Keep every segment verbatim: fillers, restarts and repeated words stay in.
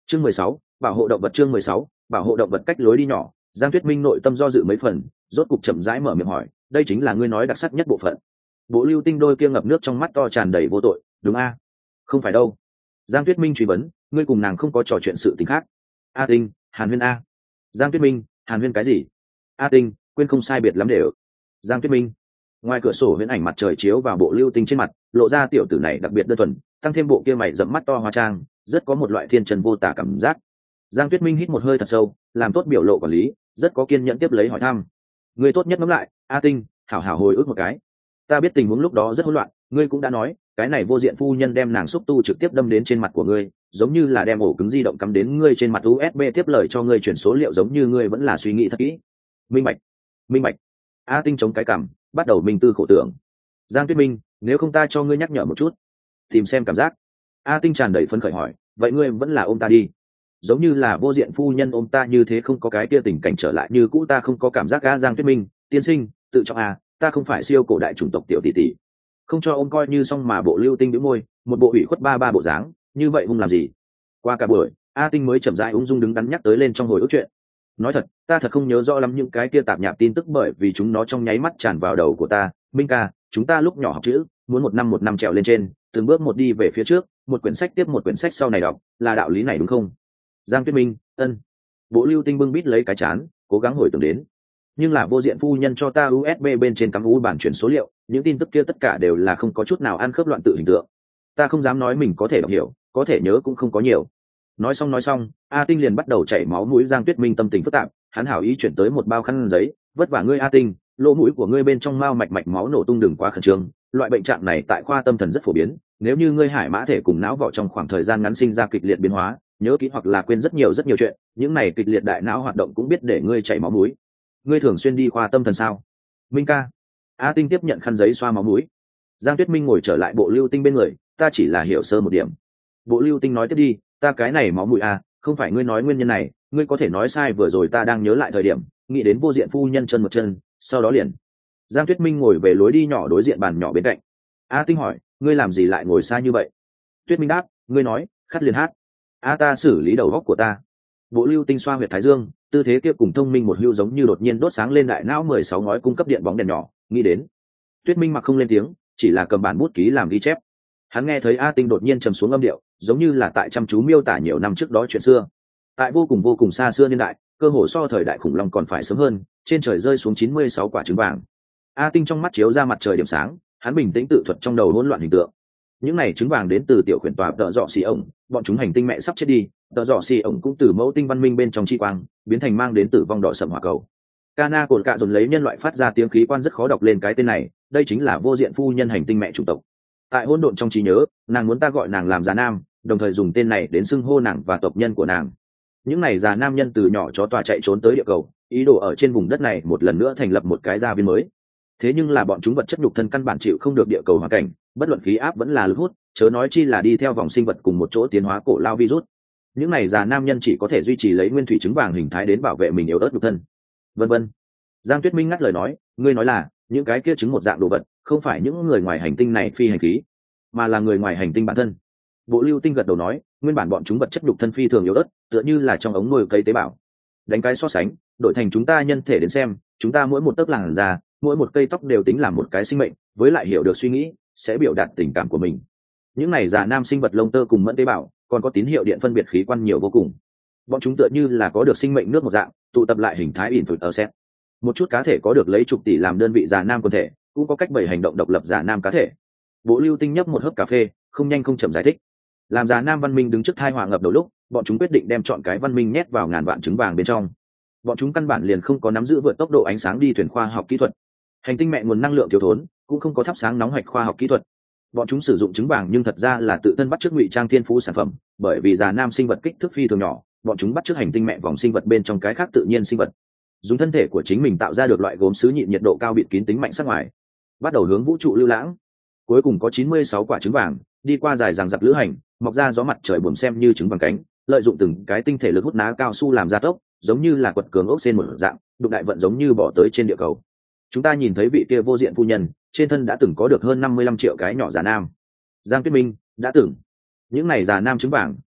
Chương mười sáu, bảo hộ động vật. Chương mười sáu, bảo hộ động vật. Cách lối đi nhỏ, Giang Tuyết Minh nội tâm do dự mấy phần, rốt cục chậm rãi mở miệng hỏi, đây chính là ngươi nói đặc sắc nhất bộ phận. Bộ Lưu Tinh đôi kia ngập nước trong mắt to tràn đầy vô tội, đúng a? Không phải đâu. Giang Tuyết Minh truy vấn, ngươi cùng nàng không có trò chuyện sự tình khác. A Tinh, Hàn Huyên a. Giang Tuyết Minh, Hàn Huyên cái gì? A Tinh, quên không sai biệt lắm đều. Giang Tuyết Minh. Ngoài cửa sổ huyễn ảnh mặt trời chiếu vào Bộ Lưu Tinh trên mặt, lộ ra tiểu tử này đặc biệt đơn thuần, tăng thêm bộ kia mày rậm mắt to hóa trang, rất có một loại thiên trần vô tả cảm giác. Giang Tuyết Minh hít một hơi thật sâu, làm tốt biểu lộ quản lý, rất có kiên nhẫn tiếp lấy hỏi thăm. Ngươi tốt nhất ngẫm lại, A Tinh, hảo hảo hồi ức một cái. Ta biết tình huống lúc đó rất hỗn loạn, ngươi cũng đã nói, cái này vô diện phu nhân đem nàng xúc tu trực tiếp đâm đến trên mặt của ngươi, giống như là đem ổ cứng di động cắm đến ngươi trên mặt u ét bê, tiếp lời cho ngươi chuyển số liệu, giống như ngươi vẫn là suy nghĩ thật kỹ. Minh bạch, minh bạch. A Tinh chống cái cằm, bắt đầu minh tư khổ tưởng. Giang Tuyết Minh, nếu không ta cho ngươi nhắc nhở một chút, tìm xem cảm giác. A Tinh tràn đầy phấn khởi hỏi, vậy ngươi vẫn là ôm ta đi, giống như là vô diện phu nhân ôm ta như thế, không có cái kia tình cảnh trở lại như cũ, ta không có cảm giác. A Giang Tuyết Minh, tiên sinh, tự trọng à, ta không phải siêu cổ đại chủng tộc tiểu tỷ tỷ, không cho ôm coi như xong mà. Bộ Lưu Tinh bĩu môi, một bộ ủy khuất ba ba bộ dáng, như vậy hung làm gì? Qua cả buổi, A Tinh mới chậm rãi ung dung đứng đắn nhắc tới lên trong hồi ức chuyện. Nói thật, ta thật không nhớ rõ lắm những cái kia tạp nhạp tin tức, bởi vì chúng nó trong nháy mắt tràn vào đầu của ta. Minh ca, chúng ta lúc nhỏ học chữ, muốn một năm một năm trèo lên trên, từng bước một đi về phía trước, một quyển sách tiếp một quyển sách sau này đọc, là đạo lý này đúng không? Giang Tuyết Minh, ân. Bộ Lưu Tinh bưng bít lấy cái chán, cố gắng hồi tưởng đến. Nhưng là vô diện phu nhân cho ta u ét bê bên trên cắm u bản chuyển số liệu, những tin tức kia tất cả đều là không có chút nào ăn khớp, loạn tự hình tượng. Ta không dám nói mình có thể đọc hiểu, có thể nhớ cũng không có nhiều. Nói xong nói xong, A Tinh liền bắt đầu chảy máu mũi. Giang Tuyết Minh tâm tình phức tạp, hắn hảo ý chuyển tới một bao khăn giấy, vất vả ngươi A Tinh, lỗ mũi của ngươi bên trong mao mạch mạch máu nổ tung, đừng quá khẩn trương, loại bệnh trạng này tại khoa tâm thần rất phổ biến, nếu như ngươi hải mã thể cùng não vỏ trong khoảng thời gian ngắn sinh ra kịch liệt biến hóa, nhớ kỹ hoặc là quên rất nhiều rất nhiều chuyện, những này kịch liệt đại não hoạt động cũng biết để ngươi chảy máu mũi. Ngươi thường xuyên đi khoa tâm thần sao? Minh ca. A Tinh tiếp nhận khăn giấy xoa máu mũi. Giang Tuyết Minh ngồi trở lại Bộ Lưu Tinh bên người, ta chỉ là hiểu sơ một điểm. Bộ Lưu Tinh nói tiếp đi, ta cái này máu mũi à, không phải ngươi nói nguyên nhân này, ngươi có thể nói sai, vừa rồi ta đang nhớ lại thời điểm, nghĩ đến vô diện phu nhân chân một chân, sau đó liền. Giang Tuyết Minh ngồi về lối đi nhỏ đối diện bàn nhỏ bên cạnh. A Tinh hỏi, ngươi làm gì lại ngồi xa như vậy? Tuyết Minh đáp, ngươi nói, khát liền hát. A ta xử lý đầu góc của ta. Bộ Lưu Tinh xoa huyệt thái dương, tư thế kia cùng thông minh một hưu giống như đột nhiên đốt sáng lên đại não mười sáu ngói cung cấp điện bóng đèn nhỏ, nghĩ đến. Tuyết Minh mặc không lên tiếng, chỉ là cầm bản bút ký làm ghi chép. Hắn nghe thấy A Tinh đột nhiên trầm xuống âm điệu, giống như là tại chăm chú miêu tả nhiều năm trước đó chuyện xưa. Tại vô cùng vô cùng xa xưa niên đại, cơ hồ so thời đại khủng long còn phải sớm hơn, trên trời rơi xuống chín mươi sáu quả trứng vàng. A Tinh trong mắt chiếu ra mặt trời điểm sáng, hắn bình tĩnh tự thuật trong đầu hỗn loạn hình tượng. Những này trứng vàng đến từ tiểu khuyển tòa tợ dọ xì ổng, bọn chúng hành tinh mẹ sắp chết đi, tợ dọ xì ổng cũng từ mẫu tinh văn minh bên trong chi quang biến thành mang đến tử vong đỏ sậm hỏa cầu. Cana cồn cạ dồn lấy nhân loại phát ra tiếng khí quan rất khó đọc lên cái tên này, đây chính là vô diện phu nhân hành tinh mẹ chủng tộc. Tại hỗn độn trong trí nhớ, nàng muốn ta gọi nàng làm già nam, đồng thời dùng tên này đến xưng hô nàng và tộc nhân của nàng. Những này già nam nhân từ nhỏ chó tòa chạy trốn tới địa cầu, ý đồ ở trên vùng đất này một lần nữa thành lập một cái gia viên mới. Thế nhưng là bọn chúng vật chất nhục thân căn bản chịu không được địa cầu hoàn cảnh, bất luận khí áp vẫn là lực hút, chớ nói chi là đi theo vòng sinh vật cùng một chỗ tiến hóa cổ lao virus. Những này già nam nhân chỉ có thể duy trì lấy nguyên thủy trứng vàng hình thái đến bảo vệ mình yếu ớt nhục thân. Vân vân. Giang Tuyết Minh ngắt lời nói, ngươi nói là những cái kia trứng một dạng đồ vật, không phải những người ngoài hành tinh này phi hành khí, mà là người ngoài hành tinh bản thân. Bộ Lưu Tinh gật đầu nói, nguyên bản bọn chúng vật chất nhục thân phi thường yếu ớt, tựa như là trong ống nuôi cây tế bào. Đánh cái so sánh, đổi thành chúng ta nhân thể đến xem, chúng ta mỗi một tấc làn da, mỗi một cây tóc đều tính là một cái sinh mệnh, với lại hiểu được suy nghĩ, sẽ biểu đạt tình cảm của mình. Những này già nam sinh vật lông tơ cùng mẫn tế bào, còn có tín hiệu điện phân biệt khí quan nhiều vô cùng. Bọn chúng tựa như là có được sinh mệnh nước một dạng, tụ tập lại hình thái ỉn phụt ở set. Một chút cá thể có được lấy chục tỷ làm đơn vị già nam quần thể, cũng có cách bảy hành động độc lập già nam cá thể. Bộ Lưu Tinh nhấp một hớp cà phê, không nhanh không chậm giải thích. Làm già nam văn minh đứng trước thai họa ngập đầu lúc, bọn chúng quyết định đem chọn cái văn minh nhét vào ngàn vạn trứng vàng bên trong. Bọn chúng căn bản liền không có nắm giữ vượt tốc độ ánh sáng đi thuyền khoa học kỹ thuật. Hành tinh mẹ nguồn năng lượng thiếu thốn, cũng không có thắp sáng nóng hạch khoa học kỹ thuật. Bọn chúng sử dụng trứng vàng nhưng thật ra là tự thân bắt chước ngụy trang thiên phú sản phẩm, bởi vì già nam sinh vật kích thước phi thường nhỏ, bọn chúng bắt chước hành tinh mẹ vòng sinh vật bên trong cái khác tự nhiên sinh vật, dùng thân thể của chính mình tạo ra được loại gốm sứ nhịn nhiệt độ cao bịt kín tính mạnh sắc ngoài, bắt đầu hướng vũ trụ lưu lãng. Cuối cùng có chín mươi sáu quả trứng vàng, đi qua dài dằng dặc lữ hành, mọc ra gió mặt trời buồm xem như trứng vàng cánh, lợi dụng từng cái tinh thể lực hút ná cao su làm gia tốc, giống như là quật cường ốc sen một dạng, đụng đại vận giống như bỏ tới trên địa cầu. Chúng ta nhìn thấy vị kia vô diện phu nhân, trên thân đã từng có được hơn năm mươi lăm triệu cái nhỏ già nam. Giang Tuyết Minh đã từng. Những này già nam trứng vàng,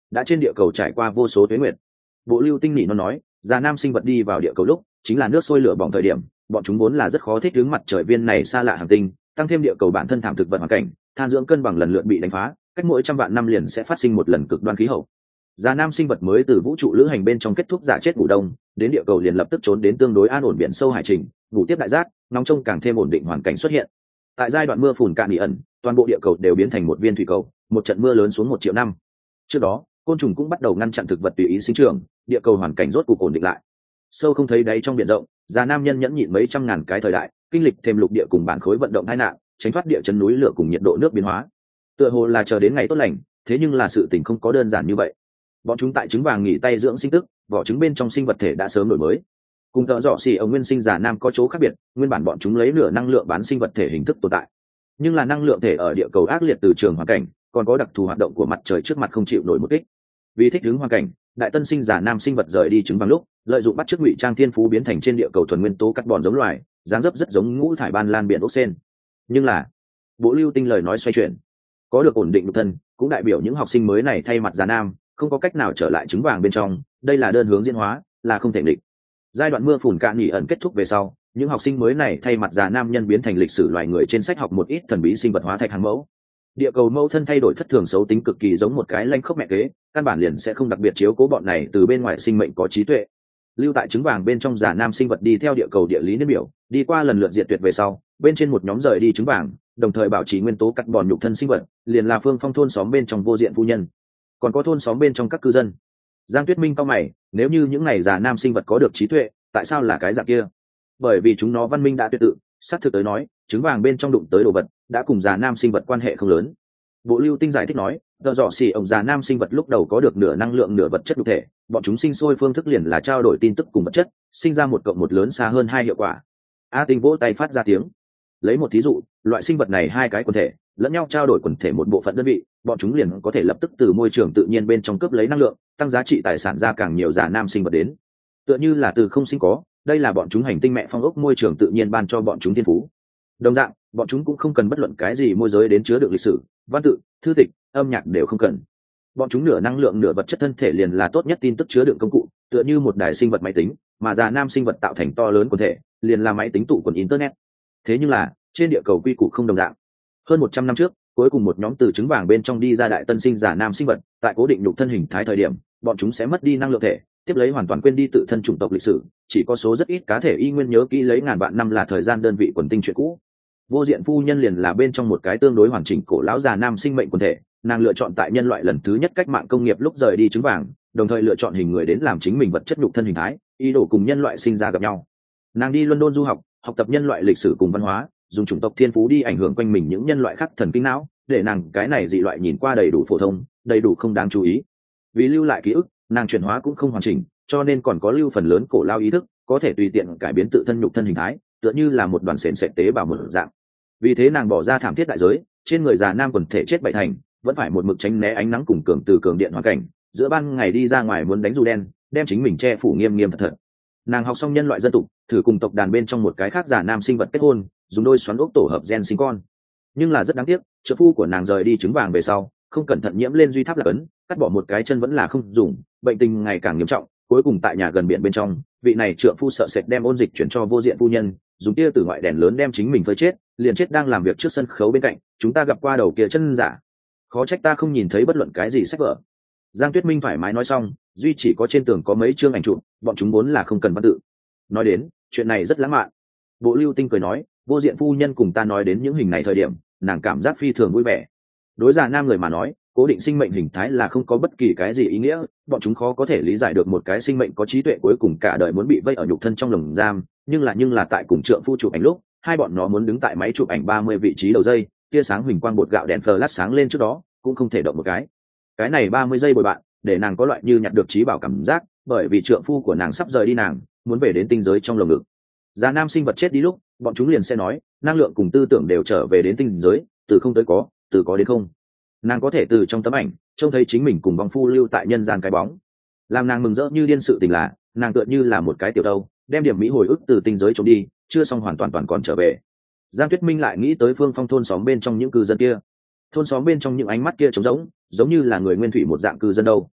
đã trên địa cầu trải qua vô số tuế nguyệt. Bộ lưu tinh nỉ nó nói, già nam sinh vật đi vào địa cầu lúc chính là nước sôi lửa bỏng thời điểm, bọn chúng vốn là rất khó thích ứng mặt trời viên này xa lạ hành tinh, tăng thêm địa cầu bản thân thảm thực vật hoàn cảnh, than dưỡng cân bằng lần lượt bị đánh phá, cách mỗi trăm vạn năm liền sẽ phát sinh một lần cực đoan khí hậu. Già nam sinh vật mới từ vũ trụ lữ hành bên trong kết thúc giả chết ngủ đông, đến địa cầu liền lập tức trốn đến tương đối an ổn biển sâu hải trình, ngủ tiếp đại giác, nóng trông càng thêm ổn định hoàn cảnh xuất hiện. Tại giai đoạn mưa phùn cạn nghỉ ẩn, toàn bộ địa cầu đều biến thành một viên thủy cầu, một trận mưa lớn xuống một triệu năm. Trước đó, côn trùng cũng bắt đầu ngăn chặn thực vật tùy ý sinh trưởng, địa cầu hoàn cảnh rốt cục ổn định lại. Sâu không thấy đáy trong biển rộng, già nam nhân nhẫn nhịn mấy trăm ngàn cái thời đại, kinh lịch thêm lục địa cùng bản khối vận động tai nạn, tránh thoát địa chấn núi lửa cùng nhiệt độ nước biến hóa. Tựa hồ là chờ đến ngày tốt lành, thế nhưng là sự tình không có đơn giản như vậy. Bọn chúng tại trứng vàng nghỉ tay dưỡng sinh tức, vỏ trứng bên trong sinh vật thể đã sớm đổi mới. Cùng tợ dọ xì ở nguyên sinh già nam có chỗ khác biệt, nguyên bản bọn chúng lấy nửa năng lượng bán sinh vật thể hình thức tồn tại, nhưng là năng lượng thể ở địa cầu ác liệt từ trường hoàn cảnh, còn có đặc thù hoạt động của mặt trời trước mặt không chịu nổi một kích. Vì thích ứng hoàn cảnh, đại tân sinh già nam sinh vật rời đi trứng vàng lúc, lợi dụng bắt chước ngụy trang thiên phú biến thành trên địa cầu thuần nguyên tố carbon giống loài, dáng dấp rất giống ngũ thải ban lan biển ốc sen. Nhưng là, bộ lưu tinh lời nói xoay chuyển, có được ổn định nhục thân, cũng đại biểu những học sinh mới này thay mặt già nam, không có cách nào trở lại trứng vàng bên trong, đây là đơn hướng diễn hóa, là không thể định. Giai đoạn mưa phùn cạn nghỉ ẩn kết thúc về sau, những học sinh mới này thay mặt già nam nhân biến thành lịch sử loài người trên sách học một ít thần bí sinh vật hóa thạch hàng mẫu. Địa cầu mẫu thân thay đổi thất thường xấu tính cực kỳ giống một cái lanh khốc mẹ kế, căn bản liền sẽ không đặc biệt chiếu cố bọn này từ bên ngoài sinh mệnh có trí tuệ. Lưu tại trứng vàng bên trong già nam sinh vật đi theo địa cầu địa lý niên biểu, đi qua lần lượt diệt tuyệt về sau, bên trên một nhóm rời đi trứng vàng, đồng thời bảo trì nguyên tố cắt bòn nhục thân sinh vật, liền là Phương Phong thôn xóm bên trong vô diện phu nhân, còn có thôn xóm bên trong các cư dân. Giang Tuyết Minh cao mày, nếu như những này già nam sinh vật có được trí tuệ, tại sao là cái dạng kia? Bởi vì chúng nó văn minh đã tuyệt tự, xác thực tới nói, trứng vàng bên trong đụng tới đồ vật đã cùng già nam sinh vật quan hệ không lớn. Bộ lưu tinh giải thích nói, tờ dọ xỉ ông già nam sinh vật lúc đầu có được nửa năng lượng nửa vật chất cụ thể, bọn chúng sinh sôi phương thức liền là trao đổi tin tức cùng vật chất, sinh ra một cộng một lớn xa hơn hai hiệu quả. A Tinh vỗ tay phát ra tiếng. Lấy một thí dụ, loại sinh vật này hai cái quần thể lẫn nhau trao đổi quần thể một bộ phận đơn vị, bọn chúng liền có thể lập tức từ môi trường tự nhiên bên trong cướp lấy năng lượng, tăng giá trị tài sản ra càng nhiều già nam sinh vật đến. Tựa như là từ không sinh có, đây là bọn chúng hành tinh mẹ phong ốc môi trường tự nhiên ban cho bọn chúng thiên phú. Đồng dạng, bọn chúng cũng không cần bất luận cái gì môi giới đến chứa đựng lịch sử, văn tự, thư tịch, âm nhạc đều không cần. Bọn chúng nửa năng lượng nửa vật chất thân thể liền là tốt nhất tin tức chứa đựng công cụ, tựa như một đài sinh vật máy tính, mà già nam sinh vật tạo thành to lớn quần thể, liền là máy tính tụ quần internet. Thế nhưng là, trên địa cầu quy củ không đồng dạng. Hơn một trăm năm trước, cuối cùng một nhóm từ trứng vàng bên trong đi ra đại tân sinh già nam sinh vật, tại cố định nhục thân hình thái thời điểm, bọn chúng sẽ mất đi năng lượng thể, tiếp lấy hoàn toàn quên đi tự thân chủng tộc lịch sử, chỉ có số rất ít cá thể y nguyên nhớ kỹ lấy ngàn vạn năm là thời gian đơn vị quần tinh chuyện cũ. Vô diện phu nhân liền là bên trong một cái tương đối hoàn chỉnh cổ lão già nam sinh mệnh quần thể, nàng lựa chọn tại nhân loại lần thứ nhất cách mạng công nghiệp lúc rời đi trứng vàng, đồng thời lựa chọn hình người đến làm chính mình vật chất nhục thân hình thái, ý đồ cùng nhân loại sinh ra gặp nhau. Nàng đi London du học, học tập nhân loại lịch sử cùng văn hóa, dùng chủng tộc thiên phú đi ảnh hưởng quanh mình những nhân loại khác thần kinh não, để nàng cái này dị loại nhìn qua đầy đủ phổ thông, đầy đủ không đáng chú ý. Vì lưu lại ký ức, nàng chuyển hóa cũng không hoàn chỉnh, cho nên còn có lưu phần lớn cổ lao ý thức, có thể tùy tiện cải biến tự thân nhục thân hình thái, tựa như là một đoàn sền sệt tế bào một dạng. Vì thế nàng bỏ ra thảm thiết đại giới, trên người già nam quần thể chết bảy thành, vẫn phải một mực tránh né ánh nắng cùng cường từ cường điện hoàn cảnh, giữa ban ngày đi ra ngoài muốn đánh dù đen, đem chính mình che phủ nghiêm nghiêm thật thật. Nàng học xong nhân loại dân tục, thử cùng tộc đàn bên trong một cái khác già nam sinh vật kết hôn, dùng đôi xoắn ốc tổ hợp gen sinh con. Nhưng là rất đáng tiếc, trợ phu của nàng rời đi trứng vàng về sau, không cẩn thận nhiễm lên duy tháp lạc ấn, cắt bỏ một cái chân vẫn là không dùng, bệnh tình ngày càng nghiêm trọng, cuối cùng tại nhà gần biển bên trong, vị này trượng phu sợ sệt đem ôn dịch chuyển cho vô diện phu nhân, dùng tia từ ngoại đèn lớn đem chính mình phơi chết, liền chết đang làm việc trước sân khấu bên cạnh, chúng ta gặp qua đầu kia chân giả, khó trách ta không nhìn thấy bất luận cái gì sách vở. Giang Tuyết Minh thoải mái nói xong, duy chỉ có trên tường có mấy chương ảnh chụp, bọn chúng vốn là không cần văn tự. Nói đến, chuyện này rất lãng mạn. Bộ lưu tinh cười nói, vô diện phu nhân cùng ta nói đến những hình này thời điểm, nàng cảm giác phi thường vui vẻ. Đối già nam người mà nói, cố định sinh mệnh hình thái là không có bất kỳ cái gì ý nghĩa, bọn chúng khó có thể lý giải được một cái sinh mệnh có trí tuệ cuối cùng cả đời muốn bị vây ở nhục thân trong lồng giam, nhưng là nhưng là tại cùng trượng phu chụp ảnh lúc, hai bọn nó muốn đứng tại máy chụp ảnh ba mươi vị trí đầu dây, tia sáng huỳnh quang bột gạo đèn flash sáng lên trước đó, cũng không thể động một cái. Cái này ba mươi giây bồi bạn, để nàng có loại như nhặt được trí bảo cảm giác, bởi vì trượng phu của nàng sắp rời đi nàng, muốn về đến tinh giới trong lồng ngực. Già nam sinh vật chết đi lúc, bọn chúng liền sẽ nói, năng lượng cùng tư tưởng đều trở về đến tinh giới, từ không tới có, từ có đến không. Nàng có thể từ trong tấm ảnh trông thấy chính mình cùng vong phu lưu tại nhân gian cái bóng, làm nàng mừng rỡ như điên. Sự tình là nàng tựa như là một cái tiểu đâu, đem điểm mỹ hồi ức từ tinh giới trốn đi, chưa xong hoàn toàn toàn còn trở về. Giang Tuyết Minh lại nghĩ tới Phương Phong thôn xóm bên trong những cư dân kia, thôn xóm bên trong những ánh mắt kia trống rỗng, giống như là người nguyên thủy một dạng cư dân đâu.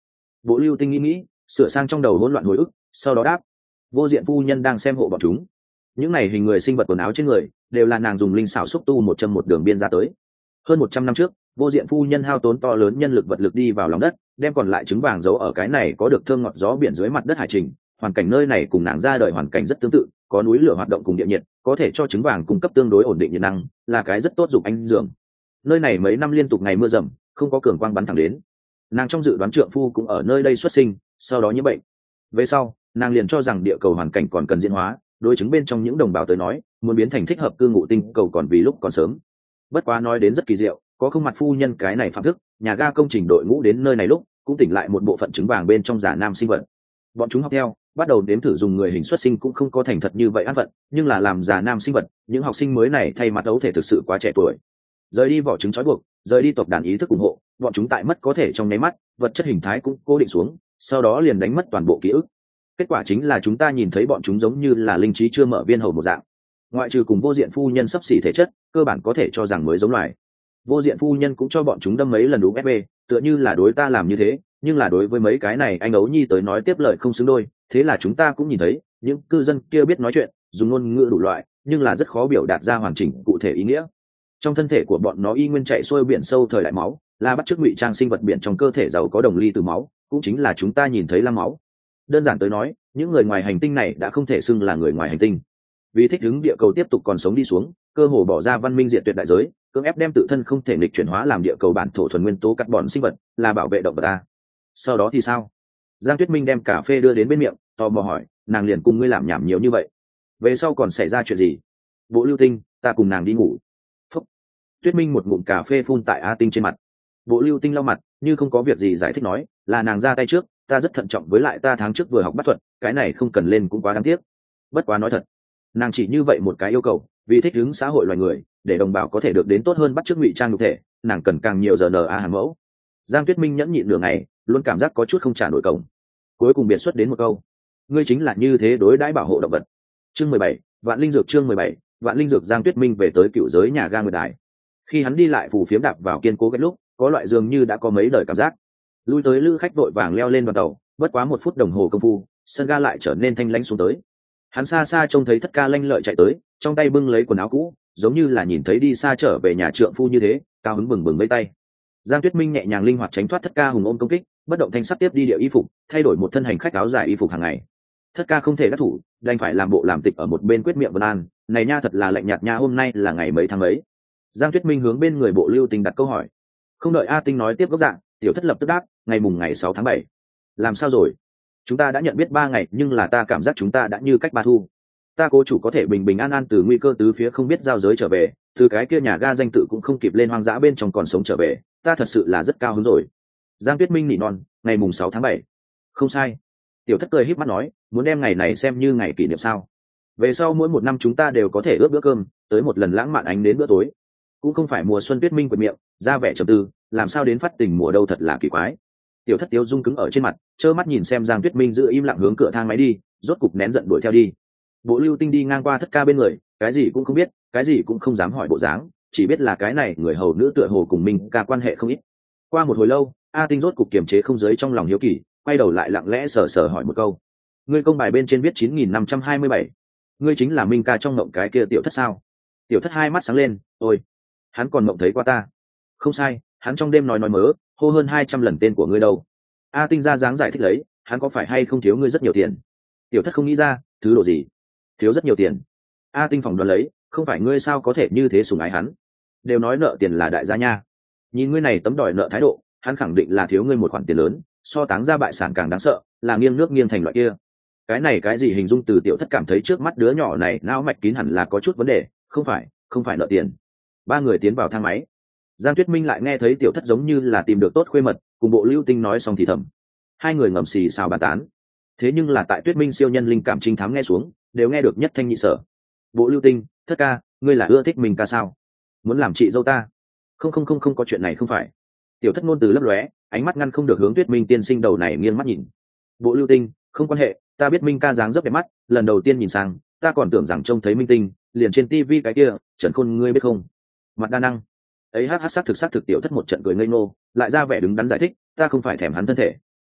Bộ Lưu Tinh nghĩ nghĩ, sửa sang trong đầu hỗn loạn hồi ức, sau đó đáp: vô diện phu nhân đang xem hộ bọn chúng. Những này hình người sinh vật quần áo trên người đều là nàng dùng linh xảo xúc tu một châm một đường biên ra tới. Hơn một trăm năm trước, vô diện phu nhân hao tốn to lớn nhân lực vật lực đi vào lòng đất, đem còn lại trứng vàng giấu ở cái này có được thơm ngọt gió biển dưới mặt đất hải trình. Hoàn cảnh nơi này cùng nàng ra đời hoàn cảnh rất tương tự, có núi lửa hoạt động cùng địa nhiệt, có thể cho trứng vàng cung cấp tương đối ổn định nhiệt năng, là cái rất tốt dụng anh dưỡng. Nơi này mấy năm liên tục ngày mưa rầm, không có cường quang bắn thẳng đến. Nàng trong dự đoán trượng phu cũng ở nơi đây xuất sinh, sau đó nhiễm bệnh. Về sau, nàng liền cho rằng địa cầu hoàn cảnh còn cần diễn hóa, đối chứng bên trong những đồng bào tới nói, muốn biến thành thích hợp cư ngụ tinh cầu còn vì lúc còn sớm. Bất quá nói đến rất kỳ diệu, có không mặt phu nhân cái này phạm thức, nhà ga công trình đội ngũ đến nơi này lúc cũng tỉnh lại một bộ phận trứng vàng bên trong giả nam sinh vật. Bọn chúng học theo, bắt đầu đếm thử dùng người hình xuất sinh cũng không có thành thật như vậy an phận, nhưng là làm giả nam sinh vật, những học sinh mới này thay mặt ấu thể thực sự quá trẻ tuổi. Rời đi vỏ trứng trói buộc, rời đi tộc đàn ý thức ủng hộ, bọn chúng tại mất có thể trong nháy mắt, vật chất hình thái cũng cố định xuống, sau đó liền đánh mất toàn bộ ký ức. Kết quả chính là chúng ta nhìn thấy bọn chúng giống như là linh trí chưa mở viên hầu một dạng, ngoại trừ cùng vô diện phu nhân sắp xỉ thể chất, cơ bản có thể cho rằng mới giống loài. Vô diện phu nhân cũng cho bọn chúng đâm mấy lần u ép bê, tựa như là đối ta làm như thế, nhưng là đối với mấy cái này anh ấu nhi tới nói tiếp lời không xứng đôi, thế là chúng ta cũng nhìn thấy những cư dân kia biết nói chuyện, dùng ngôn ngữ đủ loại, nhưng là rất khó biểu đạt ra hoàn chỉnh cụ thể ý nghĩa. Trong thân thể của bọn nó y nguyên chạy xuôi biển sâu thời đại máu, là bắt chước ngụy trang sinh vật biển trong cơ thể giàu có đồng ly từ máu, cũng chính là chúng ta nhìn thấy lam máu. Đơn giản tới nói, những người ngoài hành tinh này đã không thể xưng là người ngoài hành tinh. Vì thích ứng địa cầu tiếp tục còn sống đi xuống, cơ hồ bỏ ra văn minh diệt tuyệt đại giới, cưỡng ép đem tự thân không thể nghịch chuyển hóa làm địa cầu bản thổ thuần nguyên tố carbon sinh vật, là bảo vệ động vật ta. Sau đó thì sao? Giang Tuyết Minh đem cà phê đưa đến bên miệng, tò mò hỏi, nàng liền cùng ngươi làm nhảm nhiều như vậy, về sau còn xảy ra chuyện gì? Bộ Lưu Tinh, ta cùng nàng đi ngủ. Phúc. Tuyết Minh một ngụm cà phê phun tại A Tinh trên mặt. Bộ Lưu Tinh lau mặt, như không có việc gì giải thích nói, là nàng ra tay trước, ta rất thận trọng, với lại ta tháng trước vừa học bắt thuật, cái này không cần lên cũng quá đáng tiếc. Bất quá nói thật, nàng chỉ như vậy một cái yêu cầu, vì thích ứng xã hội loài người, để đồng bào có thể được đến tốt hơn bắt chước ngụy trang nhục thể, nàng cần càng nhiều giờ n a hàng mẫu. Giang Tuyết Minh nhẫn nhịn nửa ngày, luôn cảm giác có chút không trả nổi cổng, cuối cùng biệt xuất đến một câu, ngươi chính là như thế đối đãi bảo hộ động vật. Chương mười bảy, vạn linh dược. Chương mười bảy, vạn linh dược. Giang Tuyết Minh về tới cựu giới nhà ga Nguyệt Đài. Khi hắn đi lại phù phiếm đạp vào kiên cố ghét lúc, có loại dường như đã có mấy đời cảm giác. Lui tới lữ khách vội vàng leo lên đoàn tàu, bất quá một phút đồng hồ công phu, sân ga lại trở nên thanh lãnh xuống tới. Hắn xa xa trông thấy Thất Ca lanh lợi chạy tới, trong tay bưng lấy quần áo cũ, giống như là nhìn thấy đi xa trở về nhà trượng phu như thế, cao hứng bừng bừng vẫy tay. Giang Tuyết Minh nhẹ nhàng linh hoạt tránh thoát Thất Ca hùng ôm công kích, bất động thanh sắc tiếp đi điệu y phục, thay đổi một thân hành khách áo dài y phục hàng ngày. Thất Ca không thể đắc thủ, đành phải làm bộ làm tịch ở một bên quyết miệng vân an, này nha thật là lạnh nhạt nha, hôm nay là ngày mấy tháng mấy? Giang Tuyết Minh hướng bên người Bộ Lưu Tinh đặt câu hỏi. Không đợi A Tinh nói tiếp gốc dạng, tiểu thất lập tức đáp, ngày mùng ngày sáu tháng bảy. Làm sao rồi? Chúng ta đã nhận biết ba ngày, nhưng là ta cảm giác chúng ta đã như cách ba thu. Ta cố chủ có thể bình bình an an từ nguy cơ tứ phía không biết giao giới trở về, từ cái kia nhà ga danh tự cũng không kịp lên hoang dã bên trong còn sống trở về, ta thật sự là rất cao hứng rồi. Giang Tuyết Minh nỉ non, ngày mùng sáu tháng bảy. Không sai. Tiểu thất cười híp mắt nói, muốn đem ngày này xem như ngày kỷ niệm sao? Về sau mỗi một năm chúng ta đều có thể ước bữa cơm, tới một lần lãng mạn ánh đến bữa tối. Cũng không phải mùa xuân. Tuyết Minh quệt miệng, ra vẻ trầm tư, làm sao đến phát tình mùa đâu, thật là kỳ quái. Tiểu thất Tiếu Dung cứng ở trên mặt, trơ mắt nhìn xem Giang Tuyết Minh giữ im lặng hướng cửa thang máy đi, rốt cục nén giận đuổi theo đi. Bộ Lưu Tinh đi ngang qua Thất Ca bên người, cái gì cũng không biết, cái gì cũng không dám hỏi bộ dáng, chỉ biết là cái này người hầu nữ tựa hồ cùng Minh Ca quan hệ không ít. Qua một hồi lâu, A Tinh rốt cục kiềm chế không giới trong lòng hiếu kỳ, quay đầu lại lặng lẽ sờ sờ hỏi một câu, ngươi công bài bên trên viết chín nghìn năm trăm hai mươi bảy, ngươi chính là Minh Ca trong mộng cái kia tiểu thất sao? Tiểu thất hai mắt sáng lên, ôi, hắn còn mộng thấy qua ta. Không sai, hắn trong đêm nói nói mớ, hô hơn hai trăm lần tên của ngươi đâu. A Tinh ra dáng giải thích lấy, hắn có phải hay không thiếu ngươi rất nhiều tiền? Tiểu thất không nghĩ ra, thứ đồ gì? Thiếu rất nhiều tiền? A Tinh phỏng đoán lấy, không phải ngươi sao có thể như thế sủng ái hắn? Đều nói nợ tiền là đại gia nha. Nhìn ngươi này tấm đòi nợ thái độ, hắn khẳng định là thiếu ngươi một khoản tiền lớn, so táng ra bại sản càng đáng sợ, là nghiêng nước nghiêng thành loại kia. Cái này cái gì hình dung từ tiểu thất cảm thấy trước mắt đứa nhỏ này não mạch kín hẳn là có chút vấn đề, không phải, không phải nợ tiền. Ba người tiến vào thang máy. Giang Tuyết Minh lại nghe thấy tiểu thất giống như là tìm được tốt khuê mật, cùng Bộ Lưu Tinh nói xong thì thầm. Hai người ngầm xì xào bàn tán. Thế nhưng là tại Tuyết Minh siêu nhân linh cảm trinh thám nghe xuống, đều nghe được nhất thanh nhị sở. Bộ Lưu Tinh, Thất Ca, ngươi là ưa thích mình ca sao? Muốn làm chị dâu ta? Không không không không có chuyện này không phải. Tiểu thất ngôn từ lấp lóe, ánh mắt ngăn không được hướng Tuyết Minh tiên sinh đầu này nghiêng mắt nhìn. Bộ Lưu Tinh, không quan hệ, ta biết Minh ca dáng dấp đẹp mắt, lần đầu tiên nhìn sang, ta còn tưởng rằng trông thấy minh tinh, liền trên tivi cái kia, Trần Khôn ngươi biết không? Mặt đa năng. Ấy hát hát sắc thực sắc thực tiểu thất một trận cười ngây ngô, lại ra vẻ đứng đắn giải thích, ta không phải thèm hắn thân thể.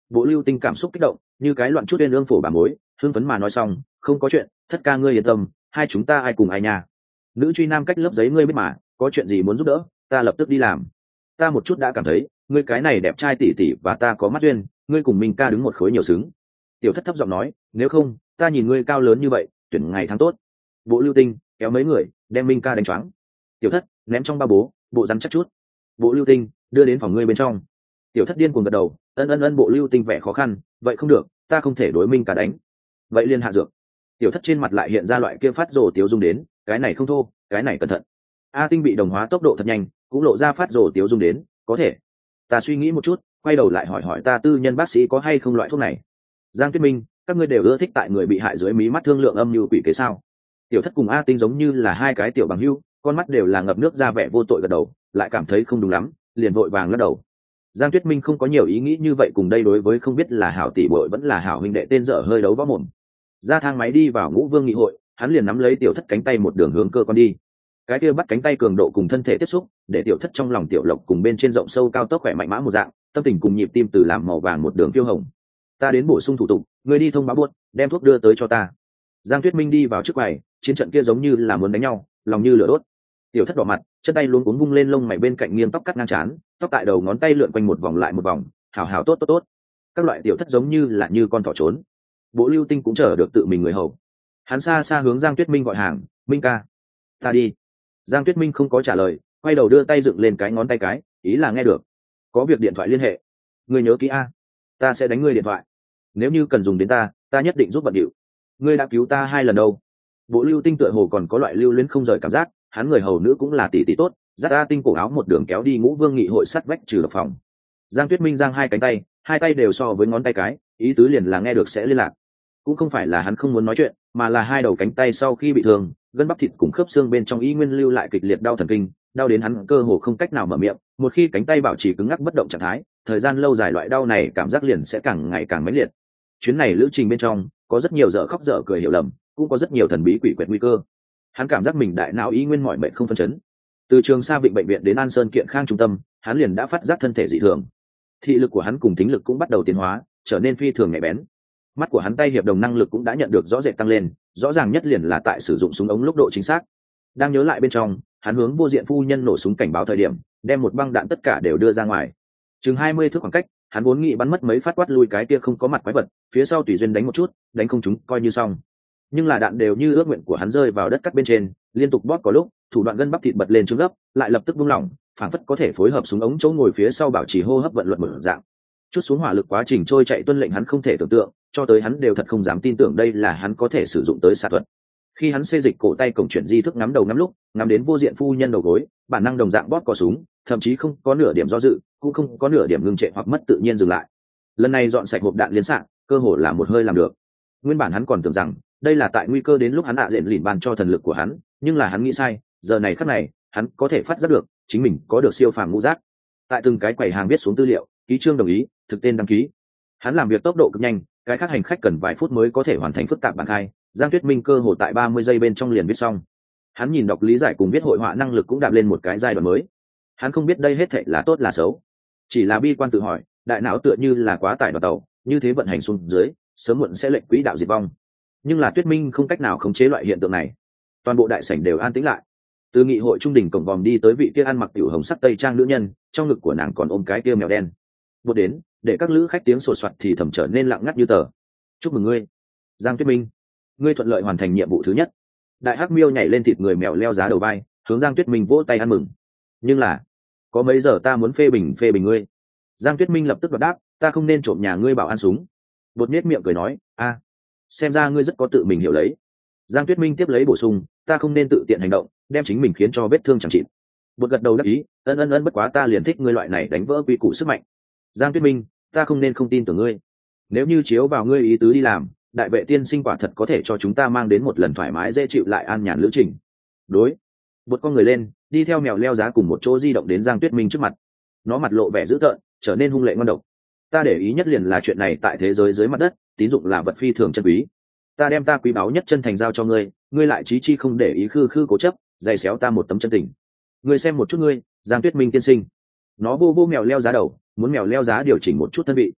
Bộ Lưu Tinh cảm xúc kích động, như cái loạn chút uyên ương phổ bà mối, hưng phấn mà nói xong, không có chuyện, thất ca ngươi yên tâm, hai chúng ta ai cùng ai nha. Nữ truy nam cách lớp giấy ngươi biết mà, có chuyện gì muốn giúp đỡ, ta lập tức đi làm. Ta một chút đã cảm thấy, ngươi cái này đẹp trai tỉ tỉ và ta có mắt duyên, ngươi cùng mình ca đứng một khối nhiều xứng. Tiểu Thất thấp giọng nói, nếu không, ta nhìn ngươi cao lớn như vậy, tuyển ngày tháng tốt. Bộ Lưu Tinh kéo mấy người, đem Minh ca đánh choáng. Tiểu Thất ném trong ba bố, bộ rắn chắc chút. Bộ Lưu Tinh đưa đến phòng ngươi bên trong. Tiểu Thất điên cuồng gật đầu, ân ân ân. Bộ Lưu Tinh vẻ khó khăn, vậy không được, ta không thể đối Minh ca đánh. Vậy liên hạ dược. Tiểu Thất trên mặt lại hiện ra loại kia phát rồ tiếu dung đến, cái này không thô, cái này cẩn thận. A Tinh bị đồng hóa tốc độ thật nhanh, cũng lộ ra phát rồ tiếu dung đến, có thể. Ta suy nghĩ một chút, quay đầu lại hỏi hỏi ta tư nhân bác sĩ có hay không loại thuốc này. Giang Tuyết Minh, các ngươi đều ưa thích tại người bị hại dưới mí mắt thương lượng âm mưu quỷ kế sao? Tiểu Thất cùng A Tinh giống như là hai cái tiểu bằng hưu, con mắt đều là ngập nước ra vẻ vô tội gật đầu, lại cảm thấy không đúng lắm, liền vội vàng lắc đầu. Giang Tuyết Minh không có nhiều ý nghĩ như vậy, cùng đây đối với không biết là hảo tỷ bội vẫn là hảo huynh đệ tên dở hơi đấu võ mồm. Ra thang máy đi vào Ngũ Vương nghị hội, hắn liền nắm lấy Tiểu Thất cánh tay một đường hướng cơ quan đi. Cái kia bắt cánh tay cường độ cùng thân thể tiếp xúc, để Tiểu Thất trong lòng Tiểu Lộc cùng bên trên rộng sâu cao tốc khỏe mạnh mã một dạng, tâm tình cùng nhịp tim từ làm màu vàng một đường phiêu hồng. Ta đến bổ sung thủ tục, người đi thông báo buốt, đem thuốc đưa tới cho ta. Giang Tuyết Minh đi vào trước quầy, chiến trận kia giống như là muốn đánh nhau, lòng như lửa đốt. Tiểu Thất đỏ mặt, chân tay luống cuống vung lên lông mày bên cạnh nghiêng tóc cắt ngang trán, tóc tại đầu ngón tay lượn quanh một vòng lại một vòng, hảo hảo tốt tốt tốt. Các loại Tiểu Thất giống như là như con thỏ trốn. Bộ Lưu Tinh cũng chờ được tự mình người hầu. Hắn xa xa hướng Giang Tuyết Minh gọi hàng, Minh ca, ta đi. Giang Tuyết Minh không có trả lời, quay đầu đưa tay dựng lên cái ngón tay cái, ý là nghe được. Có việc điện thoại liên hệ. Ngươi nhớ kỹ a, ta sẽ đánh ngươi điện thoại. Nếu như cần dùng đến ta, ta nhất định giúp bận điệu. Ngươi đã cứu ta hai lần đâu. Bộ Lưu Tinh tựa hồ còn có loại lưu luyến không rời cảm giác, hắn người hầu nữ cũng là tỷ tỷ tốt, dắt A Tinh cổ áo một đường kéo đi Ngũ Vương nghị hội sắt vách trừ độc phòng. Giang Tuyết Minh giang hai cánh tay, hai tay đều so với ngón tay cái, ý tứ liền là nghe được sẽ liên lạc. Cũng không phải là hắn không muốn nói chuyện, mà là hai đầu cánh tay sau khi bị thương, gân bắp thịt cùng khớp xương bên trong y nguyên lưu lại kịch liệt đau thần kinh, đau đến hắn cơ hồ không cách nào mở miệng. Một khi cánh tay bảo trì cứng ngắc bất động trạng thái, thời gian lâu dài loại đau này cảm giác liền sẽ càng ngày càng mãnh liệt. Chuyến này lữ trình bên trong có rất nhiều dở khóc dở cười hiểu lầm, cũng có rất nhiều thần bí quỷ quyệt nguy cơ. Hắn cảm giác mình đại não ý nguyên mọi bệnh không phân chấn. Từ Trường Sa Vịnh bệnh viện đến An Sơn Kiện Khang trung tâm, hắn liền đã phát giác thân thể dị thường. Thị lực của hắn cùng thính lực cũng bắt đầu tiến hóa, trở nên phi thường nhạy bén. Mắt của hắn tay hiệp đồng năng lực cũng đã nhận được rõ rệt tăng lên, rõ ràng nhất liền là tại sử dụng súng ống lúc độ chính xác. Đang nhớ lại bên trong, hắn hướng vô diện phu nhân nổ súng cảnh báo thời điểm, đem một băng đạn tất cả đều đưa ra ngoài. Chừng hai mươi thước khoảng cách, hắn vốn nghĩ bắn mất mấy phát quát lui cái kia không có mặt quái vật, phía sau tùy duyên đánh một chút, đánh không trúng coi như xong. Nhưng là đạn đều như ước nguyện của hắn rơi vào đất cắt bên trên, liên tục bóp có lúc, thủ đoạn gân bắp thịt bật lên trướng gấp, lại lập tức buông lỏng, phản phất có thể phối hợp súng ống chỗ ngồi phía sau bảo trì hô hấp vận luật mở dạng. Chút xuống hỏa lực quá trình trôi chạy tuân lệnh hắn không thể tưởng tượng, cho tới hắn đều thật không dám tin tưởng đây là hắn có thể sử dụng tới xạ thuật. Khi hắn xê dịch cổ tay cổng chuyển di thức ngắm đầu ngắm lúc, ngắm đến vô diện phu nhân đầu gối, bản năng đồng dạng bóp cò súng, thậm chí không có nửa điểm do dự, cũng không có nửa điểm ngưng trệ hoặc mất tự nhiên dừng lại. Lần này dọn sạch hộp đạn liên xạ, cơ hồ là một hơi làm được. Nguyên bản hắn còn tưởng rằng đây là tại nguy cơ đến lúc hắn ạ diện lìn ban cho thần lực của hắn, nhưng là hắn nghĩ sai, giờ này khắc này, hắn có thể phát giác được chính mình có được siêu phàm ngũ giác. Tại từng cái quầy hàng viết xuống tư liệu, ký chương đồng ý, thực tên đăng ký. Hắn làm việc tốc độ cực nhanh, cái khác hành khách cần vài phút mới có thể hoàn thành phức tạp bản khai, Giang Tuyết Minh cơ hồ tại ba mươi giây bên trong liền viết xong. Hắn nhìn đọc lý giải cùng viết hội họa năng lực cũng đạp lên một cái giai đoạn mới. Hắn không biết đây hết thảy là tốt là xấu, chỉ là bi quan tự hỏi, đại não tựa như là quá tải đoàn tàu, như thế vận hành xuống dưới, sớm muộn sẽ lệnh quỹ đạo diệt vong. Nhưng là Tuyết Minh không cách nào khống chế loại hiện tượng này. Toàn bộ đại sảnh đều an tĩnh lại. Từ nghị hội trung đỉnh cổng vòm đi tới vị kia ăn mặc tiểu hồng sắc tây trang nữ nhân, trong ngực của nàng còn ôm cái kia mèo đen. Một đến, để các lữ khách tiếng sột soạt thì thầm trở nên lặng ngắt như tờ. Chúc mừng ngươi, Giang Tuyết Minh, ngươi thuận lợi hoàn thành nhiệm vụ thứ nhất. Đại hắc miêu nhảy lên thịt người mèo leo giá đầu vai, hướng Giang Tuyết Minh vỗ tay ăn mừng. Nhưng là, có mấy giờ ta muốn phê bình phê bình ngươi. Giang Tuyết Minh lập tức đáp đáp, ta không nên trộm nhà ngươi bảo ăn súng. Bột nhếch miệng cười nói, a, xem ra ngươi rất có tự mình hiểu lấy. Giang Tuyết Minh tiếp lấy bổ sung, ta không nên tự tiện hành động, đem chính mình khiến cho vết thương chẳng chịt. Bột gật đầu đáp ý, ân ân ân, bất quá ta liền thích ngươi loại này đánh vỡ quy củ sức mạnh. Giang Tuyết Minh, ta không nên không tin tưởng ngươi. Nếu như chiếu vào ngươi ý tứ đi làm, đại vệ tiên sinh quả thật có thể cho chúng ta mang đến một lần thoải mái dễ chịu lại an nhàn lữ trình. Đối. Bột con người lên, đi theo mèo leo giá cùng một chỗ di động đến Giang Tuyết Minh trước mặt. Nó mặt lộ vẻ dữ tợn, trở nên hung lệ ngon độc. Ta để ý nhất liền là chuyện này tại thế giới dưới mặt đất, tín dụng là vật phi thường chân quý. Ta đem ta quý báu nhất chân thành giao cho ngươi, ngươi lại chí chi không để ý, khư khư cố chấp, dày xéo ta một tấm chân tình. Ngươi xem một chút ngươi, Giang Tuyết Minh tiên sinh. Nó vô vô mèo leo giá đầu, muốn mèo leo giá điều chỉnh một chút thân vị.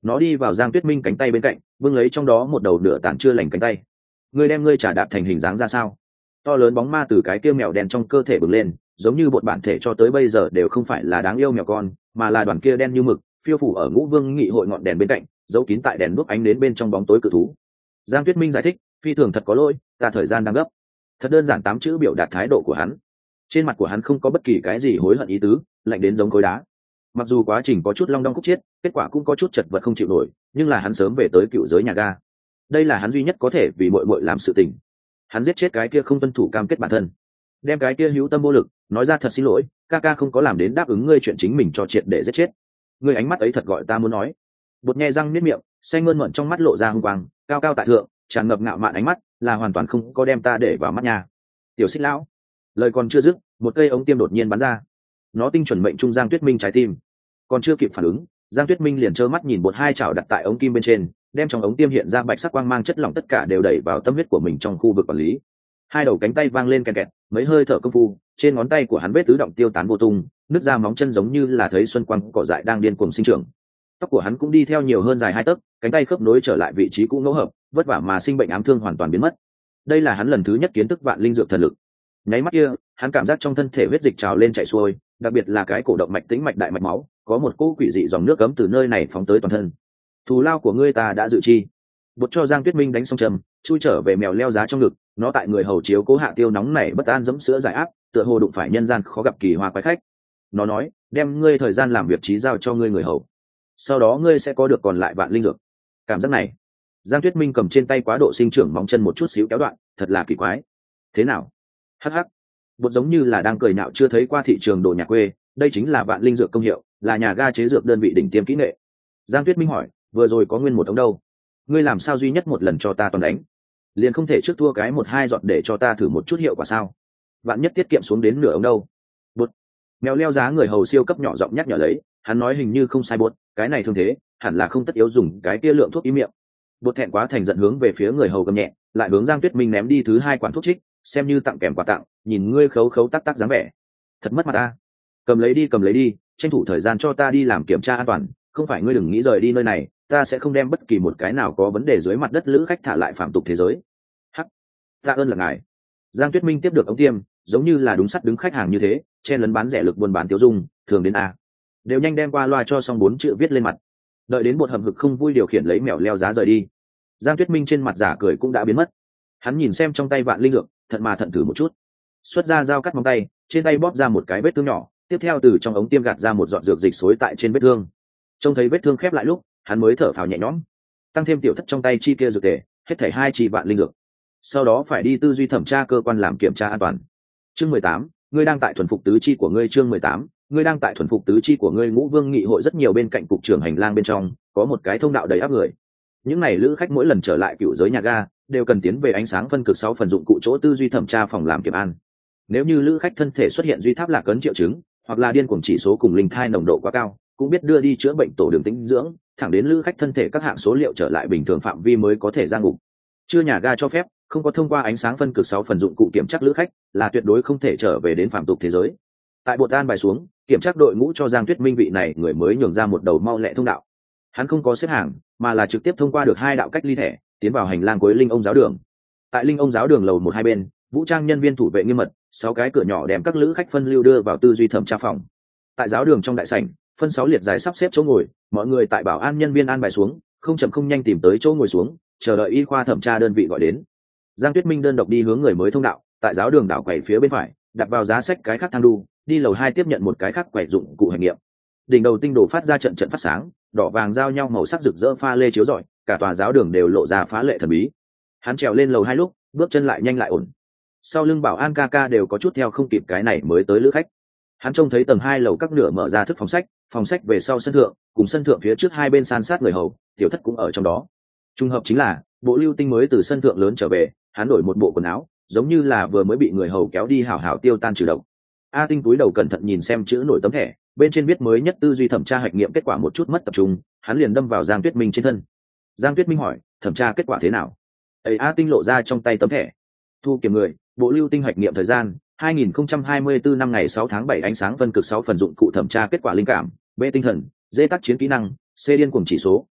Nó đi vào Giang Tuyết Minh cánh tay bên cạnh, bưng lấy trong đó một đầu nửa tàn chưa lành cánh tay. Ngươi đem ngươi trả đạp thành hình dáng ra sao? To lớn bóng ma từ cái kia mèo đen trong cơ thể bừng lên, giống như bột bản thể cho tới bây giờ đều không phải là đáng yêu mèo con, mà là đoàn kia đen như mực phiêu phủ ở Ngũ Vương nghị hội ngọn đèn bên cạnh, giấu kín tại đèn đuốc ánh đến bên trong bóng tối cự thú. Giang Tuyết Minh giải thích, phi thường thật có lỗi, ta thời gian đang gấp. Thật đơn giản tám chữ biểu đạt thái độ của hắn. Trên mặt của hắn không có bất kỳ cái gì hối hận ý tứ, lạnh đến giống khối đá. Mặc dù quá trình có chút long đong khúc chiết, kết quả cũng có chút chật vật không chịu nổi, nhưng là hắn sớm về tới cựu giới nhà ga. Đây là hắn duy nhất có thể vì muội muội làm sự tình. Hắn giết chết cái kia không tuân thủ cam kết bản thân, đem cái kia hữu tâm vô lực nói ra thật xin lỗi, ca ca không có làm đến đáp ứng ngươi chuyện chính mình cho triệt để giết chết. Ngươi ánh mắt ấy thật gọi ta muốn nói. Bột nhe răng niết miệng, xanh mơn mởn trong mắt lộ ra hung quang, cao cao tại thượng, tràn ngập ngạo mạn ánh mắt, là hoàn toàn không có đem ta để vào mắt nhà. Tiểu Xích lão. Lời còn chưa dứt, một cây ống tiêm đột nhiên bắn ra. Nó tinh chuẩn mệnh trung Giang Tuyết Minh trái tim. Còn chưa kịp phản ứng, Giang Tuyết Minh liền trơ mắt nhìn bột hai chảo đặt tại ống kim bên trên, đem trong ống tiêm hiện ra bạch sắc quang mang chất lỏng tất cả đều đẩy vào tâm huyết của mình trong khu vực quản lý. Hai đầu cánh tay vang lên kẹt kẹt, mấy hơi thở công phu, trên ngón tay của hắn vết tứ động tiêu tán vô tung, nứt ra móng chân giống như là thấy xuân quang cỏ dại đang điên cuồng sinh trưởng. Tóc của hắn cũng đi theo nhiều hơn dài hai tấc, cánh tay khớp nối trở lại vị trí cũ ngẫu hợp, vất vả mà sinh bệnh ám thương hoàn toàn biến mất. Đây là hắn lần thứ nhất kiến thức vạn linh dược thần lực. Nháy mắt kia, hắn cảm giác trong thân thể huyết dịch trào lên chảy xuôi, đặc biệt là cái cổ động mạch tĩnh mạch đại mạch máu, có một cỗ quỷ dị dòng nước cấm từ nơi này phóng tới toàn thân. Thù lao của ngươi ta đã dự chi. Bột cho Giang Tuyết Minh đánh xong trầm, chui trở về mèo leo giá trong ngực, nó tại người hầu chiếu cố hạ tiêu nóng này bất an dẫm sữa giải áp, tựa hồ đụng phải nhân gian khó gặp kỳ hoa quái khách. Nó nói, đem ngươi thời gian làm việc trí giao cho ngươi người hầu, sau đó ngươi sẽ có được còn lại vạn linh dược. Cảm giác này, Giang Tuyết Minh cầm trên tay quá độ sinh trưởng móng chân một chút xíu kéo đoạn, thật là kỳ quái. Thế nào? Hắc hắc. Bột giống như là đang cười nhạo chưa thấy qua thị trường đồ nhà quê, đây chính là vạn linh dược công hiệu, là nhà ga chế dược đơn vị đỉnh tiêm kỹ nghệ. Giang Tuyết Minh hỏi, vừa rồi có nguyên một ống đâu? Ngươi làm sao duy nhất một lần cho ta toàn đánh, liền không thể trước thua cái một hai giọt để cho ta thử một chút hiệu quả sao? Vạn nhất tiết kiệm xuống đến nửa ống đâu? Bột. Mèo leo giá người hầu siêu cấp nhỏ giọng nhắc nhở lấy, hắn nói hình như không sai bột, cái này thương thế, hẳn là không tất yếu dùng cái kia lượng thuốc ý miệng. Bột thẹn quá thành giận hướng về phía người hầu gầm nhẹ, lại hướng Giang Tuyết Minh ném đi thứ hai quản thuốc trích, xem như tặng kèm quà tặng, nhìn ngươi khấu khấu tắc tắc dáng vẻ, thật mất mặt ta. Cầm lấy đi cầm lấy đi, tranh thủ thời gian cho ta đi làm kiểm tra an toàn, không phải ngươi đừng nghĩ rời đi nơi này, ta sẽ không đem bất kỳ một cái nào có vấn đề dưới mặt đất lữ khách thả lại phạm tục thế giới. Hắc, tạ ơn là ngài. Giang Tuyết Minh tiếp được ống tiêm, giống như là đúng sắt đứng khách hàng như thế, chen lấn bán rẻ lực buôn bán tiêu dung, thường đến a, đều nhanh đem qua loa cho xong bốn chữ viết lên mặt. Đợi đến bột hầm hực không vui điều khiển lấy mèo leo giá rời đi, Giang Tuyết Minh trên mặt giả cười cũng đã biến mất. Hắn nhìn xem trong tay vạn linh dược, thận mà thận thử một chút, xuất ra dao cắt móng tay, trên tay bóp ra một cái vết thương nhỏ, tiếp theo từ trong ống tiêm gạt ra một giọt dược dịch xối tại trên vết thương. Trông thấy vết thương khép lại lúc, hắn mới thở phào nhẹ nhõm. Tăng thêm tiểu thất trong tay chi kia dược tề, hết thảy hai chỉ vạn linh dược. Sau đó phải đi tư duy thẩm tra cơ quan làm kiểm tra an toàn. Chương mười tám, ngươi đang tại thuần phục tứ chi của ngươi. Chương mười tám, ngươi đang tại thuần phục tứ chi của ngươi. Ngũ Vương nghị hội rất nhiều bên cạnh cục trưởng hành lang bên trong, có một cái thông đạo đầy áp người. Những này lữ khách mỗi lần trở lại cựu giới nhà ga, đều cần tiến về ánh sáng phân cực sáu phần dụng cụ chỗ tư duy thẩm tra phòng làm kiểm an. Nếu như lữ khách thân thể xuất hiện duy tháp lạc ấn triệu chứng, hoặc là điên cuồng chỉ số cùng linh thai nồng độ quá cao, cũng biết đưa đi chữa bệnh tổ đường tĩnh dưỡng, thẳng đến lữ khách thân thể các hạng số liệu trở lại bình thường phạm vi mới có thể ra ngục. Chưa nhà ga cho phép, không có thông qua ánh sáng phân cực sáu phần dụng cụ kiểm tra lữ khách, là tuyệt đối không thể trở về đến phạm tục thế giới. Tại bột an bài xuống, kiểm tra đội ngũ cho Giang Tuyết Minh vị này người mới nhường ra một đầu mau lẹ thông đạo. Hắn không có xếp hàng, mà là trực tiếp thông qua được hai đạo cách ly thẻ, tiến vào hành lang cuối linh ông giáo đường. Tại linh ông giáo đường lầu một hai bên, vũ trang nhân viên thủ vệ nghiêm mật, sáu cái cửa nhỏ đem các lữ khách phân lưu đưa vào tư duy thẩm tra phòng. Tại giáo đường trong đại sảnh, phân sáu liệt dài sắp xếp chỗ ngồi, mọi người tại bảo an nhân viên an bài xuống, không chậm không nhanh tìm tới chỗ ngồi xuống, chờ đợi y khoa thẩm tra đơn vị gọi đến. Giang Tuyết Minh đơn độc đi hướng người mới thông đạo, tại giáo đường đảo quầy phía bên phải, đặt vào giá sách cái khác thang đu, đi lầu hai tiếp nhận một cái khác quầy dụng cụ hành nghiệm. Đỉnh đầu tinh đồ phát ra trận trận phát sáng, đỏ vàng giao nhau màu sắc rực rỡ pha lê chiếu rọi, cả tòa giáo đường đều lộ ra phá lệ thần bí. Hắn trèo lên lầu hai lúc, bước chân lại nhanh lại ổn. Sau lưng bảo an ca ca đều có chút theo không kịp cái này mới tới lữ khách. Hắn trông thấy tầng hai lầu các nửa mở ra thức phòng sách, phòng sách về sau sân thượng, cùng sân thượng phía trước hai bên san sát người hầu, tiểu thất cũng ở trong đó. Trùng hợp chính là, bộ lưu tinh mới từ sân thượng lớn trở về, hắn đổi một bộ quần áo, giống như là vừa mới bị người hầu kéo đi hảo hảo tiêu tan trừ độc. A Tinh túi đầu cẩn thận nhìn xem chữ nổi tấm thẻ, bên trên viết mới nhất tư duy thẩm tra hạch nghiệm kết quả một chút mất tập trung, hắn liền đâm vào Giang Tuyết Minh trên thân. Giang Tuyết Minh hỏi, thẩm tra kết quả thế nào? Ấy A Tinh lộ ra trong tay tấm thẻ. Thu kiểm người, bộ lưu tinh hạch nghiệm thời gian hai nghìn không trăm hai mươi tư năm ngày sáu tháng bảy, ánh sáng phân cực sáu phần dụng cụ thẩm tra kết quả linh cảm, B tinh thần, D tác chiến kỹ năng, C điên cuồng chỉ số,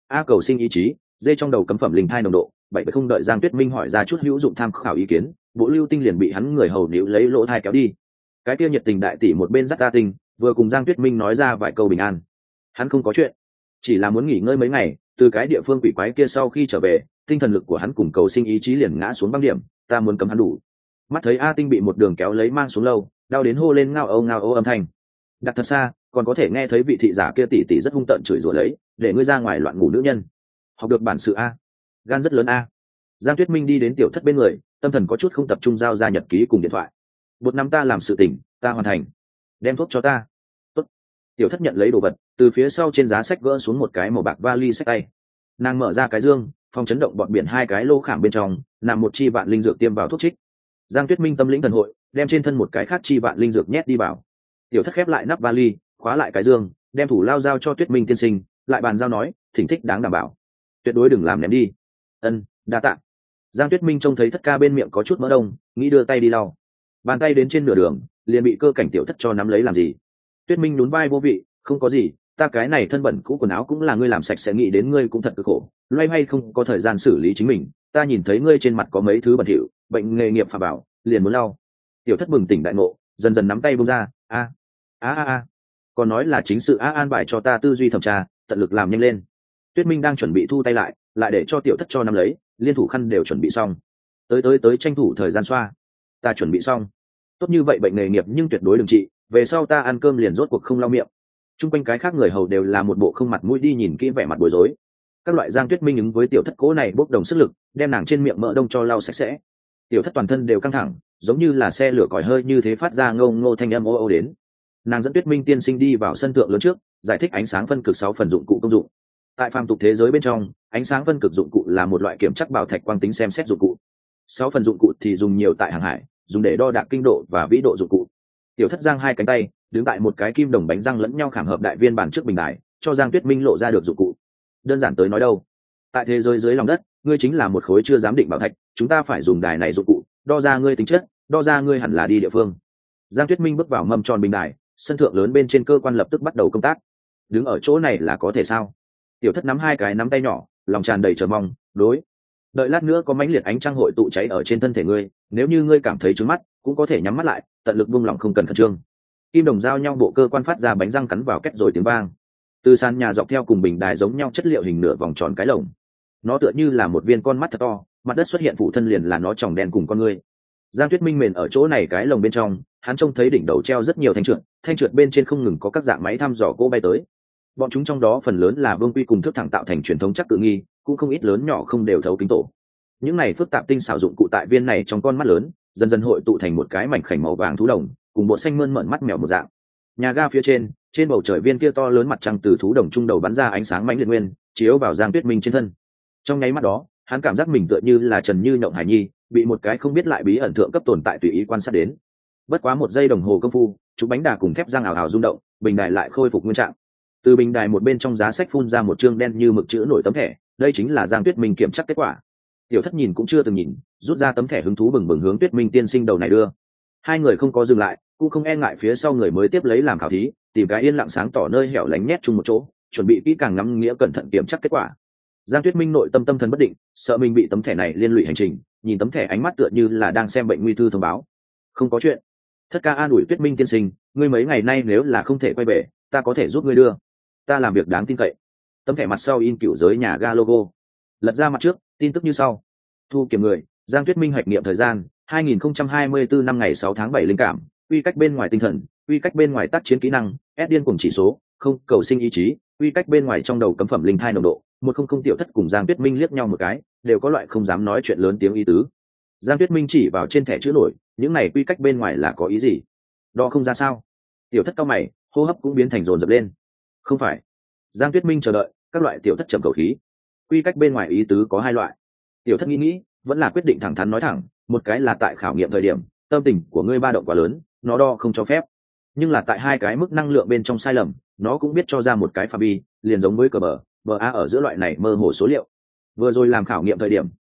a cầu sinh ý chí, d trong đầu cấm phẩm linh thai nồng độ bảy phải không đợi Giang Tuyết Minh hỏi ra chút hữu dụng tham khảo ý kiến, bộ lưu tinh liền bị hắn người hầu níu lấy lỗ thai kéo đi. Cái kia nhiệt tình đại tỷ một bên dắt ta tinh, vừa cùng Giang Tuyết Minh nói ra vài câu bình an. Hắn không có chuyện, chỉ là muốn nghỉ ngơi mấy ngày, từ cái địa phương quỷ quái kia sau khi trở về, tinh thần lực của hắn cùng cầu sinh ý chí liền ngã xuống băng điểm, ta muốn cấm hắn đủ. Mắt thấy A Tinh bị một đường kéo lấy mang xuống lâu, đau đến hô lên ngao âu ngao âu âm thanh. Đặt thật xa, còn có thể nghe thấy vị thị giả kia tỷ tỷ rất hung tợn chửi rủa lấy, để ngươi ra ngoài loạn ngủ nữ nhân. Học được bản sự a, gan rất lớn a. Giang Tuyết Minh đi đến tiểu thất bên người, tâm thần có chút không tập trung, giao ra nhật ký cùng điện thoại. Một năm ta làm sự tỉnh, ta hoàn thành. Đem thuốc cho ta. Tốt. Tiểu thất nhận lấy đồ vật, từ phía sau trên giá sách gỡ xuống một cái màu bạc vali sách tay. Nàng mở ra cái dương, phòng chấn động bọn biển hai cái lô khảm bên trong, nằm một chi vạn linh dược tiêm vào thuốc trích. Giang Tuyết Minh tâm lĩnh thần hội, đem trên thân một cái khác chi vạn linh dược nhét đi vào. Tiểu thất khép lại nắp vali, khóa lại cái dương, đem thủ lao giao cho Tuyết Minh tiên sinh, lại bàn giao nói, thỉnh thích đáng đảm bảo, tuyệt đối đừng làm ném đi. Ân, đa tạ. Giang Tuyết Minh trông thấy thất ca bên miệng có chút mỡ đông, nghĩ đưa tay đi lau, bàn tay đến trên nửa đường liền bị cơ cảnh tiểu thất cho nắm lấy làm gì. Tuyết Minh nhún vai vô vị, không có gì, ta cái này thân bẩn cũ quần áo cũng là ngươi làm sạch sẽ, nghĩ đến ngươi cũng thật cực khổ, loay hoay không có thời gian xử lý chính mình, ta nhìn thấy ngươi trên mặt có mấy thứ bẩn thỉu, bệnh nghề nghiệp phà bảo, liền muốn lau. Tiểu thất bừng tỉnh đại ngộ, dần dần nắm tay buông ra, a a a a, còn nói là chính sự a, an bài cho ta tư duy thẩm tra, tận lực làm nhanh lên. Tuyết Minh đang chuẩn bị thu tay lại, lại để cho tiểu thất cho nắm lấy, liên thủ khăn đều chuẩn bị xong, tới tới tới tranh thủ thời gian xoa. Ta chuẩn bị xong. Tốt như vậy bệnh nghề nghiệp nhưng tuyệt đối đừng trị, về sau ta ăn cơm liền rốt cuộc không lau miệng. Trung quanh cái khác người hầu đều là một bộ không mặt mũi đi nhìn kỹ vẻ mặt bối rối. Các loại Giang Tuyết Minh ứng với tiểu thất cố này bốc đồng sức lực, đem nàng trên miệng mỡ đông cho lau sạch sẽ. Tiểu thất toàn thân đều căng thẳng, giống như là xe lửa còi hơi như thế, phát ra ngô ngô thanh âm ô ô đến. Nàng dẫn Tuyết Minh tiên sinh đi vào sân thượng lớn trước, giải thích ánh sáng phân cực sáu phần dụng cụ công dụng. Tại phàm tục thế giới bên trong, ánh sáng phân cực dụng cụ là một loại kiểm chắc bảo thạch quang tính xem xét dụng cụ. Sáu phần dụng cụ thì dùng nhiều tại hàng hải, dùng để đo đạc kinh độ và vĩ độ dụng cụ. Tiểu thất giang hai cánh tay, đứng tại một cái kim đồng bánh răng lẫn nhau khảm hợp đại viên bản trước bình đài, cho Giang Tuyết Minh lộ ra được dụng cụ. Đơn giản tới nói đâu, tại thế giới dưới lòng đất, ngươi chính là một khối chưa giám định bảo thạch, chúng ta phải dùng đài này dụng cụ đo ra ngươi tính chất, đo ra ngươi hẳn là đi địa phương. Giang Tuyết Minh bước vào mâm tròn bình đài, sân thượng lớn bên trên cơ quan lập tức bắt đầu công tác. Đứng ở chỗ này là có thể sao? Tiểu thất nắm hai cái nắm tay nhỏ, lòng tràn đầy chờ mong. Đối, đợi lát nữa có mãnh liệt ánh trăng hội tụ cháy ở trên thân thể ngươi, nếu như ngươi cảm thấy trướng mắt, cũng có thể nhắm mắt lại, tận lực buông lỏng, không cần khẩn trương. Kim đồng giao nhau bộ cơ quan phát ra bánh răng cắn vào két rồi tiếng vang. Từ sàn nhà dọc theo cùng bình đài giống nhau chất liệu hình nửa vòng tròn cái lồng, nó tựa như là một viên con mắt thật to, mặt đất xuất hiện phụ thân liền là nó tròng đen cùng con ngươi. Giang Tuyết Minh mền ở chỗ này cái lồng bên trong, hắn trông thấy đỉnh đầu treo rất nhiều thanh trượt, thanh trượt bên trên không ngừng có các dạng máy thăm dò cỗ bay tới. Bọn chúng trong đó phần lớn là vương quy cùng thước thẳng tạo thành truyền thống chắc tự nghi, cũng không ít lớn nhỏ không đều thấu kính tổ. Những này phức tạp tinh xảo dụng cụ tại viên này trong con mắt lớn, dần dần hội tụ thành một cái mảnh khảnh màu vàng thú đồng, cùng bộ xanh mơn mởn mắt mèo một dạng. Nhà ga phía trên, trên bầu trời viên kia to lớn mặt trăng từ thú đồng trung đầu bắn ra ánh sáng mãnh liệt nguyên, chiếu vào Giang Tuyết Minh trên thân. Trong nháy mắt đó, hắn cảm giác mình tựa như là Trần Như Nhộng Hải Nhi, bị một cái không biết lại bí ẩn thượng cấp tồn tại tùy ý quan sát đến. Bất quá một giây đồng hồ công phu, chú bánh đà cùng thép răng ảo ảo rung động, bình đài lại khôi phục nguyên trạng. Từ bình đài một bên trong giá sách phun ra một chương đen như mực chữ nổi tấm thẻ, đây chính là Giang Tuyết Minh kiểm tra kết quả. Tiểu thất nhìn cũng chưa từng nhìn, rút ra tấm thẻ hứng thú bừng bừng hướng Tuyết Minh tiên sinh đầu này đưa. Hai người không có dừng lại, cũng không e ngại phía sau người mới tiếp lấy làm khảo thí, tìm cái yên lặng sáng tỏ nơi hẻo lánh nhét chung một chỗ, chuẩn bị kỹ càng ngắm nghĩa cẩn thận kiểm tra kết quả. Giang Tuyết Minh nội tâm tâm thần bất định, sợ mình bị tấm thẻ này liên lụy hành trình, nhìn tấm thẻ ánh mắt tựa như là đang xem bệnh nguy thư thông báo. Không có chuyện. Thất ca an ủi Tuyết Minh tiên sinh, ngươi mấy ngày nay nếu là không thể quay về, ta có thể giúp ngươi đưa. Ta làm việc đáng tin cậy. Tấm thẻ mặt sau in cựu giới nhà ga logo. Lật ra mặt trước, tin tức như sau. Thu kiểm người, Giang Tuyết Minh hoạch nghiệm thời gian, hai nghìn không trăm hai mươi tư năm ngày sáu tháng bảy linh cảm, quy cách bên ngoài tinh thần, quy cách bên ngoài tác chiến kỹ năng, S điên cùng chỉ số, không cầu sinh ý chí, quy cách bên ngoài trong đầu cấm phẩm linh thai nồng độ, một không không. Tiểu thất cùng Giang Tuyết Minh liếc nhau một cái, đều có loại không dám nói chuyện lớn tiếng ý tứ. Giang Tuyết Minh chỉ vào trên thẻ chữ nổi, những này quy cách bên ngoài là có ý gì? Đo không ra sao? Tiểu thất cao mày, hô hấp cũng biến thành dồn dập lên. Không phải. Giang Tuyết Minh chờ đợi, các loại tiểu thất trầm khẩu khí. Quy cách bên ngoài ý tứ có hai loại. Tiểu thất nghĩ nghĩ, vẫn là quyết định thẳng thắn nói thẳng, một cái là tại khảo nghiệm thời điểm, tâm tình của ngươi ba động quá lớn, nó đo không cho phép. Nhưng là tại hai cái mức năng lượng bên trong sai lầm, nó cũng biết cho ra một cái pha bi, liền giống với cờ bờ, bờ a ở giữa loại này mơ hồ số liệu. Vừa rồi làm khảo nghiệm thời điểm,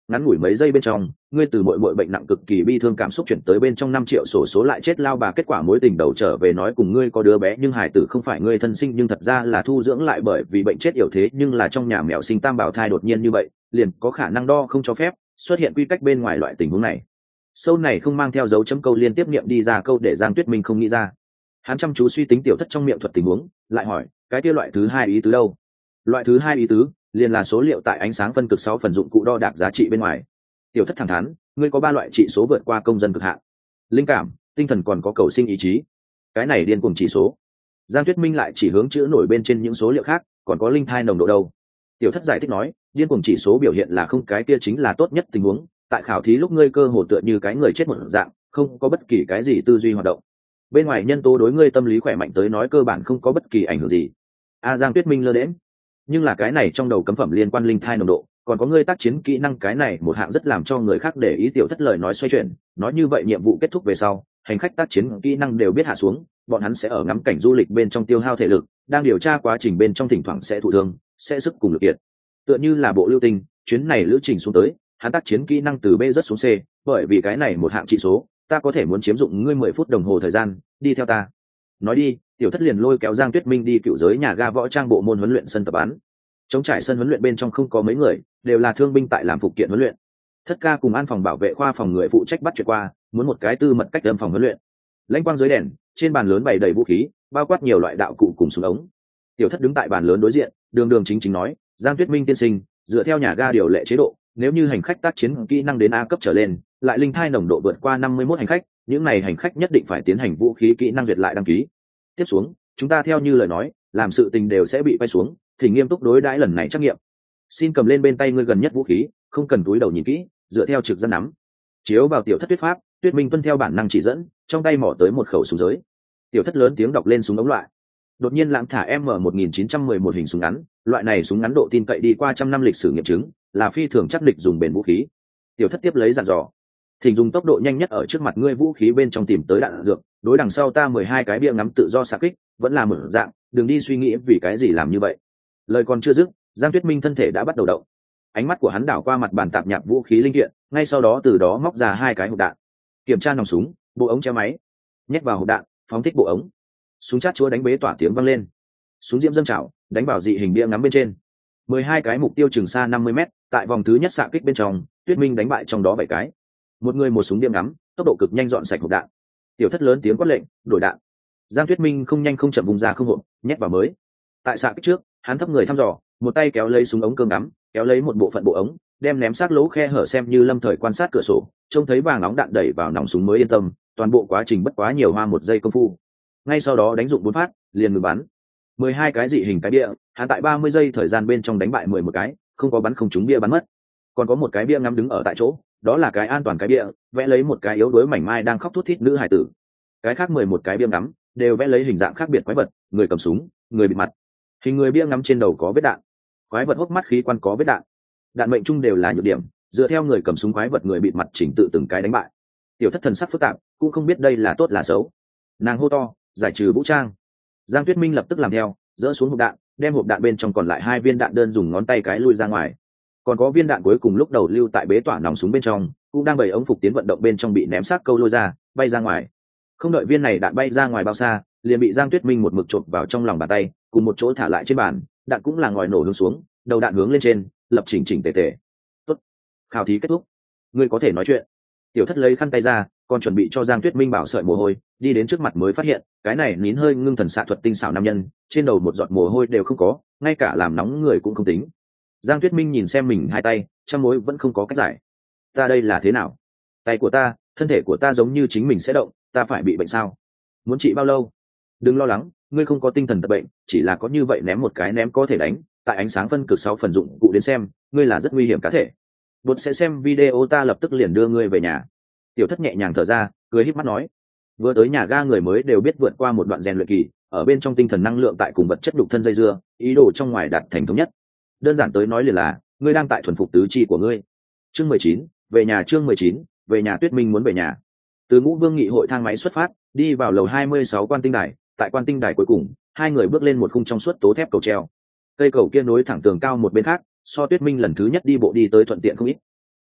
ngắn ngủi mấy giây bên trong ngươi từ mọi mọi bệnh nặng cực kỳ bi thương cảm xúc chuyển tới bên trong năm triệu sổ số lại chết lao bà, kết quả mối tình đầu trở về nói cùng ngươi có đứa bé nhưng hải tử không phải ngươi thân sinh nhưng thật ra là thu dưỡng lại bởi vì bệnh chết yểu thế, nhưng là trong nhà mẹo sinh tam bảo thai đột nhiên như vậy liền có khả năng đo không cho phép xuất hiện quy cách bên ngoài loại tình huống này. Sâu này không mang theo dấu chấm câu liên tiếp niệm đi ra câu để Giang Tuyết Minh không nghĩ ra. Hắn chăm chú suy tính tiểu thất trong miệng thuật tình huống, lại hỏi cái kia loại thứ hai ý tứ đâu? Loại thứ hai ý tứ liền là số liệu tại ánh sáng phân cực sáu phần dụng cụ đo đạc giá trị bên ngoài. Tiểu thất thẳng thắn, ngươi có ba loại trị số vượt qua công dân cực hạn: linh cảm, tinh thần còn có cầu sinh ý chí. Cái này điên cuồng chỉ số. Giang Tuyết Minh lại chỉ hướng chữ nổi bên trên những số liệu khác, còn có linh thai nồng độ đâu? Tiểu thất giải thích nói, điên cuồng chỉ số biểu hiện là không, cái kia chính là tốt nhất tình huống, tại khảo thí lúc ngươi cơ hồ tựa như cái người chết một dạng, không có bất kỳ cái gì tư duy hoạt động, bên ngoài nhân tố đối ngươi tâm lý khỏe mạnh tới nói cơ bản không có bất kỳ ảnh hưởng gì. A Giang Tuyết Minh lơ đễnh, nhưng là cái này trong đầu cấm phẩm liên quan linh thai nồng độ, còn có ngươi tác chiến kỹ năng, cái này một hạng rất làm cho người khác để ý. Tiểu thất lời nói xoay chuyển, nói như vậy nhiệm vụ kết thúc về sau, hành khách tác chiến kỹ năng đều biết hạ xuống, bọn hắn sẽ ở ngắm cảnh du lịch bên trong tiêu hao thể lực, đang điều tra quá trình bên trong thỉnh thoảng sẽ thụ thương, sẽ sức cùng lực kiệt. Tựa như là bộ lưu tinh, chuyến này lữ trình xuống tới, hắn tác chiến kỹ năng từ B rất xuống C, bởi vì cái này một hạng trị số, ta có thể muốn chiếm dụng ngươi mười phút đồng hồ thời gian, đi theo ta. Nói đi, tiểu thất liền lôi kéo Giang Tuyết Minh đi cựu giới nhà ga võ trang bộ môn huấn luyện sân tập bắn. Chống trải sân huấn luyện bên trong không có mấy người, đều là thương binh tại làm phụ kiện huấn luyện. Thất ca cùng an phòng bảo vệ khoa phòng người phụ trách bắt chuyện qua, muốn một cái tư mật cách âm phòng huấn luyện. Lãnh quang dưới đèn, trên bàn lớn bày đầy vũ khí, bao quát nhiều loại đạo cụ cùng súng ống. Tiểu thất đứng tại bàn lớn đối diện, đường đường chính chính nói, Giang Tuyết Minh tiên sinh, dựa theo nhà ga điều lệ chế độ, nếu như hành khách tác chiến kỹ năng đến A cấp trở lên, lại linh thai nồng độ vượt qua năm mươi mốt hành khách, những này hành khách nhất định phải tiến hành vũ khí kỹ năng duyệt lại đăng ký. Tiếp xuống, chúng ta theo như lời nói, làm sự tình đều sẽ bị quay xuống, thì nghiêm túc đối đãi lần này trắc nghiệm. Xin cầm lên bên tay ngươi gần nhất vũ khí, không cần túi đầu nhìn kỹ, dựa theo trực dân nắm. Chiếu vào tiểu thất tuyết pháp, Tuyết Minh tuân theo bản năng chỉ dẫn, trong tay mỏ tới một khẩu súng giới. Tiểu thất lớn tiếng đọc lên súng ống loại. Đột nhiên lãng thả M một nghìn chín trăm mười một hình súng ngắn, loại này súng ngắn độ tin cậy đi qua trăm năm lịch sử nghiệm chứng, là phi thường chắc địch dùng bền vũ khí. Tiểu thất tiếp lấy dặn dò, thỉnh dùng tốc độ nhanh nhất ở trước mặt ngươi vũ khí bên trong tìm tới đạn dược, đối đằng sau ta mười hai cái bia ngắm tự do xạ kích, vẫn là mở dạng, đừng đi suy nghĩ vì cái gì làm như vậy. Lời còn chưa dứt, Giang Tuyết Minh thân thể đã bắt đầu động. Ánh mắt của hắn đảo qua mặt bàn tạp nhạp vũ khí linh kiện, ngay sau đó từ đó móc ra hai cái hộp đạn. Kiểm tra nòng súng, bộ ống treo máy, nhét vào hộp đạn, phóng thích bộ ống. Súng chát chúa đánh bế tỏa tiếng vang lên. Súng diễm dâng trào, đánh vào dị hình bia ngắm bên trên. mười hai cái mục tiêu chừng xa năm mươi mét, tại vòng thứ nhất xạ kích bên trong, Tuyết Minh đánh bại trong đó bảy cái. Một người một súng điểm ngắm, tốc độ cực nhanh dọn sạch hộp đạn. Tiểu thất lớn tiếng quát lệnh, đổi đạn. Giang Tuyết Minh không nhanh không chậm vùng ra không hộp, nhét vào mới. Tại xạ kích trước, hắn thấp người thăm dò, một tay kéo lấy súng ống cương ngắm, kéo lấy một bộ phận bộ ống, đem ném sát lỗ khe hở xem như lâm thời quan sát cửa sổ, trông thấy vàng nóng đạn đẩy vào nòng súng mới yên tâm. Toàn bộ quá trình bất quá nhiều hoa một giây công phu. Ngay sau đó đánh dụng bốn phát, liền ngừng bắn. mười hai cái dị hình cái bia, hắn tại ba mươi giây thời gian bên trong đánh bại mười một cái, không có bắn không trúng bia bắn mất. Còn có một cái bia ngắm đứng ở tại chỗ, đó là cái an toàn cái bia, vẽ lấy một cái yếu đuối mảnh mai đang khóc thút thít nữ hải tử. Cái khác mười một cái bia ngắm đều vẽ lấy hình dạng khác biệt quái vật, người cầm súng, người bịt mặt. Hình người bia ngắm trên đầu có vết đạn, quái vật hốc mắt khí quan có vết đạn. Đạn mệnh chung đều là nhược điểm, dựa theo người cầm súng quái vật người bịt mặt chỉnh tự từng cái đánh bại. Tiểu thất thần sắc phức tạp, cũng không biết đây là tốt là xấu. Nàng hô to, giải trừ vũ trang. Giang Tuyết Minh lập tức làm theo, dỡ xuống hộp đạn, đem hộp đạn bên trong còn lại hai viên đạn đơn dùng ngón tay cái lui ra ngoài. Còn có viên đạn cuối cùng lúc đầu lưu tại bế tỏa nòng súng bên trong, cũng đang bày ống phục tiến vận động bên trong bị ném xác câu lôi ra, bay ra ngoài. Không đợi viên này đạn bay ra ngoài bao xa, liền bị Giang Tuyết Minh một mực chộp vào trong lòng bàn tay, cùng một chỗ thả lại trên bàn, đạn cũng là ngòi nổ hướng xuống, đầu đạn hướng lên trên, lập chỉnh chỉnh tề tề. Tốt, khảo thí kết thúc, ngươi có thể nói chuyện. Tiểu thất lấy khăn tay ra, còn chuẩn bị cho Giang Tuyết Minh bảo sợi mồ hôi, đi đến trước mặt mới phát hiện, cái này nín hơi ngưng thần xạ thuật tinh xảo nam nhân, trên đầu một giọt mồ hôi đều không có, ngay cả làm nóng người cũng không tính. Giang Tuyết Minh nhìn xem mình hai tay, trăm mối vẫn không có cách giải. Ta đây là thế nào? Tay của ta, thân thể của ta giống như chính mình sẽ động, ta phải bị bệnh sao? Muốn trị bao lâu? Đừng lo lắng, ngươi không có tinh thần tật bệnh, chỉ là có như vậy ném một cái ném có thể đánh, tại ánh sáng phân cực sáu phần dụng cụ đến xem, ngươi là rất nguy hiểm cá thể. Bột sẽ xem video, ta lập tức liền đưa ngươi về nhà. Tiểu thất nhẹ nhàng thở ra, cười híp mắt nói, vừa tới nhà ga người mới đều biết vượt qua một đoạn rèn luyện kỳ, ở bên trong tinh thần năng lượng tại cùng vật chất đục thân dây dưa, ý đồ trong ngoài đạt thành thống nhất. Đơn giản tới nói liền là, ngươi đang tại thuần phục tứ chi của ngươi. Chương mười chín, về nhà. Chương mười chín, về nhà. Tuyết Minh muốn về nhà. Từ Ngũ Vương nghị hội thang máy xuất phát, đi vào lầu hai mươi sáu quan tinh đài, tại quan tinh đài cuối cùng, hai người bước lên một khung trong suốt tố thép cầu treo. Cây cầu kia nối thẳng tường cao một bên khác, so Tuyết Minh lần thứ nhất đi bộ đi tới thuận tiện không ít.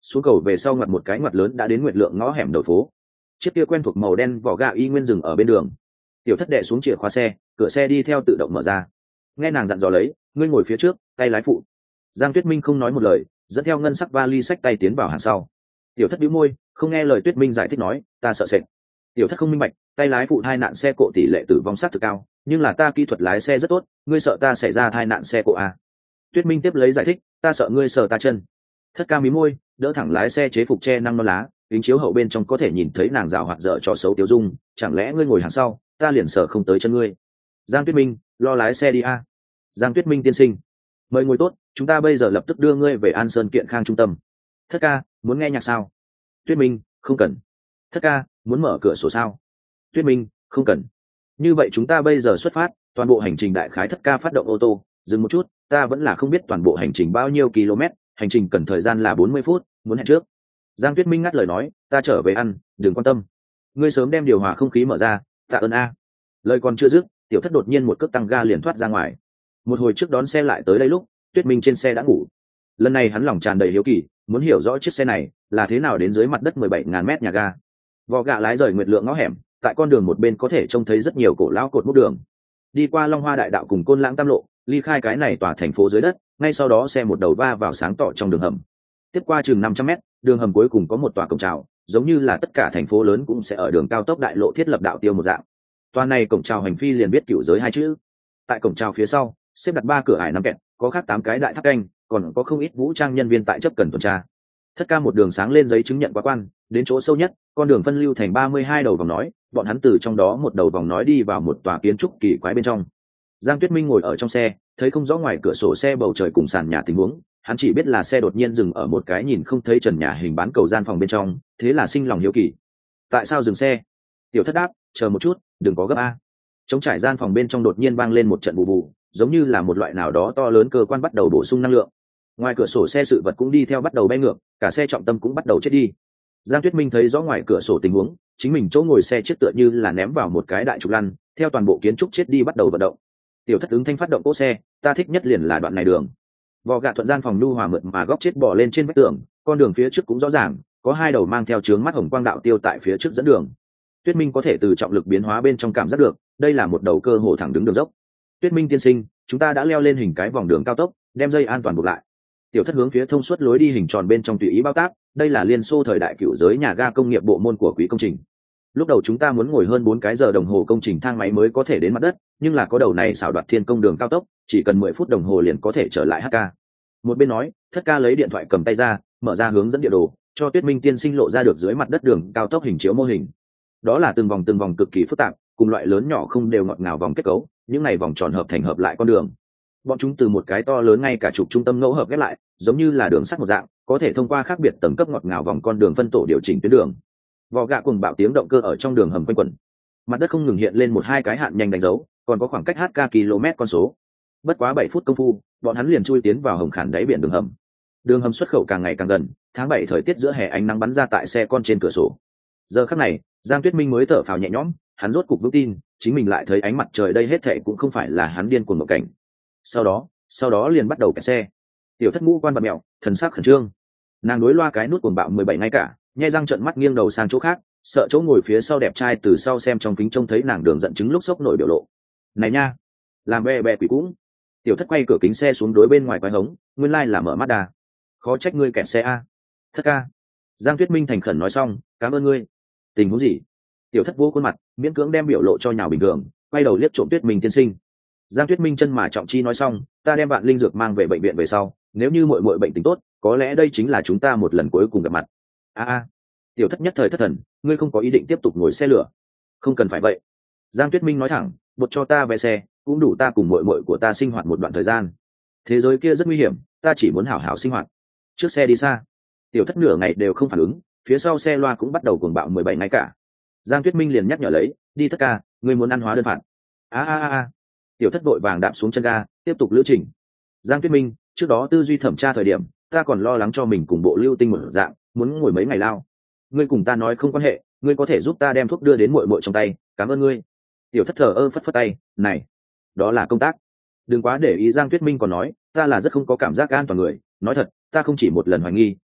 xuống cầu về sau ngoặt một cái ngoặt lớn đã đến Nguyệt Lượng ngõ hẻm đầu phố. Chiếc kia quen thuộc màu đen vỏ gà y nguyên dừng ở bên đường. Tiểu Thất đệ xuống chìa khóa xe, cửa xe đi theo tự động mở ra. Nghe nàng dặn dò lấy, ngươi ngồi phía trước, tay lái phụ. Giang Tuyết Minh không nói một lời, dẫn theo ngân sắc vali xách tay tiến vào hàng sau. Tiểu Thất bĩu môi, không nghe lời Tuyết Minh giải thích nói, ta sợ sệt. Tiểu Thất không minh bạch, tay lái phụ hai nạn xe cộ tỷ lệ tử vong sát thực cao, nhưng là ta kỹ thuật lái xe rất tốt, ngươi sợ ta xảy ra tai nạn xe cộ à? Tuyết Minh tiếp lấy giải thích, ta sợ ngươi sợ ta chân. Thất ca mí môi, đỡ thẳng lái xe chế phục che năng non lá, kính chiếu hậu bên trong có thể nhìn thấy nàng rào hoạt dở trò xấu Tiểu Dung, chẳng lẽ ngươi ngồi hàng sau, ta liền sợ không tới chân ngươi. Giang Tuyết Minh, lo lái xe đi a. À? Giang Tuyết Minh tiên sinh, mời ngồi tốt, chúng ta bây giờ lập tức đưa ngươi về An Sơn Kiện Khang trung tâm. Thất ca, muốn nghe nhạc sao? Tuyết Minh, không cần. Thất ca, muốn mở cửa sổ sao? Tuyết Minh, không cần. Như vậy chúng ta bây giờ xuất phát, toàn bộ hành trình đại khái Thất ca phát động ô tô, dừng một chút, ta vẫn là không biết toàn bộ hành trình bao nhiêu km, hành trình cần thời gian là bốn mươi phút, muốn hẹn trước. Giang Tuyết Minh ngắt lời nói, ta trở về ăn, đừng quan tâm. Ngươi sớm đem điều hòa không khí mở ra, tạ ơn a. Lời còn chưa dứt, Tiểu Thất đột nhiên một cước tăng ga liền thoát ra ngoài. Một hồi trước đón xe lại tới đây lúc, Tuyết Minh trên xe đã ngủ. Lần này hắn lòng tràn đầy hiếu kỳ, muốn hiểu rõ chiếc xe này là thế nào đến dưới mặt đất mười bảy nghìn mét nhà ga. Vò gạ lái rời Nguyệt Lượng ngõ hẻm, tại con đường một bên có thể trông thấy rất nhiều cổ lão cột mốc đường. Đi qua Long Hoa đại đạo cùng Côn Lãng Tam lộ, ly khai cái này tòa thành phố dưới đất, ngay sau đó xe một đầu va vào sáng tỏ trong đường hầm. Tiếp qua chừng năm trăm mét, đường hầm cuối cùng có một tòa cổng chào, giống như là tất cả thành phố lớn cũng sẽ ở đường cao tốc đại lộ thiết lập đạo tiêu một dạng. Tòa này cổng chào hành phi liền biết cửu giới hai chữ. Tại cổng chào phía sau, xếp đặt ba cửa ải năm kẹt, có khác tám cái đại tháp canh, còn có không ít vũ trang nhân viên tại chấp cần tuần tra. Thất ca một đường sáng lên giấy chứng nhận quá quan, đến chỗ sâu nhất, con đường phân lưu thành ba mươi hai đầu vòng nói, bọn hắn từ trong đó một đầu vòng nói đi vào một tòa kiến trúc kỳ quái bên trong. Giang Tuyết Minh ngồi ở trong xe, thấy không rõ ngoài cửa sổ xe bầu trời cùng sàn nhà tình huống, hắn chỉ biết là xe đột nhiên dừng ở một cái nhìn không thấy trần nhà hình bán cầu gian phòng bên trong, thế là sinh lòng hiếu kỳ. Tại sao dừng xe? Tiểu Thất đáp, chờ một chút, đừng có gấp a. Trống trải gian phòng bên trong đột nhiên vang lên một trận bù bù, giống như là một loại nào đó to lớn cơ quan bắt đầu bổ sung năng lượng. Ngoài cửa sổ xe sự vật cũng đi theo bắt đầu bay ngược, cả xe trọng tâm cũng bắt đầu chết đi. Giang Tuyết Minh thấy rõ ngoài cửa sổ tình huống, chính mình chỗ ngồi xe chiếc tựa như là ném vào một cái đại trục lăn, theo toàn bộ kiến trúc chết đi bắt đầu vận động. Tiểu Thất ứng thanh phát động cỗ xe, ta thích nhất liền là đoạn này đường. Vò gạ thuận gian phòng nhu hòa mượt mà góc chết bỏ lên trên vách tường, con đường phía trước cũng rõ ràng, có hai đầu mang theo chướng mắt hồng quang đạo tiêu tại phía trước dẫn đường. Tuyết Minh có thể từ trọng lực biến hóa bên trong cảm giác được, đây là một đầu cơ hồ thẳng đứng đường dốc. Tuyết Minh tiên sinh, chúng ta đã leo lên hình cái vòng đường cao tốc, đem dây an toàn buộc lại. Tiểu Thất hướng phía thông suốt lối đi hình tròn bên trong tùy ý bao tác, đây là Liên Xô thời đại cựu giới nhà ga công nghiệp bộ môn của quý công trình. Lúc đầu chúng ta muốn ngồi hơn bốn cái giờ đồng hồ công trình thang máy mới có thể đến mặt đất, nhưng là có đầu này xảo đoạt thiên công đường cao tốc, chỉ cần mười phút đồng hồ liền có thể trở lại hát ca. Một bên nói, Thất ca lấy điện thoại cầm tay ra, mở ra hướng dẫn địa đồ, cho Tuyết Minh tiên sinh lộ ra được dưới mặt đất đường cao tốc hình chiếu mô hình. Đó là từng vòng từng vòng cực kỳ phức tạp, cùng loại lớn nhỏ không đều ngọt ngào vòng kết cấu, những này vòng tròn hợp thành hợp lại con đường. Bọn chúng từ một cái to lớn ngay cả trục trung tâm ngẫu hợp ghép lại, giống như là đường sắt một dạng, có thể thông qua khác biệt tầng cấp ngọt ngào vòng con đường phân tổ điều chỉnh tuyến đường. Vò gạ cùng bạo tiếng động cơ ở trong đường hầm quanh quẩn, mặt đất không ngừng hiện lên một hai cái hạn nhanh đánh dấu, còn có khoảng cách hát ca km con số. Bất quá bảy phút công phu, bọn hắn liền chui tiến vào hồng khản đáy biển đường hầm. Đường hầm xuất khẩu càng ngày càng gần, tháng bảy thời tiết giữa hè ánh nắng bắn ra tại xe con trên cửa sổ. Giờ khắc này, Giang Tuyết Minh mới thở phào nhẹ nhõm, hắn rốt cục vững tin, chính mình lại thấy ánh mặt trời đây hết thảy cũng không phải là hắn điên cuồng một cảnh. Sau đó, sau đó liền bắt đầu kẹt xe. Tiểu Thất ngũ quan bặm mẹo, thần sắc khẩn trương. Nàng đối loa cái nút cuồng bạo mười bảy ngay cả, nhai răng trợn mắt nghiêng đầu sang chỗ khác, sợ chỗ ngồi phía sau đẹp trai từ sau xem trong kính trông thấy nàng đường giận chứng lúc sốc nổi biểu lộ. Này nha, làm bè bè quỷ cũng. Tiểu Thất quay cửa kính xe xuống đối bên ngoài quái hống, nguyên lai là mở mắt đà. Khó trách ngươi kẹt xe a. Thất ca. Giang Tuyết Minh thành khẩn nói xong, cảm ơn ngươi. Tình huống gì? Tiểu Thất vô khuôn mặt, miễn cưỡng đem biểu lộ cho nhào bình thường, quay đầu liếc trộm Tuyết Minh tiên sinh. Giang Tuyết Minh chân mà trọng chi nói xong, ta đem bạn linh dược mang về bệnh viện về sau, nếu như muội muội bệnh tình tốt, có lẽ đây chính là chúng ta một lần cuối cùng gặp mặt. A a. Tiểu Thất nhất thời thất thần, ngươi không có ý định tiếp tục ngồi xe lửa? Không cần phải vậy. Giang Tuyết Minh nói thẳng, bột cho ta vé xe, cũng đủ ta cùng muội muội của ta sinh hoạt một đoạn thời gian. Thế giới kia rất nguy hiểm, ta chỉ muốn hảo hảo sinh hoạt. Trước xe đi xa. Tiểu Thất nửa ngày đều không phản ứng, phía sau xe loa cũng bắt đầu cuồng bạo mười bảy ngay cả. Giang Tuyết Minh liền nhắc nhở lấy, đi Thất ca, ngươi muốn ăn hóa đơn phạt. A a a. Tiểu Thất vội vàng đạp xuống chân ga, tiếp tục lữ trình. Giang Tuyết Minh, trước đó tư duy thẩm tra thời điểm, ta còn lo lắng cho mình cùng bộ lưu tinh một dạng, muốn ngồi mấy ngày lao. Ngươi cùng ta nói không quan hệ, ngươi có thể giúp ta đem thuốc đưa đến muội muội trong tay, cảm ơn ngươi. Tiểu Thất thờ ơ phất phất tay, này, đó là công tác, đừng quá để ý. Giang Tuyết Minh còn nói, ta là rất không có cảm giác an toàn người, nói thật, ta không chỉ một lần hoài nghi,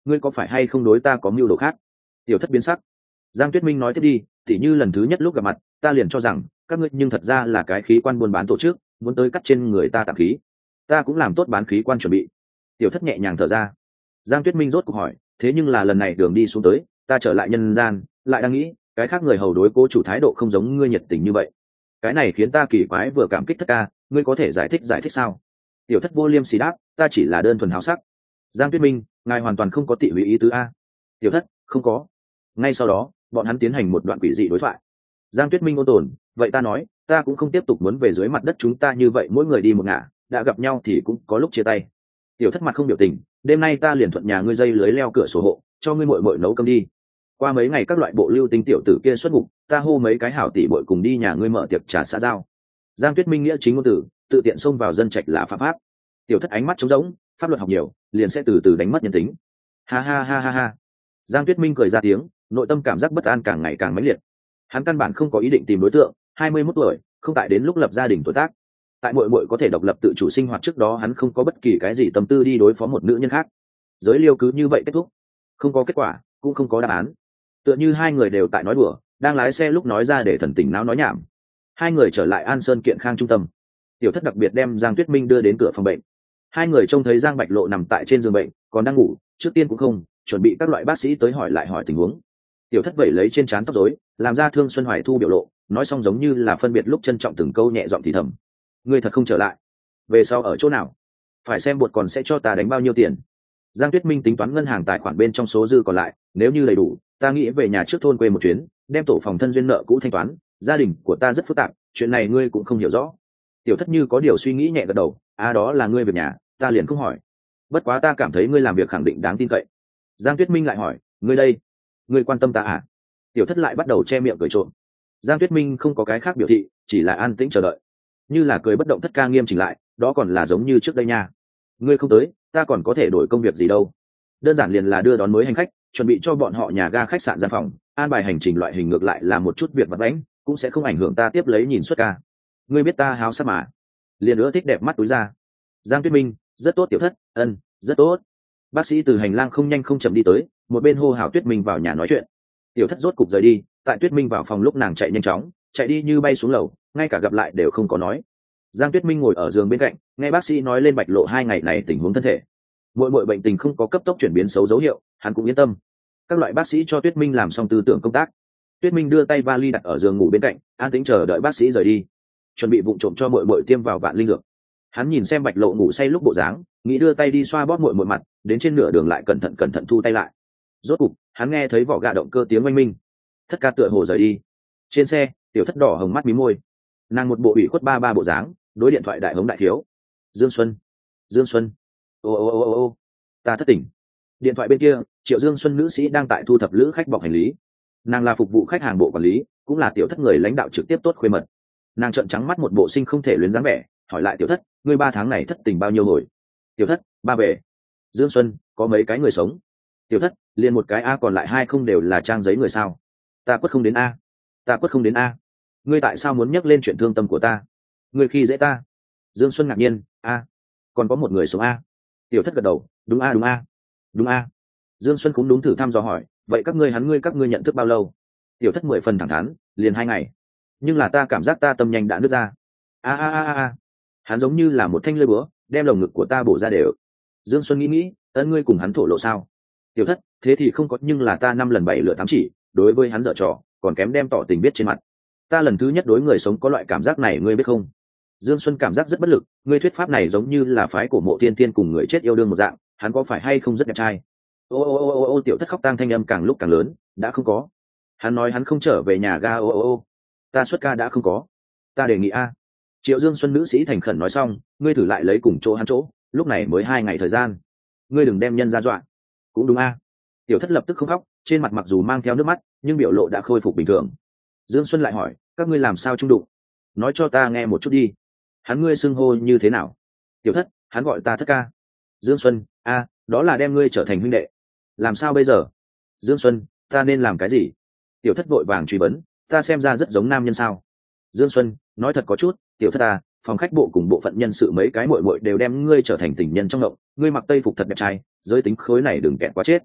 ngươi có phải hay không đối ta có mưu đồ khác? Tiểu thất biến sắc. Giang Tuyết Minh nói tiếp đi, tỉ như lần thứ nhất lúc gặp mặt ta liền cho rằng các ngươi nhưng thật ra là cái khí quan buôn bán tổ chức, muốn tới cắt trên người ta tạm khí, ta cũng làm tốt bán khí quan chuẩn bị. Tiểu thất nhẹ nhàng thở ra. Giang Tuyết Minh rốt cuộc hỏi, thế nhưng là lần này đường đi xuống tới ta trở lại nhân gian lại đang nghĩ cái khác người hầu đối cố chủ thái độ không giống ngươi nhiệt tình như vậy, cái này khiến ta kỳ quái vừa cảm kích thất ca, ngươi có thể giải thích giải thích sao? Tiểu thất vô liêm sỉ đáp, ta chỉ là đơn thuần háo sắc. Giang Tuyết Minh, ngài hoàn toàn không có tị húy ý tứ a. Tiểu thất, không có. Ngay sau đó bọn hắn tiến hành một đoạn quỷ dị đối thoại. Giang Tuyết Minh ôn tồn, vậy ta nói ta cũng không tiếp tục muốn về dưới mặt đất chúng ta như vậy mỗi người đi một ngả, đã gặp nhau thì cũng có lúc chia tay. Tiểu thất mặt không biểu tình, đêm nay ta liền thuận nhà ngươi dây lưới leo cửa sổ hộ, cho ngươi muội muội nấu cơm đi. Qua mấy ngày các loại bộ lưu tinh tiểu tử kia xuất ngục, ta hô mấy cái hảo tỷ muội cùng đi nhà ngươi mở tiệc trà xã giao. Giang Tuyết Minh nghĩa chính ngôn tử, tự tiện xông vào dân trạch là phạm pháp. Tiểu thất ánh mắt trống rỗng, pháp luật học nhiều liền sẽ từ từ đánh mất nhân tính. Ha ha ha ha ha. Giang Tuyết Minh cười ra tiếng, nội tâm cảm giác bất an càng ngày càng mãnh liệt. Hắn căn bản không có ý định tìm đối tượng, hai mươi mốt tuổi, không tại đến lúc lập gia đình tuổi tác. Tại muội muội có thể độc lập tự chủ sinh hoạt trước đó hắn không có bất kỳ cái gì tâm tư đi đối phó một nữ nhân khác. Giới liêu cứ như vậy kết thúc, không có kết quả, cũng không có đáp án. Tựa như hai người đều tại nói đùa, đang lái xe lúc nói ra để thần tình não nói nhảm. Hai người trở lại An Sơn kiện khang trung tâm. Tiểu thất đặc biệt đem Giang Tuyết Minh đưa đến cửa phòng bệnh. Hai người trông thấy Giang Bạch Lộ nằm tại trên giường bệnh, còn đang ngủ, trước tiên cũng không chuẩn bị các loại bác sĩ tới hỏi lại hỏi tình huống. Tiểu thất vẩy lấy trên trán tóc rối, làm ra Thương Xuân Hoài Thu biểu lộ, nói xong giống như là phân biệt lúc trân trọng từng câu nhẹ giọng thì thầm. Ngươi thật không trở lại, về sau ở chỗ nào? Phải xem bột còn sẽ cho ta đánh bao nhiêu tiền. Giang Tuyết Minh tính toán ngân hàng tài khoản bên trong số dư còn lại, nếu như đầy đủ ta nghĩ về nhà trước thôn quê một chuyến, đem tổ phòng thân duyên nợ cũ thanh toán. Gia đình của ta rất phức tạp, chuyện này ngươi cũng không hiểu rõ. Tiểu thất như có điều suy nghĩ nhẹ gật đầu, à đó là ngươi về nhà, ta liền không hỏi. Bất quá ta cảm thấy ngươi làm việc khẳng định đáng tin cậy. Giang Tuyết Minh lại hỏi, ngươi đây, ngươi quan tâm ta à? Tiểu thất lại bắt đầu che miệng cười trộm. Giang Tuyết Minh không có cái khác biểu thị, chỉ là an tĩnh chờ đợi. Như là cười bất động thất ca nghiêm chỉnh lại, đó còn là giống như trước đây nha. Ngươi không tới ta còn có thể đổi công việc gì đâu, đơn giản liền là đưa đón mới hành khách, chuẩn bị cho bọn họ nhà ga khách sạn gian phòng, an bài hành trình loại hình, ngược lại là một chút việc vặt vãnh, cũng sẽ không ảnh hưởng ta tiếp lấy nhìn xuất ca. Ngươi biết ta háo sắc mà, liền nữa thích đẹp mắt túi ra. Giang Tuyết Minh, rất tốt tiểu thất, ân, rất tốt. Bác sĩ từ hành lang không nhanh không chậm đi tới, một bên hô hào Tuyết Minh vào nhà nói chuyện. Tiểu thất rốt cục rời đi, tại Tuyết Minh vào phòng lúc nàng chạy nhanh chóng, chạy đi như bay xuống lầu, ngay cả gặp lại đều không có nói. Giang Tuyết Minh ngồi ở giường bên cạnh, nghe bác sĩ nói lên Bạch Lộ hai ngày này tình huống thân thể. Mỗi mỗi bệnh tình không có cấp tốc chuyển biến xấu dấu hiệu, hắn cũng yên tâm. Các loại bác sĩ cho Tuyết Minh làm xong tư tưởng công tác. Tuyết Minh đưa tay vali đặt ở giường ngủ bên cạnh, an tĩnh chờ đợi bác sĩ rời đi, chuẩn bị vụng trộm cho muội muội tiêm vào vạn linh dược. Hắn nhìn xem Bạch Lộ ngủ say lúc bộ dáng, nghĩ đưa tay đi xoa bóp muội muội mặt, đến trên nửa đường lại cẩn thận cẩn thận thu tay lại. Rốt cục, hắn nghe thấy vỏ gạ động cơ tiếng oanh minh. Thất ca tựa hồ rời đi. Trên xe, tiểu thất đỏ hồng mắt mí môi, nàng một bộ ủy khuất ba ba bộ dáng, đối điện thoại đại hống đại thiếu. Dương Xuân, Dương Xuân, ô ô ô ô ô, ta thất tỉnh. Điện thoại bên kia, Triệu Dương Xuân nữ sĩ đang tại thu thập lữ khách bọc hành lý. Nàng là phục vụ khách hàng bộ quản lý, cũng là tiểu thất người lãnh đạo trực tiếp tốt khuê mật. Nàng trợn trắng mắt một bộ sinh không thể luyến dáng vẻ, hỏi lại tiểu thất, ngươi ba tháng này thất tình bao nhiêu rồi? Tiểu thất, ba về. Dương Xuân, có mấy cái người sống? Tiểu thất, liền một cái a, còn lại hai không đều là trang giấy người sao? Ta quất không đến a, ta quất không đến a. Ngươi tại sao muốn nhắc lên chuyện thương tâm của ta? Ngươi khi dễ ta? Dương Xuân ngạc nhiên, a, còn có một người sống a. Tiểu thất gật đầu, đúng a đúng a, đúng a. Dương Xuân cũng đúng thử thăm dò hỏi, vậy các ngươi hắn ngươi các ngươi nhận thức bao lâu? Tiểu thất mười phần thẳng thắn, liền hai ngày. Nhưng là ta cảm giác ta tâm nhanh đã nứt ra. A a a a, hắn giống như là một thanh lưỡi búa, đem lồng ngực của ta bổ ra đều. Dương Xuân nghĩ nghĩ, ân ngươi cùng hắn thổ lộ sao? Tiểu thất, thế thì không có, nhưng là ta năm lần bảy lượt tám chỉ, đối với hắn dở trò, còn kém đem tỏ tình biết trên mặt. Ta lần thứ nhất đối người sống có loại cảm giác này, ngươi biết không? Dương Xuân cảm giác rất bất lực, ngươi thuyết pháp này giống như là phái của Mộ Tiên Tiên cùng người chết yêu đương một dạng, hắn có phải hay không rất đẹp trai? Ô ô ô ô ô, tiểu thất khóc tang thanh âm càng lúc càng lớn, đã không có. Hắn nói hắn không trở về nhà ga, ô ô ô. Ta xuất ca đã không có. Ta đề nghị a. Triệu Dương Xuân nữ sĩ thành khẩn nói xong, ngươi thử lại lấy cùng chỗ hắn chỗ, lúc này mới hai ngày thời gian. Ngươi đừng đem nhân ra dọa. Cũng đúng a. Tiểu thất lập tức không khóc, trên mặt mặc dù mang theo nước mắt, nhưng biểu lộ đã khôi phục bình thường. Dương Xuân lại hỏi, các ngươi làm sao chung đụng? Nói cho ta nghe một chút đi. Hắn ngươi xưng hô như thế nào? Tiểu thất, hắn gọi ta thất ca. Dương Xuân, a, đó là đem ngươi trở thành huynh đệ. Làm sao bây giờ? Dương Xuân, ta nên làm cái gì? Tiểu thất vội vàng truy vấn, ta xem ra rất giống nam nhân sao? Dương Xuân, nói thật có chút, tiểu thất à, phòng khách bộ cùng bộ phận nhân sự mấy cái muội muội đều đem ngươi trở thành tình nhân trong ngộng, ngươi mặc tây phục thật đẹp trai, giới tính khối này đừng kẹt quá chết.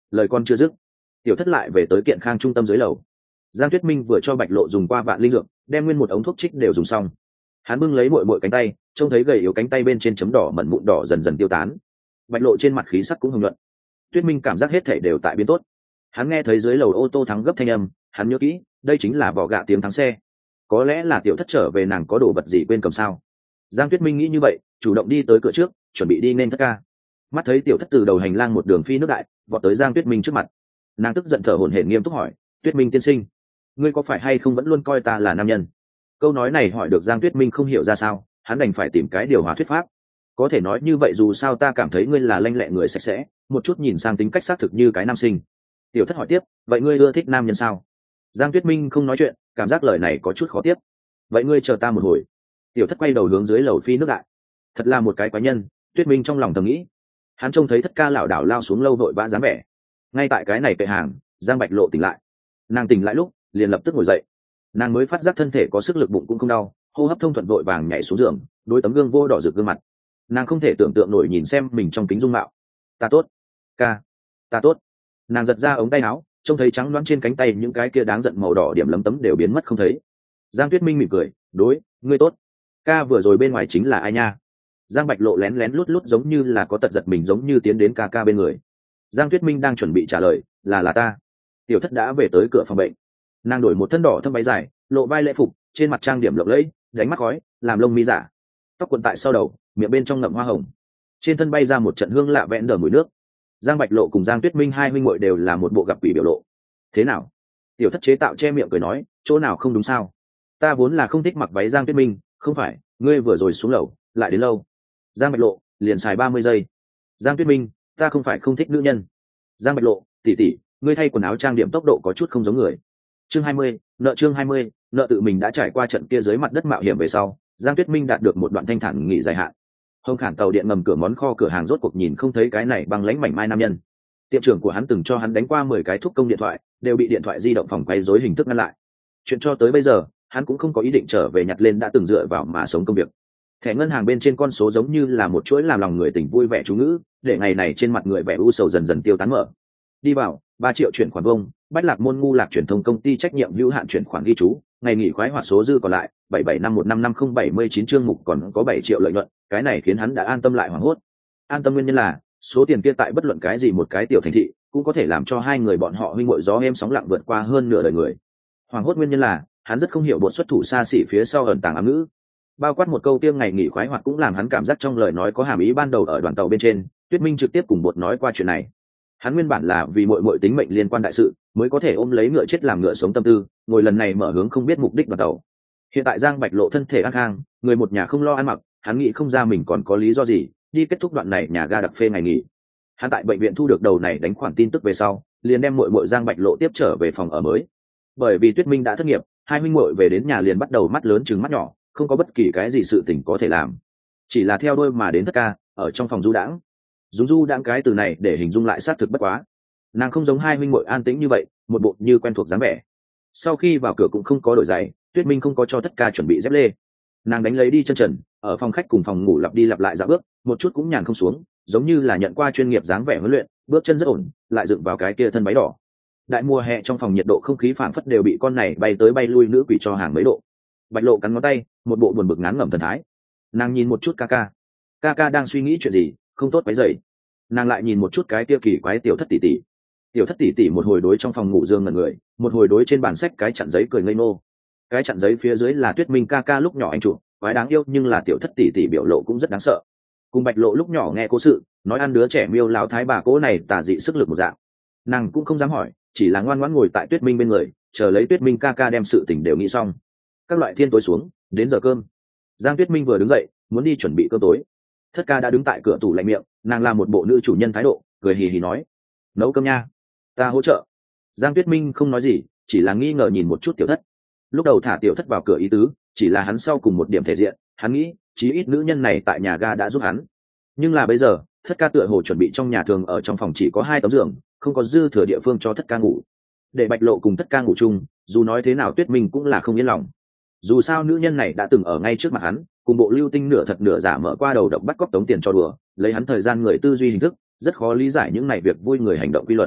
lời con chưa dứt, tiểu thất lại về tới kiện khang trung tâm dưới lầu. Giang Tuyết Minh vừa cho Bạch Lộ dùng qua vạn linh dược, đem nguyên một ống thuốc trích đều dùng xong. Hắn bưng lấy muội muội cánh tay, trông thấy gầy yếu cánh tay bên trên chấm đỏ mẩn mụn đỏ dần dần tiêu tán. Bạch Lộ trên mặt khí sắc cũng hưng luận. Tuyết Minh cảm giác hết thể đều tại biến tốt. Hắn nghe thấy dưới lầu ô tô thắng gấp thanh âm, hắn nhớ kỹ, đây chính là vỏ gạ tiếng thắng xe. Có lẽ là tiểu thất trở về nàng có đồ vật gì quên cầm sao. Giang Tuyết Minh nghĩ như vậy, chủ động đi tới cửa trước, chuẩn bị đi nên thất ca. Mắt thấy tiểu thất từ đầu hành lang một đường phi nước đại, vọt tới Giang Tuyết Minh trước mặt. Nàng tức giận thở hổn hển nghiêm túc hỏi, Tuyết Minh tiên sinh, ngươi có phải hay không vẫn luôn coi ta là nam nhân? Câu nói này hỏi được Giang Tuyết Minh không hiểu ra sao, hắn đành phải tìm cái điều hòa thuyết pháp. Có thể nói như vậy, dù sao ta cảm thấy ngươi là lanh lẹ người sạch sẽ, một chút nhìn sang tính cách xác thực như cái nam sinh. Tiểu thất hỏi tiếp, vậy ngươi ưa thích nam nhân sao? Giang Tuyết Minh không nói chuyện, cảm giác lời này có chút khó tiếp. Vậy ngươi chờ ta một hồi. Tiểu thất quay đầu hướng dưới lầu phi nước đại. Thật là một cái quái nhân, Tuyết Minh trong lòng thầm nghĩ. Hắn trông thấy thất ca lảo đảo lao xuống lâu vội vã dáng vẻ. Ngay tại cái này kệ hàng, Giang Bạch Lộ tỉnh lại. Nàng tỉnh lại lúc liền lập tức ngồi dậy. Nàng mới phát giác thân thể có sức lực, bụng cũng không đau, hô hấp thông thuận, vội vàng nhảy xuống giường, đối tấm gương vô đỏ rực gương mặt. Nàng không thể tưởng tượng nổi nhìn xem mình trong kính dung mạo. Ta tốt, ca, ta tốt. Nàng giật ra ống tay áo, trông thấy trắng loáng trên cánh tay những cái kia đáng giận màu đỏ điểm lấm tấm đều biến mất không thấy. Giang Tuyết Minh mỉm cười, đối, ngươi tốt. Ca vừa rồi bên ngoài chính là ai nha? Giang Bạch Lộ lén lén lút lút giống như là có tật giật mình, giống như tiến đến ca ca bên người. Giang Tuyết Minh đang chuẩn bị trả lời, là là ta. Tiểu thất đã về tới cửa phòng bệnh. Nàng đổi một thân đỏ thâm váy dài, lộ vai lễ phục, trên mặt trang điểm lộng lẫy, đánh mắt khói, làm lông mi giả, tóc quần tại sau đầu, miệng bên trong ngậm hoa hồng, trên thân bay ra một trận hương lạ vẹn đờ mùi nước. Giang Bạch Lộ cùng Giang Tuyết Minh hai huynh muội đều là một bộ gặp quỷ biểu lộ. Thế nào? Tiểu thất chế tạo che miệng cười nói, chỗ nào không đúng sao? Ta vốn là không thích mặc váy. Giang Tuyết Minh, không phải, ngươi vừa rồi xuống lầu lại đến lâu. Giang Bạch Lộ, liền xài ba mươi giây. Giang Tuyết Minh, ta không phải không thích nữ nhân. Giang Bạch Lộ, tỷ tỷ, ngươi thay quần áo trang điểm tốc độ có chút không giống người. Chương hai mươi, nợ chương hai mươi, nợ tự mình đã trải qua trận kia dưới mặt đất mạo hiểm về sau, Giang Tuyết Minh đạt được một đoạn thanh thản nghỉ dài hạn. Hồng Khản tàu điện ngầm cửa món kho cửa hàng rốt cuộc nhìn không thấy cái này băng lãnh mảnh mai nam nhân. Tiệm trưởng của hắn từng cho hắn đánh qua mười cái thúc công điện thoại, đều bị điện thoại di động phòng quấy rối hình thức ngăn lại. Chuyện cho tới bây giờ, hắn cũng không có ý định trở về nhặt lên đã từng dựa vào mà sống công việc. Thẻ ngân hàng bên trên con số giống như là một chuỗi làm lòng người tỉnh vui vẻ chú ngữ, để ngày này trên mặt người vẻ u sầu dần dần tiêu tán mở. Đi vào, ba triệu chuyển khoản vông, Bách Lạc Môn Ngu Lạc truyền thông công ty trách nhiệm hữu hạn chuyển khoản ghi chú, ngày nghỉ khoái hoạt số dư còn lại bảy bảy năm một năm năm không bảy mươi chín, chương mục còn có bảy triệu lợi nhuận, cái này khiến hắn đã an tâm lại hoảng hốt. An tâm nguyên nhân là số tiền kia tại bất luận cái gì một cái tiểu thành thị cũng có thể làm cho hai người bọn họ huynh muội gió êm sóng lặng vượt qua hơn nửa đời người. Hoảng hốt nguyên nhân là hắn rất không hiểu bộ xuất thủ xa xỉ phía sau ẩn tàng ám ngữ. Bao quát một câu tiêm ngày nghỉ khoái hoạt cũng làm hắn cảm giác trong lời nói có hàm ý ban đầu ở đoàn tàu bên trên, Tuyết Minh trực tiếp cùng bột nói qua chuyện này. Hắn nguyên bản là vì muội muội tính mệnh liên quan đại sự mới có thể ôm lấy ngựa chết làm ngựa sống tâm tư, ngồi lần này mở hướng không biết mục đích đoàn tàu. Hiện tại Giang Bạch Lộ thân thể an khang, người một nhà không lo ăn mặc, hắn nghĩ không ra mình còn có lý do gì đi kết thúc đoạn này nhà ga đặc phê ngày nghỉ. Hắn tại bệnh viện thu được đầu này đánh khoản tin tức về sau, liền đem muội muội Giang Bạch Lộ tiếp trở về phòng ở mới. Bởi vì Tuyết Minh đã thất nghiệp, hai huynh muội về đến nhà liền bắt đầu mắt lớn trừng mắt nhỏ, không có bất kỳ cái gì sự tình có thể làm, chỉ là theo đôi mà đến thất ca ở trong phòng du đãng. Dùng du đãng cái từ này để hình dung lại xác thực bất quá. Nàng không giống hai huynh muội an tĩnh như vậy, một bộ như quen thuộc dáng vẻ. Sau khi vào cửa cũng không có đổi giày, Tuyết Minh không có cho thất ca chuẩn bị dép lê. Nàng đánh lấy đi chân trần, ở phòng khách cùng phòng ngủ lặp đi lặp lại dạo bước, một chút cũng nhàn không xuống, giống như là nhận qua chuyên nghiệp dáng vẻ huấn luyện, bước chân rất ổn, lại dựng vào cái kia thân váy đỏ. Đại mùa hè trong phòng nhiệt độ không khí phảng phất đều bị con này bay tới bay lui nữ quỷ cho hàng mấy độ. Bạch Lộ cắn ngón tay, một bộ buồn bực ngán ngẩm thần thái. Nàng nhìn một chút ca ca, ca ca đang suy nghĩ chuyện gì, không tốt váy dày. Nàng lại nhìn một chút cái kia kỳ quái tiểu thất tỷ tỷ. Tiểu thất tỷ tỷ một hồi đối trong phòng ngủ dương ngẩn người, một hồi đối trên bàn sách cái chặn giấy cười ngây ngô. Cái chặn giấy phía dưới là Tuyết Minh ca ca lúc nhỏ anh chủ, quái đáng yêu, nhưng là tiểu thất tỷ tỷ biểu lộ cũng rất đáng sợ. Cùng Bạch Lộ lúc nhỏ nghe cố sự, nói ăn đứa trẻ miêu lão thái bà cố này tà dị sức lực một dạng. Nàng cũng không dám hỏi, chỉ là ngoan ngoãn ngồi tại Tuyết Minh bên người, chờ lấy Tuyết Minh ca ca đem sự tình đều nghĩ xong. Các loại thiên tối xuống, đến giờ cơm. Giang Tuyết Minh vừa đứng dậy, muốn đi chuẩn bị cơm tối. Thất ca đã đứng tại cửa tủ lạnh miệng, nàng làm một bộ nữ chủ nhân thái độ, cười hì hì nói: "Nấu cơm nha, ta hỗ trợ." Giang Tuyết Minh không nói gì, chỉ là nghi ngờ nhìn một chút tiểu thất. Lúc đầu thả tiểu thất vào cửa ý tứ, chỉ là hắn sau cùng một điểm thể diện, hắn nghĩ, chí ít nữ nhân này tại nhà ga đã giúp hắn. Nhưng là bây giờ, thất ca tựa hồ chuẩn bị trong nhà thường ở trong phòng chỉ có hai tấm giường, không có dư thừa địa phương cho thất ca ngủ. Để Bạch Lộ cùng thất ca ngủ chung, dù nói thế nào Tuyết Minh cũng là không yên lòng. Dù sao nữ nhân này đã từng ở ngay trước mặt hắn, cùng bộ lưu tinh nửa thật nửa giả mở qua đầu độc bắt cóc tống tiền cho đùa, lấy hắn thời gian người tư duy hình thức, rất khó lý giải những này việc vui người hành động quy luật.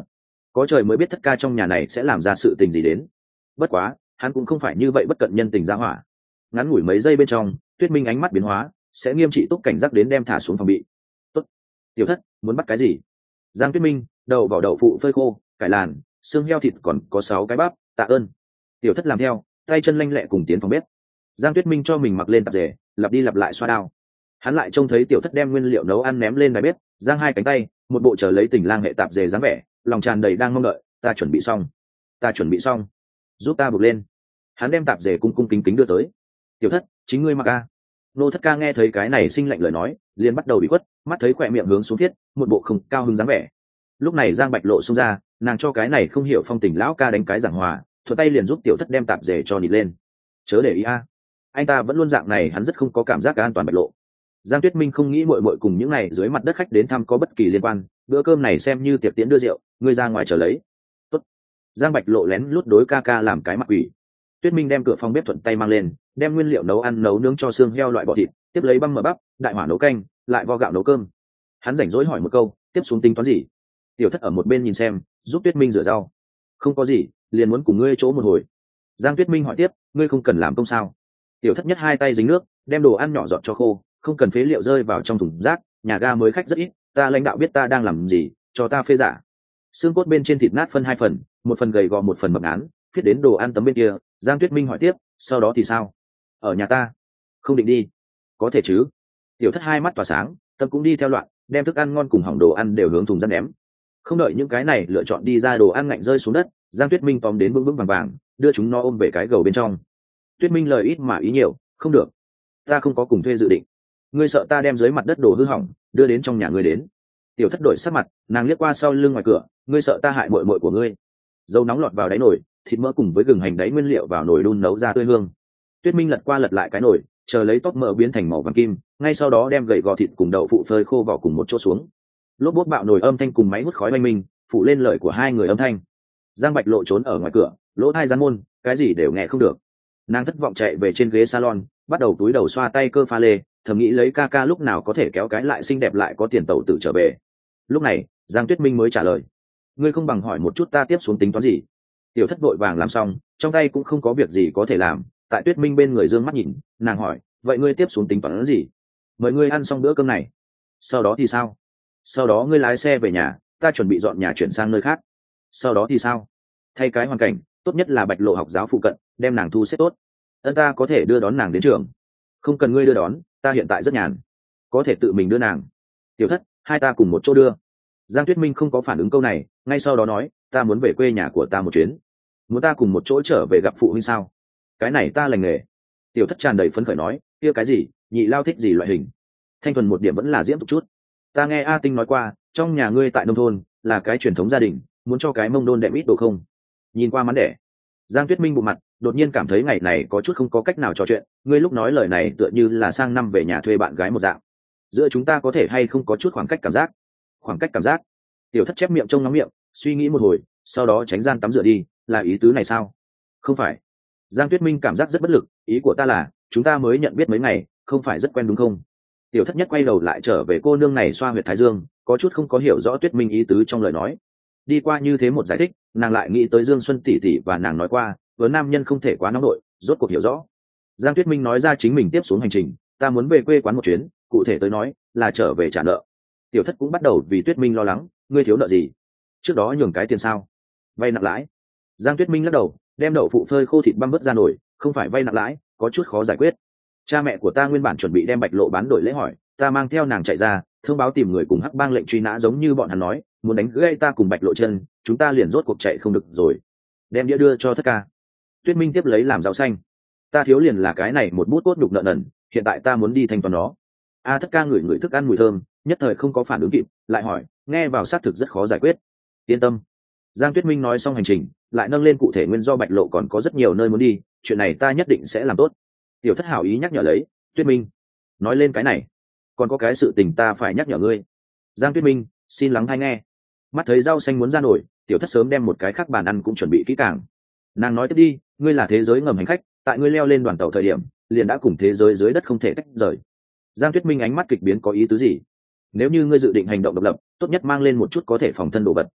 có trời mới biết thất ca trong nhà này sẽ làm ra sự tình gì đến. Bất quá hắn cũng không phải như vậy bất cận nhân tình ra hỏa. Ngắn ngủi mấy giây bên trong, Tuyết Minh ánh mắt biến hóa, sẽ nghiêm trị túc cảnh giác đến đem thả xuống phòng bị. Tốt, tiểu thất muốn bắt cái gì? Giang Tuyết Minh, đậu vào đậu phụ phơi khô, cải làn, xương heo thịt còn có sáu cái bắp, tạ ơn. Tiểu thất làm theo, tay chân lanh lẹ cùng tiến phòng bếp. Giang Tuyết Minh cho mình mặc lên tạp dề, lặp đi lặp lại xoa đao. Hắn lại trông thấy tiểu thất đem nguyên liệu nấu ăn ném lên đáy bếp, giang hai cánh tay, một bộ chờ lấy tình lang hệ tạp dề dáng vẻ, lòng tràn đầy đang mong đợi. Ta chuẩn bị xong, ta chuẩn bị xong, giúp ta buộc lên. Hắn đem tạp dề cung cung kính kính đưa tới. Tiểu thất, chính ngươi mặc a. Nô thất ca nghe thấy cái này sinh lạnh lời nói, liền bắt đầu bị quất, mắt thấy khỏe miệng hướng xuống thiết, một bộ không cao hứng dáng vẻ. Lúc này Giang Bạch Lộ xông ra, nàng cho cái này không hiểu phong tình lão ca đánh cái giảng hòa, thuận tay liền giúp tiểu thất đem tạp dề cho nịt lên. Chớ để ý a, anh ta vẫn luôn dạng này, hắn rất không có cảm giác an toàn. Bạch Lộ, Giang Tuyết Minh không nghĩ muội muội cùng những này dưới mặt đất khách đến thăm có bất kỳ liên quan, bữa cơm này xem như tiệc tiễn đưa rượu, ngươi ra ngoài chờ lấy. Tốt. Giang Bạch Lộ lén lút đối ca ca làm cái mặt quỷ. Tuyết Minh đem cửa phòng bếp thuận tay mang lên, đem nguyên liệu nấu ăn nấu nướng cho xương heo loại bọ thịt, tiếp lấy băm mở bắp, đại hỏa nấu canh, lại vo gạo nấu cơm. Hắn rảnh rỗi hỏi một câu, tiếp xuống tính toán gì? Tiểu thất ở một bên nhìn xem, giúp Tuyết Minh rửa rau. Không có gì, liền muốn cùng ngươi chỗ một hồi. Giang Tuyết Minh hỏi tiếp, ngươi không cần làm công sao? Tiểu thất nhất hai tay dính nước, đem đồ ăn nhỏ dọn cho khô, không cần phế liệu rơi vào trong thùng rác, nhà ga mới khách rất ít, ta lãnh đạo biết ta đang làm gì, cho ta phê giả. Xương cốt bên trên thịt nát phân hai phần, một phần gầy gò một phần mập ngán, viết đến đồ ăn tấm bên kia. Giang Tuyết Minh hỏi tiếp, sau đó thì sao? Ở nhà ta không định đi. Có thể chứ? Tiểu thất hai mắt tỏa sáng, tâm cũng đi theo loạn, đem thức ăn ngon cùng hỏng đồ ăn đều hướng thùng rác ném. Không đợi những cái này lựa chọn đi ra đồ ăn ngạnh rơi xuống đất, Giang Tuyết Minh tóm đến vững vững vàng vàng, đưa chúng nó ôm về cái gầu bên trong. Tuyết Minh lời ít mà ý nhiều, không được, ta không có cùng thuê dự định. Ngươi sợ ta đem dưới mặt đất đồ hư hỏng đưa đến trong nhà ngươi đến? Tiểu thất đổi sắc mặt, nàng liếc qua sau lưng ngoài cửa, ngươi sợ ta hại muội muội của ngươi? Dầu nóng lọt vào đáy nồi, thịt mỡ cùng với gừng hành đáy nguyên liệu vào nồi đun nấu ra tươi hương. Tuyết Minh lật qua lật lại cái nồi, chờ lấy tóc mỡ biến thành màu vàng kim, ngay sau đó đem gậy gò thịt cùng đậu phụ phơi khô vào cùng một chỗ xuống. Lốp bốt bạo nồi âm thanh cùng máy hút khói oanh minh, phụ lên lời của hai người âm thanh. Giang Bạch Lộ trốn ở ngoài cửa, lỗ tai gián môn, cái gì đều nghe không được. Nàng thất vọng chạy về trên ghế salon, bắt đầu túi đầu xoa tay cơ pha lê, thầm nghĩ lấy ca ca lúc nào có thể kéo cái lại xinh đẹp lại có tiền tẩu tự trở về. Lúc này Giang Tuyết Minh mới trả lời, ngươi không bằng hỏi một chút ta tiếp xuống tính toán gì? Tiểu thất vội vàng làm xong, trong tay cũng không có việc gì có thể làm, tại Tuyết Minh bên người dương mắt nhìn, nàng hỏi, vậy ngươi tiếp xuống tính toán gì? Mời ngươi ăn xong bữa cơm này, sau đó thì sao? Sau đó ngươi lái xe về nhà, ta chuẩn bị dọn nhà chuyển sang nơi khác. Sau đó thì sao? Thay cái hoàn cảnh, tốt nhất là Bạch Lộ học giáo phụ cận, đem nàng thu xếp tốt. Ân, ta có thể đưa đón nàng đến trường. Không cần ngươi đưa đón, ta hiện tại rất nhàn, có thể tự mình đưa nàng. Tiểu thất, hai ta cùng một chỗ đưa. Giang Tuyết Minh không có phản ứng câu này, ngay sau đó nói, ta muốn về quê nhà của ta một chuyến. Muốn ta cùng một chỗ trở về gặp phụ huynh sao? Cái này ta lành nghề. Tiểu thất tràn đầy phấn khởi nói, kia cái gì, nhị lao thích gì loại hình. Thanh thuần một điểm vẫn là diễm tục chút. Ta nghe A Tinh nói qua, trong nhà ngươi tại nông thôn là cái truyền thống gia đình, muốn cho cái mông đôn đệm ít đồ không? Nhìn qua mắn đẻ. Giang Tuyết Minh bụng mặt, đột nhiên cảm thấy ngày này có chút không có cách nào trò chuyện. Ngươi lúc nói lời này tựa như là sang năm về nhà thuê bạn gái một dạng. Giữa chúng ta có thể hay không có chút khoảng cách cảm giác? Khoảng cách cảm giác? Tiểu thất chép miệng trông ngắm miệng, suy nghĩ một hồi, sau đó tránh gian tắm rửa đi. Là ý tứ này sao? Không phải. Giang Tuyết Minh cảm giác rất bất lực, ý của ta là chúng ta mới nhận biết mấy ngày, không phải rất quen đúng không? Tiểu thất nhất quay đầu lại trở về cô nương này xoa huyệt thái dương, có chút không có hiểu rõ Tuyết Minh ý tứ trong lời nói. Đi qua như thế một giải thích, nàng lại nghĩ tới Dương Xuân tỷ tỷ và nàng nói qua, với nam nhân không thể quá nóng nội, rốt cuộc hiểu rõ. Giang Tuyết Minh nói ra chính mình tiếp xuống hành trình, ta muốn về quê quán một chuyến, cụ thể tới nói là trở về trả nợ. Tiểu thất cũng bắt đầu vì Tuyết Minh lo lắng, ngươi thiếu nợ gì? Trước đó nhường cái tiền sao? Vay nặng lãi. Giang Tuyết Minh lắc đầu, đem đậu phụ phơi khô thịt băm vớt ra nổi, không phải vay nặng lãi, có chút khó giải quyết. Cha mẹ của ta nguyên bản chuẩn bị đem Bạch Lộ bán đổi lễ hỏi, ta mang theo nàng chạy ra, thông báo tìm người cùng hắc bang lệnh truy nã giống như bọn hắn nói, muốn đánh gãy ta cùng Bạch Lộ chân, chúng ta liền rốt cuộc chạy không được rồi. Đem đĩa đưa cho thất ca. Tuyết Minh tiếp lấy làm rau xanh. Ta thiếu liền là cái này một bút cốt đục nợ nần, hiện tại ta muốn đi thanh toán nó. A thất ca ngửi ngửi thức ăn mùi thơm, nhất thời không có phản ứng kịp, lại hỏi, nghe vào xác thực rất khó giải quyết. Yên tâm. Giang Tuyết Minh nói xong hành trình, lại nâng lên cụ thể nguyên do Bạch Lộ còn có rất nhiều nơi muốn đi, chuyện này ta nhất định sẽ làm tốt. Tiểu thất hảo ý nhắc nhở lấy, Tuyết Minh, nói lên cái này, còn có cái sự tình ta phải nhắc nhở ngươi. Giang Tuyết Minh, xin lắng hay nghe. Mắt thấy rau xanh muốn ra nổi, tiểu thất sớm đem một cái khác bàn ăn cũng chuẩn bị kỹ càng. Nàng nói tiếp đi, ngươi là thế giới ngầm hành khách, tại ngươi leo lên đoàn tàu thời điểm, liền đã cùng thế giới dưới đất không thể tách rời. Giang Tuyết Minh ánh mắt kịch biến có ý tứ gì? Nếu như ngươi dự định hành động độc lập, tốt nhất mang lên một chút có thể phòng thân đồ vật.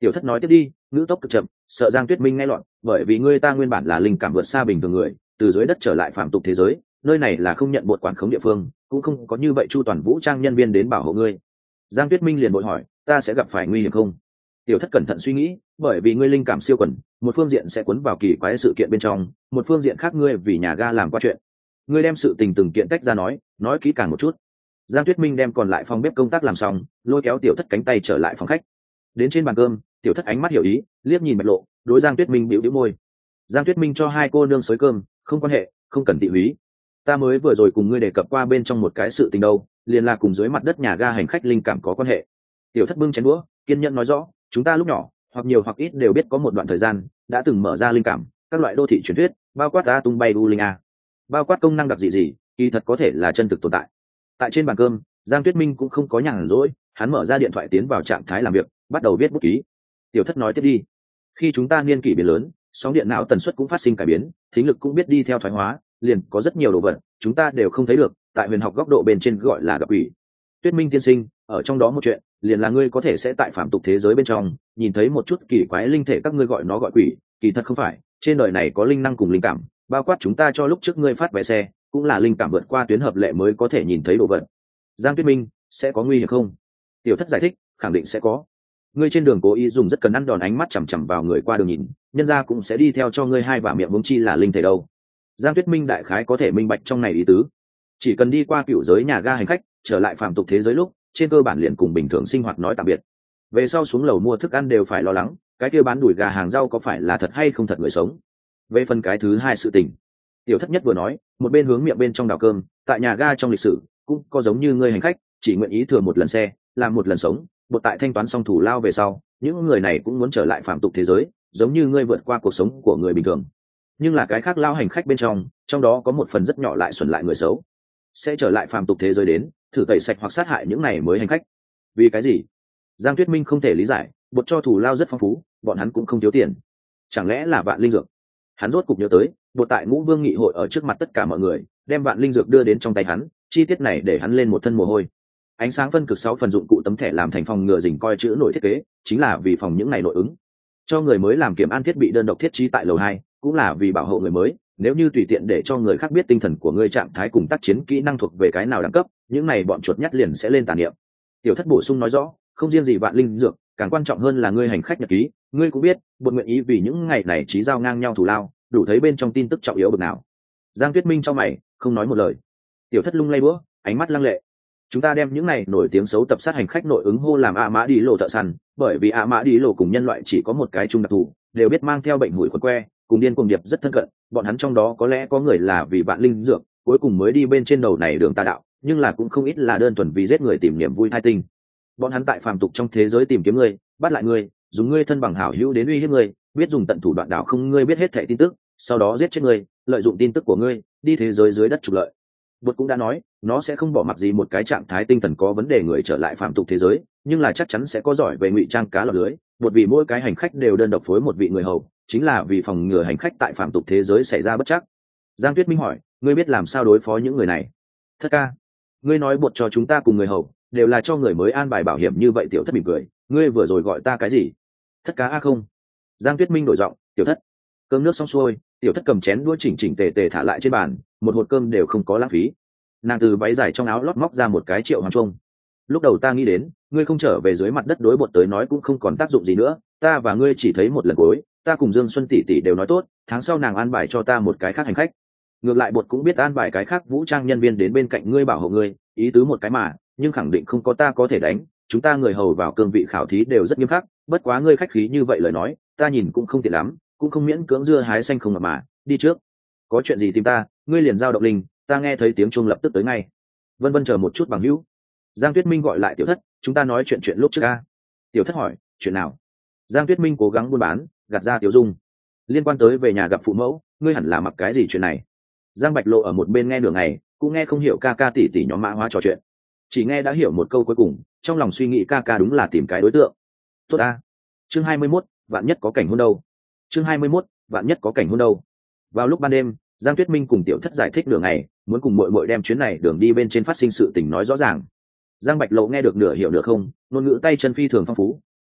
Tiểu thất nói tiếp đi, ngữ tốc cực chậm, sợ Giang Tuyết Minh nghe lọt, bởi vì ngươi ta nguyên bản là linh cảm vượt xa bình thường người, từ dưới đất trở lại phạm tục thế giới, nơi này là không nhận bột quản khống địa phương, cũng không có như vậy chu toàn vũ trang nhân viên đến bảo hộ ngươi. Giang Tuyết Minh liền vội hỏi, ta sẽ gặp phải nguy hiểm không? Tiểu thất cẩn thận suy nghĩ, bởi vì ngươi linh cảm siêu quần, một phương diện sẽ cuốn vào kỳ quái sự kiện bên trong, một phương diện khác ngươi vì nhà ga làm qua chuyện. Ngươi đem sự tình từng kiện tách ra nói, nói kỹ càng một chút. Giang Tuyết Minh đem còn lại phòng bếp công tác làm xong, lôi kéo tiểu thất cánh tay trở lại phòng khách. Đến trên bàn cơm, tiểu thất ánh mắt hiểu ý, liếc nhìn Bạch Lộ, đối Giang Tuyết Minh bĩu bĩu môi. Giang Tuyết Minh cho hai cô nương xới cơm, không quan hệ, không cần tị húy. Ta mới vừa rồi cùng ngươi đề cập qua bên trong một cái sự tình đâu, liền là cùng dưới mặt đất nhà ga hành khách linh cảm có quan hệ. Tiểu thất bưng chén đũa, kiên nhẫn nói rõ, chúng ta lúc nhỏ, hoặc nhiều hoặc ít đều biết có một đoạn thời gian đã từng mở ra linh cảm, các loại đô thị truyền thuyết, bao quát ta tung bay u linh a, bao quát công năng đặc dị gì, kỳ thật có thể là chân thực tồn tại. Tại trên bàn cơm, Giang Tuyết Minh cũng không có nhàn rỗi, hắn mở ra điện thoại tiến vào trạng thái làm việc, bắt đầu viết bút ký. Tiểu thất nói tiếp đi, khi chúng ta niên kỷ biến lớn, sóng điện não tần suất cũng phát sinh cải biến, thính lực cũng biết đi theo thoái hóa, liền có rất nhiều đồ vật chúng ta đều không thấy được, tại huyền học góc độ bên trên gọi là gặp ủy. Tuyết Minh tiên sinh, ở trong đó một chuyện, liền là ngươi có thể sẽ tại phạm tục thế giới bên trong nhìn thấy một chút kỳ quái linh thể, các ngươi gọi nó gọi quỷ, kỳ thật không phải, trên đời này có linh năng cùng linh cảm, bao quát chúng ta cho lúc trước ngươi phát vé xe, cũng là linh cảm vượt qua tuyến hợp lệ mới có thể nhìn thấy đồ vật. Giang Tuyết Minh, sẽ có nguy hiểm không? Tiểu thất giải thích, khẳng định sẽ có. Ngươi trên đường cố ý dùng rất cần ăn đòn ánh mắt chằm chằm vào người qua đường nhìn, nhân ra cũng sẽ đi theo cho ngươi hai vả miệng vốn chi là linh thể đâu. Giang Tuyết Minh đại khái có thể minh bạch trong này ý tứ, chỉ cần đi qua cựu giới nhà ga hành khách, trở lại phạm tục thế giới lúc, trên cơ bản liền cùng bình thường sinh hoạt nói tạm biệt. Về sau xuống lầu mua thức ăn đều phải lo lắng, cái kia bán đùi gà hàng rau có phải là thật hay không thật người sống. Về phần cái thứ hai sự tình, tiểu thất nhất vừa nói, một bên hướng miệng bên trong đào cơm, tại nhà ga trong lịch sử cũng có giống như ngươi hành khách chỉ nguyện ý thừa một lần xe làm một lần sống, bột tại thanh toán xong thủ lao về sau, những người này cũng muốn trở lại phạm tục thế giới, giống như ngươi vượt qua cuộc sống của người bình thường. Nhưng là cái khác lao hành khách bên trong, trong đó có một phần rất nhỏ lại xuẩn lại người xấu, sẽ trở lại phạm tục thế giới đến thử tẩy sạch hoặc sát hại những này mới hành khách. Vì cái gì? Giang Tuyết Minh không thể lý giải, bột cho thủ lao rất phong phú, bọn hắn cũng không thiếu tiền, chẳng lẽ là vạn linh dược? Hắn rốt cục nhớ tới, bột tại Ngũ Vương nghị hội ở trước mặt tất cả mọi người đem vạn linh dược đưa đến trong tay hắn, chi tiết này để hắn lên một thân mồ hôi. Ánh sáng phân cực sáu phần dụng cụ tấm thẻ làm thành phòng ngừa dình coi chữ nội thiết kế, chính là vì phòng những này nội ứng. Cho người mới làm kiểm an thiết bị đơn độc thiết trí tại lầu hai, cũng là vì bảo hộ người mới, nếu như tùy tiện để cho người khác biết tinh thần của ngươi trạng thái cùng tác chiến kỹ năng thuộc về cái nào đẳng cấp, những này bọn chuột nhắt liền sẽ lên tàn niệm. Tiểu thất bổ sung nói rõ, không riêng gì vạn linh dược, càng quan trọng hơn là ngươi hành khách nhật ký, ngươi cũng biết, bột nguyện ý vì những ngày này trí giao ngang nhau thủ lao, đủ thấy bên trong tin tức trọng yếu bực nào. Giang Tuyết Minh trong mày, không nói một lời. Tiểu thất lung lay búa, ánh mắt lăng lệ. Chúng ta đem những này nổi tiếng xấu tập sát hành khách nội ứng hô làm a mã đi lộ thợ săn, bởi vì a mã đi lộ cùng nhân loại chỉ có một cái chung đặc thù, đều biết mang theo bệnh hủi quần que, cùng điên cuồng điệp rất thân cận, bọn hắn trong đó có lẽ có người là vì vạn linh dược, cuối cùng mới đi bên trên đầu này đường tà đạo, nhưng là cũng không ít là đơn thuần vì giết người tìm niềm vui thai tinh. Bọn hắn tại phàm tục trong thế giới tìm kiếm ngươi, bắt lại ngươi, dùng ngươi thân bằng hảo hữu đến uy hiếp ngươi, biết dùng tận thủ đoạn đảo không ngươi biết hết thảy tin tức, sau đó giết chết ngươi, lợi dụng tin tức của ngươi, đi thế giới dưới đất trục lợi. Bột cũng đã nói, nó sẽ không bỏ mặc gì một cái trạng thái tinh thần có vấn đề người trở lại phàm tục thế giới, nhưng là chắc chắn sẽ có giỏi về ngụy trang cá lọt lưới. Bột vì mỗi cái hành khách đều đơn độc phối một vị người hầu, chính là vì phòng ngừa hành khách tại phàm tục thế giới xảy ra bất trắc. Giang Tuyết Minh hỏi, ngươi biết làm sao đối phó những người này? Thất ca, ngươi nói bột cho chúng ta cùng người hầu đều là cho người mới an bài bảo hiểm như vậy. Tiểu thất mỉm cười, ngươi vừa rồi gọi ta cái gì? Thất cá a không? Giang Tuyết Minh đổi giọng, tiểu thất. Cơm nước xong xuôi, tiểu thất cầm chén đũa chỉnh chỉnh tề tề thả lại trên bàn, một hột cơm đều không có lãng phí. Nàng từ váy dài trong áo lót móc ra một cái triệu hoàng trung. Lúc đầu ta nghĩ đến, ngươi không trở về dưới mặt đất đối bột tới nói cũng không còn tác dụng gì nữa, ta và ngươi chỉ thấy một lần cuối, ta cùng Dương Xuân tỷ tỷ đều nói tốt, tháng sau nàng an bài cho ta một cái khác hành khách. Ngược lại bột cũng biết an bài cái khác vũ trang nhân viên đến bên cạnh ngươi bảo hộ ngươi, ý tứ một cái mà, nhưng khẳng định không có ta có thể đánh, chúng ta người hầu vào cương vị khảo thí đều rất nghiêm khắc, bất quá ngươi khách khí như vậy lời nói, ta nhìn cũng không tiện lắm, cũng không miễn cưỡng dưa hái xanh không mà mà, đi trước. Có chuyện gì tìm ta, ngươi liền giao động linh, ta nghe thấy tiếng chuông lập tức tới ngay. Vân Vân chờ một chút bằng hữu. Giang Tuyết Minh gọi lại tiểu thất, chúng ta nói chuyện chuyện lúc trước a. Tiểu thất hỏi, chuyện nào? Giang Tuyết Minh cố gắng buôn bán, gạt ra tiểu dung. Liên quan tới về nhà gặp phụ mẫu, ngươi hẳn là mặc cái gì chuyện này? Giang Bạch Lộ ở một bên nghe nửa ngày, cũng nghe không hiểu ca ca tỷ tỷ nhóm mã hóa trò chuyện, chỉ nghe đã hiểu một câu cuối cùng, trong lòng suy nghĩ ca ca đúng là tìm cái đối tượng. Tốt a. Chương hai mươi mốt, vạn nhất có cảnh hôn đâu. Chương hai mươi mốt, vạn nhất có cảnh hôn đâu. Vào lúc ban đêm, Giang Tuyết Minh cùng tiểu thất giải thích nửa ngày, muốn cùng muội muội đem chuyến này đường đi bên trên phát sinh sự tình nói rõ ràng. Giang Bạch Lộ nghe được nửa hiểu nửa không, ngôn ngữ tay chân phi thường phong phú,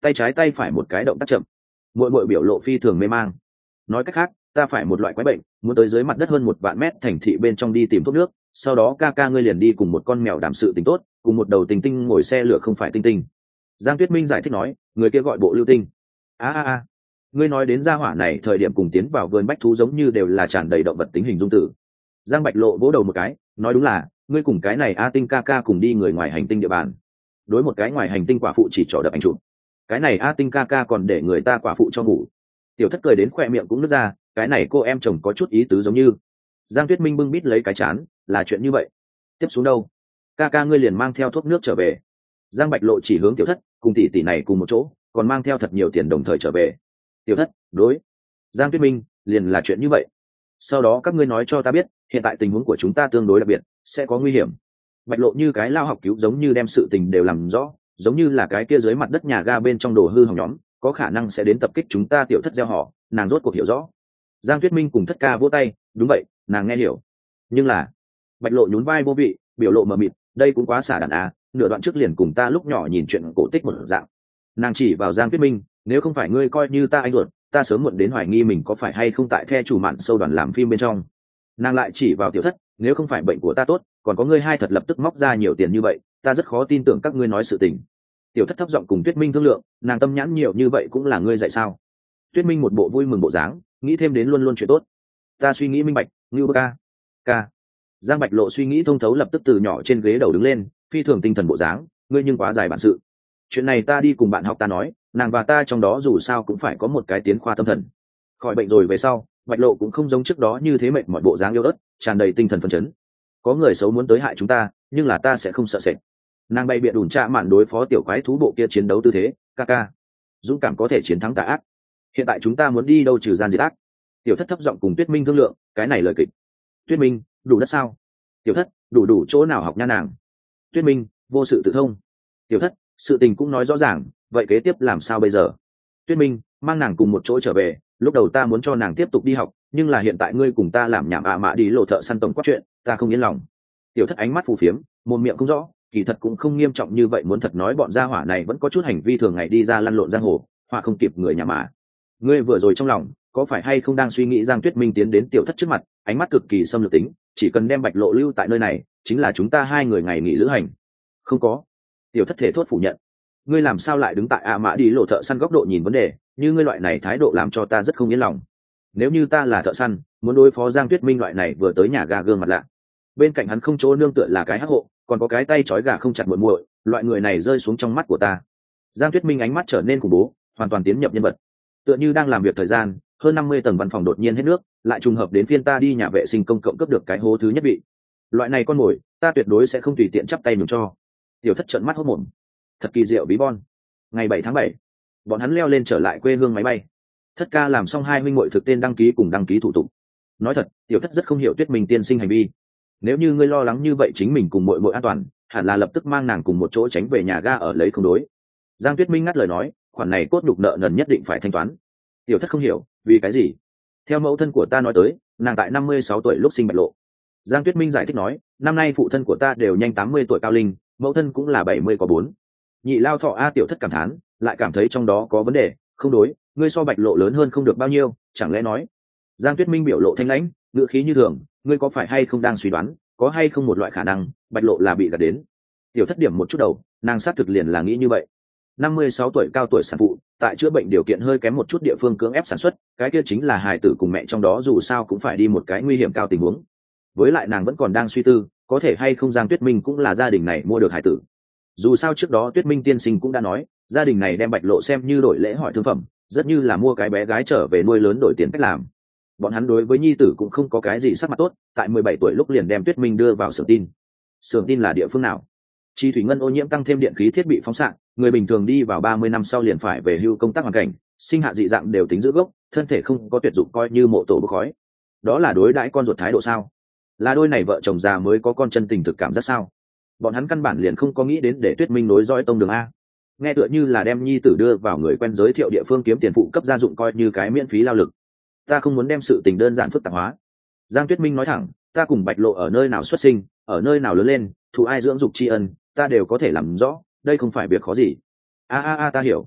tay trái tay phải một cái động tác chậm. Muội muội biểu lộ phi thường mê mang. Nói cách khác, ta phải một loại quái bệnh, muốn tới dưới mặt đất hơn một vạn mét thành thị bên trong đi tìm thuốc nước, sau đó ca ca ngươi liền đi cùng một con mèo đảm sự tình tốt, cùng một đầu tình tinh ngồi xe lửa không phải tinh tinh. Giang Tuyết Minh giải thích nói, người kia gọi Bộ Lưu Tinh. A a a, ngươi nói đến gia hỏa này thời điểm cùng tiến vào vườn bách thú giống như đều là tràn đầy động vật tính hình dung tử. Giang Bạch Lộ vỗ đầu một cái, nói đúng là, ngươi cùng cái này A Tinh ca ca cùng đi người ngoài hành tinh địa bàn. Đối một cái ngoài hành tinh quả phụ chỉ trỏ đập ảnh chụp. Cái này A Tinh ca ca còn để người ta quả phụ cho ngủ. Tiểu Thất cười đến khoe miệng cũng nứt ra, cái này cô em chồng có chút ý tứ giống như. Giang Tuyết Minh bưng bít lấy cái chán, là chuyện như vậy. Tiếp xuống đâu? Ca ca ngươi liền mang theo thuốc nước trở về. Giang Bạch Lộ chỉ hướng Tiểu Thất, cùng tỷ tỷ này cùng một chỗ, còn mang theo thật nhiều tiền đồng thời trở về. Tiểu Thất, đối. Giang Tuyết Minh, liền là chuyện như vậy. Sau đó các ngươi nói cho ta biết, hiện tại tình huống của chúng ta tương đối đặc biệt, sẽ có nguy hiểm. Bạch Lộ như cái lao học cứu giống như đem sự tình đều làm rõ, giống như là cái kia dưới mặt đất nhà ga bên trong đồ hư hỏng nhóm, có khả năng sẽ đến tập kích chúng ta. Tiểu Thất gieo họ, nàng rốt cuộc hiểu rõ. Giang Tuyết Minh cùng Thất ca vỗ tay, đúng vậy, nàng nghe hiểu. Nhưng là, Bạch Lộ nhún vai vô vị, biểu lộ mờ mịt, đây cũng quá xả đàn à, nửa đoạn trước liền cùng ta lúc nhỏ nhìn chuyện cổ tích một dạng. Nàng chỉ vào Giang Tuyết Minh, nếu không phải ngươi coi như ta anh ruột, ta sớm muộn đến hoài nghi mình có phải hay không tại the chủ mạn sâu đoàn làm phim bên trong. Nàng lại chỉ vào Tiểu Thất, nếu không phải bệnh của ta tốt, còn có ngươi hai thật lập tức móc ra nhiều tiền như vậy, ta rất khó tin tưởng các ngươi nói sự tình. Tiểu Thất thấp giọng cùng Tuyết Minh thương lượng, nàng tâm nhãn nhiều như vậy cũng là ngươi dạy sao? Tuyết Minh một bộ vui mừng bộ dáng, nghĩ thêm đến luôn luôn chuyện tốt. Ta suy nghĩ minh bạch, Ngưu Bơ ca. Ca. Giang Bạch Lộ suy nghĩ thông thấu lập tức từ nhỏ trên ghế đầu đứng lên, phi thường tinh thần bộ dáng, ngươi nhưng quá dài bản sự. Chuyện này ta đi cùng bạn học ta nói, nàng và ta trong đó dù sao cũng phải có một cái tiến khoa tâm thần. Khỏi bệnh rồi về sau, Bạch Lộ cũng không giống trước đó như thế mệt mọi bộ dáng yếu ớt, tràn đầy tinh thần phấn chấn. Có người xấu muốn tới hại chúng ta, nhưng là ta sẽ không sợ sệt. Nàng bay biện đùn trạ mạn đối phó tiểu quái thú bộ kia chiến đấu tư thế, ca ca. Dũng cảm có thể chiến thắng tà ác. Hiện tại chúng ta muốn đi đâu trừ gian diệt ác? Tiểu Thất thấp giọng cùng Tuyết Minh thương lượng, cái này lời kịch. Tuyết Minh, đủ đất sao? Tiểu Thất, đủ đủ chỗ nào học nha nàng. Tuyết Minh, vô sự tự thông. Tiểu Thất, sự tình cũng nói rõ ràng, vậy kế tiếp làm sao bây giờ? Tuyết Minh, mang nàng cùng một chỗ trở về, lúc đầu ta muốn cho nàng tiếp tục đi học, nhưng là hiện tại ngươi cùng ta làm nhảm ạ à mạ đi lộ thợ săn tổng quát chuyện, ta không yên lòng. Tiểu Thất ánh mắt phù phiếm, mồm miệng không rõ, kỳ thật cũng không nghiêm trọng như vậy, muốn thật nói bọn gia hỏa này vẫn có chút hành vi thường ngày đi ra lăn lộn giang hồ, họa không kịp người nhà mà. Ngươi vừa rồi trong lòng có phải hay không đang suy nghĩ Giang Tuyết Minh tiến đến Tiểu Thất trước mặt, ánh mắt cực kỳ xâm lược tính, chỉ cần đem Bạch Lộ lưu tại nơi này, chính là chúng ta hai người ngày nghỉ lữ hành. Không có. Tiểu Thất thể thốt phủ nhận. Ngươi làm sao lại đứng tại ạ à mã đi lộ thợ săn góc độ nhìn vấn đề, như ngươi loại này thái độ làm cho ta rất không yên lòng. Nếu như ta là thợ săn, muốn đối phó Giang Tuyết Minh loại này vừa tới nhà gà gương mặt lạ, bên cạnh hắn không chỗ nương tựa là cái hắc hộ, còn có cái tay trói gà không chặt muội muội, loại người này rơi xuống trong mắt của ta. Giang Tuyết Minh ánh mắt trở nên khủng bố, hoàn toàn tiến nhập nhân vật. Tựa như đang làm việc thời gian, hơn năm mươi tầng văn phòng đột nhiên hết nước, lại trùng hợp đến phiên ta đi nhà vệ sinh công cộng cấp được cái hố thứ nhất vị. Loại này con mồi, ta tuyệt đối sẽ không tùy tiện chắp tay nhường cho. Tiểu Thất trợn mắt hốt mồm. Thật kỳ diệu bí bon. Ngày bảy tháng bảy, bọn hắn leo lên trở lại quê hương máy bay. Thất ca làm xong hai huynh muội thực tên đăng ký cùng đăng ký thủ tục. Nói thật, Tiểu Thất rất không hiểu Tuyết Minh tiên sinh hành vi. Nếu như ngươi lo lắng như vậy chính mình cùng muội muội an toàn, hẳn là lập tức mang nàng cùng một chỗ tránh về nhà ga ở lấy không đối. Giang Tuyết Minh ngắt lời nói, khoản này cốt nhục nợ nần nhất định phải thanh toán. Tiểu Thất không hiểu, vì cái gì? Theo mẫu thân của ta nói tới, nàng tại năm mươi sáu tuổi lúc sinh Bạch Lộ. Giang Tuyết Minh giải thích nói, năm nay phụ thân của ta đều nhanh tám mươi tuổi cao linh, mẫu thân cũng là bảy mươi có bốn. Nhị lao thọ a. Tiểu Thất cảm thán, lại cảm thấy trong đó có vấn đề, không đối, ngươi so Bạch Lộ lớn hơn không được bao nhiêu, chẳng lẽ nói? Giang Tuyết Minh biểu lộ thanh lãnh, ngữ khí như thường, ngươi có phải hay không đang suy đoán, có hay không một loại khả năng, Bạch Lộ là bị gạt đến? Tiểu Thất điểm một chút đầu, nàng xác thực liền là nghĩ như vậy. năm mươi sáu tuổi cao tuổi sản phụ, tại chữa bệnh điều kiện hơi kém một chút địa phương cưỡng ép sản xuất, cái kia chính là hài tử cùng mẹ trong đó dù sao cũng phải đi một cái nguy hiểm cao tình huống. Với lại nàng vẫn còn đang suy tư, có thể hay không Giang Tuyết Minh cũng là gia đình này mua được hài tử. Dù sao trước đó Tuyết Minh tiên sinh cũng đã nói, gia đình này đem Bạch Lộ xem như đổi lễ hỏi thương phẩm, rất như là mua cái bé gái trở về nuôi lớn đổi tiền cách làm. Bọn hắn đối với nhi tử cũng không có cái gì sắc mặt tốt, tại mười bảy tuổi lúc liền đem Tuyết Minh đưa vào xưởng tin. Xưởng tin là địa phương nào? Chi thủy ngân ô nhiễm tăng thêm điện khí thiết bị phóng xạ, người bình thường đi vào ba mươi năm sau liền phải về hưu công tác hoàn cảnh, sinh hạ dị dạng đều tính giữ gốc, thân thể không có tuyệt dụng coi như mộ tổ bốc khói. Đó là đối đãi con ruột thái độ sao? Là đôi này vợ chồng già mới có con chân tình thực cảm giác sao? Bọn hắn căn bản liền không có nghĩ đến để Tuyết Minh nối dõi tông đường a. Nghe tựa như là đem nhi tử đưa vào người quen giới thiệu địa phương kiếm tiền phụ cấp gia dụng coi như cái miễn phí lao lực. Ta không muốn đem sự tình đơn giản phức tạp hóa. Giang Tuyết Minh nói thẳng, ta cùng Bạch Lộ ở nơi nào xuất sinh, ở nơi nào lớn lên, thù ai dưỡng dục tri ân, ta đều có thể làm rõ, đây không phải việc khó gì. A a a ta hiểu.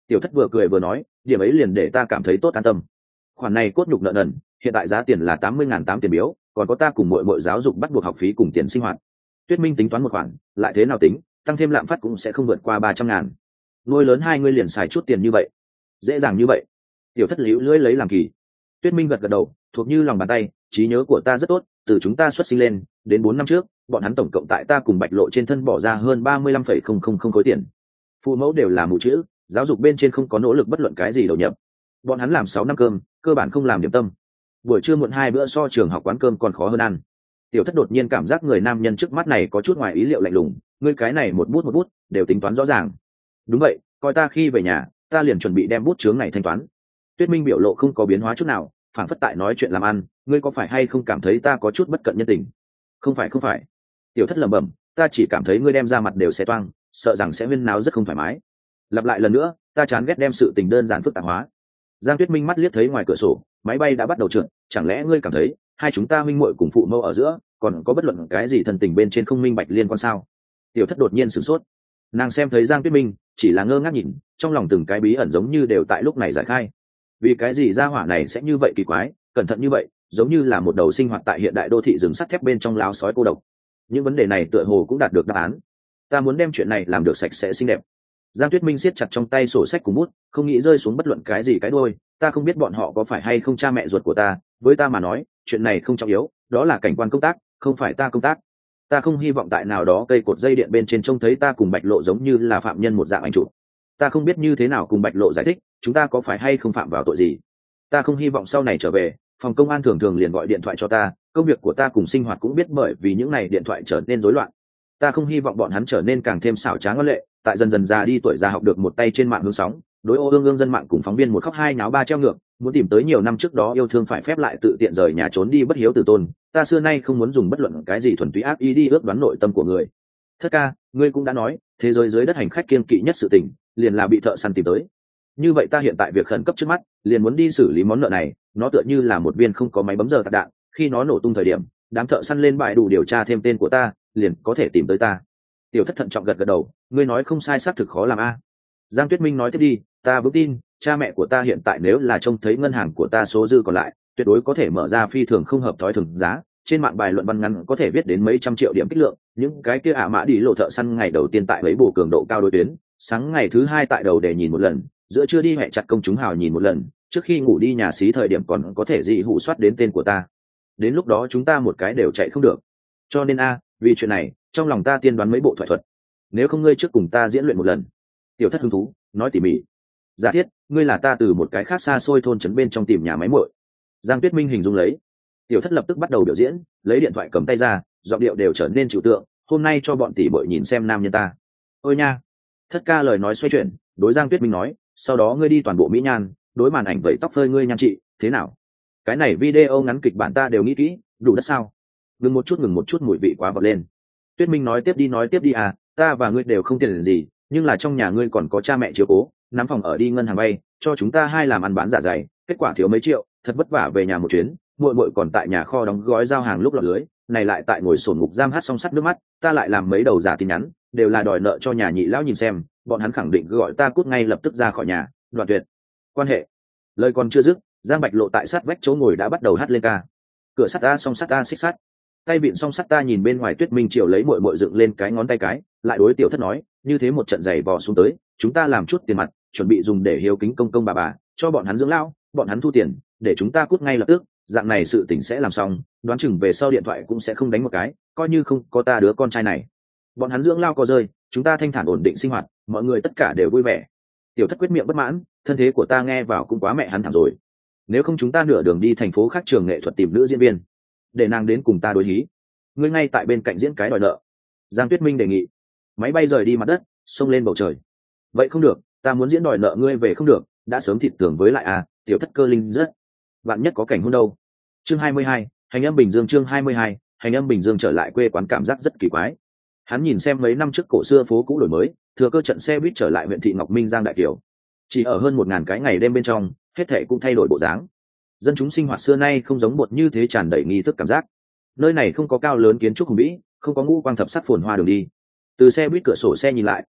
Tiểu Thất vừa cười vừa nói, điểm ấy liền để ta cảm thấy tốt an tâm. Khoản này cốt nhục nợ nần, hiện tại giá tiền là tám mươi ngàn tám tiền biếu, còn có ta cùng mọi mọi giáo dục bắt buộc học phí cùng tiền sinh hoạt. Tuyết Minh tính toán một khoản, lại thế nào tính, tăng thêm lạm phát cũng sẽ không vượt qua ba trăm ngàn. Nuôi lớn hai ngươi liền xài chút tiền như vậy, dễ dàng như vậy? Tiểu Thất liễu lưỡi lấy làm kỳ. Tuyết Minh gật gật đầu, thuộc như lòng bàn tay, trí nhớ của ta rất tốt, từ chúng ta xuất sinh lên đến bốn năm trước, bọn hắn tổng cộng tại ta cùng Bạch Lộ trên thân bỏ ra hơn ba mươi lăm phẩy không không không khối tiền. Phụ mẫu đều là mù chữ, giáo dục bên trên không có nỗ lực bất luận cái gì đầu nhập. Bọn hắn làm sáu năm cơm, cơ bản không làm điểm tâm. Buổi trưa muộn hai bữa so trường học quán cơm còn khó hơn ăn. Tiểu Thất đột nhiên cảm giác người nam nhân trước mắt này có chút ngoài ý liệu lạnh lùng, ngươi cái này một bút một bút đều tính toán rõ ràng. Đúng vậy, coi ta khi về nhà, ta liền chuẩn bị đem bút chướng này thanh toán. Tuyết Minh biểu lộ không có biến hóa chút nào, phản phất tại nói chuyện làm ăn, ngươi có phải hay không cảm thấy ta có chút bất cận nhân tình? Không phải không phải. Tiểu Thất lẩm bẩm, ta chỉ cảm thấy ngươi đem ra mặt đều sẽ toang, sợ rằng sẽ huyên náo rất không thoải mái. Lặp lại lần nữa, ta chán ghét đem sự tình đơn giản phức tạp hóa. Giang Tuyết Minh mắt liếc thấy ngoài cửa sổ, máy bay đã bắt đầu trượt, chẳng lẽ ngươi cảm thấy hai chúng ta minh muội cùng phụ mẫu ở giữa còn có bất luận cái gì thân tình bên trên không minh bạch liên quan sao? Tiểu Thất đột nhiên sửng sốt, nàng xem thấy Giang Tuyết Minh chỉ là ngơ ngác nhìn, trong lòng từng cái bí ẩn giống như đều tại lúc này giải khai. Vì cái gì gia hỏa này sẽ như vậy kỳ quái, cẩn thận như vậy, giống như là một đầu sinh hoạt tại hiện đại đô thị rừng sắt thép bên trong láo sói cô độc. Những vấn đề này tựa hồ cũng đạt được đáp án. Ta muốn đem chuyện này làm được sạch sẽ xinh đẹp. Giang Tuyết Minh siết chặt trong tay sổ sách cùng bút, không nghĩ rơi xuống bất luận cái gì cái đuôi. Ta không biết bọn họ có phải hay không cha mẹ ruột của ta, với ta mà nói, chuyện này không trọng yếu, đó là cảnh quan công tác, không phải ta công tác. Ta không hy vọng tại nào đó cây cột dây điện bên trên trông thấy ta cùng Bạch Lộ giống như là phạm nhân một dạng ảnh chụp. Ta không biết như thế nào cùng Bạch Lộ giải thích, chúng ta có phải hay không phạm vào tội gì. Ta không hy vọng sau này trở về, phòng công an thường thường liền gọi điện thoại cho ta, công việc của ta cùng sinh hoạt cũng biết bởi vì những này điện thoại trở nên rối loạn. Ta không hy vọng bọn hắn trở nên càng thêm xảo trá ngoan lệ, tại dần dần già đi tuổi già học được một tay trên mạng hướng sóng, đối ô ương ương dân mạng cùng phóng viên một khóc hai náo ba treo ngược, muốn tìm tới nhiều năm trước đó yêu thương phải phép lại tự tiện rời nhà trốn đi bất hiếu tử tôn. Ta xưa nay không muốn dùng bất luận cái gì thuần túy ác ý đi ước đoán nội tâm của người. Thất ca, ngươi cũng đã nói, thế giới dưới đất hành khách kiên kỵ nhất sự tình, liền là bị thợ săn tìm tới. Như vậy ta hiện tại việc khẩn cấp trước mắt, liền muốn đi xử lý món nợ này, nó tựa như là một viên không có máy bấm giờ tạc đạn, khi nó nổ tung thời điểm, đám thợ săn lên bài đủ điều tra thêm tên của ta, liền có thể tìm tới ta. Tiểu Thất thận trọng gật gật đầu, ngươi nói không sai, xác thực khó làm a. Giang Tuyết Minh nói tiếp đi, ta vững tin, cha mẹ của ta hiện tại nếu là trông thấy ngân hàng của ta số dư còn lại, tuyệt đối có thể mở ra phi thường không hợp thói thường giá, trên mạng bài luận văn ngắn có thể viết đến mấy trăm triệu điểm kích lượng, những cái kia ả mã đi lộ thợ săn ngày đầu tiên tại lấy bổ cường độ cao đối tuyến, sáng ngày thứ hai tại đầu để nhìn một lần, giữa trưa đi hẹ chặt công chúng hào nhìn một lần, trước khi ngủ đi nhà xí thời điểm còn có thể dị hụ soát đến tên của ta. Đến lúc đó chúng ta một cái đều chạy không được. Cho nên a, vì chuyện này, trong lòng ta tiên đoán mấy bộ thoại thuật. Nếu không ngươi trước cùng ta diễn luyện một lần. Tiểu Thất hứng thú, nói tỉ mỉ. Giả thiết, ngươi là ta từ một cái khác xa xôi thôn trấn bên trong tìm nhà máy muội. Giang Tuyết Minh hình dung lấy. Tiểu Thất lập tức bắt đầu biểu diễn, lấy điện thoại cầm tay ra, giọng điệu đều trở nên trừu tượng. Hôm nay cho bọn tỷ muội nhìn xem nam nhân ta. Ôi nha. Thất ca lời nói xoay chuyển, đối Giang Tuyết Minh nói, sau đó ngươi đi toàn bộ mỹ nhan, đối màn ảnh vẩy tóc phơi ngươi nhan trị, thế nào? Cái này video ngắn kịch bản ta đều nghĩ kỹ, đủ đất sao? Ngừng một chút ngừng một chút mùi vị quá vọt lên. Tuyết Minh nói tiếp đi nói tiếp đi à, ta và ngươi đều không tiền gì, nhưng là trong nhà ngươi còn có cha mẹ chiếu cố, nắm phòng ở đi ngân hàng vay, cho chúng ta hai làm ăn bán giả dày, kết quả thiếu mấy triệu, thật vất vả về nhà một chuyến, muội muội còn tại nhà kho đóng gói giao hàng lúc lọt lưới, này lại tại ngồi sổn ngục giam hát song sắt nước mắt, ta lại làm mấy đầu giả tin nhắn, đều là đòi nợ cho nhà nhị lão nhìn xem, bọn hắn khẳng định gọi ta cút ngay lập tức ra khỏi nhà, đoạn tuyệt quan hệ. Lời còn chưa dứt, Giang Bạch Lộ tại sát vách chỗ ngồi đã bắt đầu hát lên ca. Cửa sắt ta song sắt ta xích sắt, tay vịn song sắt ta nhìn bên ngoài Tuyết Minh Triều lấy muội muội dựng lên cái ngón tay cái, lại đối Tiểu Thất nói, như thế một trận giày vò xuống tới, chúng ta làm chút tiền mặt, chuẩn bị dùng để hiếu kính công công bà bà, cho bọn hắn dưỡng lão, bọn hắn thu tiền, để chúng ta cút ngay lập tức, dạng này sự tình sẽ làm xong, đoán chừng về sau điện thoại cũng sẽ không đánh một cái, coi như không có ta đứa con trai này. Bọn hắn dưỡng lao có rơi, chúng ta thanh thản ổn định sinh hoạt, mọi người tất cả đều vui vẻ. Tiểu Thất quyết miệng bất mãn, thân thế của ta nghe vào cũng quá mẹ hắn thảm rồi. Nếu không chúng ta nửa đường đi thành phố khác trường nghệ thuật tìm nữ diễn viên, để nàng đến cùng ta đối hí. Ngươi ngay tại bên cạnh diễn cái đòi nợ. Giang Tuyết Minh đề nghị. Máy bay rời đi mặt đất, xông lên bầu trời. Vậy không được, ta muốn diễn đòi nợ ngươi về không được, đã sớm thịt tưởng với lại à, Tiểu Thất cơ linh rất. Bạn nhất có cảnh hôn đâu. Chương hai mươi hai, hành âm Bình Dương chương hai mươi hai, hành âm Bình Dương trở lại quê quán cảm giác rất kỳ quái. Hắn nhìn xem mấy năm trước cổ xưa phố cũ đổi mới, thừa cơ trận xe buýt trở lại huyện thị Ngọc Minh Giang Đại Kiều. Chỉ ở hơn một ngàn cái ngày đêm bên trong, hết thảy cũng thay đổi bộ dáng. Dân chúng sinh hoạt xưa nay không giống một như thế tràn đầy nghi thức cảm giác. Nơi này không có cao lớn kiến trúc hùng vĩ, không có ngũ quang thập sắc phồn hoa đường đi. Từ xe buýt cửa sổ xe nhìn lại,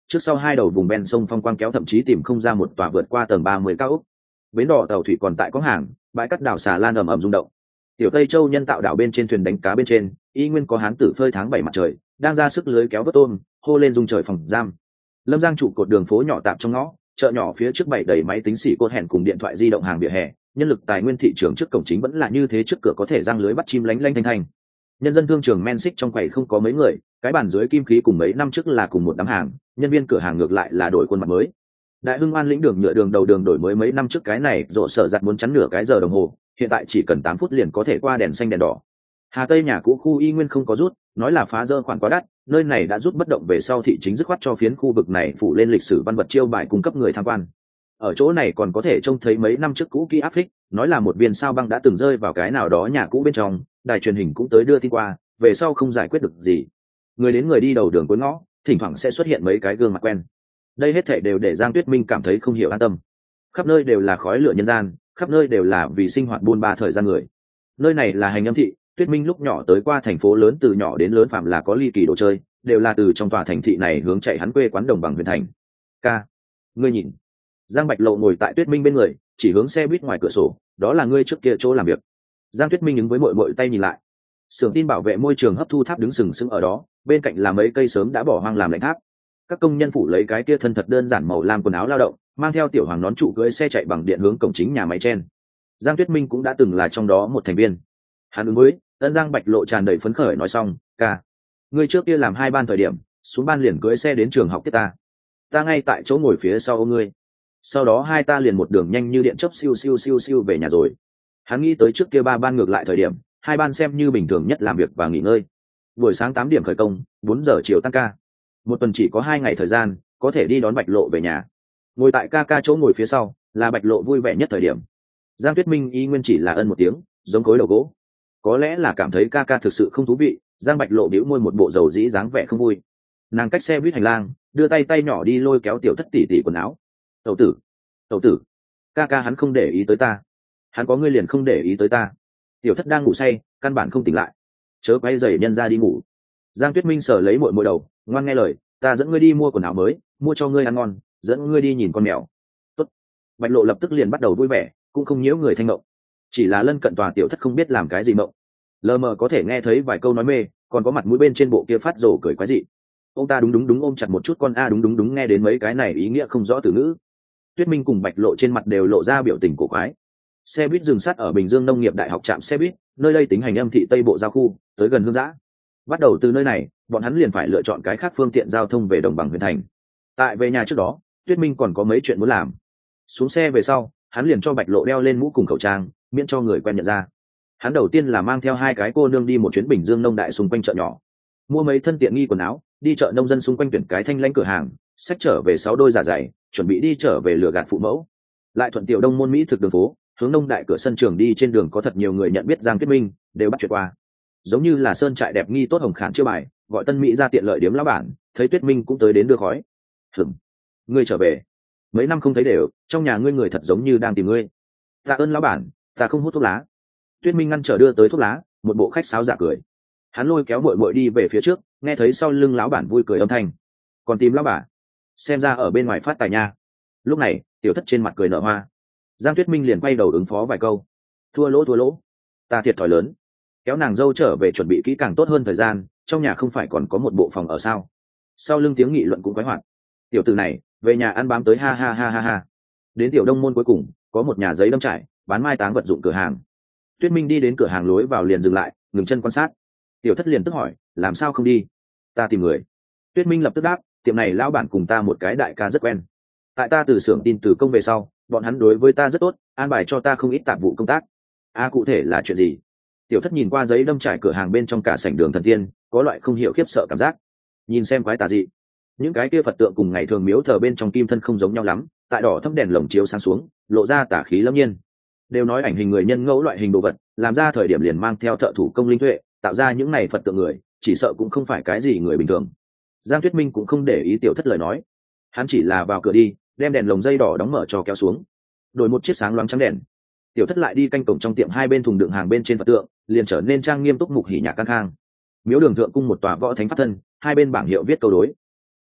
trước sau hai đầu vùng ven sông phong quang kéo thậm chí tìm không ra một tòa vượt qua tầng ba mươi cao ốc. Bến đỏ tàu thủy còn tại có hàng, bãi cắt đảo xà lan ầm ầm rung động. Tiểu Tây Châu nhân tạo đảo bên trên thuyền đánh cá bên trên, y nguyên có hán tử phơi tháng bảy mặt trời, đang ra sức lưới kéo vớt tôm, hô lên dung trời phòng giam. Lâm Giang trụ cột đường phố nhỏ tạm trong ngõ, chợ nhỏ phía trước bày đầy máy tính xỉ cột hẹn cùng điện thoại di động hàng vỉa hè, nhân lực tài nguyên thị trường trước cổng chính vẫn là như thế, trước cửa có thể răng lưới bắt chim lánh lanh thanh thanh. Nhân dân thương trường men xích trong quầy không có mấy người, cái bàn dưới kim khí cùng mấy năm trước là cùng một đám hàng, nhân viên cửa hàng ngược lại là đổi khuôn mặt mới. Đại Hưng An lĩnh đường nhựa đường đầu đường đổi mới mấy năm trước cái này rộ sở giặt muốn chắn nửa cái giờ đồng hồ, hiện tại chỉ cần tám phút liền có thể qua đèn xanh đèn đỏ. Hà Tây nhà cũ khu y nguyên không có rút, nói là phá dơ khoản quá đắt, nơi này đã rút bất động về sau thị chính dứt khoát cho phiến khu vực này phủ lên lịch sử văn vật chiêu bài cung cấp người tham quan. Ở chỗ này còn có thể trông thấy mấy năm trước cũ kỹ áp phích, nói là một viên sao băng đã từng rơi vào cái nào đó nhà cũ bên trong, đài truyền hình cũng tới đưa tin qua, về sau không giải quyết được gì. Người đến người đi đầu đường cuối ngõ, thỉnh thoảng sẽ xuất hiện mấy cái gương mặt quen. Đây hết thảy đều để Giang Tuyết Minh cảm thấy không hiểu an tâm. Khắp nơi đều là khói lửa nhân gian, khắp nơi đều là vì sinh hoạt buôn ba thời gian người. Nơi này là hành âm thị, Tuyết Minh lúc nhỏ tới qua thành phố lớn, từ nhỏ đến lớn phạm là có ly kỳ đồ chơi, đều là từ trong tòa thành thị này hướng chạy hắn quê quán đồng bằng huyện thành. Ca, ngươi nhìn. Giang Bạch Lộ ngồi tại Tuyết Minh bên người, chỉ hướng xe buýt ngoài cửa sổ, đó là ngươi trước kia chỗ làm việc. Giang Tuyết Minh ứng với mội mội tay nhìn lại. Xưởng tin bảo vệ môi trường hấp thu tháp đứng sừng sững ở đó, bên cạnh là mấy cây sớm đã bỏ hoang làm lạnh tháp. Các công nhân phủ lấy cái kia thân thật đơn giản màu lam quần áo lao động, mang theo tiểu hoàng nón trụ cưỡi xe chạy bằng điện hướng cổng chính nhà máy chen. Giang Tuyết Minh cũng đã từng là trong đó một thành viên. Hắn ứng với, ân Giang Bạch Lộ tràn đầy phấn khởi nói xong, ca, ngươi trước kia làm hai ban thời điểm, xuống ban liền cưỡi xe đến trường học tiếp ta. Ta ngay tại chỗ ngồi phía sau ôm ngươi. Sau đó hai ta liền một đường nhanh như điện chớp siêu siêu siêu siêu về nhà rồi. Hắn nghĩ tới trước kia ba ban ngược lại thời điểm, hai ban xem như bình thường nhất làm việc và nghỉ ngơi. Buổi sáng tám điểm khởi công, bốn giờ chiều tăng ca. Một tuần chỉ có hai ngày thời gian, có thể đi đón Bạch Lộ về nhà. Ngồi tại ca ca chỗ ngồi phía sau, là Bạch Lộ vui vẻ nhất thời điểm. Giang Tuyết Minh y nguyên chỉ là ân một tiếng, giống khối đầu gỗ. Có lẽ là cảm thấy ca ca thực sự không thú vị, Giang Bạch Lộ bĩu môi một bộ dầu dĩ dáng vẻ không vui. Nàng cách xe buýt hành lang, đưa tay tay nhỏ đi lôi kéo tiểu thất tỷ tỷ quần áo. Tẩu tử, tẩu tử, ca ca hắn không để ý tới ta, hắn có ngươi liền không để ý tới ta. Tiểu thất đang ngủ say, căn bản không tỉnh lại, chớ quay giày nhân ra đi ngủ. Giang Tuyết Minh sờ lấy mội mội đầu, ngoan nghe lời, ta dẫn ngươi đi mua quần áo mới, mua cho ngươi ăn ngon, dẫn ngươi đi nhìn con mèo. Tốt. Bạch Lộ lập tức liền bắt đầu vui vẻ, cũng không nhiễu người thanh mộng, chỉ là lân cận tòa tiểu thất không biết làm cái gì mộng, lờ mờ có thể nghe thấy vài câu nói mê, còn có mặt mũi bên trên bộ kia phát rồ cười quái dị. Ông ta đúng đúng đúng ôm chặt một chút con a đúng đúng đúng nghe đến mấy cái này ý nghĩa không rõ từ ngữ. Tuyết Minh cùng Bạch Lộ trên mặt đều lộ ra biểu tình cổ quái. Xe buýt dừng sát ở Bình Dương Nông nghiệp Đại học trạm xe buýt, nơi đây tính hành âm thị Tây Bộ giao khu, tới gần Hương Giã. Bắt đầu từ nơi này, bọn hắn liền phải lựa chọn cái khác phương tiện giao thông về đồng bằng huyện thành. Tại về nhà trước đó, Tuyết Minh còn có mấy chuyện muốn làm. Xuống xe về sau, hắn liền cho Bạch Lộ đeo lên mũ cùng khẩu trang, miễn cho người quen nhận ra. Hắn đầu tiên là mang theo hai cái cô nương đi một chuyến Bình Dương Nông Đại xung quanh chợ nhỏ, mua mấy thân tiện nghi quần áo, đi chợ nông dân xung quanh tuyển cái thanh lãnh cửa hàng, xách trở về sáu đôi giả giày, chuẩn bị đi trở về lừa gạt phụ mẫu. Lại thuận tiểu Đông môn Mỹ thực đường phố, hướng Nông Đại cửa sân trường đi, trên đường có thật nhiều người nhận biết Giang Tuyết Minh, đều bắt chuyện qua. Giống như là sơn trại đẹp nghi tốt hồng khản chưa bài, gọi Tân Mỹ ra tiện lợi điếm lão bản, thấy Tuyết Minh cũng tới đến đưa khói. Hửm, ngươi trở về, mấy năm không thấy đều, trong nhà ngươi người thật giống như đang tìm ngươi. Tạ ơn lão bản, ta không hút thuốc lá. Tuyết Minh ngăn trở đưa tới thuốc lá, một bộ khách sáo giả cười. Hắn lôi kéo muội muội đi về phía trước, nghe thấy sau lưng lão bản vui cười âm thanh. Còn tìm lão bà, xem ra ở bên ngoài phát tài nha. Lúc này, tiểu thất trên mặt cười nở hoa. Giang Tuyết Minh liền quay đầu ứng phó vài câu. Thua lỗ thua lỗ, ta thiệt thòi lớn. Kéo nàng dâu trở về chuẩn bị kỹ càng tốt hơn thời gian, trong nhà không phải còn có một bộ phòng ở sao? Sau lưng tiếng nghị luận cũng quái hoạt. Tiểu tử này, về nhà ăn bám tới ha ha ha ha ha. Đến tiểu Đông môn cuối cùng, có một nhà giấy đâm trải, bán mai táng vật dụng cửa hàng. Tuyết Minh đi đến cửa hàng lối vào liền dừng lại, ngừng chân quan sát. Tiểu thất liền tức hỏi, làm sao không đi? Ta tìm người. Tuyết Minh lập tức đáp, tiệm này lão bản cùng ta một cái đại ca rất quen. Tại ta từ xưởng tin từ công về sau, bọn hắn đối với ta rất tốt, an bài cho ta không ít tạp vụ công tác. A à, cụ thể là chuyện gì? Tiểu thất nhìn qua giấy đâm trải cửa hàng bên trong cả sảnh đường thần tiên, có loại không hiểu khiếp sợ cảm giác. Nhìn xem quái tà dị, những cái kia Phật tượng cùng ngày thường miếu thờ bên trong kim thân không giống nhau lắm, tại đỏ thâm đèn lồng chiếu sáng xuống, lộ ra tà khí lâm nhiên. Đều nói ảnh hình người nhân ngẫu loại hình đồ vật, làm ra thời điểm liền mang theo thợ thủ công linh tuệ, tạo ra những này Phật tượng người, chỉ sợ cũng không phải cái gì người bình thường. Giang Tuyết Minh cũng không để ý tiểu thất lời nói, hắn chỉ là vào cửa đi, đem đèn lồng dây đỏ đóng mở cho kéo xuống, đổi một chiếc sáng loáng trắng đèn. Tiểu thất lại đi canh cổng trong tiệm, hai bên thùng đựng hàng bên trên Phật tượng liền trở nên trang nghiêm túc mục hỉ nhạc căng khang. Miếu đường thượng cung một tòa võ thánh pháp thân, hai bên bảng hiệu viết câu đối.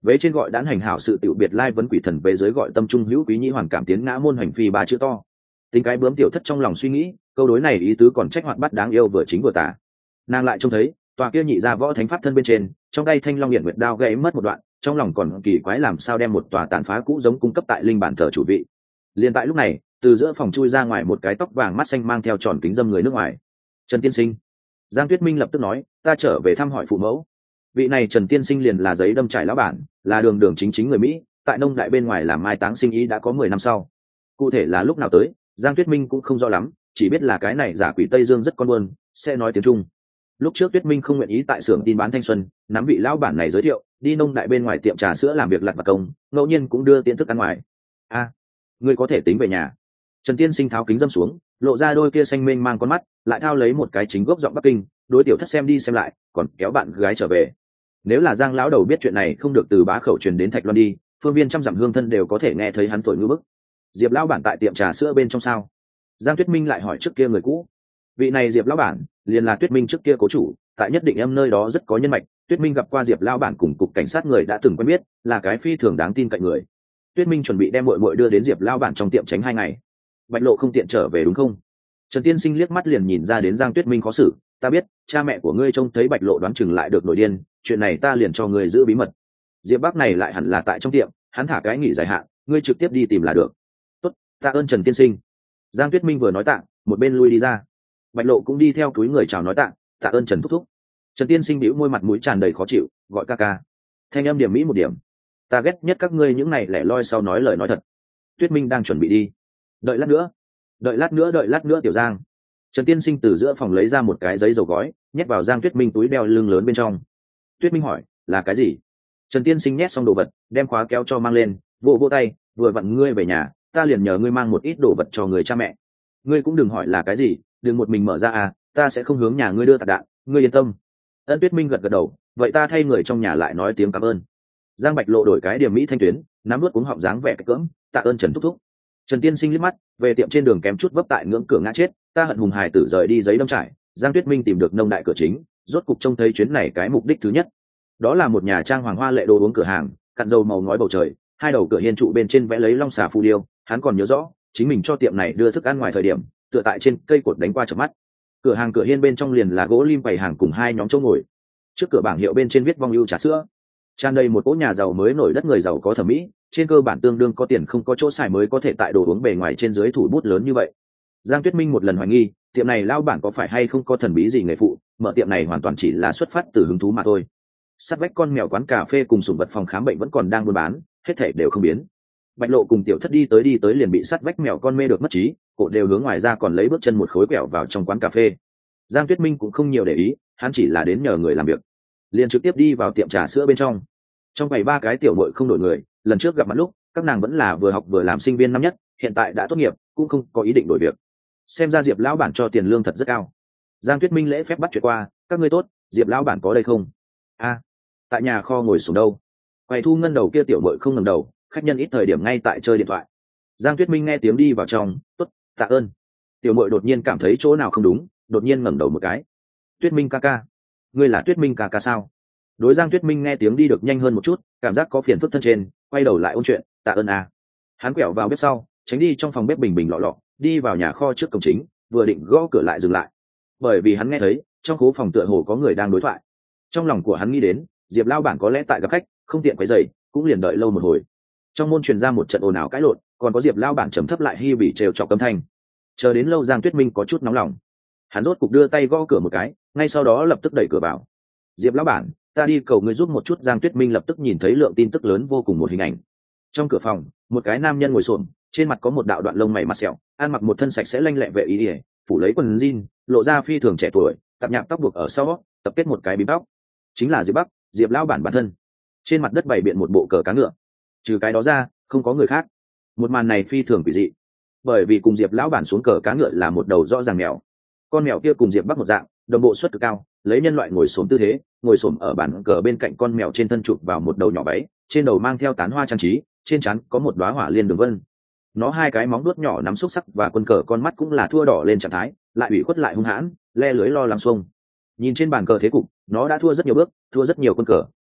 vế trên gọi đán hành hảo sự tiểu biệt lai vấn quỷ thần, về dưới gọi tâm trung hữu quý nhĩ hoàn cảm tiến ngã môn hành phi ba chữ to. Tính cái bướm tiểu thất trong lòng suy nghĩ, câu đối này ý tứ còn trách hoạt bắt đáng yêu vừa chính vừa tả. Nàng lại trông thấy tòa kia nhị ra võ thánh pháp thân bên trên, trong tay thanh long hiện nguyệt đao gãy mất một đoạn, trong lòng còn kỳ quái làm sao đem một tòa tàn phá cũ giống cung cấp tại linh bản thờ chủ vị. Liên tại lúc này, từ giữa phòng chui ra ngoài một cái tóc vàng mắt xanh mang theo tròn kính dâm người nước ngoài. Trần tiên sinh. Giang Tuyết Minh lập tức nói, ta trở về thăm hỏi phụ mẫu. Vị này Trần tiên sinh liền là giấy đâm trải lão bản, là đường đường chính chính người Mỹ, tại nông đại bên ngoài làm mai táng sinh ý đã có mười năm sau. Cụ thể là lúc nào tới, Giang Tuyết Minh cũng không rõ lắm, chỉ biết là cái này giả quỷ Tây Dương rất con buồn, sẽ nói tiếng Trung. Lúc trước Tuyết Minh không nguyện ý tại xưởng tin bán thanh xuân, nắm vị lão bản này giới thiệu, đi nông đại bên ngoài tiệm trà sữa làm việc lặt vặt công, ngẫu nhiên cũng đưa tiện thức ăn ngoài. A, à, ngươi có thể tính về nhà. Trần tiên sinh tháo kính dâm xuống, lộ ra đôi kia xanh mênh mang con mắt, lại thao lấy một cái chính gốc giọng Bắc Kinh, đối tiểu thất xem đi xem lại, còn kéo bạn gái trở về. Nếu là Giang lão đầu biết chuyện này không được từ bá khẩu truyền đến Thạch Loan đi, phương viên trăm dặm hương thân đều có thể nghe thấy hắn thổi ngư bức. Diệp lão bản tại tiệm trà sữa bên trong sao? Giang Tuyết Minh lại hỏi trước kia người cũ. Vị này Diệp lão bản liền là Tuyết Minh trước kia cố chủ, tại nhất định em nơi đó rất có nhân mạch. Tuyết Minh gặp qua Diệp lão bản cùng cục cảnh sát người đã từng quen biết, là cái phi thường đáng tin cậy người. Tuyết Minh chuẩn bị đem muội muội đưa đến Diệp lão bản trong tiệm tránh hai ngày. Bạch Lộ không tiện trở về đúng không? Trần tiên sinh liếc mắt liền nhìn ra đến Giang Tuyết Minh khó xử, ta biết cha mẹ của ngươi trông thấy Bạch Lộ đoán chừng lại được nổi điên, chuyện này ta liền cho ngươi giữ bí mật. Diệp Bắc này lại hẳn là tại trong tiệm, hắn thả cái nghỉ dài hạn, ngươi trực tiếp đi tìm là được. Tốt, tạ ơn Trần tiên sinh. Giang Tuyết Minh vừa nói tạ, một bên lui đi ra. Bạch Lộ cũng đi theo túi người chào nói tạ, tạ ơn Trần thúc thúc. Trần tiên sinh bĩu môi mặt mũi tràn đầy khó chịu, gọi ca ca. Thanh âm điểm mỹ một điểm. Ta ghét nhất các ngươi những này lẻ loi sau nói lời nói thật. Tuyết Minh đang chuẩn bị đi. Đợi lát nữa, đợi lát nữa, đợi lát nữa tiểu Giang. Trần tiên sinh từ giữa phòng lấy ra một cái giấy dầu gói, nhét vào Giang Tuyết Minh túi đeo lưng lớn bên trong. Tuyết Minh hỏi, là cái gì? Trần tiên sinh nhét xong đồ vật, đem khóa kéo cho mang lên, vỗ vỗ tay, vừa vặn ngươi về nhà, ta liền nhờ ngươi mang một ít đồ vật cho người cha mẹ. Ngươi cũng đừng hỏi là cái gì, đừng một mình mở ra à, ta sẽ không hướng nhà ngươi đưa tạc đạn, ngươi yên tâm. Ân Tuyết Minh gật gật đầu, vậy ta thay người trong nhà lại nói tiếng cảm ơn. Giang Bạch Lộ đổi cái điểm mỹ thanh tuyến, nắm nuốt cuống họng dáng vẻ cái cỡm, tạ ơn Trần thúc thúc. Trần tiên sinh liếc mắt, về tiệm trên đường kém chút vấp tại ngưỡng cửa ngã chết, ta hận hùng hài tử rời đi giấy đâm trải. Giang Tuyết Minh tìm được nông đại cửa chính, rốt cục trông thấy chuyến này cái mục đích thứ nhất. Đó là một nhà trang hoàng hoa lệ đồ uống cửa hàng, cặn dầu màu ngói bầu trời, hai đầu cửa hiên trụ bên trên vẽ lấy long xà phù điêu, hắn còn nhớ rõ, chính mình cho tiệm này đưa thức ăn ngoài thời điểm, tựa tại trên cây cột đánh qua chợp mắt. Cửa hàng cửa hiên bên trong liền là gỗ lim bày hàng cùng hai nhóm chỗ ngồi. Trước cửa bảng hiệu bên trên viết vong ưu trà sữa. Tràn đầy một cỗ nhà giàu mới nổi đất người giàu có thẩm mỹ, trên cơ bản tương đương có tiền không có chỗ xài mới có thể tại đồ uống bề ngoài trên dưới thủ bút lớn như vậy. Giang Tuyết Minh một lần hoài nghi, tiệm này lao bản có phải hay không có thần bí gì nghề phụ, mở tiệm này hoàn toàn chỉ là xuất phát từ hứng thú mà thôi. Sát vách con mèo quán cà phê cùng sủng vật phòng khám bệnh vẫn còn đang buôn bán, hết thảy đều không biến. Bạch Lộ cùng tiểu thất đi tới đi tới liền bị sát vách mèo con mê được mất trí, cổ đều hướng ngoài ra còn lấy bước chân một khối quẹo vào trong quán cà phê. Giang Tuyết Minh cũng không nhiều để ý, hắn chỉ là đến nhờ người làm việc, liền trực tiếp đi vào tiệm trà sữa bên trong. Trong bảy ba cái tiểu muội không đổi người, lần trước gặp mặt lúc các nàng vẫn là vừa học vừa làm sinh viên năm nhất, hiện tại đã tốt nghiệp cũng không có ý định đổi việc. Xem ra Diệp lão bản cho tiền lương thật rất cao. Giang Tuyết Minh lễ phép bắt chuyện qua, các ngươi tốt, Diệp lão bản có đây không? A, à, tại nhà kho ngồi xuống đâu? Quầy thu ngân đầu kia tiểu muội không ngẩng đầu, khách nhân ít thời điểm ngay tại chơi điện thoại. Giang Tuyết Minh nghe tiếng đi vào trong, tốt, tạ ơn. Tiểu muội đột nhiên cảm thấy chỗ nào không đúng, đột nhiên ngẩng đầu một cái. Tuyết Minh ca ca, ngươi là Tuyết Minh ca ca sao? Đối Giang Tuyết Minh nghe tiếng đi được nhanh hơn một chút, cảm giác có phiền phức thân trên, quay đầu lại ôn chuyện, tạ ơn a. Hắn quẹo vào bếp sau, tránh đi trong phòng bếp bình bình lọ lọ, đi vào nhà kho trước cổng chính, vừa định gõ cửa lại dừng lại, bởi vì hắn nghe thấy trong khố phòng tựa hồ có người đang đối thoại. Trong lòng của hắn nghĩ đến, Diệp lao bản có lẽ tại gặp khách, không tiện quấy rầy, cũng liền đợi lâu một hồi. Trong môn truyền ra một trận ồn ào cãi lộn, còn có Diệp lao bản trầm thấp lại hi bỉ trêu chọc âm thanh. Chờ đến lâu Giang Tuyết Minh có chút nóng lòng, hắn rốt cục đưa tay gõ cửa một cái, ngay sau đó lập tức đẩy cửa vào. Diệp lão bản, ta đi cầu ngươi giúp một chút. Giang Tuyết Minh lập tức nhìn thấy lượng tin tức lớn vô cùng một hình ảnh. Trong cửa phòng, một cái nam nhân ngồi xổm, trên mặt có một đạo đoạn lông mày mặt sẹo, ăn mặc một thân sạch sẽ lanh lẹ vệ y ỉa, phủ lấy quần jean, lộ ra phi thường trẻ tuổi, tạp nhạp tóc buộc ở sau, tập kết một cái bím tóc, chính là Diệp Bắc, Diệp lão bản bản thân. Trên mặt đất bày biện một bộ cờ cá ngựa, trừ cái đó ra không có người khác. Một màn này phi thường quỷ dị, bởi vì cùng Diệp lão bản xuống cờ cá ngựa là một đầu rõ ràng mèo. Con mèo kia cùng Diệp Bắc một dạng, đồng bộ suất cực cao, lấy nhân loại ngồi xổm tư thế, ngồi xổm ở bàn cờ bên cạnh con mèo, trên thân chụp vào một đầu nhỏ váy, trên đầu mang theo tán hoa trang trí, trên trán có một đóa hỏa liên đường vân. Nó hai cái móng vuốt nhỏ nắm xúc sắc và quân cờ, con mắt cũng là thua đỏ lên trạng thái, lại ủy khuất lại hung hãn, le lưới lo lắng xuông. Nhìn trên bàn cờ thế cục, nó đã thua rất nhiều bước, thua rất nhiều quân cờ,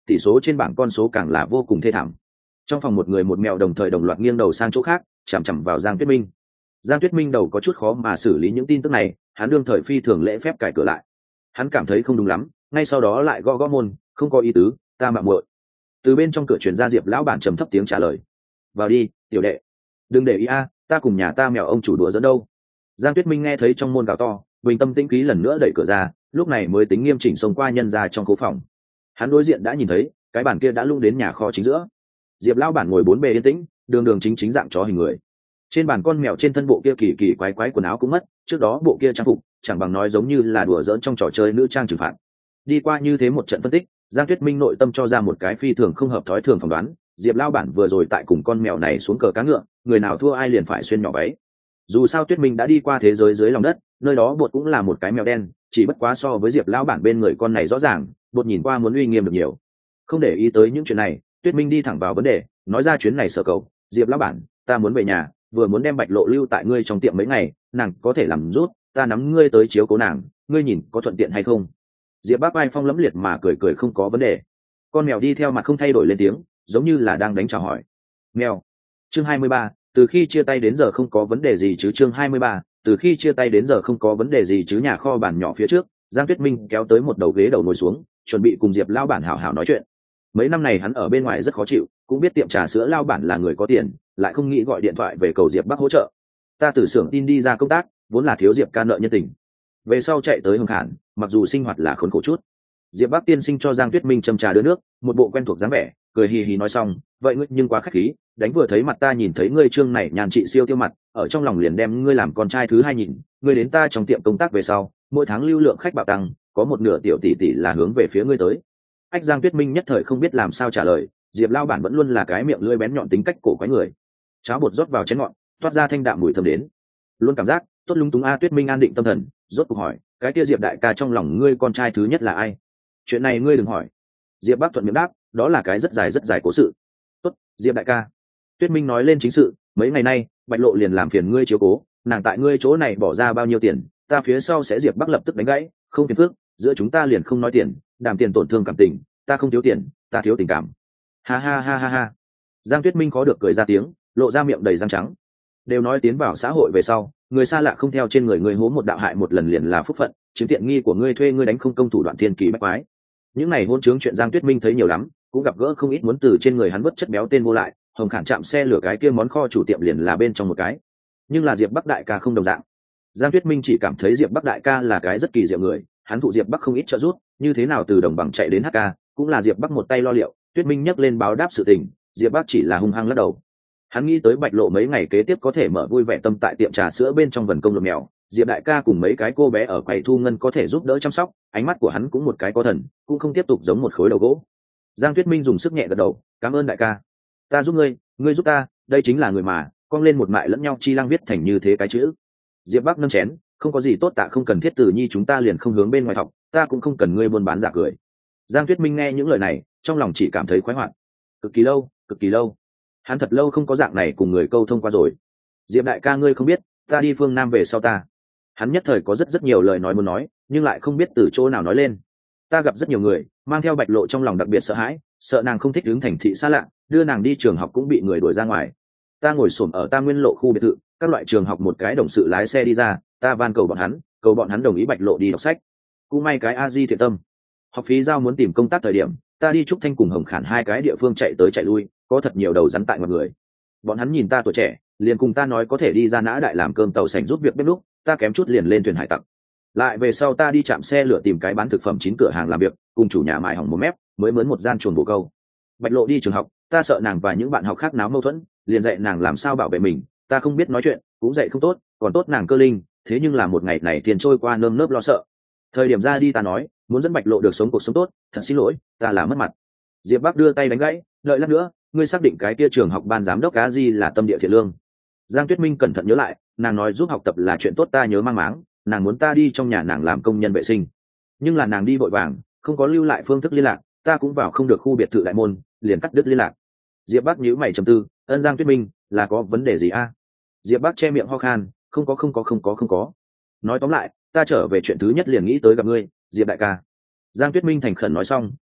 tỷ số trên bảng con số càng là vô cùng thê thảm. Trong phòng một người một mèo đồng thời đồng loạt nghiêng đầu sang chỗ khác, chằm chằm vào Giang Tuyết Minh. Giang Tuyết Minh đầu có chút khó mà xử lý những tin tức này, hắn đương thời phi thường lễ phép cài cửa lại. Hắn cảm thấy không đúng lắm, ngay sau đó lại gõ gõ môn, không có ý tứ, ta mạo muội. Từ bên trong cửa truyền ra Diệp lão bản trầm thấp tiếng trả lời. Vào đi, tiểu đệ. Đừng để ý a, ta cùng nhà ta mèo ông chủ đùa dẫn đâu. Giang Tuyết Minh nghe thấy trong môn gào to, bình tâm tĩnh khí lần nữa đẩy cửa ra, lúc này mới tính nghiêm chỉnh xông qua nhân ra trong khố phòng. Hắn đối diện đã nhìn thấy, cái bàn kia đã lung đến nhà kho chính giữa. Diệp lão bản ngồi bốn bề yên tĩnh, đường đường chính chính dạng chó hình người. Trên bàn con mèo trên thân bộ kia kỳ kỳ quái quái quần áo cũng mất, trước đó bộ kia trang phục chẳng bằng nói giống như là đùa giỡn trong trò chơi nữ trang trừng phạt. Đi qua như thế một trận phân tích, Giang Tuyết Minh nội tâm cho ra một cái phi thường không hợp thói thường phỏng đoán, Diệp lão bản vừa rồi tại cùng con mèo này xuống cờ cá ngựa, người nào thua ai liền phải xuyên nhỏ váy. Dù sao Tuyết Minh đã đi qua thế giới dưới lòng đất, nơi đó bột cũng là một cái mèo đen, chỉ bất quá so với Diệp lão bản bên người con này rõ ràng, bột nhìn qua muốn uy nghiêm được nhiều. Không để ý tới những chuyện này, Tuyết Minh đi thẳng vào vấn đề, nói ra chuyến này sở cầu, Diệp lão bản, ta muốn về nhà, vừa muốn đem Bạch Lộ lưu tại ngươi trong tiệm mấy ngày, nàng có thể làm rút, ta nắm ngươi tới chiếu cố nàng, ngươi nhìn có thuận tiện hay không? Diệp Bác Ai Phong lẫm liệt mà cười cười không có vấn đề. Con mèo đi theo mặt không thay đổi lên tiếng, giống như là đang đánh chào hỏi. Mèo. Chương hai mươi ba, từ khi chia tay đến giờ không có vấn đề gì chứ chương hai mươi ba, từ khi chia tay đến giờ không có vấn đề gì chứ nhà kho bàn nhỏ phía trước, Giang Tuyết Minh kéo tới một đầu ghế đầu ngồi xuống, chuẩn bị cùng Diệp lão bản hảo hảo nói chuyện. Mấy năm này hắn ở bên ngoài rất khó chịu, cũng biết tiệm trà sữa lão bản là người có tiền, lại không nghĩ gọi điện thoại về cầu Diệp Bắc hỗ trợ. Ta từ xưởng tin đi ra công tác, vốn là thiếu Diệp ca nợ nhân tình. Về sau chạy tới Hồng Khản, mặc dù sinh hoạt là khốn khổ chút. Diệp Bắc tiên sinh cho Giang Tuyết Minh châm trà đưa nước, một bộ quen thuộc dáng vẻ, cười hì hì nói xong, vậy ngươi nhưng quá khách khí, đánh vừa thấy mặt ta nhìn thấy ngươi trương này nhàn trị siêu tiêu mặt, ở trong lòng liền đem ngươi làm con trai thứ hai nhìn, ngươi đến ta trong tiệm công tác về sau, mỗi tháng lưu lượng khách bạo tăng, có một nửa tiểu tỷ tỷ là hướng về phía ngươi tới. Ách Giang Tuyết Minh nhất thời không biết làm sao trả lời, Diệp lão bản vẫn luôn là cái miệng lưỡi bén nhọn tính cách cổ quái người. Cháo bột rót vào chén ngọn, toát ra thanh đạm mùi thơm đến. Luôn cảm giác, tốt lung túng a. Tuyết Minh an định tâm thần, rốt cuộc hỏi, cái kia Diệp đại ca trong lòng ngươi con trai thứ nhất là ai? Chuyện này ngươi đừng hỏi. Diệp Bắc thuận miệng đáp, đó là cái rất dài rất dài cố sự. Tốt, Diệp đại ca. Tuyết Minh nói lên chính sự, mấy ngày nay, Bạch Lộ liền làm phiền ngươi chiếu cố, nàng tại ngươi chỗ này bỏ ra bao nhiêu tiền, ta phía sau sẽ Diệp Bắc lập tức đánh gãy, không phiền phức, giữa chúng ta liền không nói tiền, đàm tiền tổn thương cảm tình, ta không thiếu tiền, ta thiếu tình cảm. Ha ha ha ha ha. Giang Tuyết Minh khó được cười ra tiếng, lộ ra miệng đầy răng trắng. Đều nói tiến vào xã hội về sau, người xa lạ không theo trên người ngươi hố một đạo hại một lần liền là phúc phận, chiếm tiện nghi của ngươi thuê ngươi đánh không công thủ đoạn thiên kỳ bách quái. Những này hôn chướng chuyện Giang Tuyết Minh thấy nhiều lắm, cũng gặp gỡ không ít muốn từ trên người hắn vứt chất béo tên vô lại, Hồng Khản chạm xe lửa cái kia món kho chủ tiệm liền là bên trong một cái. Nhưng là Diệp Bắc đại ca không đồng dạng. Giang Tuyết Minh chỉ cảm thấy Diệp Bắc đại ca là cái rất kỳ diệu người, hắn thụ Diệp Bắc không ít trợ giúp, như thế nào từ đồng bằng chạy đến hát ca, cũng là Diệp Bắc một tay lo liệu. Tuyết Minh nhắc lên báo đáp sự tình, Diệp Bắc chỉ là hung hăng lắc đầu. Hắn nghĩ tới Bạch Lộ mấy ngày kế tiếp có thể mở vui vẻ tâm tại tiệm trà sữa bên trong vườn công lột mèo, Diệp đại ca cùng mấy cái cô bé ở quầy thu ngân có thể giúp đỡ chăm sóc, ánh mắt của hắn cũng một cái có thần, cũng không tiếp tục giống một khối đầu gỗ. Giang Tuyết Minh dùng sức nhẹ gật đầu, cảm ơn đại ca. Ta giúp ngươi, ngươi giúp ta, đây chính là người mà, cong lên một mại lẫn nhau chi lăng viết thành như thế cái chữ. Diệp Bắc nâng chén, không có gì tốt tạ không cần thiết từ nhi chúng ta liền không hướng bên ngoài học, ta cũng không cần ngươi buôn bán giả cười. Giang Tuyết Minh nghe những lời này, trong lòng chỉ cảm thấy khoái hoạt. Cực kỳ lâu, cực kỳ lâu. Hắn thật lâu không có dạng này cùng người câu thông qua rồi. Diệp đại ca ngươi không biết, ta đi phương Nam về sau ta. Hắn nhất thời có rất rất nhiều lời nói muốn nói, nhưng lại không biết từ chỗ nào nói lên. Ta gặp rất nhiều người, mang theo Bạch Lộ trong lòng đặc biệt sợ hãi, sợ nàng không thích đứng thành thị xa lạ, đưa nàng đi trường học cũng bị người đuổi ra ngoài. Ta ngồi xổm ở Tam Nguyên Lộ khu biệt thự, các loại trường học một cái đồng sự lái xe đi ra, ta van cầu bọn hắn, cầu bọn hắn đồng ý Bạch Lộ đi đọc sách. Cũng may cái a di thiện tâm, học phí giao muốn tìm công tác thời điểm, ta đi Trúc Thanh cùng Hồng Khản hai cái địa phương chạy tới chạy lui, có thật nhiều đầu rắn tại mọi người. Bọn hắn nhìn ta tuổi trẻ, liền cùng ta nói có thể đi ra Nã Đại làm cơm tàu sành giúp việc bếp lúc, ta kém chút liền lên thuyền hải tặc. Lại về sau ta đi chạm xe lửa tìm cái bán thực phẩm chín cửa hàng làm việc, cùng chủ nhà mại hỏng một mép, mới mướn một gian chuồng bồ câu. Bạch Lộ đi trường học, ta sợ nàng và những bạn học khác náo mâu thuẫn, liền dạy nàng làm sao bảo vệ mình, ta không biết nói chuyện, cũng dạy không tốt, còn tốt nàng cơ linh, thế nhưng là một ngày này tiền trôi qua nơm nớp lo sợ. Thời điểm ra đi ta nói, muốn dẫn Bạch Lộ được sống cuộc sống tốt, thật xin lỗi, ta là mất mặt. Diệp Bắc đưa tay đánh gãy, đợi lát nữa, ngươi xác định cái kia trường học ban giám đốc cá di là tâm địa thiện lương. Giang Tuyết Minh cẩn thận nhớ lại, nàng nói giúp học tập là chuyện tốt, ta nhớ mang máng, nàng muốn ta đi trong nhà nàng làm công nhân vệ sinh, nhưng là nàng đi vội vàng, không có lưu lại phương thức liên lạc, ta cũng vào không được khu biệt thự đại môn, liền cắt đứt liên lạc. Diệp Bắc nhíu mày trầm tư, ân Giang Tuyết Minh, là có vấn đề gì a? Diệp Bắc che miệng ho khan, không có không có không có không có. Nói tóm lại, ta trở về chuyện thứ nhất liền nghĩ tới gặp ngươi, Diệp đại ca. Giang Tuyết Minh thành khẩn nói xong, có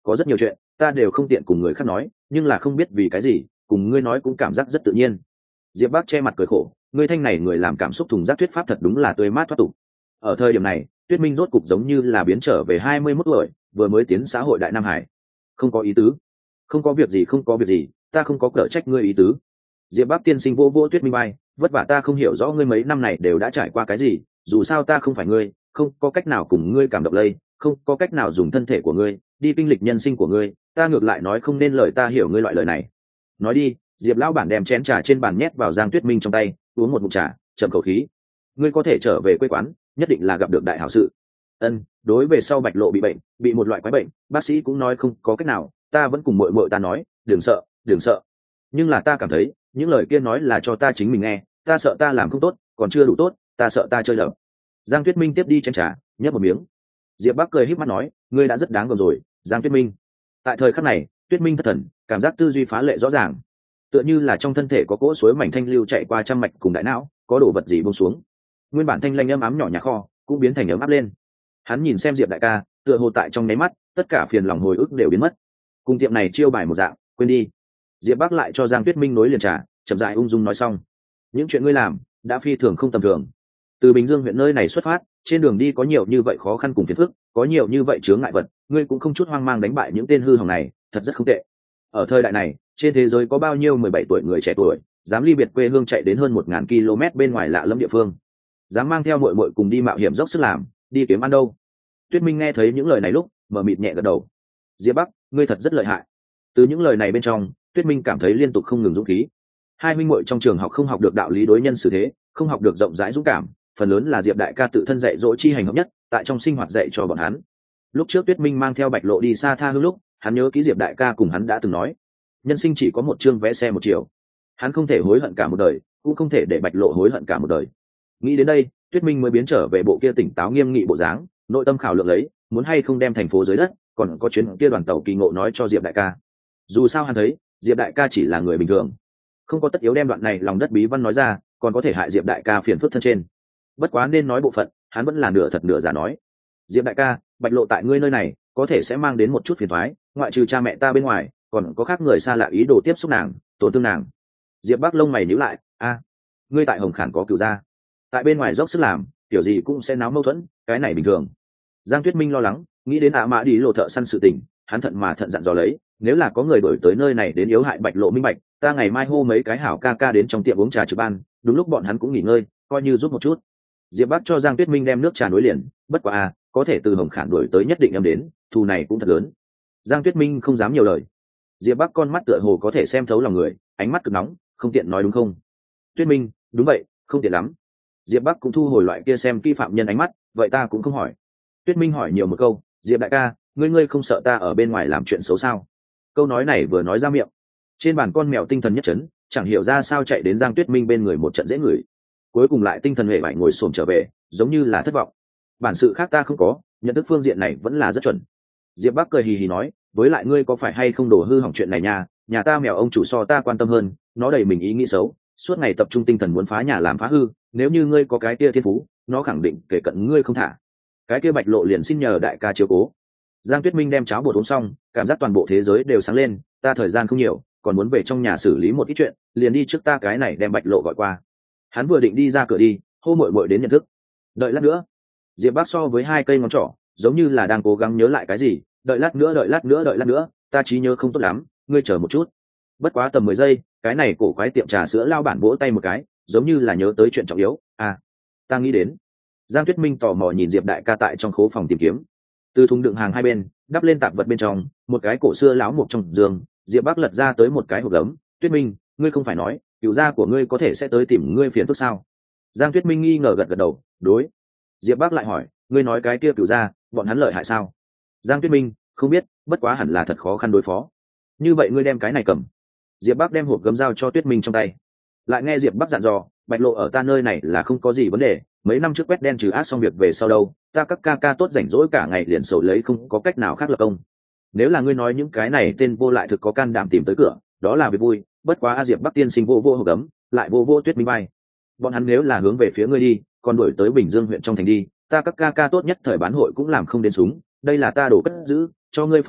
có rất nhiều chuyện ta đều không tiện cùng người khác nói, nhưng là không biết vì cái gì cùng ngươi nói cũng cảm giác rất tự nhiên. Diệp Bắc che mặt cười khổ, ngươi thanh này người làm cảm xúc thùng rác thuyết pháp thật đúng là tươi mát thoát tục. Ở thời điểm này Tuyết Minh rốt cục giống như là biến trở về hai mươi mốt tuổi, vừa mới tiến xã hội đại Nam Hải. Không có ý tứ, không có việc gì, không có việc gì, ta không có cở trách ngươi ý tứ. Diệp Bắc tiên sinh vô vô Tuyết Minh bay, vất vả ta không hiểu rõ ngươi mấy năm này đều đã trải qua cái gì, dù sao ta không phải ngươi, không có cách nào cùng ngươi cảm động lây, không có cách nào dùng thân thể của ngươi đi kinh lịch nhân sinh của ngươi, ta ngược lại nói không nên lời, ta hiểu ngươi loại lời này. Nói đi. Diệp lão bản đem chén trà trên bàn nhét vào Giang Tuyết Minh trong tay, uống một ngụm trà, trầm khẩu khí. Ngươi có thể trở về quê quán, nhất định là gặp được đại hảo sự. Ân, đối về sau Bạch Lộ bị bệnh, bị một loại quái bệnh, bác sĩ cũng nói không có cách nào, ta vẫn cùng muội muội ta nói, đừng sợ, đừng sợ. Nhưng là ta cảm thấy, những lời kia nói là cho ta chính mình nghe, ta sợ ta làm không tốt, còn chưa đủ tốt, ta sợ ta chơi lầm. Giang Tuyết Minh tiếp đi chén trà, nhấp một miếng. Diệp Bắc cười híp mắt nói, ngươi đã rất đáng gờm rồi, Giang Tuyết Minh. Tại thời khắc này, Tuyết Minh thất thần, cảm giác tư duy phá lệ rõ ràng, tựa như là trong thân thể có cỗ suối mảnh thanh lưu chạy qua trăm mạch cùng đại não, có đồ vật gì buông xuống, nguyên bản thanh lanh ấm ấm nhỏ nhà kho cũng biến thành ấm áp lên. Hắn nhìn xem Diệp đại ca, tựa hồ tại trong nháy mắt tất cả phiền lòng hồi ức đều biến mất, cùng tiệm này chiêu bài một dạng, quên đi. Diệp Bắc lại cho Giang Tuyết Minh nối liền trà, chậm rãi ung dung nói xong, những chuyện ngươi làm đã phi thường không tầm thường. Từ Bình Dương huyện nơi này xuất phát, trên đường đi có nhiều như vậy khó khăn cùng phiền phức, có nhiều như vậy chướng ngại vật, ngươi cũng không chút hoang mang đánh bại những tên hư hỏng này, thật rất không tệ. Ở thời đại này, trên thế giới có bao nhiêu mười bảy tuổi người trẻ tuổi dám ly biệt quê hương chạy đến hơn một ngàn km bên ngoài lạ lẫm địa phương, dám mang theo muội muội cùng đi mạo hiểm dốc sức làm, đi kiếm ăn đâu. Tuyết Minh nghe thấy những lời này lúc mở mịt nhẹ gật đầu. Diệp Bắc, ngươi thật rất lợi hại. Từ những lời này bên trong, Tuyết Minh cảm thấy liên tục không ngừng dũng khí. Hai huynh muội trong trường học không học được đạo lý đối nhân xử thế, không học được rộng rãi dũng cảm, phần lớn là Diệp đại ca tự thân dạy dỗ chi hành hợp nhất, tại trong sinh hoạt dạy cho bọn hắn. Lúc trước Tuyết Minh mang theo Bạch Lộ đi xa tha hương lúc, hắn nhớ ký Diệp đại ca cùng hắn đã từng nói, nhân sinh chỉ có một chương vé xe một chiều, hắn không thể hối hận cả một đời, cũng không thể để Bạch Lộ hối hận cả một đời. Nghĩ đến đây, Tuyết Minh mới biến trở về bộ kia tỉnh táo nghiêm nghị bộ dáng, nội tâm khảo lượng lấy muốn hay không đem thành phố dưới đất còn có chuyến kia đoàn tàu kỳ ngộ nói cho Diệp đại ca. Dù sao hắn thấy Diệp đại ca chỉ là người bình thường, không có tất yếu đem đoạn này lòng đất bí văn nói ra, còn có thể hại Diệp đại ca phiền phức thân trên. Bất quá nên nói bộ phận, hắn vẫn là nửa thật nửa giả nói. Diệp đại ca, Bạch Lộ tại ngươi nơi này có thể sẽ mang đến một chút phiền toái, ngoại trừ cha mẹ ta bên ngoài còn có khác người xa lạ ý đồ tiếp xúc nàng, tổn thương nàng. Diệp Bắc lông mày nhíu lại, a, ngươi tại Hồng Khản có cửu gia, tại bên ngoài dốc sức làm, kiểu gì cũng sẽ náo mâu thuẫn, cái này bình thường. Giang Tuyết Minh lo lắng, nghĩ đến ạ mã đi lộ thợ săn sự tình, hắn thận mà thận dặn dò lấy, nếu là có người đổi tới nơi này đến yếu hại Bạch Lộ minh bạch, ta ngày mai hô mấy cái hảo ca ca đến trong tiệm uống trà trực ban, đúng lúc bọn hắn cũng nghỉ ngơi, coi như giúp một chút. Diệp Bắc cho Giang Tuyết Minh đem nước trà nối liền, bất quá a, có thể từ Hồng Khản đổi tới nhất định em đến, thù này cũng thật lớn. Giang Tuyết Minh không dám nhiều lời. Diệp Bắc con mắt tựa hồ có thể xem thấu lòng người, ánh mắt cực nóng, không tiện nói đúng không? Tuyết Minh, đúng vậy, không tiện lắm. Diệp Bắc cũng thu hồi loại kia xem kỹ phạm nhân ánh mắt, vậy ta cũng không hỏi. Tuyết Minh hỏi nhiều một câu, Diệp đại ca, ngươi ngươi không sợ ta ở bên ngoài làm chuyện xấu sao? Câu nói này vừa nói ra miệng, trên bàn con mèo tinh thần nhất chấn, chẳng hiểu ra sao chạy đến Giang Tuyết Minh bên người một trận dễ ngửi, cuối cùng lại tinh thần hề bại ngồi xổm trở về, giống như là thất vọng. Bản sự khác ta không có, nhận thức phương diện này vẫn là rất chuẩn. Diệp Bắc cười hì hì nói, với lại ngươi có phải hay không đổ hư hỏng chuyện này nha, nhà ta mèo ông chủ so ta quan tâm hơn, nó đầy mình ý nghĩ xấu, suốt ngày tập trung tinh thần muốn phá nhà làm phá hư, nếu như ngươi có cái kia thiên phú, nó khẳng định kể cận ngươi không thả. Cái kia Bạch Lộ liền xin nhờ đại ca chiếu cố. Giang Tuyết Minh đem cháo bột uống xong, cảm giác toàn bộ thế giới đều sáng lên, ta thời gian không nhiều, còn muốn về trong nhà xử lý một ít chuyện, liền đi trước ta cái này đem Bạch Lộ gọi qua. Hắn vừa định đi ra cửa đi, hô muội muội đến nhận thức. Đợi lát nữa. Diệp Bắc so với hai cây ngón trỏ, giống như là đang cố gắng nhớ lại cái gì, đợi lát nữa đợi lát nữa đợi lát nữa, ta trí nhớ không tốt lắm, ngươi chờ một chút. Bất quá tầm mười giây, cái này cổ quái tiệm trà sữa lao bản vỗ tay một cái, giống như là nhớ tới chuyện trọng yếu. À, ta nghĩ đến. Giang Tuyết Minh tò mò nhìn Diệp đại ca tại trong khố phòng tìm kiếm. Từ thùng đựng hàng hai bên, đắp lên tạp vật bên trong, một cái cổ xưa láo mục trong giường, Diệp Bắc lật ra tới một cái hộp gấm. Tuyết Minh, ngươi không phải nói, cửu gia của ngươi có thể sẽ tới tìm ngươi phiền phức sao? Giang Tuyết Minh nghi ngờ gật gật đầu, đối. Diệp Bắc lại hỏi, ngươi nói cái kia cửu gia, bọn hắn lợi hại sao? Giang Tuyết Minh, không biết, bất quá hẳn là thật khó khăn đối phó. Như vậy ngươi đem cái này cầm. Diệp Bắc đem hộp gấm giao cho Tuyết Minh trong tay. Lại nghe Diệp Bắc dặn dò, Bạch Lộ ở ta nơi này là không có gì vấn đề, mấy năm trước quét đen trừ ác xong việc về sau đâu, ta các ca ca tốt rảnh rỗi cả ngày liền sầu lấy không có cách nào khác lập công. Nếu là ngươi nói những cái này tên vô lại thực có can đảm tìm tới cửa, đó là việc vui, bất quá a Diệp Bắc tiên sinh vô vô hộp gấm, lại vô vô Tuyết Minh bay. Bọn hắn nếu là hướng về phía ngươi đi, còn đuổi tới Bình Dương huyện trong thành đi, ta các ca ca tốt nhất thời bán hội cũng làm không đến súng, đây là ta đổ cất giữ cho ngươi phòng thân,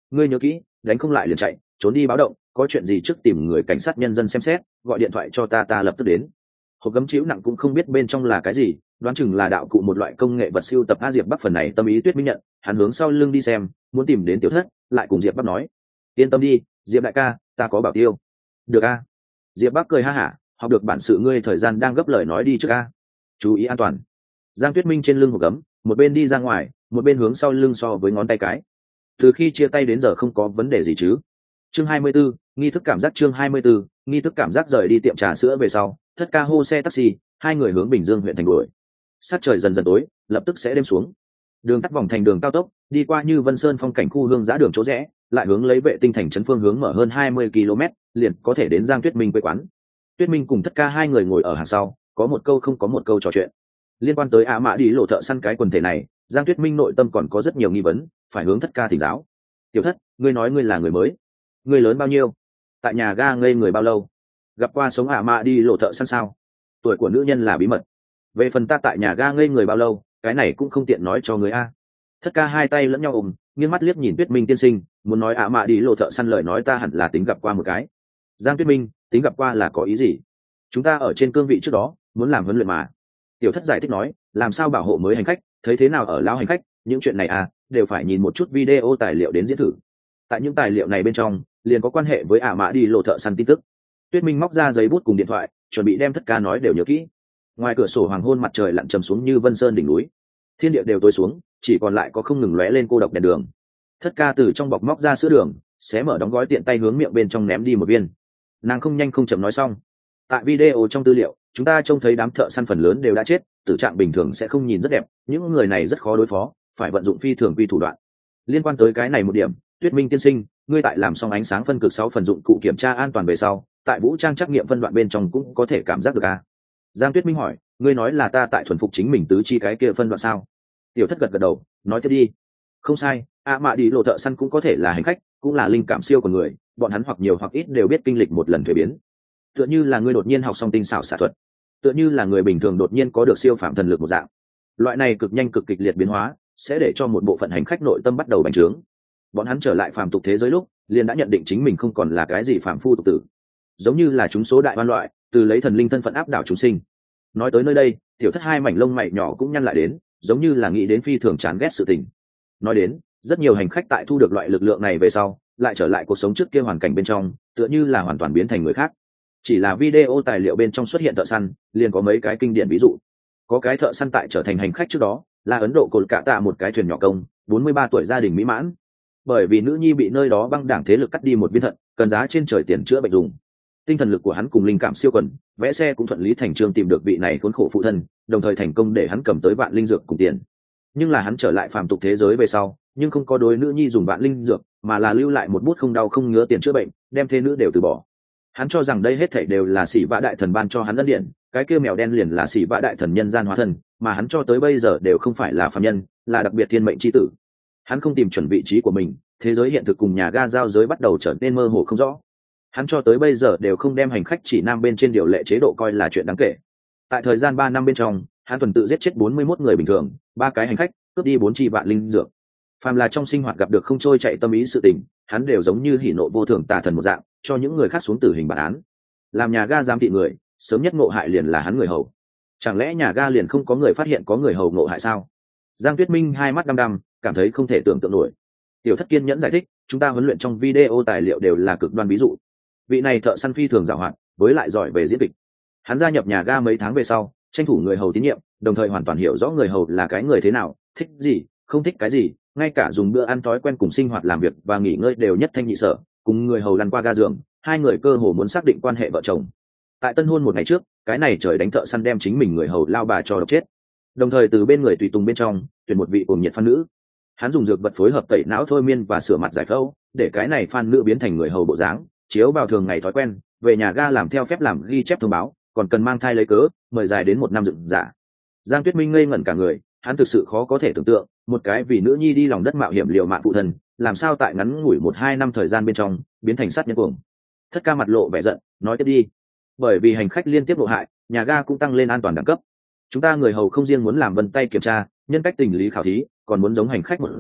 ngươi nhớ kỹ, đánh không lại liền chạy, trốn đi báo động, có chuyện gì trước tìm người cảnh sát nhân dân xem xét, gọi điện thoại cho ta ta lập tức đến. Hộp gấm chịu nặng cũng không biết bên trong là cái gì, đoán chừng là đạo cụ một loại công nghệ vật siêu tập. A Diệp Bắc phần này tâm ý Tuyết Minh nhận, hắn hướng sau lưng đi xem, muốn tìm đến Tiểu Thất, lại cùng Diệp Bắc nói: yên tâm đi, Diệp đại ca, ta có bảo tiêu. Được a. Diệp Bắc cười ha hả, học được bản sự ngươi, thời gian đang gấp, lời nói đi trước a. Chú ý an toàn. Giang Tuyết Minh trên lưng hộp gấm, một bên đi ra ngoài, một bên hướng sau lưng so với ngón tay cái. Từ khi chia tay đến giờ không có vấn đề gì chứ? Chương hai mươi 24, nghi thức cảm giác. Chương hai mươi 24, nghi thức cảm giác. Rời đi tiệm trà sữa về sau, Thất ca hô xe taxi, hai người hướng Bình Dương huyện thành đuổi. Sát trời dần dần tối, lập tức sẽ đêm xuống. Đường tắt vòng thành đường cao tốc, đi qua Như Vân Sơn phong cảnh khu hương giã đường chỗ rẽ, lại hướng lấy Vệ Tinh thành trấn phương hướng mở hơn hai mươi ki lô mét, liền có thể đến Giang Tuyết Minh quê quán. Tuyết Minh cùng Thất ca hai người ngồi ở hàng sau, có một câu không có một câu trò chuyện. Liên quan tới ạ mã đi lộ thợ săn cái quần thể này, Giang Tuyết Minh nội tâm còn có rất nhiều nghi vấn, phải hướng Thất ca thỉnh giáo. Tiểu Thất, ngươi nói ngươi là người mới, ngươi lớn bao nhiêu? Tại nhà ga ngây người bao lâu? Gặp qua sống ạ mã đi lộ thợ săn sao? Tuổi của nữ nhân là bí mật. Về phần ta tại nhà ga ngây người bao lâu, cái này cũng không tiện nói cho người a. Thất ca hai tay lẫn nhau ôm, nghiêng mắt liếc nhìn Tuyết Minh tiên sinh, muốn nói ạ mã đi lộ thợ săn lời nói ta hẳn là tính gặp qua một cái. Giang Tuyết Minh, tính gặp qua là có ý gì? Chúng ta ở trên cương vị trước đó, muốn làm huấn luyện mà. Tiểu Thất giải thích nói, làm sao bảo hộ mới hành khách, thấy thế nào ở lão hành khách, những chuyện này à, đều phải nhìn một chút video tài liệu đến diễn thử. Tại những tài liệu này bên trong, liền có quan hệ với ạ mã đi lộ thợ săn tin tức. Tuyết Minh móc ra giấy bút cùng điện thoại, chuẩn bị đem Thất ca nói đều nhớ kỹ. Ngoài cửa sổ hoàng hôn, mặt trời lặn trầm xuống Như Vân Sơn đỉnh núi, thiên địa đều tối xuống, chỉ còn lại có không ngừng lóe lên cô độc đèn đường. Thất ca từ trong bọc móc ra sữa đường, xé mở đóng gói tiện tay hướng miệng bên trong ném đi một viên. Nàng không nhanh không chậm nói xong, tại video trong tư liệu chúng ta trông thấy đám thợ săn phần lớn đều đã chết, tử trạng bình thường sẽ không nhìn rất đẹp, những người này rất khó đối phó, phải vận dụng phi thường quy thủ đoạn. Liên quan tới cái này một điểm, Tuyết Minh tiên sinh, ngươi tại làm xong ánh sáng phân cực sáu phần dụng cụ kiểm tra an toàn về sau, tại vũ trang trắc nghiệm phân đoạn bên trong cũng có thể cảm giác được à? Giang Tuyết Minh hỏi, ngươi nói là ta tại thuần phục chính mình tứ chi cái kia phân đoạn sao? Tiểu Thất gật gật đầu, nói tiếp đi. Không sai, ạ mã đi lộ thợ săn cũng có thể là hành khách, cũng là linh cảm siêu của người, bọn hắn hoặc nhiều hoặc ít đều biết kinh lịch một lần thuế biến. Tựa như là ngươi đột nhiên học xong tinh xảo xạ thuật, tựa như là người bình thường đột nhiên có được siêu phạm thần lực một dạng. Loại này cực nhanh cực kịch liệt biến hóa sẽ để cho một bộ phận hành khách nội tâm bắt đầu bành trướng. Bọn hắn trở lại phàm tục thế giới lúc, liền đã nhận định chính mình không còn là cái gì phàm phu tục tử, giống như là chúng số đại oan loại, từ lấy thần linh thân phận áp đảo chúng sinh. Nói tới nơi đây, Tiểu Thất hai mảnh lông mày nhỏ cũng nhăn lại đến, giống như là nghĩ đến phi thường chán ghét sự tình. Nói đến, rất nhiều hành khách tại thu được loại lực lượng này về sau, lại trở lại cuộc sống trước kia hoàn cảnh bên trong, tựa như là hoàn toàn biến thành người khác. Chỉ là video tài liệu bên trong xuất hiện thợ săn, liền có mấy cái kinh điển ví dụ. Có cái thợ săn tại trở thành hành khách trước đó, là Ấn Độ Cồn Cạ Tạ một cái thuyền nhỏ công, bốn mươi ba tuổi, gia đình mỹ mãn. Bởi vì nữ nhi bị nơi đó băng đảng thế lực cắt đi một viên thận, cần giá trên trời tiền chữa bệnh dùng. Tinh thần lực của hắn cùng linh cảm siêu quần, vẽ xe cũng thuận lý thành trương tìm được vị này khốn khổ phụ thân, đồng thời thành công để hắn cầm tới vạn linh dược cùng tiền. Nhưng là hắn trở lại phàm tục thế giới về sau, nhưng không có đối nữ nhi dùng vạn linh dược, mà là lưu lại một bút không đau không ngứa tiền chữa bệnh, đem thế nữ đều từ bỏ. Hắn cho rằng đây hết thảy đều là Sĩ Vã đại thần ban cho hắn ân điển, cái kia mèo đen liền là Sĩ Vã đại thần nhân gian hóa thân, mà hắn cho tới bây giờ đều không phải là phàm nhân, là đặc biệt thiên mệnh chi tử. Hắn không tìm chuẩn vị trí của mình, thế giới hiện thực cùng nhà ga giao giới bắt đầu trở nên mơ hồ không rõ. Hắn cho tới bây giờ đều không đem hành khách chỉ nam bên trên điều lệ chế độ coi là chuyện đáng kể. Tại thời gian ba năm bên trong, hắn tuần tự giết chết bốn mươi mốt người bình thường, ba cái hành khách, cướp đi bốn chi vạn linh dược. Phàm là trong sinh hoạt gặp được không trôi chạy tâm ý sự tình, hắn đều giống như hỉ nộ vô thường tà thần một dạng, cho những người khác xuống tử hình bản án. Làm nhà ga giám thị người, sớm nhất ngộ hại liền là hắn người hầu. Chẳng lẽ nhà ga liền không có người phát hiện có người hầu ngộ hại sao? Giang Tuyết Minh hai mắt đăm đăm, cảm thấy không thể tưởng tượng nổi. Tiểu Thất kiên nhẫn giải thích, chúng ta huấn luyện trong video tài liệu đều là cực đoan ví dụ. Vị này thợ săn phi thường giàu hoạt, với lại giỏi về diễn kịch. Hắn gia nhập nhà ga mấy tháng về sau, tranh thủ người hầu tín nhiệm, đồng thời hoàn toàn hiểu rõ người hầu là cái người thế nào, thích gì, không thích cái gì, ngay cả dùng bữa ăn thói quen cùng sinh hoạt làm việc và nghỉ ngơi đều nhất thanh nhị sở, cùng người hầu lăn qua ga giường, hai người cơ hồ muốn xác định quan hệ vợ chồng. Tại tân hôn một ngày trước, cái này trời đánh thợ săn đem chính mình người hầu lao bà cho độc chết, đồng thời từ bên người tùy tùng bên trong tuyển một vị cuồng nhiệt phan nữ. Hắn dùng dược vật phối hợp tẩy não thôi miên và sửa mặt giải phẫu, để cái này phan nữ biến thành người hầu bộ dáng, chiếu vào thường ngày thói quen, về nhà ga làm theo phép làm ghi chép thông báo, còn cần mang thai lấy cớ, mời dài đến một năm dựng giả. Giang Tuyết Minh ngây ngẩn cả người, hắn thực sự khó có thể tưởng tượng, một cái vì nữ nhi đi lòng đất mạo hiểm liều mạng phụ thân, làm sao tại ngắn ngủi một hai năm thời gian bên trong biến thành sát nhân cuồng. Thất ca mặt lộ vẻ giận, nói tiếp đi. Bởi vì hành khách liên tiếp lộ hại, nhà ga cũng tăng lên an toàn đẳng cấp. Chúng ta người hầu không riêng muốn làm vân tay kiểm tra, nhân cách tình lý khảo thí, còn muốn giống hành khách một dạng,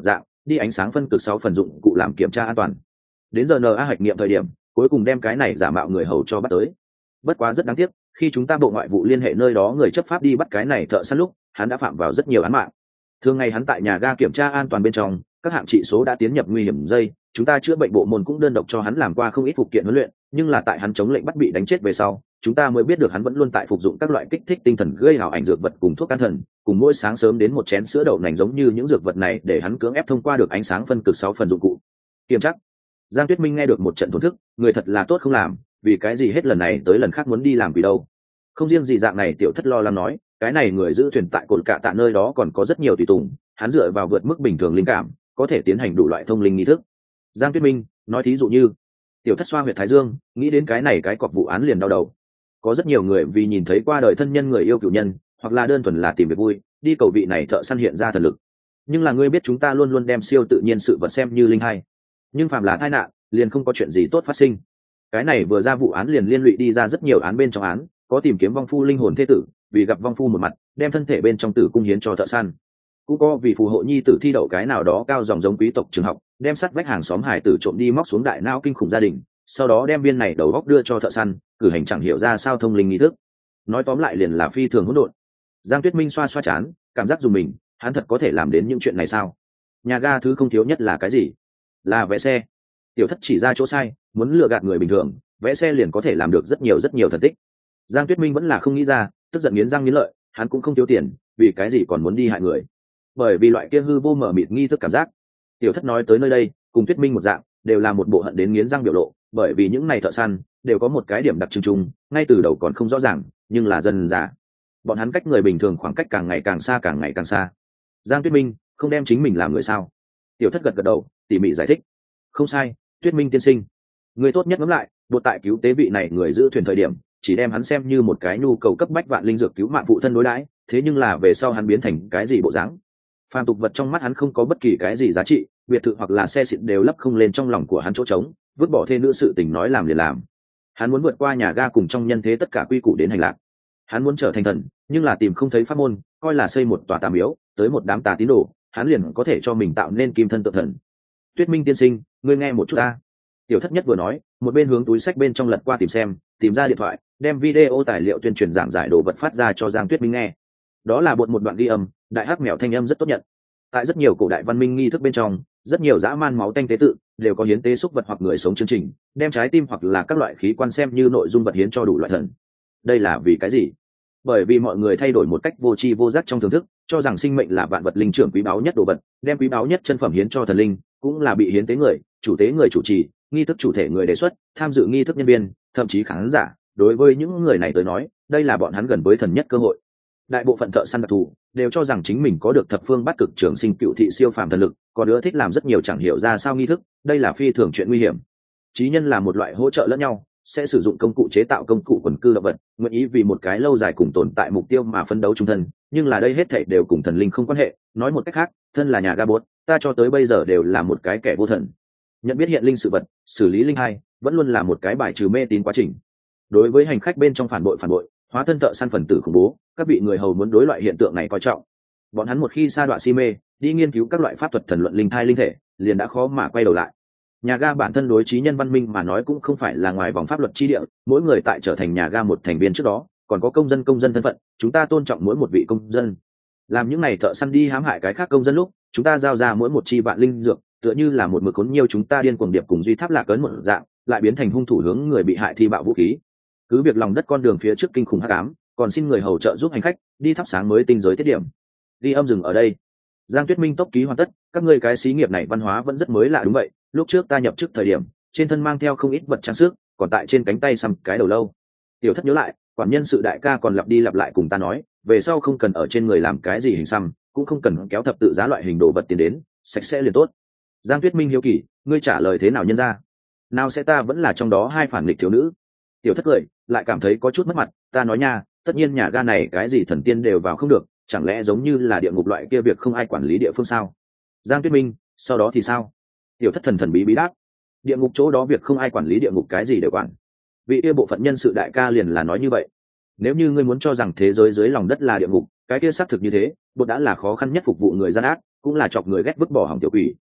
đi ánh sáng phân cực sáu phần dụng cụ làm kiểm tra an toàn. Đến giờ en a hạch nghiệm thời điểm, cuối cùng đem cái này giả mạo người hầu cho bắt tới. Bất quá rất đáng tiếc, khi chúng ta bộ ngoại vụ liên hệ nơi đó người chấp pháp đi bắt cái này thợ săn lúc, hắn đã phạm vào rất nhiều án mạng. Thường ngày hắn tại nhà ga kiểm tra an toàn bên trong, các hạng trị số đã tiến nhập nguy hiểm dây, chúng ta chữa bệnh bộ môn cũng đơn độc cho hắn làm qua không ít phục kiện huấn luyện, nhưng là tại hắn chống lệnh bắt bị đánh chết về sau, chúng ta mới biết được hắn vẫn luôn tại phục dụng các loại kích thích tinh thần gây ảo ảnh dược vật cùng thuốc can thần, cùng mỗi sáng sớm đến một chén sữa đậu nành giống như những dược vật này để hắn cưỡng ép thông qua được ánh sáng phân cực sáu phần dụng cụ kiểm tra. Giang Tuyết Minh nghe được một trận thổn thức, người thật là tốt không làm, vì cái gì hết lần này tới lần khác muốn đi làm vì đâu. Không riêng gì dạng này, tiểu thất lo lắng nói, cái này người giữ thuyền tại cồn cạ tạ nơi đó còn có rất nhiều tùy tùng, hắn dựa vào vượt mức bình thường linh cảm, có thể tiến hành đủ loại thông linh nghi thức. Giang Tuyết Minh nói thí dụ như, tiểu thất xoa huyệt thái dương, nghĩ đến cái này cái cọc vụ án liền đau đầu. Có rất nhiều người vì nhìn thấy qua đời thân nhân người yêu cựu nhân, hoặc là đơn thuần là tìm việc vui, đi cầu vị này thợ săn hiện ra thần lực. Nhưng là ngươi biết chúng ta luôn luôn đem siêu tự nhiên sự vật xem như linh hay, nhưng phàm là tai nạn, liền không có chuyện gì tốt phát sinh. Cái này vừa ra vụ án liền liên lụy đi ra rất nhiều án bên trong án, có tìm kiếm vong phu linh hồn thế tử, vì gặp vong phu một mặt, đem thân thể bên trong tử cung hiến cho thợ săn. Cũng có vì phù hộ nhi tử thi đậu cái nào đó cao dòng giống quý tộc trường học, đem sắt vách hàng xóm hải tử trộm đi móc xuống đại não kinh khủng gia đình, sau đó đem viên này đầu góc đưa cho thợ săn, cử hành chẳng hiểu ra sao thông linh nghi thức. Nói tóm lại liền là phi thường hỗn độn. Giang Tuyết Minh xoa xoa chán, cảm giác dùng mình, hắn thật có thể làm đến những chuyện này sao? Nhà ga thứ không thiếu nhất là cái gì? Là vé xe. Tiểu thất chỉ ra chỗ sai, muốn lừa gạt người bình thường, vé xe liền có thể làm được rất nhiều rất nhiều thần tích. Giang Tuyết Minh vẫn là không nghĩ ra, tức giận nghiến răng nghiến lợi, hắn cũng không thiếu tiền, vì cái gì còn muốn đi hại người? Bởi vì loại kia hư vô mở mịt nghi thức cảm giác. Tiểu thất nói tới nơi đây, cùng Tuyết Minh một dạng, đều là một bộ hận đến nghiến răng biểu lộ, bởi vì những này thợ săn đều có một cái điểm đặc trưng chung, ngay từ đầu còn không rõ ràng, nhưng là dần dà, bọn hắn cách người bình thường khoảng cách càng ngày càng xa, càng ngày càng xa. Giang Tuyết Minh không đem chính mình làm người sao? Tiểu thất gật gật đầu, tỉ mỉ giải thích. Không sai, Tuyết Minh tiên sinh, người tốt nhất ngẫm lại, bộ tại cứu tế vị này người giữ thuyền thời điểm, chỉ đem hắn xem như một cái nhu cầu cấp bách vạn linh dược cứu mạng phụ thân đối đãi, thế nhưng là về sau hắn biến thành cái gì bộ dáng? Phàm tục vật trong mắt hắn không có bất kỳ cái gì giá trị, biệt thự hoặc là xe xịn đều lấp không lên trong lòng của hắn chỗ trống, vứt bỏ thê nữ sự tình nói làm liền làm. Hắn muốn vượt qua nhà ga cùng trong nhân thế tất cả quy củ đến hành lạc. Hắn muốn trở thành thần, nhưng là tìm không thấy pháp môn, coi là xây một tòa tà miếu, tới một đám tà tín đồ, hắn liền có thể cho mình tạo nên kim thân tượng thần. Tuyết Minh tiên sinh, ngươi nghe một chút ta. Tiểu thất nhất vừa nói, một bên hướng túi sách bên trong lật qua tìm xem, tìm ra điện thoại, đem video tài liệu tuyên truyền giảng giải đồ vật phát ra cho Giang Tuyết Minh nghe. Đó là một một đoạn ghi âm, đại hắc mèo thanh âm rất tốt nhận. Tại rất nhiều cổ đại văn minh nghi thức bên trong, rất nhiều dã man máu tanh tế tự đều có hiến tế xúc vật hoặc người sống chương trình, đem trái tim hoặc là các loại khí quan xem như nội dung vật hiến cho đủ loại thần. Đây là vì cái gì? Bởi vì mọi người thay đổi một cách vô tri vô giác trong thưởng thức, cho rằng sinh mệnh là vạn vật linh trưởng quý báu nhất đồ vật, đem quý báu nhất chân phẩm hiến cho thần linh, cũng là bị hiến tế người, chủ tế người chủ trì, nghi thức chủ thể người đề xuất, tham dự nghi thức nhân viên, thậm chí khán giả. Đối với những người này tới nói, đây là bọn hắn gần với thần nhất cơ hội. Đại bộ phận thợ săn đặc thù đều cho rằng chính mình có được thập phương bát cực trường sinh cựu thị siêu phàm thần lực, còn nữa thích làm rất nhiều chẳng hiểu ra sao nghi thức, đây là phi thường chuyện nguy hiểm. Chí nhân là một loại hỗ trợ lẫn nhau, sẽ sử dụng công cụ chế tạo công cụ quần cư động vật, nguyện ý vì một cái lâu dài cùng tồn tại mục tiêu mà phấn đấu chung thân, nhưng là đây hết thảy đều cùng thần linh không quan hệ. Nói một cách khác, thân là nhà ga bốt, ta cho tới bây giờ đều là một cái kẻ vô thần. Nhận biết hiện linh sự vật, xử lý linh hai, vẫn luôn là một cái bài trừ mê tín quá trình. Đối với hành khách bên trong phản bội phản bội, hóa thân thợ săn phần tử khủng bố, các vị người hầu muốn đối loại hiện tượng này coi trọng. Bọn hắn một khi sa đọa si mê, đi nghiên cứu các loại pháp thuật thần luận linh thai linh thể, liền đã khó mà quay đầu lại. Nhà ga bản thân đối trí nhân văn minh mà nói cũng không phải là ngoài vòng pháp luật chi địa, mỗi người tại trở thành nhà ga một thành viên trước đó, còn có công dân công dân thân phận, chúng ta tôn trọng mỗi một vị công dân. Làm những này thợ săn đi hãm hại cái khác công dân lúc, chúng ta giao ra mỗi một chi vạn linh dược, tựa như là một mực khốn nhiều chúng ta điên cuồng điệp cùng duy tháp lạc ấn một dạng, lại biến thành hung thủ hướng người bị hại thi bạo vũ khí. Cứ việc lòng đất con đường phía trước kinh khủng hắc ám, còn xin người hầu trợ giúp hành khách đi thắp sáng mới tinh giới tiết điểm. Đi âm dừng ở đây. Giang Tuyết Minh tốc ký hoàn tất, các ngươi cái xí nghiệp này văn hóa vẫn rất mới lạ. Đúng vậy, lúc trước ta nhập chức thời điểm, trên thân mang theo không ít vật trang sức, còn tại trên cánh tay xăm cái đầu lâu. Tiểu thất nhớ lại, quản nhân sự đại ca còn lặp đi lặp lại cùng ta nói, về sau không cần ở trên người làm cái gì hình xăm, cũng không cần kéo thập tự giá loại hình đồ vật tiền đến, sạch sẽ liền tốt. Giang Tuyết Minh hiếu kỳ, ngươi trả lời thế nào nhân ra? Nào sẽ ta vẫn là trong đó hai phản nghịch thiếu nữ. Tiểu thất cười, lại cảm thấy có chút mất mặt, ta nói nha, tất nhiên nhà ga này cái gì thần tiên đều vào không được, chẳng lẽ giống như là địa ngục loại kia việc không ai quản lý địa phương sao? Giang Tuyết Minh, sau đó thì sao? Tiểu thất thần thần bí bí đáp, địa ngục chỗ đó việc không ai quản lý địa ngục cái gì đều quản. Vị kia bộ phận nhân sự đại ca liền là nói như vậy. Nếu như ngươi muốn cho rằng thế giới dưới lòng đất là địa ngục, cái kia xác thực như thế, bột đã là khó khăn nhất phục vụ người gian ác, cũng là chọc người ghét vứt bỏ hỏng tiểu quỷ.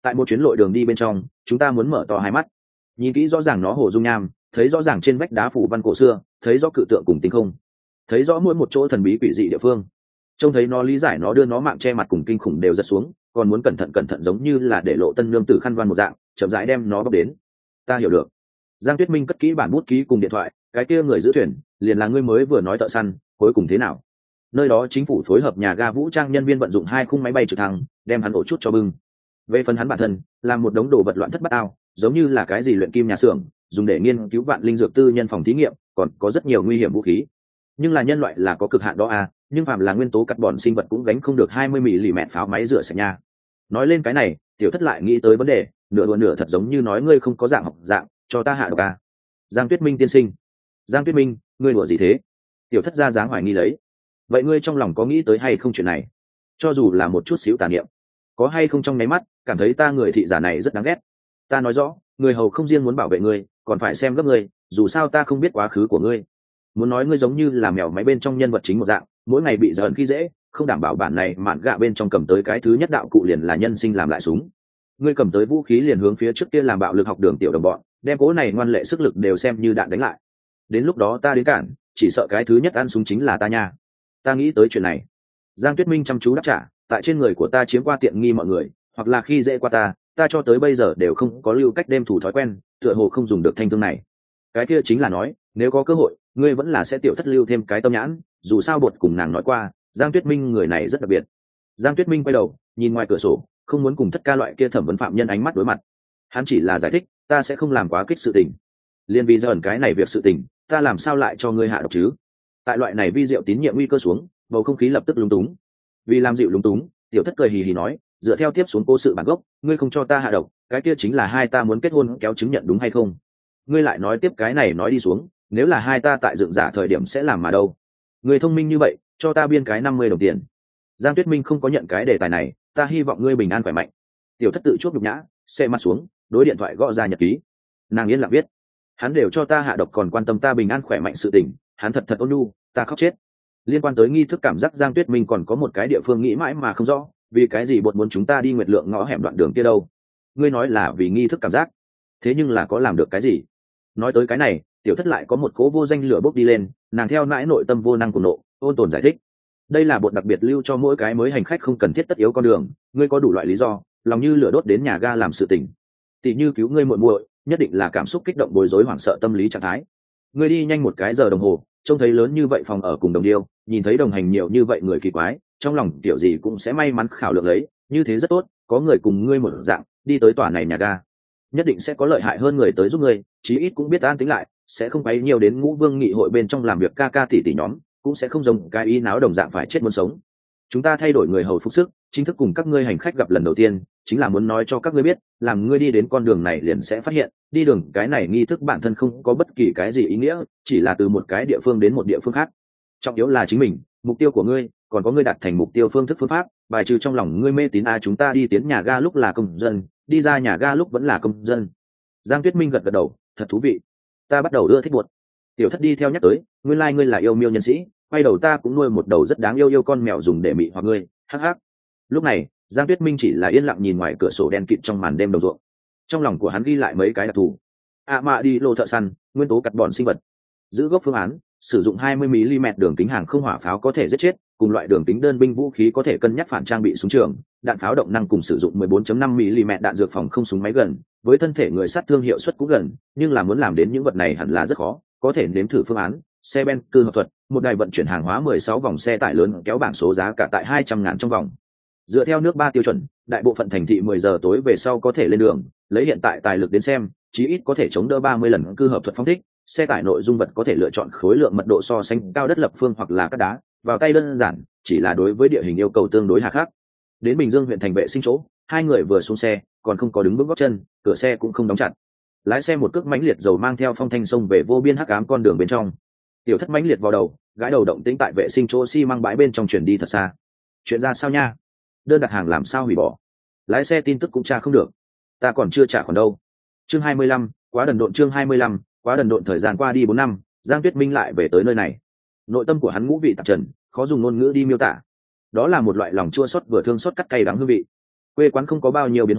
tại một chuyến lội đường đi bên trong chúng ta muốn mở to hai mắt, nhìn kỹ rõ ràng nó hồ dung nham, thấy rõ ràng trên vách đá phủ văn cổ xưa, thấy rõ cự tượng cùng tinh không, thấy rõ mỗi một chỗ thần bí quỷ dị địa phương, trông thấy nó lý giải nó đưa nó mạng che mặt cùng kinh khủng đều giật xuống, còn muốn cẩn thận cẩn thận giống như là để lộ tân nương tử khăn văn một dạng, chậm rãi đem nó bóc đến. Ta hiểu được. Giang Tuyết Minh cất kỹ bản bút ký cùng điện thoại, cái kia người giữ thuyền liền là ngươi mới vừa nói thợ săn, cuối cùng thế nào? Nơi đó chính phủ phối hợp nhà ga vũ trang nhân viên vận dụng hai khung máy bay trực thăng đem hắn ổ chút cho bưng. Về phần hắn bản thân làm một đống đồ vật loạn thất bát ao, giống như là cái gì luyện kim nhà xưởng dùng để nghiên cứu vạn linh dược tư nhân phòng thí nghiệm, còn có rất nhiều nguy hiểm vũ khí. Nhưng là nhân loại là có cực hạn đó à, nhưng phàm là nguyên tố carbon sinh vật cũng gánh không được hai mươi mi-li-mét pháo máy rửa sạch nha. Nói lên cái này, tiểu thất lại nghĩ tới vấn đề, nửa đùa nửa thật giống như nói ngươi không có dạng học dạng, cho ta hạ độc à. Giang Tuyết Minh tiên sinh. Giang Tuyết Minh, ngươi đùa gì thế? Tiểu thất ra dáng hoài nghi lấy. Vậy ngươi trong lòng có nghĩ tới hay không chuyện này? Cho dù là một chút xíu tà niệm, có hay không trong nháy mắt cảm thấy ta người thị giả này rất đáng ghét? Ta nói rõ, người hầu không riêng muốn bảo vệ ngươi, còn phải xem gấp ngươi, dù sao ta không biết quá khứ của ngươi. Muốn nói ngươi giống như là mèo máy bên trong nhân vật chính một dạng, mỗi ngày bị giỡn khi dễ, không đảm bảo bản này mạn gạ bên trong cầm tới cái thứ nhất đạo cụ liền là nhân sinh làm lại súng. Ngươi cầm tới vũ khí liền hướng phía trước kia làm bạo lực học đường tiểu đồng bọn, đem cố này ngoan lệ sức lực đều xem như đạn đánh lại. Đến lúc đó ta đến cản, chỉ sợ cái thứ nhất ăn súng chính là ta nha. Ta nghĩ tới chuyện này. Giang Tuyết Minh chăm chú đáp trả, tại trên người của ta chiếm qua tiện nghi mọi người, hoặc là khi dễ qua ta, ta cho tới bây giờ đều không có lưu cách đêm thủ thói quen, tựa hồ không dùng được thanh thương này. Cái kia chính là nói, nếu có cơ hội, ngươi vẫn là sẽ tiểu thất lưu thêm cái tâm nhãn, dù sao bột cùng nàng nói qua, Giang Tuyết Minh người này rất đặc biệt. Giang Tuyết Minh quay đầu, nhìn ngoài cửa sổ, không muốn cùng thất ca loại kia thẩm vấn phạm nhân ánh mắt đối mặt. Hắn chỉ là giải thích, ta sẽ không làm quá kích sự tình. Liên vì dởn cái này việc sự tình, ta làm sao lại cho ngươi hạ độc chứ? Tại loại này vi diệu tín nhiệm nguy cơ xuống, bầu không khí lập tức lúng túng. Vì làm dịu lúng túng, tiểu thất cười hì hì nói, dựa theo tiếp xuống cố sự bản gốc, ngươi không cho ta hạ độc, cái kia chính là hai ta muốn kết hôn kéo chứng nhận đúng hay không? Ngươi lại nói tiếp cái này nói đi xuống, nếu là hai ta tại dựng giả thời điểm sẽ làm mà đâu? Ngươi thông minh như vậy, cho ta biên cái năm mươi đồng tiền. Giang Tuyết Minh không có nhận cái đề tài này, ta hy vọng ngươi bình an khỏe mạnh. Tiểu thất tự chuốc nhục nhã, xe mặt xuống, đối điện thoại gõ ra nhật ký. Nàng yên lặng viết, hắn đều cho ta hạ độc còn quan tâm ta bình an khỏe mạnh sự tình, hắn thật thật ôn nhu, ta khóc chết. Liên quan tới nghi thức cảm giác Giang Tuyết Minh còn có một cái địa phương nghĩ mãi mà không rõ, vì cái gì bột muốn chúng ta đi nguyệt lượng ngõ hẻm đoạn đường kia đâu? Ngươi nói là vì nghi thức cảm giác, thế nhưng là có làm được cái gì? Nói tới cái này, tiểu thất lại có một cố vô danh lửa bốc đi lên, nàng theo nãi nội tâm vô năng của nộ, ôn tồn giải thích. Đây là bột đặc biệt lưu cho mỗi cái mới hành khách không cần thiết tất yếu con đường, ngươi có đủ loại lý do, lòng như lửa đốt đến nhà ga làm sự tình. Tỷ như cứu ngươi muội muội, nhất định là cảm xúc kích động bối rối hoảng sợ tâm lý trạng thái. Ngươi đi nhanh một cái giờ đồng hồ, trông thấy lớn như vậy phòng ở cùng đồng điêu, nhìn thấy đồng hành nhiều như vậy người kỳ quái, trong lòng tiểu gì cũng sẽ may mắn khảo lượng lấy, như thế rất tốt, có người cùng ngươi một dạng, đi tới tòa này nhà ga. Nhất định sẽ có lợi hại hơn người tới giúp ngươi, chí ít cũng biết an tính lại, sẽ không quấy nhiều đến Ngũ Vương nghị hội bên trong làm việc ca ca tỷ tỷ nhóm, cũng sẽ không giống cái ý náo đồng dạng phải chết muốn sống. Chúng ta thay đổi người hầu phục sức, chính thức cùng các ngươi hành khách gặp lần đầu tiên, chính là muốn nói cho các ngươi biết, làm ngươi đi đến con đường này liền sẽ phát hiện, đi đường cái này nghi thức bản thân không có bất kỳ cái gì ý nghĩa, chỉ là từ một cái địa phương đến một địa phương khác. Trọng yếu là chính mình, mục tiêu của ngươi, còn có ngươi đạt thành mục tiêu phương thức phương pháp, bài trừ trong lòng ngươi mê tín a chúng ta đi tiến nhà ga lúc là công dân, đi ra nhà ga lúc vẫn là công dân. Giang Tuyết Minh gật gật đầu, thật thú vị. Ta bắt đầu ưa thích buột. Tiểu thất đi theo nhắc tới, nguyên lai like ngươi là yêu miêu nhân sĩ, quay đầu ta cũng nuôi một đầu rất đáng yêu yêu con mèo dùng để mị hoặc ngươi, hắc hắc. Lúc này, Giang Tuyết Minh chỉ là yên lặng nhìn ngoài cửa sổ đen kịt trong màn đêm đồng ruộng. Trong lòng của hắn ghi lại mấy cái đặc thù. A mạ đi lô thợ săn, nguyên tố cắt bọn sinh vật. Giữ gốc phương án, sử dụng hai mươi mi-li-mét đường kính hàng không hỏa pháo có thể giết chết, cùng loại đường kính đơn binh vũ khí có thể cân nhắc phản trang bị súng trường, đạn pháo động năng cùng sử dụng mười bốn phẩy năm mi-li-mét đạn dược phòng không súng máy gần, với thân thể người sát thương hiệu suất cũng gần, nhưng là muốn làm đến những vật này hẳn là rất khó, có thể nếm thử phương án, xe ben cư hợp thuật, một đài vận chuyển hàng hóa mười sáu vòng xe tải lớn kéo bảng số giá cả tại hai trăm ngàn trong vòng. Dựa theo nước ba tiêu chuẩn, đại bộ phận thành thị mười giờ tối về sau có thể lên đường, lấy hiện tại tài lực đến xem, chí ít có thể chống đỡ ba mươi lần cư hợp thuật phong thích, xe tải nội dung vật có thể lựa chọn khối lượng mật độ so sánh cao đất lập phương hoặc là cát đá, vào tay đơn giản, chỉ là đối với địa hình yêu cầu tương đối hà khắc. Đến Bình Dương huyện thành vệ sinh chỗ, hai người vừa xuống xe, còn không có đứng bước gót chân, cửa xe cũng không đóng chặt. Lái xe một cước mãnh liệt dầu mang theo phong thanh sông về vô biên hắc ám con đường bên trong. Tiểu thất mãnh liệt vào đầu, gãi đầu động tĩnh tại vệ sinh chỗ xi măng bãi bên trong chuyển đi thật xa. Chuyện ra sao nha? Đơn đặt hàng làm sao hủy bỏ? Lái xe tin tức cũng tra không được. Ta còn chưa trả khoản đâu. Chương hai mươi lăm, quá đần độn chương hai mươi lăm, quá đần độn thời gian qua đi bốn năm, Giang Tuyết Minh lại về tới nơi này. Nội tâm của hắn ngũ vị tạp trần, khó dùng ngôn ngữ đi miêu tả. Đó là một loại lòng chua xót vừa thương xót cắt cay đắng hương vị. Quê quán không có bao nhiêu biến hóa,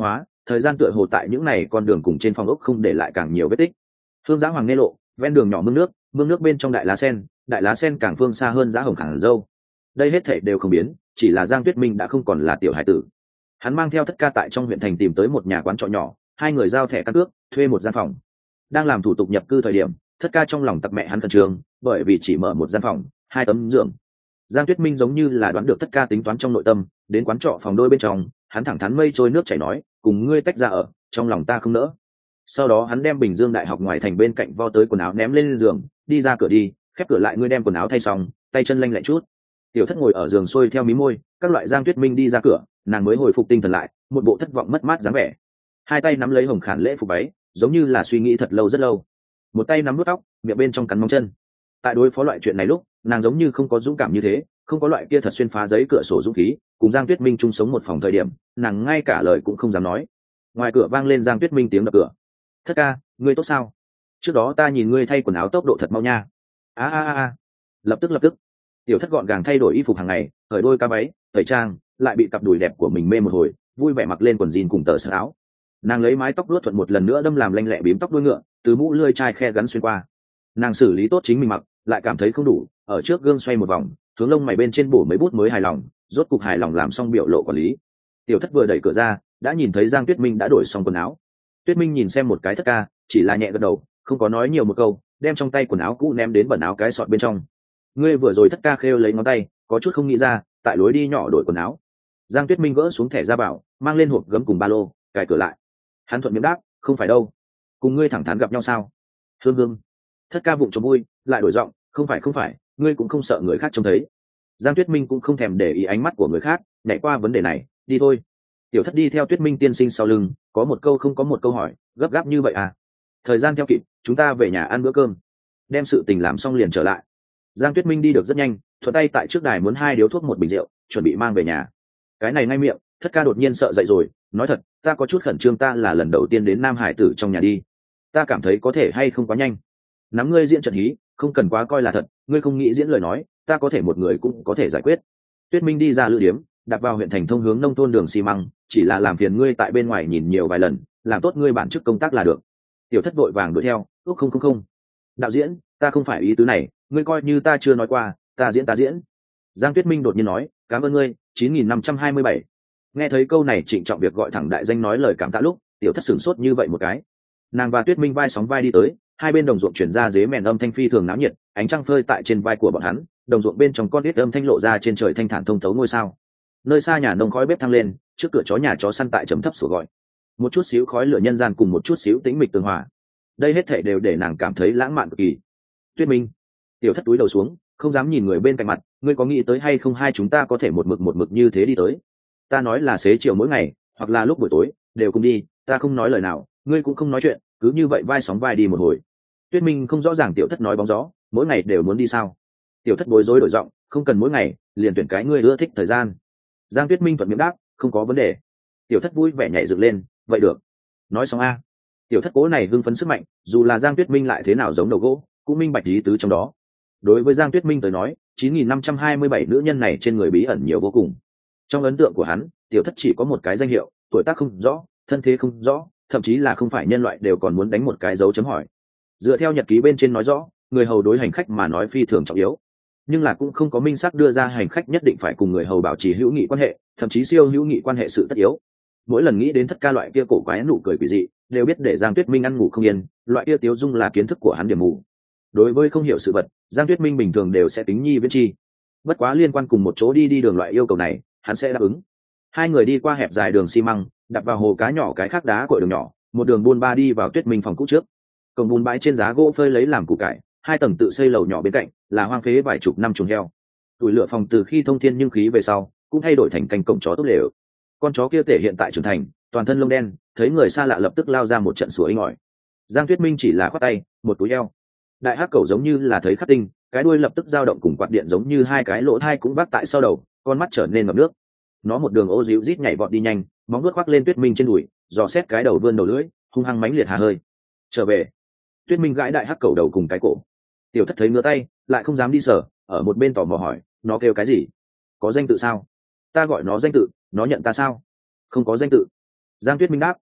thời gian tựa hồ tại những này con đường cùng trên phòng ốc không để lại càng nhiều vết tích. Hương Giá Hoàng Nê lộ, ven đường nhỏ mương nước, mương nước bên trong đại lá sen, đại lá sen càng phương xa hơn Giá Hồng Khẳng Dâu. Đây hết thảy đều không biến, chỉ là Giang Tuyết Minh đã không còn là tiểu hải tử. Hắn mang theo Thất Ca tại trong huyện thành tìm tới một nhà quán trọ nhỏ, hai người giao thẻ căn cước, thuê một gian phòng. Đang làm thủ tục nhập cư thời điểm, Thất Ca trong lòng tặc mẹ hắn khẩn trương, bởi vì chỉ mở một gian phòng, hai tấm giường. Giang Tuyết Minh giống như là đoán được Thất Ca tính toán trong nội tâm, đến quán trọ phòng đôi bên trong, hắn thẳng thắn mây trôi nước chảy nói, cùng ngươi tách ra ở, trong lòng ta không nỡ. Sau đó hắn đem Bình Dương Đại học ngoài thành bên cạnh vo tới quần áo ném lên giường, đi ra cửa đi, khép cửa lại, ngươi đem quần áo thay xong, tay chân lanh lẹ chút. Tiểu Thất ngồi ở giường xuôi theo mí môi, các loại Giang Tuyết Minh đi ra cửa, nàng mới hồi phục tinh thần lại, một bộ thất vọng mất mát dáng vẻ. Hai tay nắm lấy Hồng Khản lễ phục váy, giống như là suy nghĩ thật lâu rất lâu. Một tay nắm nuốt tóc, miệng bên trong cắn móng chân. Tại đối phó loại chuyện này lúc, nàng giống như không có dũng cảm như thế, không có loại kia thật xuyên phá giấy cửa sổ dũng khí, cùng Giang Tuyết Minh chung sống một phòng thời điểm, nàng ngay cả lời cũng không dám nói. Ngoài cửa vang lên Giang Tuyết Minh tiếng đập cửa. Thất Ca, ngươi tốt sao? Trước đó ta nhìn ngươi thay quần áo tốc độ thật mau nha. A a a, lập tức lập tức. Tiểu Thất gọn gàng thay đổi y phục hàng ngày, cởi đôi ca váy, tẩy trang, lại bị cặp đùi đẹp của mình mê một hồi, vui vẻ mặc lên quần jean cùng tờ sơ áo. Nàng lấy mái tóc luốt thuận một lần nữa đâm làm lanh lẹ bím tóc đuôi ngựa, từ mũ lươi chai khe gắn xuyên qua. Nàng xử lý tốt chính mình mặc, lại cảm thấy không đủ, ở trước gương xoay một vòng, hướng lông mày bên trên bổ mấy bút mới hài lòng, rốt cục hài lòng làm xong biểu lộ quản lý. Tiểu Thất vừa đẩy cửa ra, đã nhìn thấy Giang Tuyết Minh đã đổi xong quần áo. Tuyết Minh nhìn xem một cái Thất Ca, chỉ là nhẹ gật đầu, không có nói nhiều một câu, đem trong tay quần áo cũ ném đến bẩn áo cái sọt bên trong. Ngươi vừa rồi Thất Ca khêu lấy ngón tay, có chút không nghĩ ra, tại lối đi nhỏ đổi quần áo. Giang Tuyết Minh gỡ xuống thẻ ra bảo, mang lên hộp gấm cùng ba lô, cài cửa lại. Hắn thuận miệng đáp, không phải đâu, cùng ngươi thẳng thắn gặp nhau sao? Hương Hương. Thất Ca vụng trộm vui, lại đổi giọng, không phải không phải, ngươi cũng không sợ người khác trông thấy. Giang Tuyết Minh cũng không thèm để ý ánh mắt của người khác, nhảy qua vấn đề này, đi thôi. Tiểu Thất đi theo Tuyết Minh tiên sinh sau lưng, có một câu không có một câu hỏi, gấp gáp như vậy à? Thời gian theo kịp, chúng ta về nhà ăn bữa cơm, đem sự tình làm xong liền trở lại. Giang Tuyết Minh đi được rất nhanh, thuận tay tại trước đài muốn hai điếu thuốc một bình rượu, chuẩn bị mang về nhà. Cái này ngay miệng, Thất Ca đột nhiên sợ dậy rồi, nói thật, ta có chút khẩn trương, ta là lần đầu tiên đến Nam Hải Tử trong nhà đi, ta cảm thấy có thể hay không quá nhanh. Nắm ngươi diễn trận hí, không cần quá coi là thật, ngươi không nghĩ diễn lời nói, ta có thể một người cũng có thể giải quyết. Tuyết Minh đi ra lữ điếm, đặt vào huyện thành thông hướng nông thôn đường xi măng, chỉ là làm phiền ngươi tại bên ngoài nhìn nhiều vài lần, làm tốt ngươi bản chức công tác là được. Tiểu Thất vội vàng đuổi theo, ước không không không. Đạo diễn, ta không phải ý tứ này, ngươi coi như ta chưa nói qua, ta diễn ta diễn. Giang Tuyết Minh đột nhiên nói, cảm ơn ngươi, chín nghìn năm trăm hai mươi bảy. Nghe thấy câu này Trịnh Trọng Việc gọi thẳng đại danh nói lời cảm tạ lúc, Tiểu Thất sửng sốt như vậy một cái. Nàng và Tuyết Minh vai sóng vai đi tới, hai bên đồng ruộng chuyển ra dế mèn âm thanh phi thường náo nhiệt, ánh trăng phơi tại trên vai của bọn hắn, đồng ruộng bên trong con đít âm thanh lộ ra trên trời thanh thản thông thấu ngôi sao. Nơi xa nhà nông khói bếp thăng lên, trước cửa chó nhà chó săn tại trầm thấp sủa gọi. Một chút xíu khói lửa nhân gian cùng một chút xíu tĩnh mịch tường hòa. Đây hết thảy đều để nàng cảm thấy lãng mạn cực kỳ. Tuyết Minh. Tiểu Thất túi đầu xuống, không dám nhìn người bên cạnh mặt, ngươi có nghĩ tới hay không hai chúng ta có thể một mực một mực như thế đi tới. Ta nói là xế chiều mỗi ngày, hoặc là lúc buổi tối, đều cùng đi, ta không nói lời nào, ngươi cũng không nói chuyện, cứ như vậy vai sóng vai đi một hồi. Tuyết Minh không rõ ràng Tiểu Thất nói bóng gió, mỗi ngày đều muốn đi sao? Tiểu Thất bối rối đổi giọng, không cần mỗi ngày, liền tuyển cái ngươi ưa thích thời gian. Giang Tuyết Minh thuận miệng đáp, không có vấn đề. Tiểu Thất vui vẻ nhảy dựng lên, vậy được. Nói xong a. Tiểu Thất cố này hưng phấn sức mạnh, dù là Giang Tuyết Minh lại thế nào giống đầu gỗ, cũng minh bạch ý tứ trong đó. Đối với Giang Tuyết Minh tới nói, chín nghìn năm trăm hai mươi bảy nữ nhân này trên người bí ẩn nhiều vô cùng. Trong ấn tượng của hắn, Tiểu Thất chỉ có một cái danh hiệu, tuổi tác không rõ, thân thế không rõ, thậm chí là không phải nhân loại đều còn muốn đánh một cái dấu chấm hỏi. Dựa theo nhật ký bên trên nói rõ, người hầu đối hành khách mà nói phi thường trọng yếu, nhưng là cũng không có minh xác đưa ra hành khách nhất định phải cùng người hầu bảo trì hữu nghị quan hệ, thậm chí siêu hữu nghị quan hệ sự tất yếu. Mỗi lần nghĩ đến Thất Ca loại kia cổ quái nụ cười quỷ dị, đều biết để Giang Tuyết Minh ăn ngủ không yên, loại kia tiếu dung là kiến thức của hắn điểm mù. Đối với không hiểu sự vật, Giang Tuyết Minh bình thường đều sẽ tính nhi viễn chi. Bất quá liên quan cùng một chỗ đi đi đường loại yêu cầu này, hắn sẽ đáp ứng. Hai người đi qua hẹp dài đường xi măng, đặt vào hồ cá nhỏ cái khác đá cội đường nhỏ, một đường buôn ba đi vào Tuyết Minh phòng cũ trước. Cổng bùn bãi trên giá gỗ phơi lấy làm củ cải, hai tầng tự xây lầu nhỏ bên cạnh là hoang phế vài chục năm chuồng heo. Tuổi lửa phòng từ khi thông thiên nhưng khí về sau cũng thay đổi thành canh cổng chó tốt lều. Con chó kia thể hiện tại trưởng thành, toàn thân lông đen, thấy người xa lạ lập tức lao ra một trận sủa inh ỏi. Giang Tuyết Minh chỉ là khoát tay, một túi heo. Đại hắc cẩu giống như là thấy khắc tinh, cái đuôi lập tức dao động cùng quạt điện giống như hai cái lỗ thai cũng vác tại sau đầu, con mắt trở nên ngập nước. Nó một đường ô díu rít nhảy vọt đi nhanh, móng vuốt khoác lên Tuyết Minh trên đùi, dò xét cái đầu vươn đầu lưỡi, hung hăng mãnh liệt hà hơi. Trở về. Tuyết Minh gãi đại hắc cẩu đầu cùng cái cổ. Tiểu Thất thấy ngứa tay, lại không dám đi sờ, ở một bên tò mò hỏi, nó kêu cái gì? Có danh tự sao? Ta gọi nó danh tự, nó nhận ta sao? Không có danh tự. Giang Tuyết Minh đáp,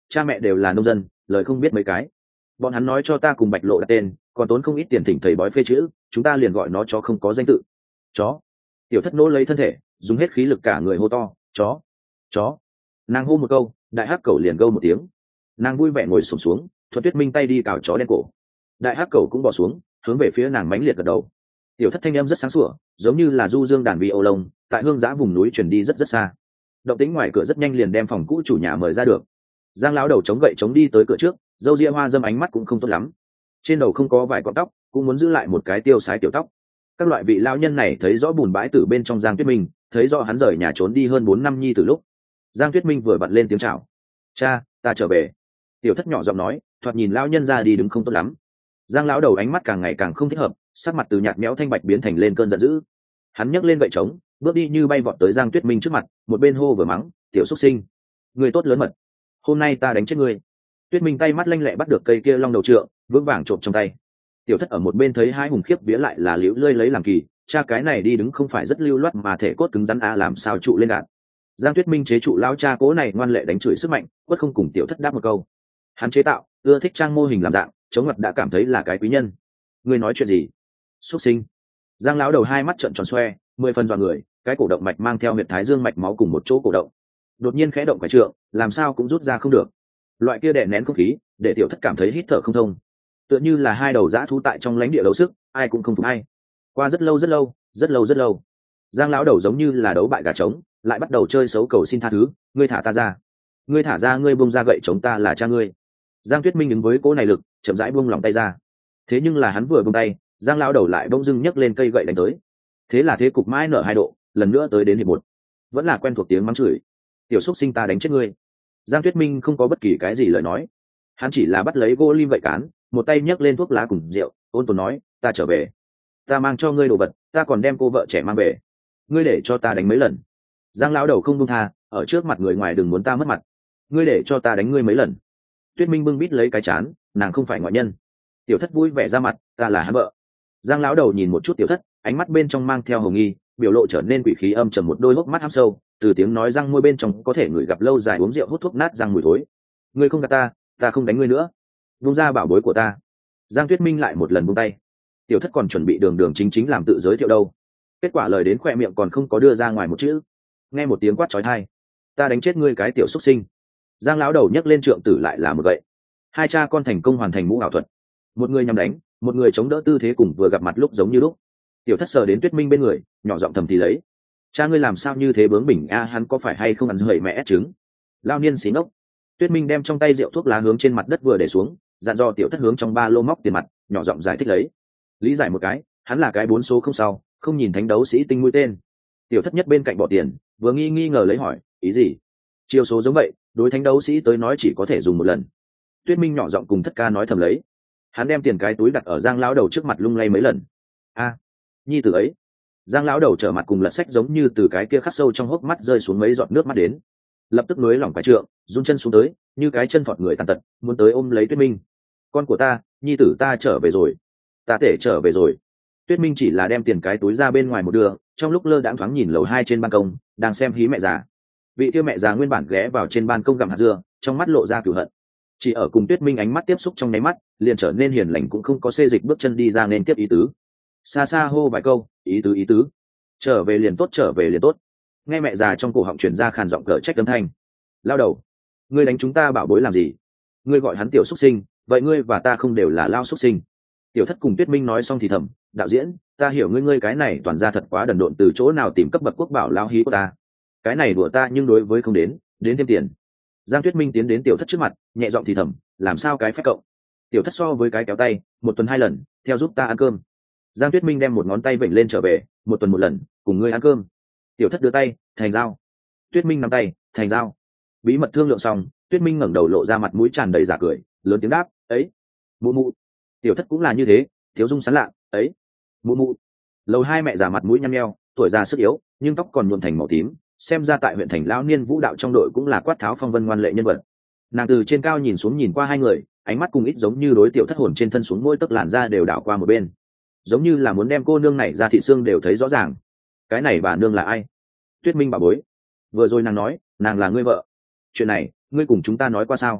cha mẹ đều là nông dân, lời không biết mấy cái. Bọn hắn nói cho ta cùng Bạch Lộ đặt tên, còn tốn không ít tiền thỉnh thầy bói phê chữ, chúng ta liền gọi nó chó không có danh tự. Chó. Tiểu Thất nỗ lấy thân thể, dùng hết khí lực cả người hô to, chó, chó. Nàng hô một câu, đại hắc cẩu liền gâu một tiếng. Nàng vui vẻ ngồi xổm xuống, xuống Thuật Tuyết Minh tay đi cào chó đen cổ. Đại hắc cẩu cũng bỏ xuống, hướng về phía nàng mãnh liệt gật đầu. Tiểu Thất thanh em rất sáng sủa, giống như là du dương đàn vi ô lông, tại hương giã vùng núi truyền đi rất rất xa. Động tĩnh ngoài cửa rất nhanh liền đem phòng cũ chủ nhà mời ra được. Giang lão đầu chống gậy chống đi tới cửa trước, râu ria hoa dâm, ánh mắt cũng không tốt lắm, trên đầu không có vài cọng tóc, cũng muốn giữ lại một cái tiêu sái tiểu tóc. Các loại vị lão nhân này thấy rõ bùn bãi từ bên trong Giang Tuyết Minh, thấy rõ hắn rời nhà trốn đi hơn bốn năm nhi từ lúc. Giang Tuyết Minh vừa bật lên tiếng chào. Cha, ta trở về. Tiểu Thất nhỏ giọng nói, thoạt nhìn lão nhân ra đi đứng không tốt lắm. Giang lão đầu ánh mắt càng ngày càng không thích hợp, sắc mặt từ nhạt méo thanh bạch biến thành lên cơn giận dữ. Hắn nhấc lên gậy trống, bước đi như bay vọt tới Giang Tuyết Minh trước mặt, một bên hô vừa mắng, tiểu xuất sinh, người tốt lớn mật, hôm nay ta đánh chết ngươi. Tuyết Minh tay mắt lanh lẹ bắt được cây kia long đầu trượng, vững vàng trộm trong tay. Tiểu Thất ở một bên thấy hai hùng khiếp vía lại là liễu lơi lấy làm kỳ, cha cái này đi đứng không phải rất lưu loát mà thể cốt cứng rắn a, làm sao trụ lên đạn. Giang Tuyết Minh chế trụ lao cha cố này ngoan lệ đánh chửi sức mạnh, quất không cùng Tiểu Thất đáp một câu. Hắn chế tạo, ưa thích trang mô hình làm dạng, chống ngặt đã cảm thấy là cái quý nhân. Ngươi nói chuyện gì? Xuất sinh. Giang lão đầu hai mắt trợn tròn xoe, mười phần dọa người, cái cổ động mạch mang theo huyệt thái dương mạch máu cùng một chỗ cổ động. Đột nhiên khẽ động phải trượng, làm sao cũng rút ra không được. Loại kia đè nén không khí, để Tiểu Thất cảm thấy hít thở không thông. Tựa như là hai đầu dã thú tại trong lãnh địa đấu sức, ai cũng không phục ai. Qua rất lâu rất lâu, rất lâu rất lâu. Giang lão đầu giống như là đấu bại gà trống, lại bắt đầu chơi xấu cầu xin tha thứ, ngươi thả ta ra. Ngươi thả ra, ngươi buông ra gậy chống, ta là cha ngươi. Giang Tuyết Minh ứng với cỗ này lực, chậm rãi buông lòng tay ra. Thế nhưng là hắn vừa buông tay, Giang lão đầu lại bỗng dưng nhấc lên cây gậy đánh tới. Thế là thế cục mãi nở hai độ, lần nữa tới đến hiệp một. Vẫn là quen thuộc tiếng mắng chửi. Tiểu xúc sinh, ta đánh chết ngươi. Giang Tuyết Minh không có bất kỳ cái gì lời nói, hắn chỉ là bắt lấy gỗ lim vậy cán, một tay nhấc lên thuốc lá cùng rượu, ôn tồn nói, ta trở về, ta mang cho ngươi đồ vật, ta còn đem cô vợ trẻ mang về, ngươi để cho ta đánh mấy lần. Giang lão đầu không buông tha, ở trước mặt người ngoài đừng muốn ta mất mặt, ngươi để cho ta đánh ngươi mấy lần. Tuyết Minh bưng bít lấy cái chán, nàng không phải ngoại nhân. Tiểu Thất vui vẻ ra mặt, ta là hắn vợ. Giang lão đầu nhìn một chút Tiểu Thất, ánh mắt bên trong mang theo hồng nghi, biểu lộ trở nên quỷ khí âm trầm, một đôi hốc mắt hăm sâu, từ tiếng nói răng môi bên trong có thể ngửi gặp lâu dài uống rượu hút thuốc nát răng mùi thối. Ngươi không gạt ta, ta không đánh ngươi nữa, buông ra bảo bối của ta. Giang Tuyết Minh lại một lần buông tay. Tiểu Thất còn chuẩn bị đường đường chính chính làm tự giới thiệu đâu, kết quả lời đến khoe miệng còn không có đưa ra ngoài một chữ, nghe một tiếng quát chói tai, ta đánh chết ngươi cái tiểu xuất sinh. Giang lão đầu nhấc lên trượng tử lại là một gậy. Hai cha con thành công hoàn thành mũ ảo thuật, một người nhằm đánh, một người chống đỡ, tư thế cùng vừa gặp mặt lúc giống như lúc. Tiểu Thất sờ đến Tuyết Minh bên người, nhỏ giọng thầm thì lấy, cha ngươi làm sao như thế bướng bỉnh a, hắn có phải hay không ăn rời mẹ ép trứng, lao niên xí ngốc. Tuyết Minh đem trong tay rượu thuốc lá hướng trên mặt đất vừa để xuống, dặn dò Tiểu Thất hướng trong ba lô móc tiền mặt, nhỏ giọng giải thích lấy, lý giải một cái, hắn là cái bốn số không sau, không nhìn thánh đấu sĩ tinh mũi tên. Tiểu Thất nhất bên cạnh bỏ tiền, vừa nghi nghi ngờ lấy hỏi, ý gì? Chiêu số giống vậy, đối thánh đấu sĩ tới nói chỉ có thể dùng một lần. Tuyết Minh nhỏ giọng cùng Thất ca nói thầm lấy. Hắn đem tiền cái túi đặt ở Giang lão đầu trước mặt lung lay mấy lần. A, nhi tử ấy. Giang lão đầu trở mặt cùng lật sách giống như từ cái kia khắc sâu trong hốc mắt rơi xuống mấy giọt nước mắt đến. Lập tức nối lỏng phải trượng, run chân xuống tới, như cái chân thọt người tàn tật, muốn tới ôm lấy Tuyết Minh. Con của ta, nhi tử ta trở về rồi, ta thể trở về rồi. Tuyết Minh chỉ là đem tiền cái túi ra bên ngoài một đường, trong lúc lơ đãng thoáng nhìn lầu hai trên ban công, đang xem hí mẹ già. Vị kia mẹ già nguyên bản ghé vào trên ban công gặm hạt dưa, trong mắt lộ ra cửu hận. Chỉ ở cùng Tuyết Minh ánh mắt tiếp xúc trong nháy mắt, liền trở nên hiền lành, cũng không có xê dịch bước chân đi ra nên tiếp ý tứ. Xa xa hô vài câu, ý tứ ý tứ. Trở về liền tốt, trở về liền tốt. Nghe mẹ già trong cổ họng truyền ra khàn giọng cở trách âm thanh. Lao đầu, ngươi đánh chúng ta bảo bối làm gì? Ngươi gọi hắn tiểu xuất sinh, vậy ngươi và ta không đều là lao xuất sinh? Tiểu Thất cùng Tuyết Minh nói xong thì thầm, đạo diễn, ta hiểu ngươi, ngươi cái này toàn ra thật quá đần độn, từ chỗ nào tìm cấp bậc quốc bảo lao hí của ta? Cái này đùa ta, nhưng đối với không đến, đến thêm tiền. Giang Tuyết Minh tiến đến Tiểu Thất trước mặt, nhẹ giọng thì thầm, làm sao cái phép cộng? Tiểu Thất so với cái kéo tay, một tuần hai lần, theo giúp ta ăn cơm. Giang Tuyết Minh đem một ngón tay vểnh lên trở về, một tuần một lần, cùng ngươi ăn cơm. Tiểu Thất đưa tay, thành dao. Tuyết Minh nắm tay, thành dao. Bí mật thương lượng xong, Tuyết Minh ngẩng đầu lộ ra mặt mũi tràn đầy giả cười, lớn tiếng đáp, ấy, mụ mụ. Tiểu Thất cũng là như thế, thiếu dung sán lạ, ấy, mụ mụ. Lầu hai mẹ già mặt mũi nhăn nheo, tuổi già sức yếu, nhưng tóc còn nhuộm thành màu tím, xem ra tại huyện thành lão niên vũ đạo trong đội cũng là quát tháo phong vân ngoan lệ nhân vật. Nàng từ trên cao nhìn xuống nhìn qua hai người, ánh mắt cùng ít giống như đối Tiểu Thất hồn trên thân xuống mỗi tấc làn da đều đảo qua một bên, giống như là muốn đem cô nương này ra thị xương đều thấy rõ ràng. Cái này bà nương là ai? Tuyết Minh bảo bối, vừa rồi nàng nói nàng là ngươi vợ, chuyện này ngươi cùng chúng ta nói qua sao?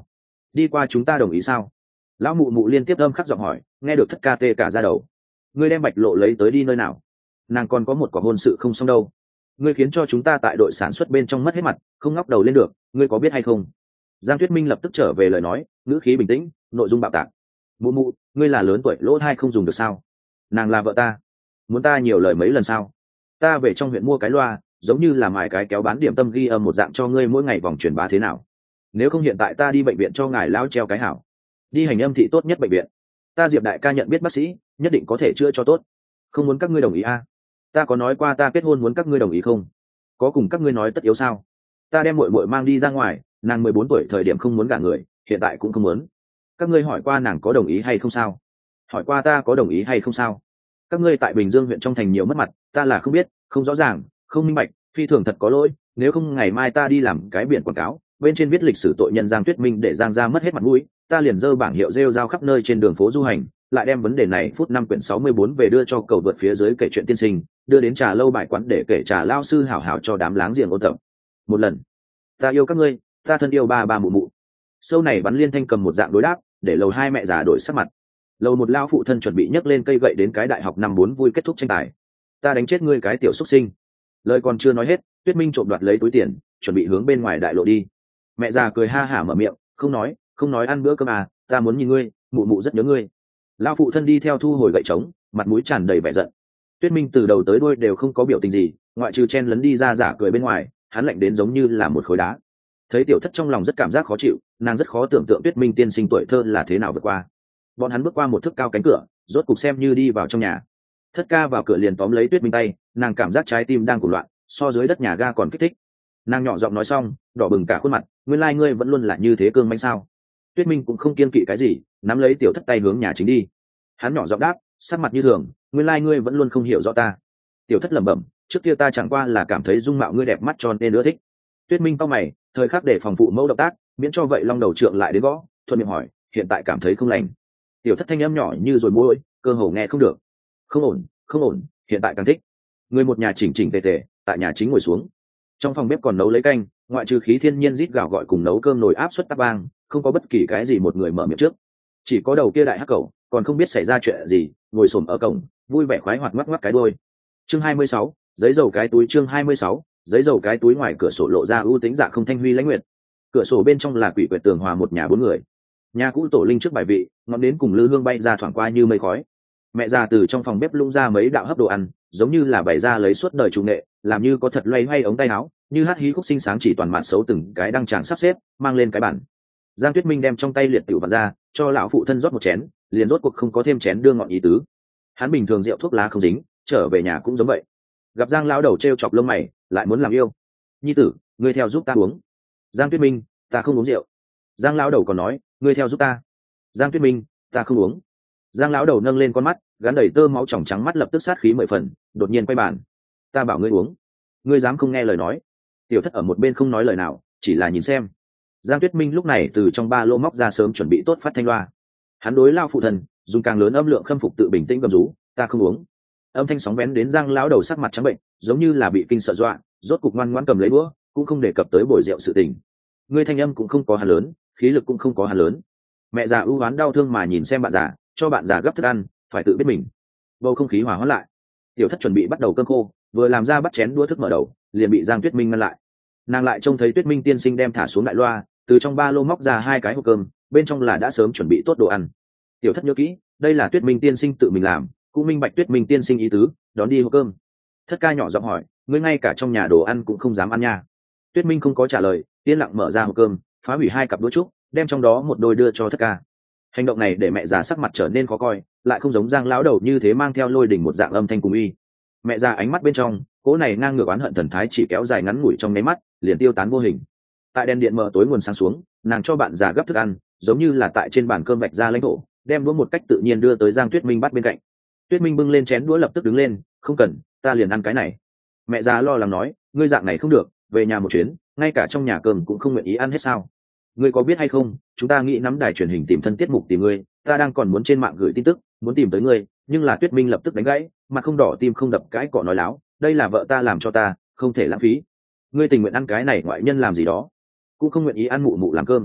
đi qua chúng ta đồng ý sao? Lão mụ mụ liên tiếp âm khắc giọng hỏi, nghe được thất ca tê cả ra đầu. Ngươi đem bạch lộ lấy tới đi nơi nào? Nàng còn có một quả hôn sự không xong đâu. Ngươi khiến cho chúng ta tại đội sản xuất bên trong mất hết mặt, không ngóc đầu lên được, ngươi có biết hay không? Giang Tuyết Minh lập tức trở về lời nói, ngữ khí bình tĩnh, nội dung bạo tạc. Mụ mụ, ngươi là lớn tuổi lỗ thai không dùng được sao? Nàng là vợ ta, muốn ta nhiều lời mấy lần sao? Ta về trong huyện mua cái loa, giống như là mài cái kéo bán điểm tâm ghi âm một dạng cho ngươi mỗi ngày vòng truyền bá thế nào? Nếu không hiện tại ta đi bệnh viện cho ngài lao treo cái hảo, đi hành âm thị tốt nhất bệnh viện. Ta Diệp đại ca nhận biết bác sĩ, nhất định có thể chữa cho tốt. Không muốn các ngươi đồng ý à? Ta có nói qua ta kết hôn muốn các ngươi đồng ý không? Có cùng các ngươi nói tất yếu sao? Ta đem muội muội mang đi ra ngoài, nàng mười bốn tuổi thời điểm không muốn gả người, hiện tại cũng không muốn. Các ngươi hỏi qua nàng có đồng ý hay không sao? Hỏi qua ta có đồng ý hay không sao? Các ngươi tại Bình Dương huyện trong thành nhiều mất mặt, ta là không biết, không rõ ràng, không minh bạch, phi thường thật có lỗi. Nếu không ngày mai ta đi làm cái biển quảng cáo, bên trên viết lịch sử tội nhân Giang Tuyết Minh để Giang gia mất hết mặt mũi, ta liền dơ bảng hiệu rêu rao khắp nơi trên đường phố du hành, lại đem vấn đề này phút năm quyển sáu mươi bốn về đưa cho cầu vượt phía dưới kể chuyện tiên sinh, đưa đến trà lâu bài quán để kể trà lao sư hảo hảo cho đám láng giềng ôn tập. Một lần, ta yêu các ngươi, ta thân yêu ba ba mụ mụ. Sâu này bắn liên thanh cầm một dạng đối đáp, để lầu hai mẹ già đổi sắc mặt. Lầu một lao phụ thân chuẩn bị nhấc lên cây gậy đến cái đại học năm bốn vui kết thúc tranh tài. Ta đánh chết ngươi cái tiểu xuất sinh. Lời còn chưa nói hết, Tuyết Minh trộm đoạt lấy túi tiền, chuẩn bị hướng bên ngoài đại lộ đi. Mẹ già cười ha hả mở miệng, không nói, không nói ăn bữa cơm à, ta muốn nhìn ngươi, mụ mụ rất nhớ ngươi. Lao phụ thân đi theo thu hồi gậy trống, mặt mũi tràn đầy vẻ giận. Tuyết Minh từ đầu tới đuôi đều không có biểu tình gì, ngoại trừ chen lấn đi ra giả cười bên ngoài, hắn lạnh đến giống như là một khối đá. Thấy tiểu thất trong lòng rất cảm giác khó chịu, nàng rất khó tưởng tượng Tuyết Minh tiên sinh tuổi thơ là thế nào vượt qua. Bọn hắn bước qua một thước cao cánh cửa, rốt cục xem như đi vào trong nhà. Thất ca vào cửa liền tóm lấy Tuyết Minh tay, nàng cảm giác trái tim đang cuộn loạn, so dưới đất nhà ga còn kích thích. Nàng nhỏ giọng nói xong, đỏ bừng cả khuôn mặt, nguyên lai ngươi vẫn luôn là như thế cương mãnh sao? Tuyết Minh cũng không kiên kỵ cái gì, nắm lấy tiểu thất tay hướng nhà chính đi. Hắn nhỏ giọng đáp, sắc mặt như thường, nguyên lai ngươi vẫn luôn không hiểu rõ ta. Tiểu thất lẩm bẩm, trước kia ta chẳng qua là cảm thấy dung mạo ngươi đẹp mắt cho nên ưa thích. Tuyết Minh cau mày, thời khắc để phòng phụ mẫu động tác, miễn cho vậy long đầu trượng lại đến gõ, thuận miệng hỏi, hiện tại cảm thấy không lành. Tiểu thất thanh âm nhỏ như rồi môi, cơ hồ nghe không được. Không ổn, không ổn, hiện tại càng thích. Người một nhà chỉnh chỉnh tề tề, tại nhà chính ngồi xuống. Trong phòng bếp còn nấu lấy canh, ngoại trừ khí thiên nhiên rít gào gọi cùng nấu cơm nồi áp suất tắp vang, không có bất kỳ cái gì một người mở miệng trước. Chỉ có đầu kia đại hắc cẩu, còn không biết xảy ra chuyện gì, ngồi xổm ở cổng, vui vẻ khoái hoạt ngoắc ngoắc cái đuôi. Chương hai mươi sáu, giấy dầu cái túi chương hai mươi sáu, giấy dầu cái túi ngoài cửa sổ lộ ra ưu tính dạ không thanh huy lãnh nguyệt. Cửa sổ bên trong là quỷ quyệt tường hòa một nhà bốn người. Nhà cũ tổ linh trước bài vị, ngọn nến cùng lư hương bay ra thoảng qua như mây khói. Mẹ già từ trong phòng bếp lung ra mấy đạo hấp đồ ăn, giống như là bày ra lấy suốt đời chủ nghệ, làm như có thật loay hoay ống tay áo, như hát hí khúc xinh sáng chỉ toàn mạn xấu từng cái đăng tràng sắp xếp, mang lên cái bản. Giang Tuyết Minh đem trong tay liệt tiểu vặt ra, cho lão phụ thân rót một chén, liền rốt cuộc không có thêm chén đưa ngọn ý tứ. Hắn bình thường rượu thuốc lá không dính, trở về nhà cũng giống vậy. Gặp Giang lão đầu trêu chọc lông mày, lại muốn làm yêu. Nhi tử, ngươi theo giúp ta uống. Giang Tuyết Minh, ta không uống rượu. Giang lão đầu còn nói, ngươi theo giúp ta. Giang Tuyết Minh, ta không uống. Giang lão đầu nâng lên con mắt, gắn đầy tơ máu tròng trắng mắt lập tức sát khí mười phần, đột nhiên quay bàn. Ta bảo ngươi uống, ngươi dám không nghe lời nói. Tiểu thất ở một bên không nói lời nào, chỉ là nhìn xem. Giang Tuyết Minh lúc này từ trong ba lô móc ra sớm chuẩn bị tốt phát thanh loa. Hắn đối lao phụ thần, dùng càng lớn âm lượng khâm phục tự bình tĩnh gầm rú, ta không uống. Âm thanh sóng bén đến Giang lão đầu sắc mặt trắng bệnh, giống như là bị kinh sợ dọa, rốt cục ngoan ngoãn cầm lấy đũa, cũng không đề cập tới bồi rượu sự tình. Ngươi thanh âm cũng không có hắn lớn, khí lực cũng không có hắn lớn. Mẹ già ưu oán đau thương mà nhìn xem bạn già, cho bạn già gấp thức ăn, phải tự biết mình. Bầu không khí hòa hoãn lại. Tiểu thất chuẩn bị bắt đầu cơm khô, vừa làm ra bắt chén đũa thức mở đầu, liền bị Giang Tuyết Minh ngăn lại. Nàng lại trông thấy Tuyết Minh tiên sinh đem thả xuống đại loa, từ trong ba lô móc ra hai cái hộp cơm, bên trong là đã sớm chuẩn bị tốt đồ ăn. Tiểu thất nhớ kỹ, đây là Tuyết Minh tiên sinh tự mình làm, cũng minh bạch Tuyết Minh tiên sinh ý tứ, đón đi hộp cơm. Thất ca nhỏ giọng hỏi, ngươi ngay cả trong nhà đồ ăn cũng không dám ăn nha. Tuyết Minh không có trả lời, yên lặng mở ra hộp cơm, phá hủy hai cặp đũa trúc, đem trong đó một đôi đưa cho thất ca. Hành động này để mẹ già sắc mặt trở nên khó coi, lại không giống Giang lão đầu như thế mang theo lôi đỉnh một dạng âm thanh cùng uy. Mẹ già ánh mắt bên trong, cỗ này ngang ngược oán hận thần thái chỉ kéo dài ngắn ngủi trong nháy mắt, liền tiêu tán vô hình. Tại đèn điện mờ tối nguồn sáng xuống, nàng cho bạn già gấp thức ăn, giống như là tại trên bàn cơm vạch ra lãnh thổ, đem đũa một cách tự nhiên đưa tới Giang Tuyết Minh bắt bên cạnh. Tuyết Minh bưng lên chén đũa lập tức đứng lên, không cần, ta liền ăn cái này. Mẹ già lo lắng nói, ngươi dạng này không được, về nhà một chuyến, ngay cả trong nhà cơm cũng không nguyện ý ăn hết sao? Ngươi có biết hay không, chúng ta nghĩ nắm đài truyền hình tìm thân tiết mục tìm ngươi, ta đang còn muốn trên mạng gửi tin tức, muốn tìm tới ngươi, nhưng là Tuyết Minh lập tức đánh gãy, mặt không đỏ tim không đập cái cọ nói láo, đây là vợ ta làm cho ta, không thể lãng phí. Ngươi tình nguyện ăn cái này ngoại nhân làm gì đó, cũng không nguyện ý ăn mụ mụ làm cơm.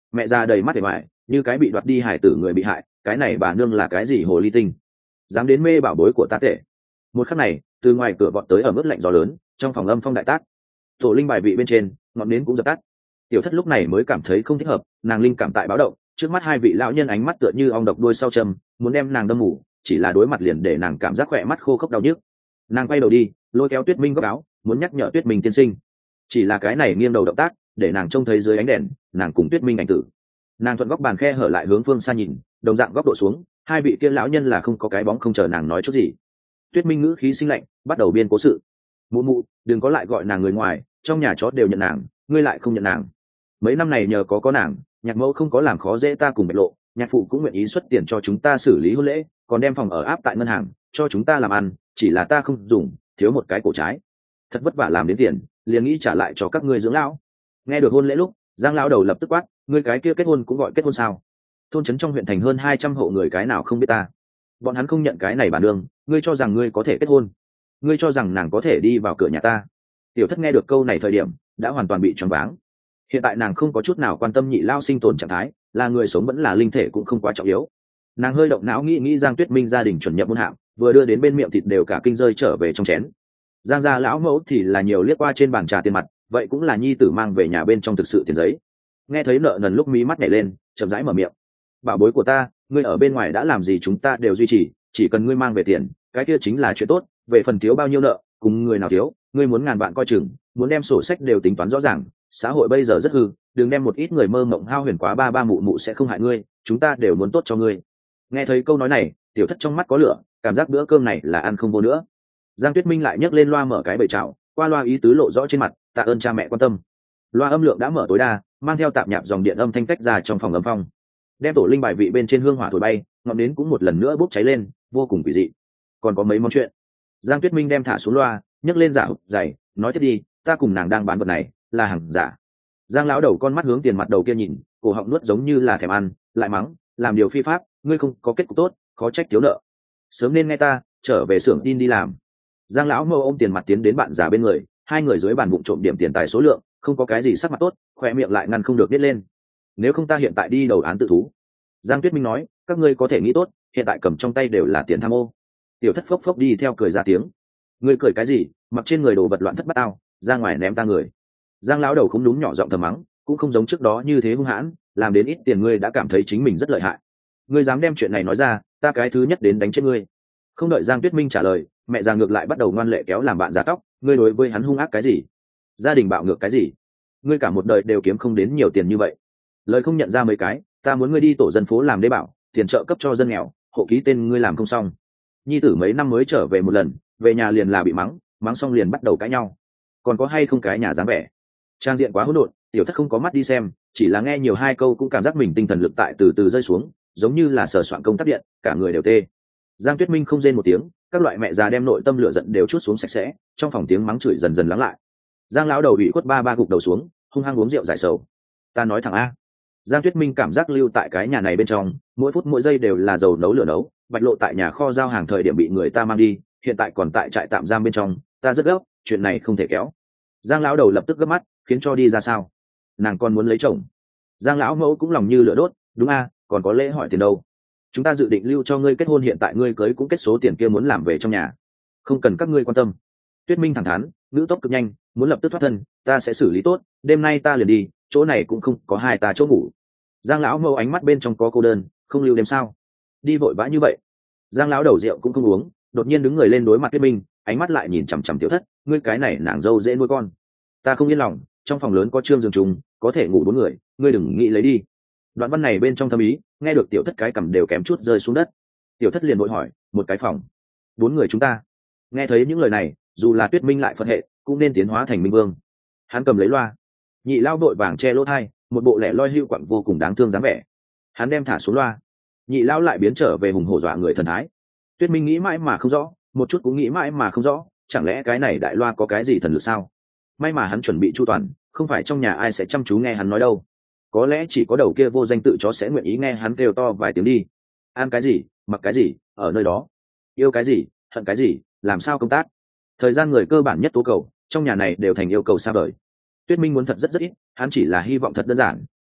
Mẹ già đầy mắt để mải, như cái bị đoạt đi hải tử người bị hại, cái này bà nương là cái gì hồ ly tinh, dám đến mê bảo bối của ta tệ. Một khắc này, từ ngoài cửa vọt tới ở mức lạnh gió lớn, trong phòng âm phong đại tác. Tổ linh bài vị bên trên, ngọn nến cũng dập tắt. Tiểu thất lúc này mới cảm thấy không thích hợp, nàng linh cảm tại báo động, trước mắt hai vị lão nhân ánh mắt tựa như ong độc đuôi sau châm, muốn đem nàng đâm mù, chỉ là đối mặt liền để nàng cảm giác khỏe mắt khô khốc đau nhức. Nàng quay đầu đi, lôi kéo Tuyết Minh góc áo, muốn nhắc nhở Tuyết Minh tiên sinh. Chỉ là cái này nghiêng đầu động tác, để nàng trông thấy dưới ánh đèn, nàng cùng Tuyết Minh ảnh tử. Nàng thuận góc bàn khe hở lại hướng phương xa nhìn, đồng dạng góc độ xuống, hai vị kia lão nhân là không có cái bóng không chờ nàng nói chút gì. Tuyết Minh ngữ khí sinh lạnh, bắt đầu biên cố sự. Mụ mụ, đừng có lại gọi nàng người ngoài, trong nhà chó đều nhận nàng, ngươi lại không nhận nàng. Mấy năm này nhờ có có nàng, nhạc mẫu không có làm khó dễ ta cùng Bạch Lộ, nhạc phụ cũng nguyện ý xuất tiền cho chúng ta xử lý hôn lễ, còn đem phòng ở áp tại ngân hàng cho chúng ta làm ăn, chỉ là ta không dùng, thiếu một cái cổ trái, thật vất vả làm đến tiền, liền nghĩ trả lại cho các ngươi dưỡng lão. Nghe được hôn lễ lúc, Giang lão đầu lập tức quát, ngươi cái kia kết hôn cũng gọi kết hôn sao? Thôn trấn trong huyện thành hơn hai trăm hộ người cái nào không biết ta, bọn hắn không nhận cái này bản đường, ngươi cho rằng ngươi có thể kết hôn, ngươi cho rằng nàng có thể đi vào cửa nhà ta? Tiểu thất nghe được câu này thời điểm đã hoàn toàn bị choáng váng. Hiện tại nàng không có chút nào quan tâm nhị lao sinh tồn trạng thái, là người sống vẫn là linh thể cũng không quá trọng yếu. Nàng hơi động não nghĩ nghĩ Giang Tuyết Minh gia đình chuẩn nhập môn hạng, vừa đưa đến bên miệng thịt đều cả kinh rơi trở về trong chén. Giang gia lão mẫu thì là nhiều liếc qua trên bàn trà tiền mặt, vậy cũng là nhi tử mang về nhà bên trong thực sự tiền giấy. Nghe thấy nợ nần lúc mí mắt nhảy lên, chậm rãi mở miệng, bảo bối của ta, ngươi ở bên ngoài đã làm gì chúng ta đều duy trì, chỉ cần ngươi mang về tiền, cái kia chính là chuyện tốt. Về phần thiếu bao nhiêu nợ, cùng người nào thiếu, ngươi muốn ngàn vạn coi chừng, muốn đem sổ sách đều tính toán rõ ràng. Xã hội bây giờ rất hư, đừng đem một ít người mơ mộng hao huyền quá, ba ba mụ mụ sẽ không hại ngươi, chúng ta đều muốn tốt cho ngươi. Nghe thấy câu nói này, tiểu thất trong mắt có lửa, cảm giác bữa cơm này là ăn không vô nữa. Giang Tuyết Minh lại nhấc lên loa mở cái bầy chảo, qua loa ý tứ lộ rõ trên mặt, tạ ơn cha mẹ quan tâm. Loa âm lượng đã mở tối đa, mang theo tạp nhạp dòng điện âm thanh tách ra trong phòng âm phong, đem tổ linh bài vị bên trên hương hỏa thổi bay, ngọn nến cũng một lần nữa bốc cháy lên, vô cùng kỳ dị. Còn có mấy món chuyện. Giang Tuyết Minh đem thả xuống loa, nhấc lên giả hụt dày, nói tiếp đi, ta cùng nàng đang bán vật này là hàng giả. Giang lão đầu con mắt hướng tiền mặt đầu kia nhìn, cổ họng nuốt giống như là thèm ăn, lại mắng, làm điều phi pháp, ngươi không có kết cục tốt, khó trách thiếu nợ, sớm nên nghe ta, trở về xưởng tin đi làm. Giang lão mâu ôm tiền mặt tiến đến bạn già bên người, hai người dưới bàn bụng trộm điểm tiền tài số lượng, không có cái gì sắc mặt tốt, khoe miệng lại ngăn không được biết lên. Nếu không ta hiện tại đi đầu án tự thú. Giang Tuyết Minh nói, các ngươi có thể nghĩ tốt, hiện tại cầm trong tay đều là tiền tham ô. Tiểu thất phốc phốc đi theo cười ra tiếng, ngươi cười cái gì, mặc trên người đồ vật loạn thất bát ao, ra ngoài ném ta người. Giang lão đầu không đúng nhỏ giọng thầm mắng, cũng không giống trước đó như thế hung hãn, làm đến ít tiền ngươi đã cảm thấy chính mình rất lợi hại, ngươi dám đem chuyện này nói ra, ta cái thứ nhất đến đánh chết ngươi. Không đợi Giang Tuyết Minh trả lời, mẹ già ngược lại bắt đầu ngoan lệ kéo làm bạn già tóc, ngươi đối với hắn hung ác cái gì, gia đình bạo ngược cái gì, ngươi cả một đời đều kiếm không đến nhiều tiền như vậy. Lời không nhận ra mấy cái, ta muốn ngươi đi tổ dân phố làm đế bảo, tiền trợ cấp cho dân nghèo, hộ ký tên ngươi làm không xong. Nhi tử mấy năm mới trở về một lần, về nhà liền là bị mắng, mắng xong liền bắt đầu cãi nhau, còn có hay không cái nhà dáng vẻ. Trang diện quá hỗn độn, tiểu thất không có mắt đi xem, chỉ là nghe nhiều hai câu cũng cảm giác mình tinh thần lực tại từ từ rơi xuống, giống như là sờ soạn công tắc điện, cả người đều tê. Giang Tuyết Minh không rên một tiếng, các loại mẹ già đem nội tâm lửa giận đều chút xuống sạch sẽ, trong phòng tiếng mắng chửi dần dần lắng lại. Giang lão đầu bị khuất ba ba gục đầu xuống, hung hăng uống rượu giải sầu. Ta nói thẳng a. Giang Tuyết Minh cảm giác lưu tại cái nhà này bên trong, mỗi phút mỗi giây đều là dầu nấu lửa nấu. Bạch Lộ tại nhà kho giao hàng thời điểm bị người ta mang đi, hiện tại còn tại trại tạm giam bên trong, ta rất gấp, chuyện này không thể kéo. Giang lão đầu lập tức gấp mắt, khiến cho đi ra sao? Nàng còn muốn lấy chồng. Giang lão mẫu cũng lòng như lửa đốt, đúng a, còn có lễ hỏi tiền đâu. Chúng ta dự định lưu cho ngươi kết hôn, hiện tại ngươi cưới cũng kết số tiền kia muốn làm về trong nhà, không cần các ngươi quan tâm. Tuyết Minh thẳng thắn, ngữ tốc cực nhanh, muốn lập tức thoát thân, ta sẽ xử lý tốt, đêm nay ta liền đi, chỗ này cũng không có hai ta chỗ ngủ. Giang lão mẫu ánh mắt bên trong có cô đơn, không lưu đêm sao? Đi vội vã như vậy. Giang lão đầu rượu cũng không uống, đột nhiên đứng người lên đối mặt Tuyết Minh, ánh mắt lại nhìn chằm chằm Tiểu Thất, ngươi cái này nàng dâu dễ nuôi con, ta không yên lòng, trong phòng lớn có trương giường trùng, có thể ngủ bốn người, ngươi đừng nghĩ lấy đi. Đoạn văn này bên trong thâm ý, nghe được Tiểu Thất cái cầm đều kém chút rơi xuống đất. Tiểu Thất liền vội hỏi, một cái phòng, bốn người chúng ta. Nghe thấy những lời này, dù là Tuyết Minh lại phật hệ, cũng nên tiến hóa thành minh vương. Hắn cầm lấy loa, nhị lao đội vàng che lỗ thai, một bộ lẻ loi hưu quặng vô cùng đáng thương dáng vẻ. Hắn đem thả xuống loa, nhị lao lại biến trở về hùng hổ dọa người thần thái. Tuyết Minh nghĩ mãi mà không rõ, một chút cũng nghĩ mãi mà không rõ, chẳng lẽ cái này đại loa có cái gì thần lực sao? May mà hắn chuẩn bị chu toàn, không phải trong nhà ai sẽ chăm chú nghe hắn nói đâu. Có lẽ chỉ có đầu kia vô danh tự chó sẽ nguyện ý nghe hắn kêu to vài tiếng đi. Ăn cái gì, mặc cái gì, ở nơi đó, yêu cái gì, hận cái gì, làm sao công tác. Thời gian người cơ bản nhất tố cầu, trong nhà này đều thành yêu cầu xa vời. Tuyết Minh muốn thật rất rất ít, hắn chỉ là hy vọng thật đơn giản,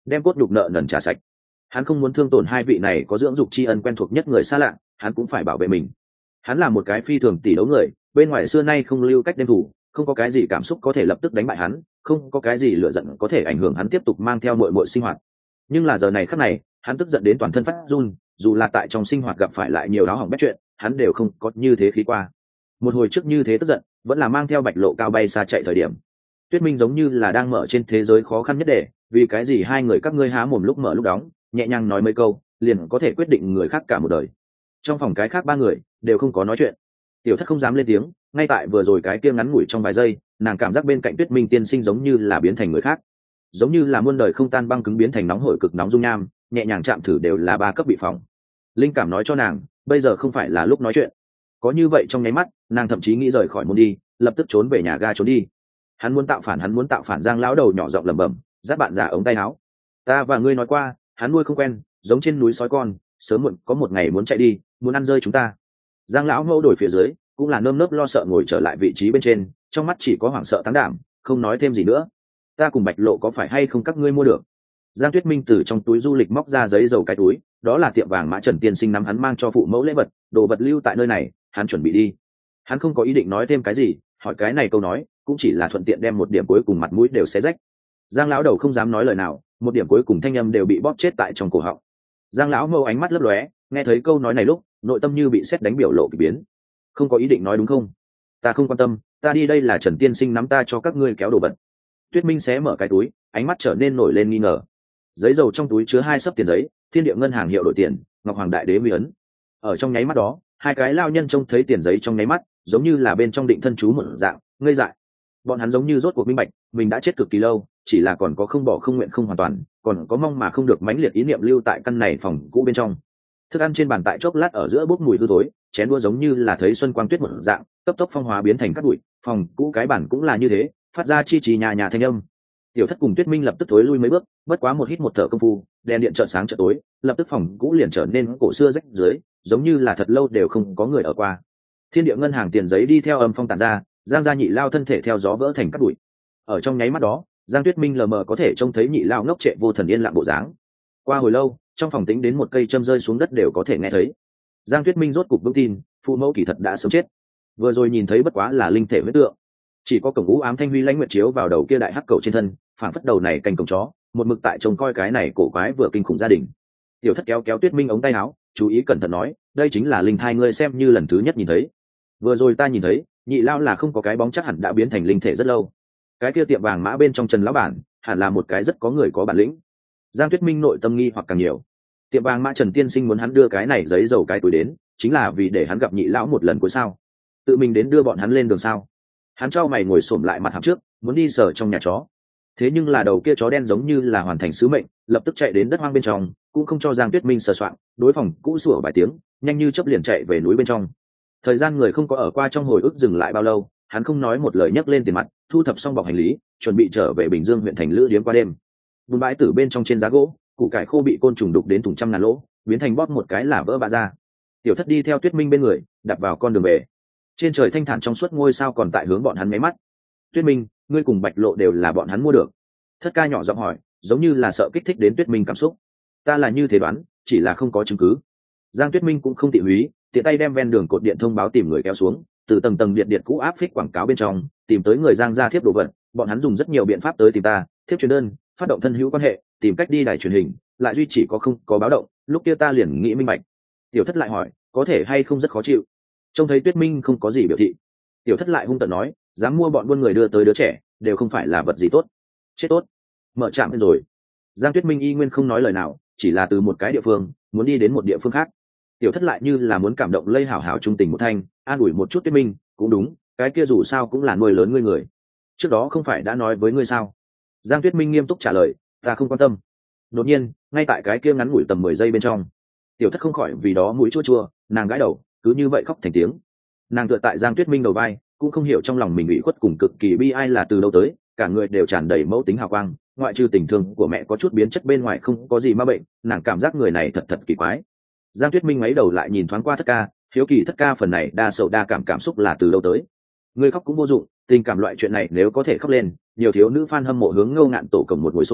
đem cốt nhục nợ nần trả sạch. Hắn không muốn thương tổn hai vị này có dưỡng dục tri ân quen thuộc nhất người xa lạ, hắn cũng phải bảo vệ mình. Hắn là một cái phi thường tỷ đấu người, bên ngoài xưa nay không lưu cách đêm thủ, không có cái gì cảm xúc có thể lập tức đánh bại hắn, không có cái gì lựa giận có thể ảnh hưởng hắn tiếp tục mang theo muội muội sinh hoạt. Nhưng là giờ này khắc này, hắn tức giận đến toàn thân phát run, dù là tại trong sinh hoạt gặp phải lại nhiều áo hỏng bét chuyện, hắn đều không có như thế khí qua. Một hồi trước như thế tức giận, vẫn là mang theo Bạch Lộ cao bay xa chạy thời điểm. Tuyết Minh giống như là đang mở trên thế giới khó khăn nhất để, vì cái gì hai người các ngươi há mồm lúc mở lúc đóng, nhẹ nhàng nói mấy câu, liền có thể quyết định người khác cả một đời. Trong phòng cái khác ba người đều không có nói chuyện. Tiểu Thất không dám lên tiếng, ngay tại vừa rồi cái kia ngắn ngủi trong vài giây, nàng cảm giác bên cạnh Tuyết Minh tiên sinh giống như là biến thành người khác, giống như là muôn đời không tan băng cứng biến thành nóng hổi cực nóng dung nham, nhẹ nhàng chạm thử đều là ba cấp bị phỏng. Linh cảm nói cho nàng, bây giờ không phải là lúc nói chuyện. Có như vậy trong nháy mắt, nàng thậm chí nghĩ rời khỏi môn đi, lập tức trốn về nhà ga trốn đi. Hắn muốn tạo phản, hắn muốn tạo phản. Giang lão đầu nhỏ giọng lẩm bẩm, giáp bạn giả ống tay áo. Ta và ngươi nói qua, hắn nuôi không quen, giống trên núi sói con, sớm muộn có một ngày muốn chạy đi, muốn ăn rơi chúng ta. Giang lão mẫu đổi phía dưới, cũng là nơm nớp lo sợ ngồi trở lại vị trí bên trên, trong mắt chỉ có hoảng sợ táng đảm, không nói thêm gì nữa. Ta cùng Bạch Lộ có phải hay không các ngươi mua được? Giang Tuyết Minh từ trong túi du lịch móc ra giấy dầu cái túi, đó là tiệm vàng Mã Trần tiên sinh nắm hắn mang cho phụ mẫu lễ vật, đồ vật lưu tại nơi này, hắn chuẩn bị đi. Hắn không có ý định nói thêm cái gì, hỏi cái này câu nói cũng chỉ là thuận tiện đem một điểm cuối cùng mặt mũi đều xé rách. Giang lão đầu không dám nói lời nào, một điểm cuối cùng thanh âm đều bị bóp chết tại trong cổ họng. Giang lão mâu ánh mắt lấp lóe, nghe thấy câu nói này lúc, nội tâm như bị sét đánh biểu lộ kỳ biến. Không có ý định nói đúng không? Ta không quan tâm, ta đi đây là Trần tiên sinh nắm ta cho các ngươi kéo đồ vật. Tuyết Minh xé mở cái túi, ánh mắt trở nên nổi lên nghi ngờ. Giấy dầu trong túi chứa hai xấp tiền giấy, Thiên Địa ngân hàng hiệu đổi tiền, Ngọc Hoàng đại đế huy ấn. Ở trong nháy mắt đó, hai cái lao nhân trông thấy tiền giấy trong nháy mắt, giống như là bên trong định thân chú một dạng, ngây dại. Bọn hắn giống như rốt cuộc minh bạch, mình đã chết cực kỳ lâu, chỉ là còn có không bỏ không nguyện không hoàn toàn, còn có mong mà không được mãnh liệt ý niệm lưu tại căn này phòng cũ bên trong. Thức ăn trên bàn tại chốc lát ở giữa bốc mùi hư thối, chén đũa giống như là thấy xuân quang tuyết một dạng, cấp tốc phong hóa biến thành cát bụi, phòng cũ cái bàn cũng là như thế, phát ra chi trì nhà nhà thanh âm. Tiểu Thất cùng Tuyết Minh lập tức thối lui mấy bước, bất quá một hít một thở công phu, đèn điện chợt sáng chợt tối, lập tức phòng cũ liền trở nên cổ xưa rách rưới, giống như là thật lâu đều không có người ở qua. Thiên Địa ngân hàng tiền giấy đi theo âm phong tản ra, Giang gia nhị lao thân thể theo gió vỡ thành cát bụi. Ở trong nháy mắt đó, Giang Tuyết Minh lờ mờ có thể trông thấy nhị lao ngốc trệ vô thần yên lặng bộ dáng. Qua hồi lâu, trong phòng tĩnh đến một cây châm rơi xuống đất đều có thể nghe thấy. Giang Tuyết Minh rốt cục vững tin, phụ mẫu kỳ thật đã sớm chết. Vừa rồi nhìn thấy bất quá là linh thể huyết tượng, chỉ có cổng u ám thanh huy lãnh nguyệt chiếu vào đầu kia đại hắc cầu trên thân, phản phất đầu này cành cổng chó, một mực tại trông coi cái này cổ quái vừa kinh khủng gia đình. Tiểu Thất kéo kéo Tuyết Minh ống tay áo, chú ý cẩn thận nói, đây chính là linh thai ngươi xem như lần thứ nhất nhìn thấy. Vừa rồi ta nhìn thấy, nhị lao là không có cái bóng chắc hẳn đã biến thành linh thể rất lâu. Cái kia tiệm vàng Mã bên trong Trần lão bản, hẳn là một cái rất có người có bản lĩnh. Giang Tuyết Minh nội tâm nghi hoặc càng nhiều. Tiệm vàng Mã Trần tiên sinh muốn hắn đưa cái này giấy dầu cái túi đến, chính là vì để hắn gặp nhị lão một lần cuối sao? Tự mình đến đưa bọn hắn lên đường sao? Hắn trao mày ngồi xổm lại mặt hàm trước, muốn đi sờ trong nhà chó. Thế nhưng là đầu kia chó đen giống như là hoàn thành sứ mệnh, lập tức chạy đến đất hoang bên trong, cũng không cho Giang Tuyết Minh sờ soạn, đối phòng cũ sủa vài tiếng, nhanh như chớp liền chạy về núi bên trong. Thời gian người không có ở qua trong hồi ức dừng lại bao lâu, hắn không nói một lời nhấc lên tiền mặt, thu thập xong bọc hành lý, chuẩn bị trở về Bình Dương huyện thành lữ điếm qua đêm. Bùn bãi tử bên trong trên giá gỗ, củ cải khô bị côn trùng đục đến thùng trăm ngàn lỗ, biến thành bóp một cái là vỡ vạ ra. Tiểu Thất đi theo Tuyết Minh bên người, đạp vào con đường về. Trên trời thanh thản trong suốt ngôi sao còn tại hướng bọn hắn máy mắt. Tuyết Minh, ngươi cùng Bạch Lộ đều là bọn hắn mua được. Thất ca nhỏ giọng hỏi, giống như là sợ kích thích đến Tuyết Minh cảm xúc. Ta là như thế đoán, chỉ là không có chứng cứ. Giang Tuyết Minh cũng không tị húy, tiện tay đem ven đường cột điện thông báo tìm người kéo xuống, từ tầng tầng điện điện cũ áp phích quảng cáo bên trong tìm tới người Giang gia thiếp đồ vật. Bọn hắn dùng rất nhiều biện pháp tới tìm ta, thiếp truyền đơn, phát động thân hữu quan hệ, tìm cách đi đài truyền hình, lại duy chỉ có không có báo động. Lúc kia ta liền nghĩ minh bạch. Tiểu Thất lại hỏi, có thể hay không rất khó chịu? Trông thấy Tuyết Minh không có gì biểu thị, Tiểu Thất lại hung tợn nói, dám mua bọn buôn người đưa tới đứa trẻ, đều không phải là vật gì tốt. Chết tốt, mở trạm lên rồi. Giang Tuyết Minh y nguyên không nói lời nào, chỉ là từ một cái địa phương muốn đi đến một địa phương khác. Tiểu Thất lại như là muốn cảm động lây hảo hảo trung tình một thanh, an ủi một chút Tuyết Minh, cũng đúng, cái kia dù sao cũng là nuôi lớn ngươi người. Trước đó không phải đã nói với ngươi sao? Giang Tuyết Minh nghiêm túc trả lời, ta không quan tâm. Đột nhiên, ngay tại cái kia ngắn ngủi tầm mười giây bên trong, Tiểu Thất không khỏi vì đó mũi chua chua, nàng gãi đầu, cứ như vậy khóc thành tiếng. Nàng tựa tại Giang Tuyết Minh đầu vai, cũng không hiểu trong lòng mình ủy khuất cùng cực kỳ bi ai là từ đâu tới, cả người đều tràn đầy mẫu tính hào quang, ngoại trừ tình thương của mẹ có chút biến chất bên ngoài không có gì ma bệnh, nàng cảm giác người này thật thật kỳ quái. Giang Tuyết Minh mấy đầu lại nhìn thoáng qua Thất ca, hiếu kỳ Thất ca phần này đa sầu đa cảm cảm xúc là từ đâu tới. Người khóc cũng vô dụng, tình cảm loại chuyện này nếu có thể khóc lên, nhiều thiếu nữ fan hâm mộ hướng Ngô Ngạn tổ cổng một ngồi xổm,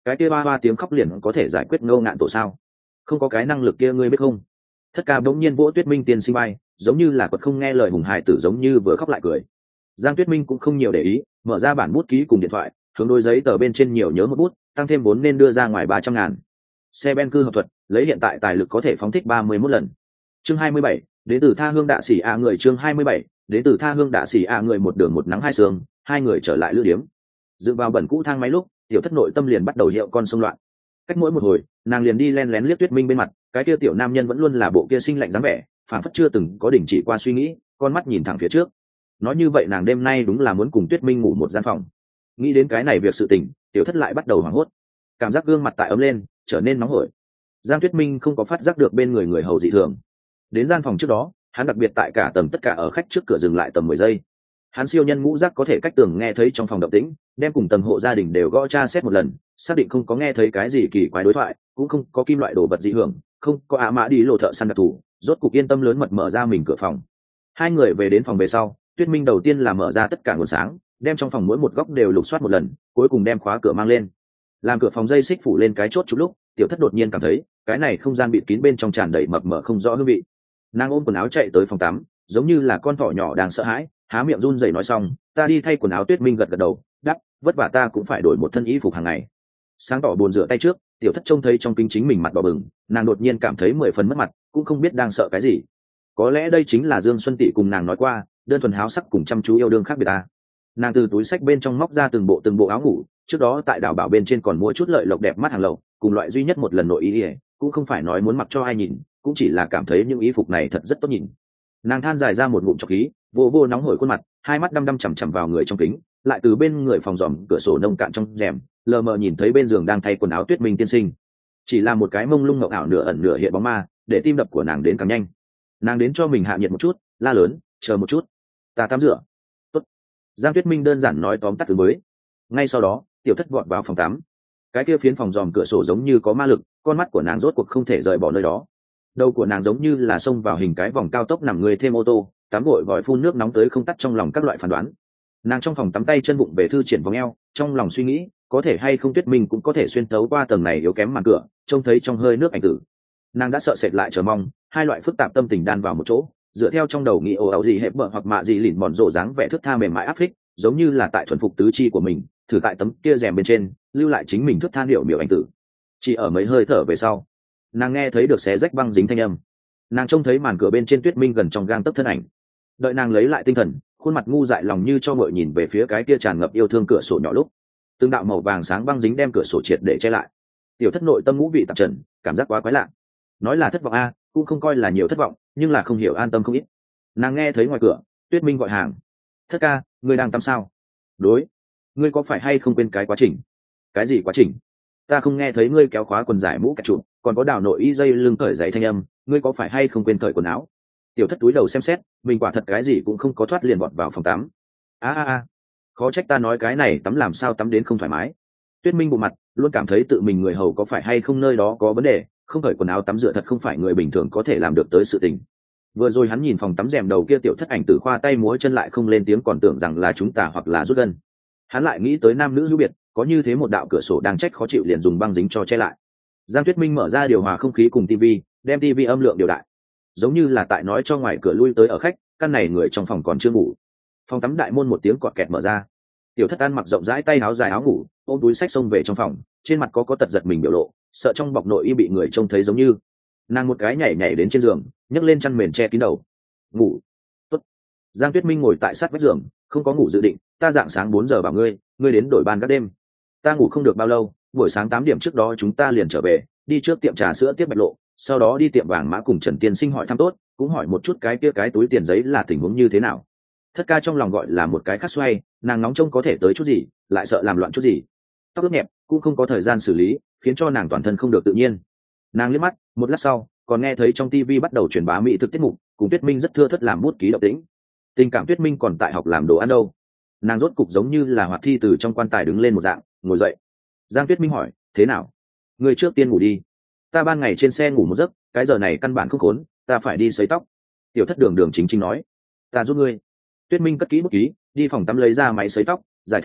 cái kia ba hoa tiếng khóc liền có thể giải quyết Ngô Ngạn Tổ sao? Không có cái năng lực kia ngươi biết không? Thất ca bỗng nhiên vỗ Tuyết Minh tiên sinh bay, giống như là quật không nghe lời hùng hài tử giống như vừa khóc lại cười. Giang Tuyết Minh cũng không nhiều để ý, mở ra bản bút ký cùng điện thoại, hướng đôi giấy tờ bên trên nhiều nhớ một bút, tăng thêm vốn nên đưa ra ngoài ba trăm ngàn. Xe ben cư hợp thuật, lấy hiện tại tài lực có thể phóng thích ba mươi mốt lần. Chương hai mươi bảy, đến từ tha hương đạ sĩ a người chương hai mươi bảy, đến từ tha hương đạ sĩ a người một đường một nắng hai sương, hai người trở lại lữ điếm. Dựa vào bẩn cũ thang máy lúc, tiểu thất nội tâm liền bắt đầu hiệu con xung loạn. Cách mỗi một hồi, nàng liền đi len lén liếc Tuyết Minh bên mặt, cái kia tiểu nam nhân vẫn luôn là bộ kia sinh lạnh dáng vẻ, phản phất chưa từng có đình chỉ qua suy nghĩ, con mắt nhìn thẳng phía trước. Nói như vậy nàng đêm nay đúng là muốn cùng Tuyết Minh ngủ một gian phòng. Nghĩ đến cái này việc sự tình, tiểu thất lại bắt đầu hoảng hốt, cảm giác gương mặt tại ấm lên, trở nên nóng hổi. Giang Tuyết Minh không có phát giác được bên người người hầu dị thường. Đến gian phòng trước đó, hắn đặc biệt tại cả tầng tất cả ở khách trước cửa dừng lại tầm mười giây. Hắn siêu nhân ngũ giác có thể cách tường nghe thấy trong phòng động tĩnh, đem cùng tầng hộ gia đình đều gõ tra xét một lần, xác định không có nghe thấy cái gì kỳ quái đối thoại, cũng không có kim loại đồ vật dị hưởng, không có ạ mã đi lộ thợ săn đặc thù, rốt cục yên tâm lớn mật mở ra mình cửa phòng. Hai người về đến phòng về sau, Tuyết Minh đầu tiên là mở ra tất cả nguồn sáng, đem trong phòng mỗi một góc đều lục soát một lần, cuối cùng đem khóa cửa mang lên. Làm cửa phòng dây xích phủ lên cái chốt chút lúc, tiểu thất đột nhiên cảm thấy cái này không gian bịt kín bên trong tràn đầy mập mờ không rõ hương vị. Nàng ôm quần áo chạy tới phòng tắm, giống như là con thỏ nhỏ đang sợ hãi, há miệng run rẩy nói xong, ta đi thay quần áo. Tuyết Minh gật gật đầu, đáp, vất vả ta cũng phải đổi một thân y phục hàng ngày. Sáng tỏ bồn rửa tay trước, tiểu thất trông thấy trong kính chính mình mặt đỏ bừng, nàng đột nhiên cảm thấy mười phần mất mặt, cũng không biết đang sợ cái gì. Có lẽ đây chính là Dương Xuân Tị cùng nàng nói qua, đơn thuần háo sắc cùng chăm chú yêu đương khác biệt ta. Nàng từ túi sách bên trong móc ra từng bộ từng bộ áo ngủ, trước đó tại đảo bảo bên trên còn mua chút lợi lộc đẹp mắt hàng lậu, cùng loại duy nhất một lần nội ý, ý cũng không phải nói muốn mặc cho ai nhìn, cũng chỉ là cảm thấy những y phục này thật rất tốt nhìn. Nàng than dài ra một ngụm trọc khí, vô vô nóng hổi khuôn mặt, hai mắt đăm đăm chằm chằm vào người trong kính, lại từ bên người phòng dòm cửa sổ nông cạn trong rèm, lờ mờ nhìn thấy bên giường đang thay quần áo Tuyết Minh tiên sinh. Chỉ là một cái mông lung ngọc ảo nửa ẩn nửa hiện bóng ma, để tim đập của nàng đến càng nhanh. Nàng đến cho mình hạ nhiệt một chút, la lớn, chờ một chút, ta tắm rửa. Tốt. Giang Tuyết Minh đơn giản nói tóm tắt từ mới. Ngay sau đó, tiểu thất vọt vào phòng tắm. Cái kia phiến phòng dòm cửa sổ giống như có ma lực, con mắt của nàng rốt cuộc không thể rời bỏ nơi đó. Đầu của nàng giống như là xông vào hình cái vòng cao tốc nằm người thêm ô tô, tắm gội vòi phun nước nóng tới không tắt trong lòng các loại phán đoán. Nàng trong phòng tắm tay chân bụng về thư triển vòng eo, trong lòng suy nghĩ, có thể hay không Tuyết Minh cũng có thể xuyên tấu qua tầng này yếu kém màn cửa, trông thấy trong hơi nước ảnh tử. Nàng đã sợ sệt lại chờ mong, hai loại phức tạp tâm tình đan vào một chỗ, dựa theo trong đầu nghĩ ồ ào gì hẹp bợ hoặc mạ gì lỉn mòn rộ dáng vẻ thước tha mềm mại áp phích, giống như là tại thuần phục tứ chi của mình, thử tại tấm kia rèm bên trên, lưu lại chính mình thước tha điệu miểu ảnh tử. Chỉ ở mấy hơi thở về sau, nàng nghe thấy được xé rách băng dính thanh âm. Nàng trông thấy màn cửa bên trên Tuyết Minh gần trong gang tấc thân ảnh. Đợi nàng lấy lại tinh thần, khuôn mặt ngu dại lòng như cho ngợi nhìn về phía cái kia tràn ngập yêu thương cửa sổ nhỏ lúc, từng đạo màu vàng sáng băng dính đem cửa sổ triệt để che lại. Tiểu thất nội tâm ngũ vị tạp trần, cảm giác quá quái lạ. Nói là thất vọng a, cũng không coi là nhiều thất vọng, nhưng là không hiểu an tâm không ít. Nàng nghe thấy ngoài cửa Tuyết Minh gọi hàng, thất ca, ngươi đang tắm sao? Đối, ngươi có phải hay không quên cái quá trình? Cái gì quá trình? Ta không nghe thấy ngươi kéo khóa quần giải mũ cà chụp, còn có đào nội y dây lưng cởi giày thanh âm, ngươi có phải hay không quên cởi quần áo? Tiểu thất túi đầu xem xét, mình quả thật cái gì cũng không có, thoát liền vọt vào phòng tắm. a a a khó trách ta nói cái này tắm làm sao tắm đến không thoải mái. Tuyết Minh bộ mặt luôn cảm thấy tự mình người hầu có phải hay không nơi đó có vấn đề, không cởi quần áo tắm rửa thật không phải người bình thường có thể làm được tới sự tình. Vừa rồi hắn nhìn phòng tắm rèm đầu kia tiểu thất ảnh tử khoa tay múa chân lại không lên tiếng, còn tưởng rằng là chúng ta hoặc là rút gân. Hắn lại nghĩ tới nam nữ hữu biệt, có như thế một đạo cửa sổ đang trách khó chịu liền dùng băng dính cho che lại. Giang Tuyết Minh mở ra điều hòa không khí cùng tivi, đem tivi âm lượng điều đại, giống như là tại nói cho ngoài cửa lui tới ở khách, căn này người trong phòng còn chưa ngủ. Phòng tắm đại môn một tiếng cọt kẹt mở ra, tiểu thất ăn mặc rộng rãi tay áo dài áo ngủ, ôm túi sách xông về trong phòng, trên mặt có có tật giật mình biểu lộ, sợ trong bọc nội y bị người trông thấy giống như. Nàng một cái nhảy nhảy đến trên giường, nhấc lên chăn mền che kín đầu. Ngủ. Tốt. Giang Tuyết Minh ngồi tại sát vách giường, không có ngủ dự định, ta dạng sáng bốn giờ bảo ngươi, ngươi đến đổi ban các đêm. Ta ngủ không được bao lâu, buổi sáng tám điểm trước đó chúng ta liền trở về, đi trước tiệm trà sữa tiếp Bạch Lộ, sau đó đi tiệm vàng mã cùng Trần Tiên Sinh hỏi thăm tốt, cũng hỏi một chút cái kia cái túi tiền giấy là tình huống như thế nào. Thất ca trong lòng gọi là một cái khắc xoay, nàng nóng trông có thể tới chút gì, lại sợ làm loạn chút gì. Tóc ướt nhẹp, cũng không có thời gian xử lý, khiến cho nàng toàn thân không được tự nhiên. Nàng liếc mắt, một lát sau, còn nghe thấy trong tivi bắt đầu truyền bá mỹ thực tiết mục, cùng Tuyết Minh rất thưa thất làm bút ký động tĩnh. Tình cảm Tuyết Minh còn tại học làm đồ ăn đâu. Nàng rốt cục giống như là hoạt thi từ trong quan tài đứng lên một dạng, ngồi dậy. Giang Tuyết Minh hỏi, thế nào? Người trước tiên ngủ đi. Ta ban ngày trên xe ngủ một giấc, cái giờ này căn bản không khốn, ta phải đi sấy tóc. Tiểu thất đường đường chính chính nói, ta giúp ngươi. Tuyết Minh cất kỹ bút ký, đi phòng tắm lấy ra máy sấy tóc, giải thích nói,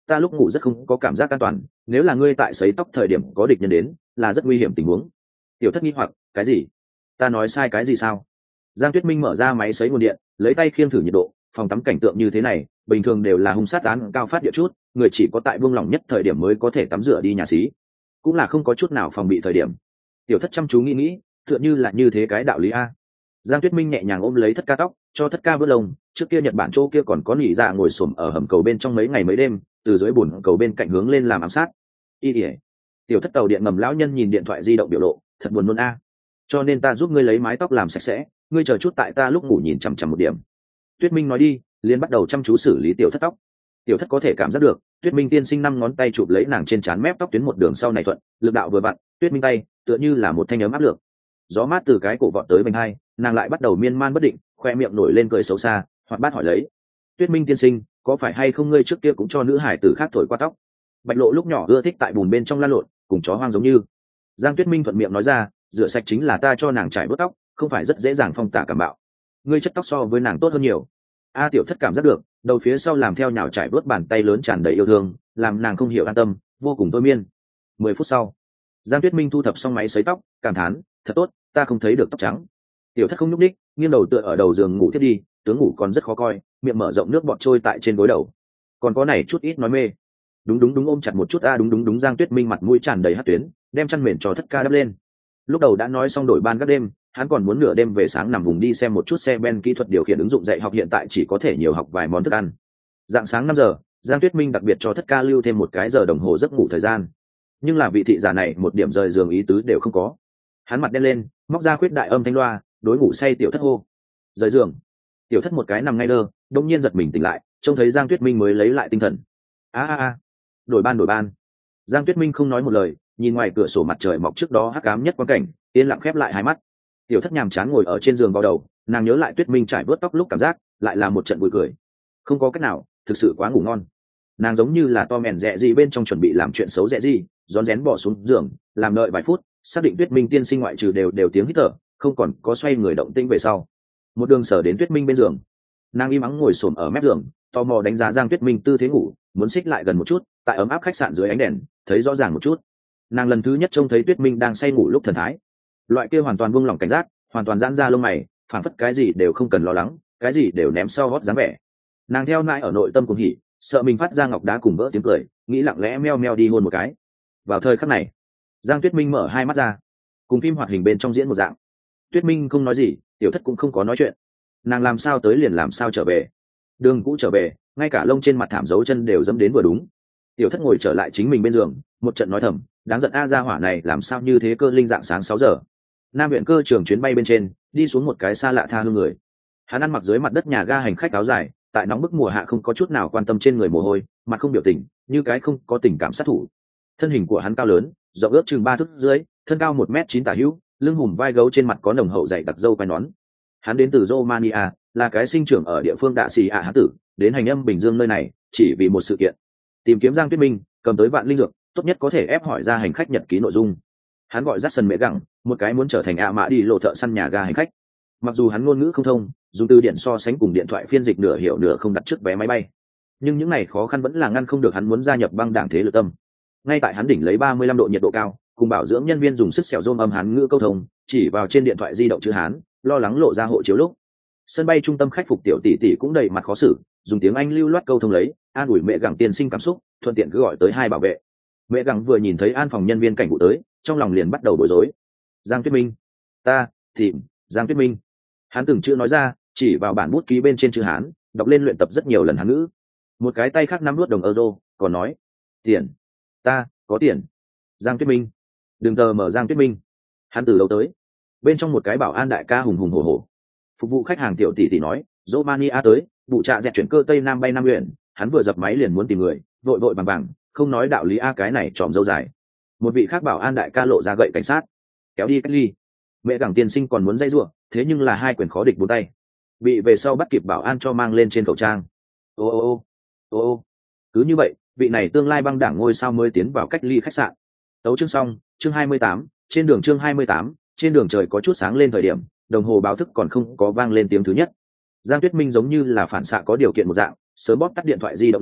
ta lúc ngủ rất không có cảm giác an toàn, nếu là ngươi tại sấy tóc thời điểm có địch nhân đến là rất nguy hiểm tình huống. Tiểu thất nghi hoặc, cái gì? Ta nói sai cái gì sao? Giang Tuyết Minh mở ra máy sấy nguồn điện, lấy tay khiêng thử nhiệt độ. Phòng tắm cảnh tượng như thế này bình thường đều là hung sát án cao phát địa chút, người chỉ có tại vương lòng nhất thời điểm mới có thể tắm rửa đi nhà xí, cũng là không có chút nào phòng bị thời điểm. Tiểu thất chăm chú nghĩ nghĩ, tựa như là như thế cái đạo lý a. Giang Tuyết Minh nhẹ nhàng ôm lấy thất ca tóc, cho thất ca vớt lông. Trước kia Nhật Bản chỗ kia còn có nỉ dạ ngồi xổm ở hầm cầu bên trong mấy ngày mấy đêm, từ dưới bùn cầu bên cạnh hướng lên làm ám sát. Y ỉa. Tiểu thất tàu điện ngầm lão nhân nhìn điện thoại di động biểu lộ, thật buồn nôn a. Cho nên ta giúp ngươi lấy mái tóc làm sạch sẽ, ngươi chờ chút tại ta lúc ngủ nhìn chằm chằm một điểm. Tuyết Minh nói đi, liền bắt đầu chăm chú xử lý tiểu thất tóc. Tiểu thất có thể cảm giác được, Tuyết Minh tiên sinh năm ngón tay chụp lấy nàng trên trán mép tóc tuyến một đường sau này thuận, lực đạo vừa vặn, Tuyết Minh tay tựa như là một thanh ấm áp lực. Gió mát từ cái cổ vọt tới bên hai, nàng lại bắt đầu miên man bất định, khoe miệng nổi lên cười xấu xa, hoặc bát hỏi lấy: Tuyết Minh tiên sinh, có phải hay không ngươi trước kia cũng cho nữ hải tử khác thổi qua tóc? Bạch Lộ lúc nhỏ ưa thích tại bùn bên trong lan lộn, cùng chó hoang giống như. Giang Tuyết Minh thuận miệng nói ra, rửa sạch chính là ta cho nàng trải bớt tóc, không phải rất dễ dàng phong tả cảm bạo. Ngươi chất tóc so với nàng tốt hơn nhiều. A tiểu thất cảm giác được, đầu phía sau làm theo nhào trải bớt bàn tay lớn tràn đầy yêu thương, làm nàng không hiểu an tâm, vô cùng thôi miên. Mười phút sau, Giang Tuyết Minh thu thập xong máy sấy tóc, cảm thán, thật tốt, ta không thấy được tóc trắng. Tiểu thất không nhúc đích, nghiêng đầu tựa ở đầu giường ngủ thiết đi, tướng ngủ còn rất khó coi, miệng mở rộng nước bọt trôi tại trên gối đầu. Còn có này chút ít nói mê. Đúng đúng đúng ôm chặt một chút a, đúng đúng đúng. Giang Tuyết Minh mặt mũi tràn đầy hắt tuyến, đem chăn mền cho thất ca đắp lên. Lúc đầu đã nói xong đổi ban các đêm, hắn còn muốn nửa đêm về sáng nằm vùng đi xem một chút xe ben kỹ thuật điều khiển ứng dụng dạy học, hiện tại chỉ có thể nhiều học vài món thức ăn. Dạng sáng năm giờ, Giang Tuyết Minh đặc biệt cho thất ca lưu thêm một cái giờ đồng hồ giấc ngủ thời gian, nhưng là vị thị giả này một điểm rời giường ý tứ đều không có. Hắn mặt đen lên, móc ra khuyết đại âm thanh loa, đối ngủ say tiểu thất hô: rời giường. Tiểu thất một cái nằm ngay đơ, đông nhiên giật mình tỉnh lại, trông thấy Giang Tuyết Minh mới lấy lại tinh thần. A a a, đổi ban đổi ban. Giang Tuyết Minh không nói một lời, nhìn ngoài cửa sổ mặt trời mọc trước đó hắc ám nhất quang cảnh, yên lặng khép lại hai mắt. Tiểu thất nhàm chán ngồi ở trên giường vào đầu, nàng nhớ lại Tuyết Minh trải vớt tóc lúc cảm giác, lại là một trận vui cười. Không có cách nào, thực sự quá ngủ ngon. Nàng giống như là to mèn dẹ gì bên trong chuẩn bị làm chuyện xấu dẹ gì, rón rén bỏ xuống giường, làm đợi vài phút, xác định Tuyết Minh tiên sinh ngoại trừ đều đều tiếng hít thở, không còn có xoay người động tĩnh về sau. Một đường sở đến Tuyết Minh bên giường, nàng im ắng ngồi xổm ở mép giường, tò mò đánh giá Giang Tuyết Minh tư thế ngủ, muốn xích lại gần một chút, tại ấm áp khách sạn dưới ánh đèn, thấy rõ ràng một chút. Nàng lần thứ nhất trông thấy Tuyết Minh đang say ngủ lúc thần thái, loại kia hoàn toàn buông lỏng cảnh giác, hoàn toàn giãn ra lông mày, phảng phất cái gì đều không cần lo lắng, cái gì đều ném sau gót dáng vẻ. Nàng theo nại ở nội tâm cùng hỉ, sợ mình phát ra ngọc đá cùng vỡ tiếng cười, nghĩ lặng lẽ meo meo đi hôn một cái. Vào thời khắc này, Giang Tuyết Minh mở hai mắt ra, cùng phim hoạt hình bên trong diễn một dạng. Tuyết Minh không nói gì, tiểu thất cũng không có nói chuyện. Nàng làm sao tới liền làm sao trở về, đường cũ trở về, ngay cả lông trên mặt thảm dấu chân đều dẫm đến vừa đúng. Tiểu thất ngồi trở lại chính mình bên giường, một trận nói thầm, đáng giận a, gia hỏa này làm sao như thế cơ linh, dạng sáng sáu giờ. Nam viện cơ trường chuyến bay bên trên, đi xuống một cái xa lạ tha hương người. Hắn ăn mặc dưới mặt đất nhà ga hành khách áo dài, tại nóng bức mùa hạ không có chút nào quan tâm trên người mồ hôi, mặt không biểu tình, như cái không có tình cảm sát thủ. Thân hình của hắn cao lớn, rộng ước chừng ba thước dưới, thân cao một mét chín tả hữu, lưng hùm vai gấu, trên mặt có nồng hậu dày đặc râu quai nón. Hắn đến từ Romania, là cái sinh trưởng ở địa phương Đạ Xì ạ Hán tử, đến hành âm Bình Dương nơi này chỉ vì một sự kiện, tìm kiếm Giang Tuyết Minh, cầm tới vạn linh dược, tốt nhất có thể ép hỏi ra hành khách nhật ký nội dung. Hắn gọi Jackson Mẹ Gẳng, một cái muốn trở thành ạ mã đi lộ thợ săn nhà ga hành khách. Mặc dù hắn ngôn ngữ không thông, dùng từ điển so sánh cùng điện thoại phiên dịch nửa hiểu nửa không đặt trước vé máy bay, nhưng những này khó khăn vẫn là ngăn không được hắn muốn gia nhập băng đảng thế lực tâm. Ngay tại hắn đỉnh lấy ba mươi lăm độ nhiệt độ cao, cùng bảo dưỡng nhân viên dùng sức xẻo rôm âm hán ngữ câu thông, chỉ vào trên điện thoại di động chữ Hán, lo lắng lộ ra hộ chiếu lúc. Sân bay trung tâm khách phục tiểu tỷ tỷ cũng đầy mặt khó xử, dùng tiếng Anh lưu loát câu thông lấy, an ủi Mẹ Gẳng tiên sinh cảm xúc, thuận tiện cứ gọi tới hai bảo vệ. Mẹ Gẳng vừa nhìn thấy an phòng nhân viên cảnh vụ tới, trong lòng liền bắt đầu bối rối. Giang Tuyết Minh, ta tìm Giang Tuyết Minh. Hắn từng chữ nói ra, chỉ vào bản bút ký bên trên chữ Hán, đọc lên luyện tập rất nhiều lần Hán ngữ. Một cái tay khác nắm nuốt đồng euro, còn nói, tiền, ta có tiền. Giang Tuyết Minh, đừng tờ mở Giang Tuyết Minh. Hắn từ đâu tới? Bên trong một cái bảo an đại ca hùng hùng hổ hổ. Phục vụ khách hàng tiểu tỷ tỷ nói, Romania tới, vụ trạ dẹt chuyển cơ tây nam bay nam huyện. Hắn vừa dập máy liền muốn tìm người, vội vội bằng bằng, không nói đạo lý a, cái này tròm dâu dài. Một vị khác bảo an đại ca lộ ra gậy cảnh sát, kéo đi cách ly. Mẹ Gẳng tiên sinh còn muốn dây giụa, thế nhưng là hai quyền khó địch bốn tay, bị về sau bắt kịp bảo an cho mang lên trên khẩu trang. Ô ô ô ô ô cứ như vậy, vị này tương lai băng đảng ngôi sao mới tiến vào cách ly khách sạn. Tấu chương xong, chương hai mươi tám, trên đường chương hai mươi tám, trên đường trời có chút sáng lên thời điểm, đồng hồ báo thức còn không có vang lên tiếng thứ nhất. Giang Tuyết Minh giống như là phản xạ có điều kiện một dạng, sớm bóp tắt điện thoại di động linh,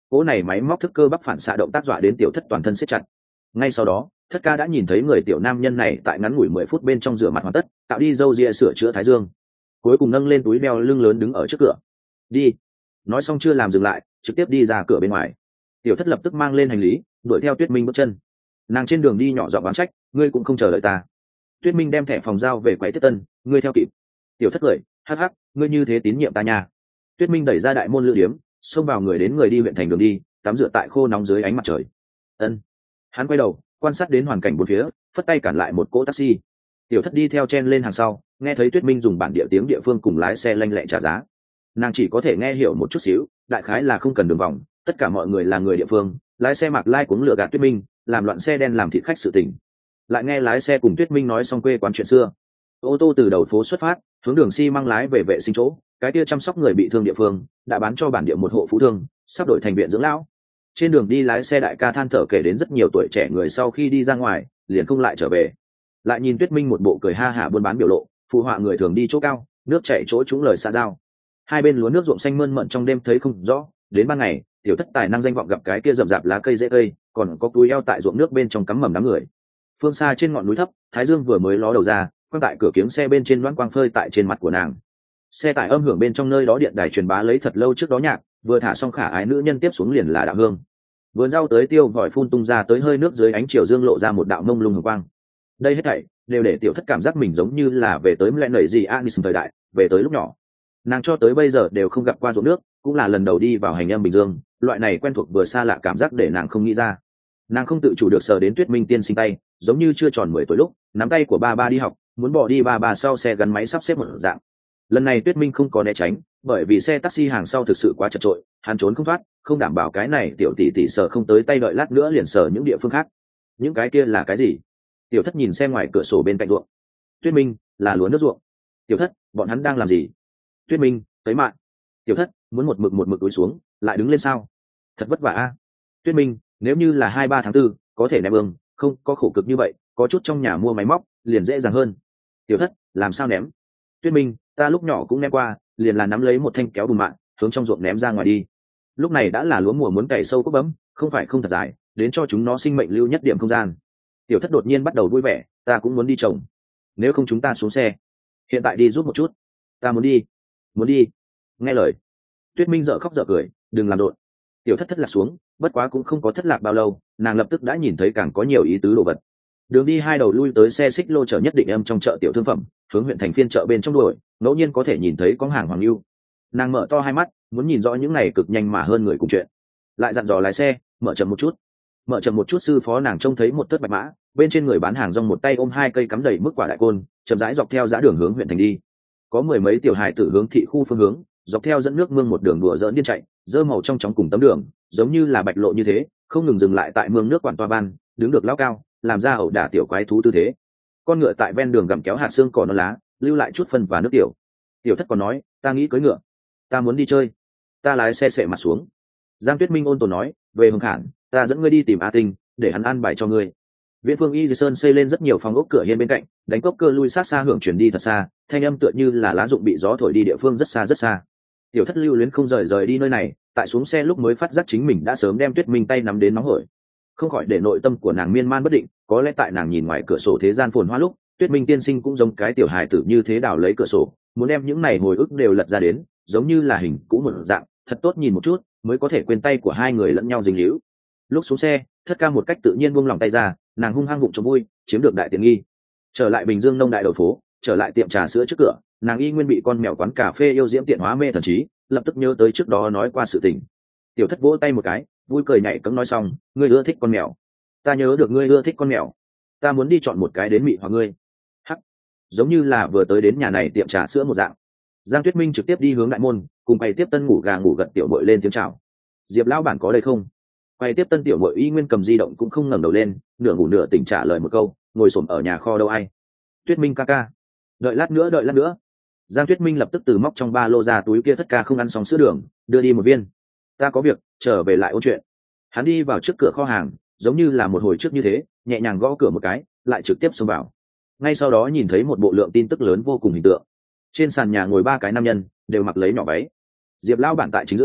cỗ này máy móc thức cơ bắp phản xạ động tác dọa đến tiểu thất toàn thân siết chặt. Ngay sau đó thất ca đã nhìn thấy người tiểu nam nhân này tại ngắn ngủi mười phút bên trong rửa mặt hoàn tất, tạo đi râu ria sửa chữa thái dương, cuối cùng nâng lên túi đeo lưng lớn đứng ở trước cửa. Đi. Nói xong chưa làm dừng lại, trực tiếp đi ra cửa bên ngoài. Tiểu thất lập tức mang lên hành lý đuổi theo Tuyết Minh bước chân. Nàng trên đường đi nhỏ giọng oán trách, ngươi cũng không chờ đợi ta. Tuyết Minh đem thẻ phòng giao về quầy tiếp tân, ngươi theo kịp. Tiểu thất cười, hắc hắc, ngươi như thế tín nhiệm ta nha. Tuyết Minh đẩy ra đại môn lữ điếm, xông vào người đến người đi huyện thành đường đi, tắm rửa tại khô nóng dưới ánh mặt trời. Ân. Hắn quay đầu quan sát đến hoàn cảnh bốn phía, phất tay cản lại một cỗ taxi. Tiểu thất đi theo chen lên hàng sau, nghe thấy Tuyết Minh dùng bản địa tiếng địa phương cùng lái xe lanh lẹ trả giá. Nàng chỉ có thể nghe hiểu một chút xíu, đại khái là không cần đường vòng, tất cả mọi người là người địa phương, lái xe Mạc Lai cuống lừa gạt Tuyết Minh, làm loạn xe đen làm thịt khách sự tình. Lại nghe lái xe cùng Tuyết Minh nói xong quê quán chuyện xưa. Ô tô từ đầu phố xuất phát, hướng đường xi măng lái về vệ sinh chỗ, cái kia chăm sóc người bị thương địa phương đã bán cho bản địa một hộ phú thương, sắp đổi thành viện dưỡng lão. Trên đường đi lái xe đại ca than thở kể đến rất nhiều tuổi trẻ người sau khi đi ra ngoài liền không lại trở về. Lại nhìn Tuyết Minh một bộ cười ha hả buôn bán biểu lộ, phụ họa người thường đi chỗ cao, nước chảy chỗ trũng lời xa giao. Hai bên lúa nước ruộng xanh mơn mận trong đêm thấy không rõ, đến ban ngày tiểu thất tài năng danh vọng gặp cái kia rậm rạp lá cây dễ cây, còn có túi eo tại ruộng nước bên trong cắm mầm đám người. Phương xa trên ngọn núi thấp, thái dương vừa mới ló đầu ra, quang tại cửa kiếng xe bên trên loãng quang phơi tại trên mặt của nàng. Xe tải âm hưởng bên trong nơi đó điện đài truyền bá lấy thật lâu trước đó nhạc, vừa thả xong khả ái nữ nhân tiếp xuống liền là đạo hương. Vườn rau tới tiêu vòi phun tung ra tới hơi nước dưới ánh chiều dương lộ ra một đạo mông lung hồng quang. Đây hết thảy đều để tiểu thất cảm giác mình giống như là về tới lẽ nảy gì Anis thời đại, về tới lúc nhỏ. Nàng cho tới bây giờ đều không gặp qua ruộng nước, cũng là lần đầu đi vào hành âm bình dương, loại này quen thuộc vừa xa lạ cảm giác để nàng không nghĩ ra. Nàng không tự chủ được sờ đến Tuyết Minh tiên sinh tay, giống như chưa tròn mười tuổi lúc nắm tay của ba ba đi học, muốn bỏ đi ba ba sau xe gắn máy sắp xếp một dạng. Lần này Tuyết Minh không có né tránh, bởi vì xe taxi hàng sau thực sự quá chật trội, hắn trốn không thoát, không đảm bảo cái này tiểu tỷ tỷ sờ không tới tay, đợi lát nữa liền sờ những địa phương khác. Những cái kia là cái gì? Tiểu thất nhìn xem ngoài cửa sổ bên cạnh ruộng. Tuyết Minh, là lúa nước ruộng. Tiểu thất, bọn hắn đang làm gì? Tuyết Minh, tới mạng. Tiểu thất, muốn một mực một mực túi xuống, lại đứng lên sao? Thật vất vả a. Tuyết Minh, nếu như là hai ba tháng tư, có thể ném ương, không có khổ cực như vậy, có chút trong nhà mua máy móc, liền dễ dàng hơn. Tiểu thất, làm sao ném? Tuyết Minh, ta lúc nhỏ cũng ném qua, liền là nắm lấy một thanh kéo bùn mạng, hướng trong ruộng ném ra ngoài đi. Lúc này đã là lúa mùa muốn cày sâu cốc bấm, không phải không thật dài, đến cho chúng nó sinh mệnh lưu nhất điểm không gian. Tiểu thất đột nhiên bắt đầu vui vẻ, ta cũng muốn đi trồng. Nếu không chúng ta xuống xe. Hiện tại đi giúp một chút. Ta muốn đi. Muốn đi. Nghe lời. Tuyết Minh dở khóc dở cười, đừng làm đột. Tiểu thất thất lạc xuống, bất quá cũng không có thất lạc bao lâu, nàng lập tức đã nhìn thấy càng có nhiều ý tứ đồ vật. Đường đi hai đầu lui tới xe xích lô chở nhất định em trong chợ tiểu thương phẩm, hướng huyện thành phiên chợ bên trong đuổi, ngẫu nhiên có thể nhìn thấy có hàng hoàng lưu. Nàng mở to hai mắt, muốn nhìn rõ những này cực nhanh mà hơn người cùng chuyện. Lại dặn dò lái xe, mở chậm một chút. Mở chậm một chút, sư phó nàng trông thấy một tớt bạch mã, bên trên người bán hàng rong một tay ôm hai cây cắm đầy mức quả đại côn, chậm rãi dọc theo dã đường hướng huyện thành đi. Có mười mấy tiểu hài tử hướng thị khu phương hướng, dọc theo dẫn nước mương một đường đùa dỡn điên chạy, dơ màu trong chóng cùng tấm đường, giống như là bạch lộ như thế, không ngừng dừng lại tại mương nước quản toa ban, đứng được lao cao, làm ra ẩu đả tiểu quái thú tư thế. Con ngựa tại ven đường gặm kéo hạt xương cỏ non lá, lưu lại chút phân và nước tiểu. Tiểu thất còn nói, ta nghĩ cưỡi ngựa, ta muốn đi chơi. Ta lái xe xệ mặt xuống. Giang Tuyết Minh ôn tồn nói, về Hưng Khản, ta dẫn ngươi đi tìm A Tinh, để hắn an bài cho ngươi. Viễn Phương Y Sơn xây lên rất nhiều phòng ốc cửa hiên bên cạnh, đánh cốc cơ lui sát xa hưởng chuyển đi thật xa, thanh âm tựa như là lá rụng bị gió thổi đi địa phương rất xa rất xa. Tiểu thất lưu luyến không rời rời đi nơi này, tại xuống xe lúc mới phát giác chính mình đã sớm đem Tuyết Minh tay nắm đến nóng hổi, không khỏi để nội tâm của nàng miên man bất định. Có lẽ tại nàng nhìn ngoài cửa sổ thế gian phồn hoa lúc, Tuyết Minh tiên sinh cũng giống cái tiểu hài tử như thế đào lấy cửa sổ, muốn đem những này hồi ức đều lật ra đến, giống như là hình cũ một dạng, thật tốt nhìn một chút, mới có thể quên tay của hai người lẫn nhau dính líu. Lúc xuống xe, thất ca một cách tự nhiên buông lòng tay ra, nàng hung hăng bụng cho vui, chiếm được đại tiện nghi. Trở lại Bình Dương nông đại đầu phố, trở lại tiệm trà sữa trước cửa, nàng y nguyên bị con mèo quán cà phê yêu diễm tiện hóa mê thần trí, lập tức nhớ tới trước đó nói qua sự tình. Tiểu thất vỗ tay một cái, vui cười nhảy cẫng nói xong, ngươi ưa thích con mèo. Ta nhớ được ngươi ưa thích con mèo, ta muốn đi chọn một cái đến mị hoặc ngươi. Hắc, giống như là vừa tới đến nhà này tiệm trà sữa một dạng. Giang Tuyết Minh trực tiếp đi hướng đại môn, cùng bày tiếp tân ngủ gà ngủ gật tiểu bội lên tiếng chào. Diệp lão bản có đây không? Bày tiếp tân tiểu bội y nguyên cầm di động cũng không ngẩng đầu lên, nửa ngủ nửa tỉnh trả lời một câu, ngồi xổm ở nhà kho đâu ai. Tuyết Minh ca ca, đợi lát nữa đợi lát nữa. Giang Tuyết Minh lập tức từ móc trong ba lô ra túi kia thất ca không ăn xong sữa đường, đưa đi một viên. Ta có việc, trở về lại ôn chuyện. Hắn đi vào trước cửa kho hàng, giống như là một hồi trước như thế, nhẹ nhàng gõ cửa một cái, lại trực tiếp xông vào. Ngay sau đó nhìn thấy một bộ lượng tin tức lớn vô cùng hình tượng. Trên sàn nhà ngồi ba cái nam nhân, đều mặc lấy nhỏ váy. Diệp lão bản tại chính giữa,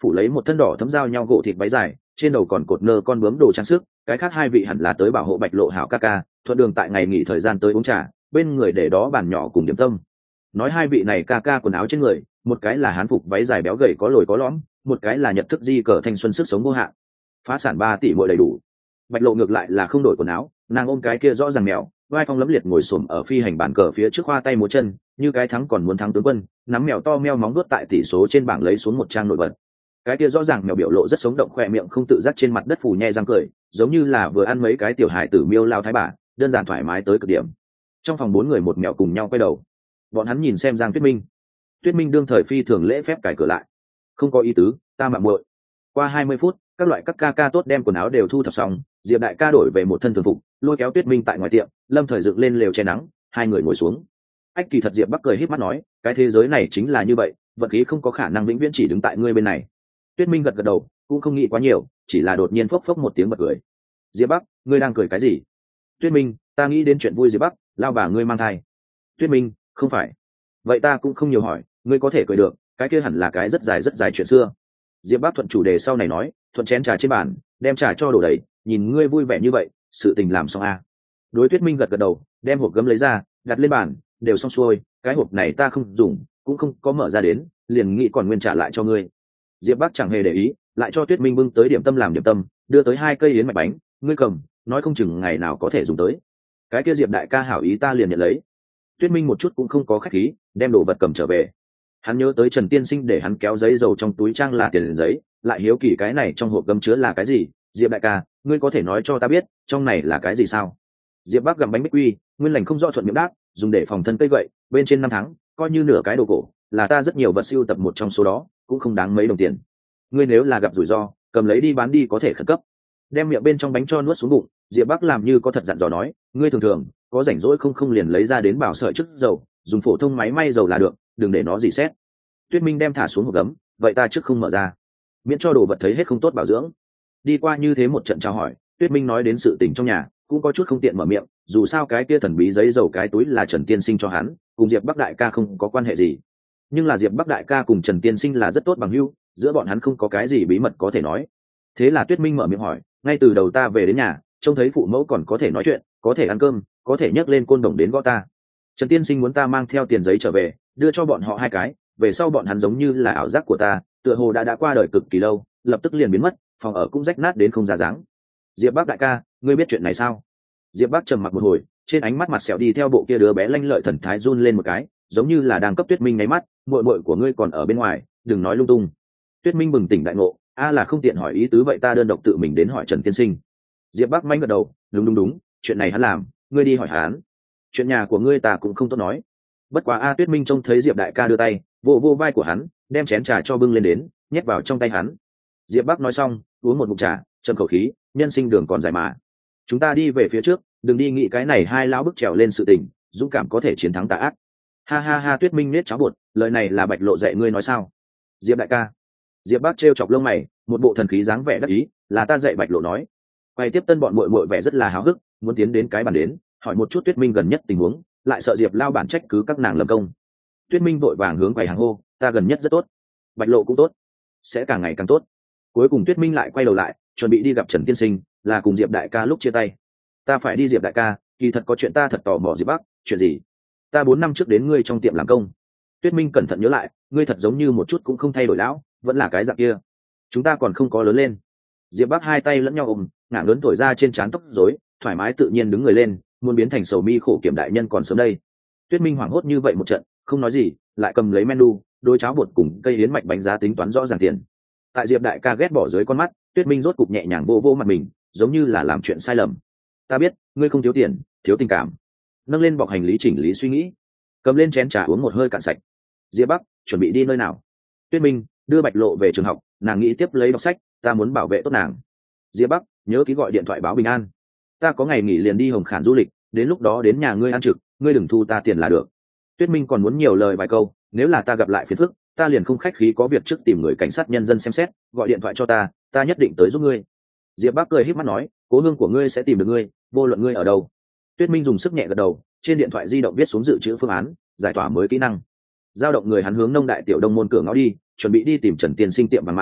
phủ lấy một thân đỏ thấm dao nhau gỗ thịt váy dài, trên đầu còn cột nơ con bướm đồ trang sức. Cái khác hai vị hẳn là tới bảo hộ Bạch Lộ hảo ca ca, thuận đường tại ngày nghỉ thời gian tới uống trà, bên người để đó bàn nhỏ cùng điểm tâm. Nói hai vị này ca ca quần áo trên người, một cái là hán phục váy dài béo gầy có lồi có lõm, một cái là nhật thức di cờ thanh xuân sức sống vô hạn. Phá sản ba tỷ mỗi đầy đủ. Bạch Lộ ngược lại là không đổi quần áo, nàng ôm cái kia rõ ràng mèo, vai phong lẫm liệt ngồi xổm ở phi hành bàn cờ phía trước khoa tay múa chân, như cái thắng còn muốn thắng tướng quân, nắm mèo to meo móng vuốt tại tỷ số trên bảng lấy xuống một trang nổi bật. Cái kia rõ ràng mèo biểu lộ rất sống động, khỏe miệng không tự giác trên mặt đất phủ nhẹ răng cười, giống như là vừa ăn mấy cái tiểu hài tử miêu lao thái bà, đơn giản thoải mái tới cực điểm. Trong phòng bốn người một mèo cùng nhau quay đầu, bọn hắn nhìn xem Giang Tuyết Minh. Tuyết Minh đương thời phi thường lễ phép cài cửa lại, không có ý tứ, ta mạo muội. Qua hai mươi phút, các loại các ca ca tốt đem quần áo đều thu thập xong, Diệp đại ca đổi về một thân thường phục, lôi kéo Tuyết Minh tại ngoài tiệm, lâm thời dựng lên lều che nắng, hai người ngồi xuống. Ách kỳ thật Diệp Bắc cười híp mắt nói, cái thế giới này chính là như vậy, vận khí không có khả năng vĩnh viễn chỉ đứng tại ngươi bên này. Tuyết Minh gật gật đầu, cũng không nghĩ quá nhiều, chỉ là đột nhiên phốc phốc một tiếng bật cười. Diệp Bắc, ngươi đang cười cái gì? Tuyết Minh, ta nghĩ đến chuyện vui. Diệp Bắc, lao bà ngươi mang thai. Tuyết Minh, không phải. Vậy ta cũng không nhiều hỏi, ngươi có thể cười được, cái kia hẳn là cái rất dài rất dài chuyện xưa. Diệp Bắc thuận chủ đề sau này nói, thuận chén trà trên bàn, đem trà cho đổ đầy, nhìn ngươi vui vẻ như vậy, sự tình làm xong à? Đối Tuyết Minh gật gật đầu, đem hộp gấm lấy ra, đặt lên bàn, đều xong xuôi, cái hộp này ta không dùng, cũng không có mở ra đến, liền nghĩ còn nguyên trả lại cho ngươi. Diệp Bắc chẳng hề để ý, lại cho Tuyết Minh bưng tới điểm tâm làm điểm tâm, đưa tới hai cây yến mạch bánh, ngươi cầm, nói không chừng ngày nào có thể dùng tới. Cái kia Diệp đại ca hảo ý ta liền nhận lấy. Tuyết Minh một chút cũng không có khách khí, đem đồ vật cầm trở về. Hắn nhớ tới Trần Tiên Sinh để hắn kéo giấy dầu trong túi trang là tiền giấy, lại hiếu kỳ cái này trong hộp gấm chứa là cái gì. Diệp đại ca, ngươi có thể nói cho ta biết, trong này là cái gì sao? Diệp Bắc gặm bánh bích quy, nguyên lành không rõ thuận miệng đáp, dùng để phòng thân cây gậy, bên trên năm tháng, coi như nửa cái đồ cổ, là ta rất nhiều vật sưu tập một trong số đó, cũng không đáng mấy đồng tiền. Ngươi nếu là gặp rủi ro, cầm lấy đi bán đi có thể khẩn cấp. Đem miệng bên trong bánh cho nuốt xuống bụng, Diệp Bắc làm như có thật dặn dò nói, ngươi thường thường có rảnh rỗi không không liền lấy ra đến bảo sợi chức dầu, dùng phổ thông máy may dầu là được, đừng để nó gì xét. Tuyết Minh đem thả xuống hộp gấm, vậy ta trước không mở ra, miễn cho đồ vật thấy hết không tốt bảo dưỡng. Đi qua như thế một trận chào hỏi, Tuyết Minh nói đến sự tình trong nhà, cũng có chút không tiện mở miệng, dù sao cái kia thần bí giấy dầu cái túi là Trần Tiên Sinh cho hắn, cùng Diệp Bắc đại ca không có quan hệ gì. Nhưng là Diệp Bắc đại ca cùng Trần Tiên Sinh là rất tốt bằng hữu, giữa bọn hắn không có cái gì bí mật có thể nói. Thế là Tuyết Minh mở miệng hỏi, ngay từ đầu ta về đến nhà, trông thấy phụ mẫu còn có thể nói chuyện, có thể ăn cơm, có thể nhấc lên côn đồng đến gõ ta. Trần Tiên Sinh muốn ta mang theo tiền giấy trở về, đưa cho bọn họ hai cái, về sau bọn hắn giống như là ảo giác của ta, tựa hồ đã đã qua đời cực kỳ lâu, lập tức liền biến mất, phòng ở cũng rách nát đến không ra dáng. Diệp Bắc đại ca, ngươi biết chuyện này sao? Diệp Bắc trầm mặc một hồi, trên ánh mắt mặt sẹo đi theo bộ kia đứa bé lanh lợi thần thái run lên một cái, giống như là đang cấp Tuyết Minh nháy mắt, muội muội của ngươi còn ở bên ngoài, đừng nói lung tung. Tuyết Minh bừng tỉnh đại ngộ, a là không tiện hỏi ý tứ, vậy ta đơn độc tự mình đến hỏi Trần Tiên Sinh. Diệp Bắc manh gật đầu, đúng đúng đúng, chuyện này hắn làm, ngươi đi hỏi hắn. Chuyện nhà của ngươi ta cũng không tốt nói. Bất quá a Tuyết Minh trông thấy Diệp đại ca đưa tay, vỗ vỗ vai của hắn, đem chén trà cho bưng lên đến, nhét vào trong tay hắn. Diệp Bắc nói xong, uống một ngụm trà, trầm khẩu khí, nhân sinh đường còn dài mà. Chúng ta đi về phía trước, đừng đi nghĩ cái này hai lão bức trèo lên sự tình, dũng cảm có thể chiến thắng tà ác. Ha ha ha, Tuyết Minh nết cháo bột, lời này là Bạch Lộ dạy ngươi nói sao? Diệp đại ca. Diệp Bắc trêu chọc lông mày, một bộ thần khí dáng vẻ đắc ý, là ta dạy Bạch Lộ nói. Quay tiếp tân bọn muội muội vẻ rất là háo hức, muốn tiến đến cái bàn đến, hỏi một chút Tuyết Minh gần nhất tình huống, lại sợ Diệp lao bản trách cứ các nàng lầm công. Tuyết Minh vội vàng hướng quầy hàng hô, ta gần nhất rất tốt, Bạch Lộ cũng tốt, sẽ càng ngày càng tốt. Cuối cùng Tuyết Minh lại quay đầu lại, chuẩn bị đi gặp Trần Tiên Sinh, là cùng Diệp đại ca lúc chia tay. Ta phải đi Diệp đại ca, kỳ thật có chuyện ta thật tò mò. Diệp Bắc, chuyện gì? Ta bốn năm trước đến ngươi trong tiệm làm công. Tuyết Minh cẩn thận nhớ lại, ngươi thật giống như một chút cũng không thay đổi lão, vẫn là cái dạng kia. Chúng ta còn không có lớn lên. Diệp Bắc hai tay lẫn nhau ôm, ngả lớn thổi ra trên trán tóc rối, thoải mái tự nhiên đứng người lên, muốn biến thành sầu mi khổ kiểm đại nhân còn sớm đây. Tuyết Minh hoảng hốt như vậy một trận, không nói gì, lại cầm lấy menu, đôi cháo bột cùng cây yến mạch bánh giá tính toán rõ ràng tiền. Tại Diệp đại ca ghét bỏ dưới con mắt, Tuyết Minh rốt cục nhẹ nhàng vô vô mặt mình, giống như là làm chuyện sai lầm. Ta biết, ngươi không thiếu tiền, thiếu tình cảm. Nâng lên bọc hành lý chỉnh lý suy nghĩ, cầm lên chén trà uống một hơi cạn sạch. Diệp Bắc, chuẩn bị đi nơi nào? Tuyết Minh, đưa Bạch Lộ về trường học, nàng nghĩ tiếp lấy đọc sách, ta muốn bảo vệ tốt nàng. Diệp Bắc, nhớ ký gọi điện thoại báo bình an. Ta có ngày nghỉ liền đi Hồng Khản du lịch, đến lúc đó đến nhà ngươi ăn trực, ngươi đừng thu ta tiền là được. Tuyết Minh còn muốn nhiều lời vài câu, nếu là ta gặp lại phiền phức, ta liền không khách khí có việc trước tìm người cảnh sát nhân dân xem xét, gọi điện thoại cho ta, ta nhất định tới giúp ngươi. Diệp Bắc cười híp mắt nói, cố hương của ngươi sẽ tìm được ngươi, vô luận ngươi ở đâu. Tuyết Minh dùng sức nhẹ gật đầu, trên điện thoại di động viết xuống dự trữ phương án, giải tỏa mới kỹ năng. Giao động người hắn hướng Nông Đại Tiểu Đông môn cửa ngõ đi, chuẩn bị đi tìm Trần Tiên Sinh tiệm vàng mã,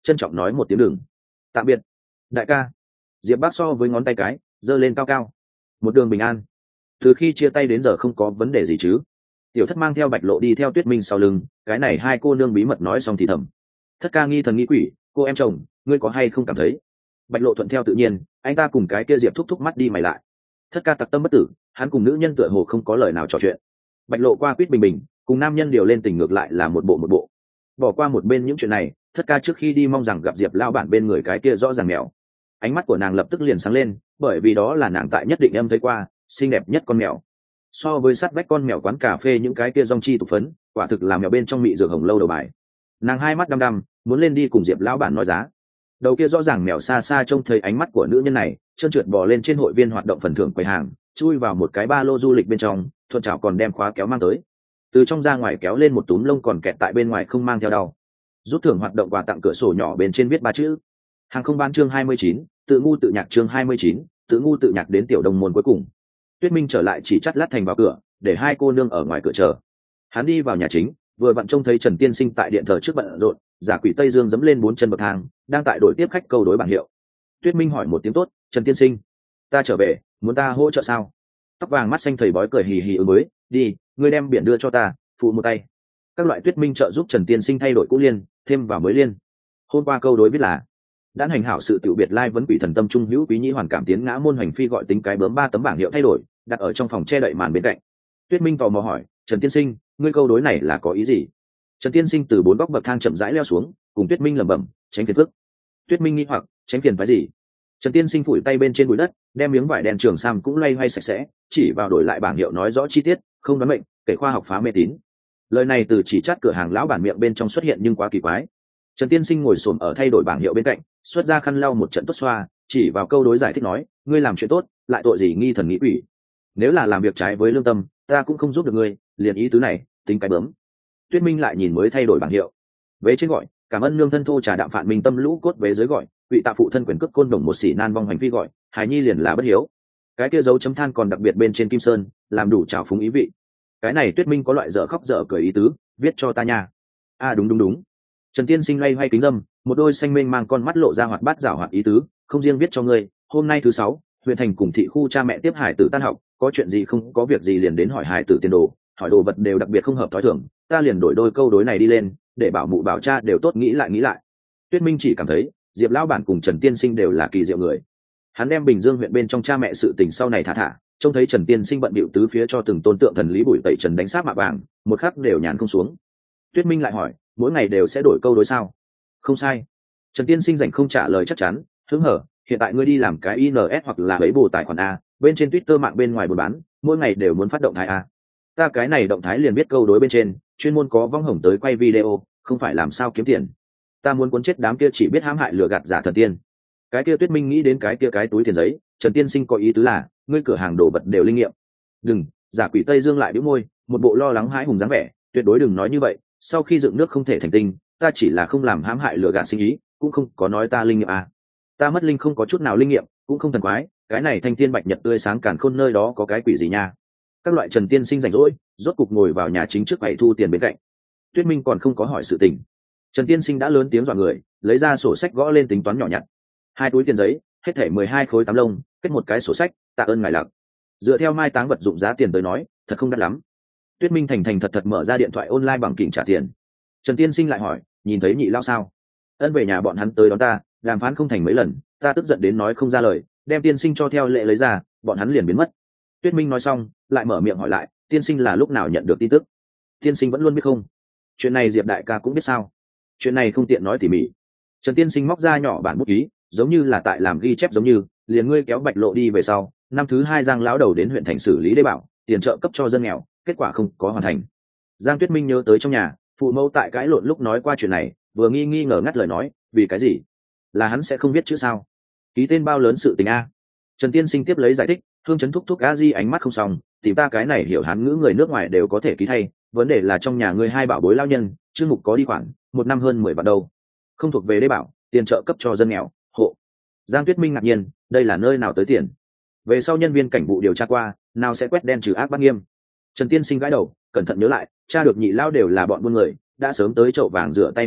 trân trọng nói một tiếng đừng. Tạm biệt đại ca. Diệp Bác so với ngón tay cái giơ lên cao cao. Một đường bình an. Từ khi chia tay đến giờ không có vấn đề gì chứ? Tiểu Thất mang theo Bạch Lộ đi theo Tuyết Minh sau lưng, cái này hai cô nương bí mật nói xong thì thầm. Thất ca nghi thần nghi quỷ, cô em chồng, ngươi có hay không cảm thấy? Bạch Lộ thuận theo tự nhiên, anh ta cùng cái kia Diệp thúc thúc mắt đi mày lại. Thất ca tặc tâm bất tử, hắn cùng nữ nhân tựa hồ không có lời nào trò chuyện. Bạch Lộ qua quýt bình bình, cùng nam nhân điều lên tình ngược lại là một bộ một bộ. Bỏ qua một bên những chuyện này, Thất ca trước khi đi mong rằng gặp Diệp lao bản bên người cái kia rõ ràng mèo. Ánh mắt của nàng lập tức liền sáng lên, bởi vì đó là nàng tại nhất định em thấy qua xinh đẹp nhất con mèo. So với sát vách con mèo quán cà phê những cái kia rong chi tục phấn, quả thực là mèo bên trong mị dược hồng lâu đầu bài. Nàng hai mắt đăm đăm, muốn lên đi cùng Diệp lão bản nói giá. Đầu kia rõ ràng mèo xa xa trông thấy ánh mắt của nữ nhân này, trơn trượt bò lên trên hội viên hoạt động phần thưởng quầy hàng, chui vào một cái ba lô du lịch bên trong, thuận chảo còn đem khóa kéo mang tới. Từ trong ra ngoài kéo lên một túm lông còn kẹt tại bên ngoài không mang theo đau. Rút thưởng hoạt động quà tặng cửa sổ nhỏ bên trên viết ba chữ. Hàng không ban chương hai mươi chín, tự ngu tự nhạc chương hai mươi chín, tự ngu tự nhạc đến tiểu đồng môn cuối cùng. Tuyết Minh trở lại chỉ chắt lát thành vào cửa, để hai cô nương ở ngoài cửa chờ. Hắn đi vào nhà chính, vừa vặn trông thấy Trần Tiên Sinh tại điện thờ trước bận rộn, giả quỷ Tây Dương dẫm lên bốn chân bậc thang, đang tại đổi tiếp khách câu đối bảng hiệu. Tuyết Minh hỏi một tiếng tốt, Trần Tiên Sinh, ta trở về, muốn ta hỗ trợ sao? Tóc vàng mắt xanh thầy bói cười hì hì ứng mới, đi, ngươi đem biển đưa cho ta, phụ một tay. Các loại Tuyết Minh trợ giúp Trần Tiên Sinh thay đổi cũ liên, thêm vào mới liên. Hôm qua câu đối viết là đan hành hảo sự tiểu biệt lai vấn quỷ thần tâm trung hữu quý nhĩ hoàn cảm tiến ngã môn hành phi gọi tính cái bướm ba tấm bảng hiệu thay đổi, đặt ở trong phòng che đậy màn bên cạnh. Tuyết Minh tò mò hỏi, Trần Tiên Sinh, ngươi câu đối này là có ý gì? Trần Tiên Sinh từ bốn góc bậc thang chậm rãi leo xuống, cùng Tuyết Minh lẩm bẩm, tránh phiền phức. Tuyết Minh nghi hoặc, tránh phiền phái gì? Trần Tiên Sinh phủi tay bên trên bụi đất, đem miếng vải đen trường sam cũng loay hoay sạch sẽ, chỉ vào đổi lại bảng hiệu nói rõ chi tiết, không đoán mệnh, kể khoa học phá mê tín. Lời này từ chỉ chát cửa hàng lão bản miệng bên trong xuất hiện nhưng quá kỳ quái. Trần Tiên Sinh ngồi xổm ở thay đổi bảng hiệu bên cạnh, xuất ra khăn lau một trận tốt xoa, chỉ vào câu đối giải thích nói, ngươi làm chuyện tốt, lại tội gì nghi thần nghĩ quỷ. Nếu là làm việc trái với lương tâm, ta cũng không giúp được ngươi, liền ý tứ này, tính cái bướm. Tuyết Minh lại nhìn mới thay đổi bảng hiệu. Vế trên gọi, cảm ơn nương thân thô trà đạm phản minh tâm lũ cốt vế dưới gọi, vị tạ phụ thân quyền cước côn đồng một xỉ nan vong hành phi gọi, hài nhi liền là bất hiếu. Cái kia dấu chấm than còn đặc biệt bên trên kim sơn, làm đủ trào phúng ý vị. Cái này Tuyết Minh có loại dở khóc dở cười ý tứ, viết cho ta nha. À đúng đúng đúng. Trần Tiên Sinh loay hoay kính dâm, một đôi xanh mênh mang con mắt lộ ra hoạt bát giảo hoạt ý tứ, không riêng viết cho ngươi, hôm nay thứ sáu, huyện thành cùng thị khu cha mẹ tiếp hải tử tan học, có chuyện gì không có việc gì liền đến hỏi hải tử tiền đồ, hỏi đồ vật đều đặc biệt không hợp thói thường, ta liền đổi đôi câu đối này đi lên, để bảo mụ bảo cha đều tốt nghĩ lại nghĩ lại. Tuyết Minh chỉ cảm thấy, Diệp lão bản cùng Trần Tiên Sinh đều là kỳ diệu người. Hắn đem Bình Dương huyện bên trong cha mẹ sự tình sau này thả thả, trông thấy Trần Tiên Sinh bận bịu tứ phía cho từng tôn tượng thần lý bụi tẩy trần đánh sát mạ vàng, một khắc đều nhàn không xuống. Tuyết Minh lại hỏi, mỗi ngày đều sẽ đổi câu đối sao? Không sai. Trần Tiên Sinh rảnh không trả lời chắc chắn, hứng hở, hiện tại ngươi đi làm cái i en ét hoặc là lấy bù tài khoản a, bên trên Twitter mạng bên ngoài buôn bán, mỗi ngày đều muốn phát động thái a. Ta cái này động thái liền biết câu đối bên trên, chuyên môn có vong hồng tới quay video, không phải làm sao kiếm tiền. Ta muốn cuốn chết đám kia chỉ biết hãm hại lừa gạt giả thần tiên. Cái kia Tuyết Minh nghĩ đến cái kia cái túi tiền giấy, Trần Tiên Sinh có ý tứ là, ngươi cửa hàng đồ vật đều linh nghiệm. Đừng, giả quỷ Tây Dương lại bĩu môi, một bộ lo lắng hãi hùng dáng vẻ, tuyệt đối đừng nói như vậy, sau khi dựng nước không thể thành tinh, ta chỉ là không làm hãm hại lừa gạt sinh ý, cũng không có nói ta linh nghiệm à. Ta mất linh không có chút nào linh nghiệm, cũng không thần quái, cái này thanh thiên bạch nhật tươi sáng càn khôn nơi đó có cái quỷ gì nha. Các loại Trần Tiên Sinh rảnh rỗi, rốt cục ngồi vào nhà chính trước quầy thu tiền bên cạnh. Tuyết Minh còn không có hỏi sự tình. Trần Tiên Sinh đã lớn tiếng dọa người, lấy ra sổ sách gõ lên tính toán nhỏ nhặt. Hai túi tiền giấy, hết thảy mười hai khối tám lông, kết một cái sổ sách, tạ ơn ngài lặc. Dựa theo mai táng vật dụng giá tiền tới nói, thật không đắt lắm. Tuyết Minh thành thành thật thật mở ra điện thoại online bằng kỉnh trả tiền. Trần Tiên Sinh lại hỏi, nhìn thấy nhị lao sao? Ân về nhà bọn hắn tới đón ta, đàm phán không thành mấy lần, ta tức giận đến nói không ra lời, đem tiên sinh cho theo lệ lấy ra, bọn hắn liền biến mất. Tuyết Minh nói xong, lại mở miệng hỏi lại, tiên sinh là lúc nào nhận được tin tức? Tiên sinh vẫn luôn biết không? Chuyện này Diệp đại ca cũng biết sao? Chuyện này không tiện nói tỉ mỉ. Trần Tiên Sinh móc ra nhỏ bản bút ký, giống như là tại làm ghi chép giống như, liền ngươi kéo Bạch Lộ đi về sau, năm thứ hai Giang lão đầu đến huyện thành xử lý đê bảo, tiền trợ cấp cho dân nghèo, kết quả không có hoàn thành. Giang Tuyết Minh nhớ tới trong nhà, phụ mẫu tại cãi lộn lúc nói qua chuyện này, vừa nghi nghi ngờ ngắt lời nói, vì cái gì? Là hắn sẽ không biết chữ sao? Ký tên bao lớn sự tình a? Trần Tiên Sinh tiếp lấy giải thích, Hương Chấn thúc thúc a di ánh mắt không xong, tìm ta cái này hiểu hán ngữ người nước ngoài đều có thể ký thay, vấn đề là trong nhà ngươi hai bảo bối lao nhân, chương mục có đi khoản, một năm hơn mười vạn đâu, không thuộc về đê bảo, tiền trợ cấp cho dân nghèo, hộ. Giang Tuyết Minh ngạc nhiên, đây là nơi nào tới tiền? Về sau nhân viên cảnh vụ điều tra qua, nào sẽ quét đen trừ ác bắt nghiêm. Trần Tiên Sinh gãi đầu, cẩn thận nhớ lại, cha được nhị lao đều là bọn buôn người, đã sớm tới chậu vàng rửa tay niên kỷ,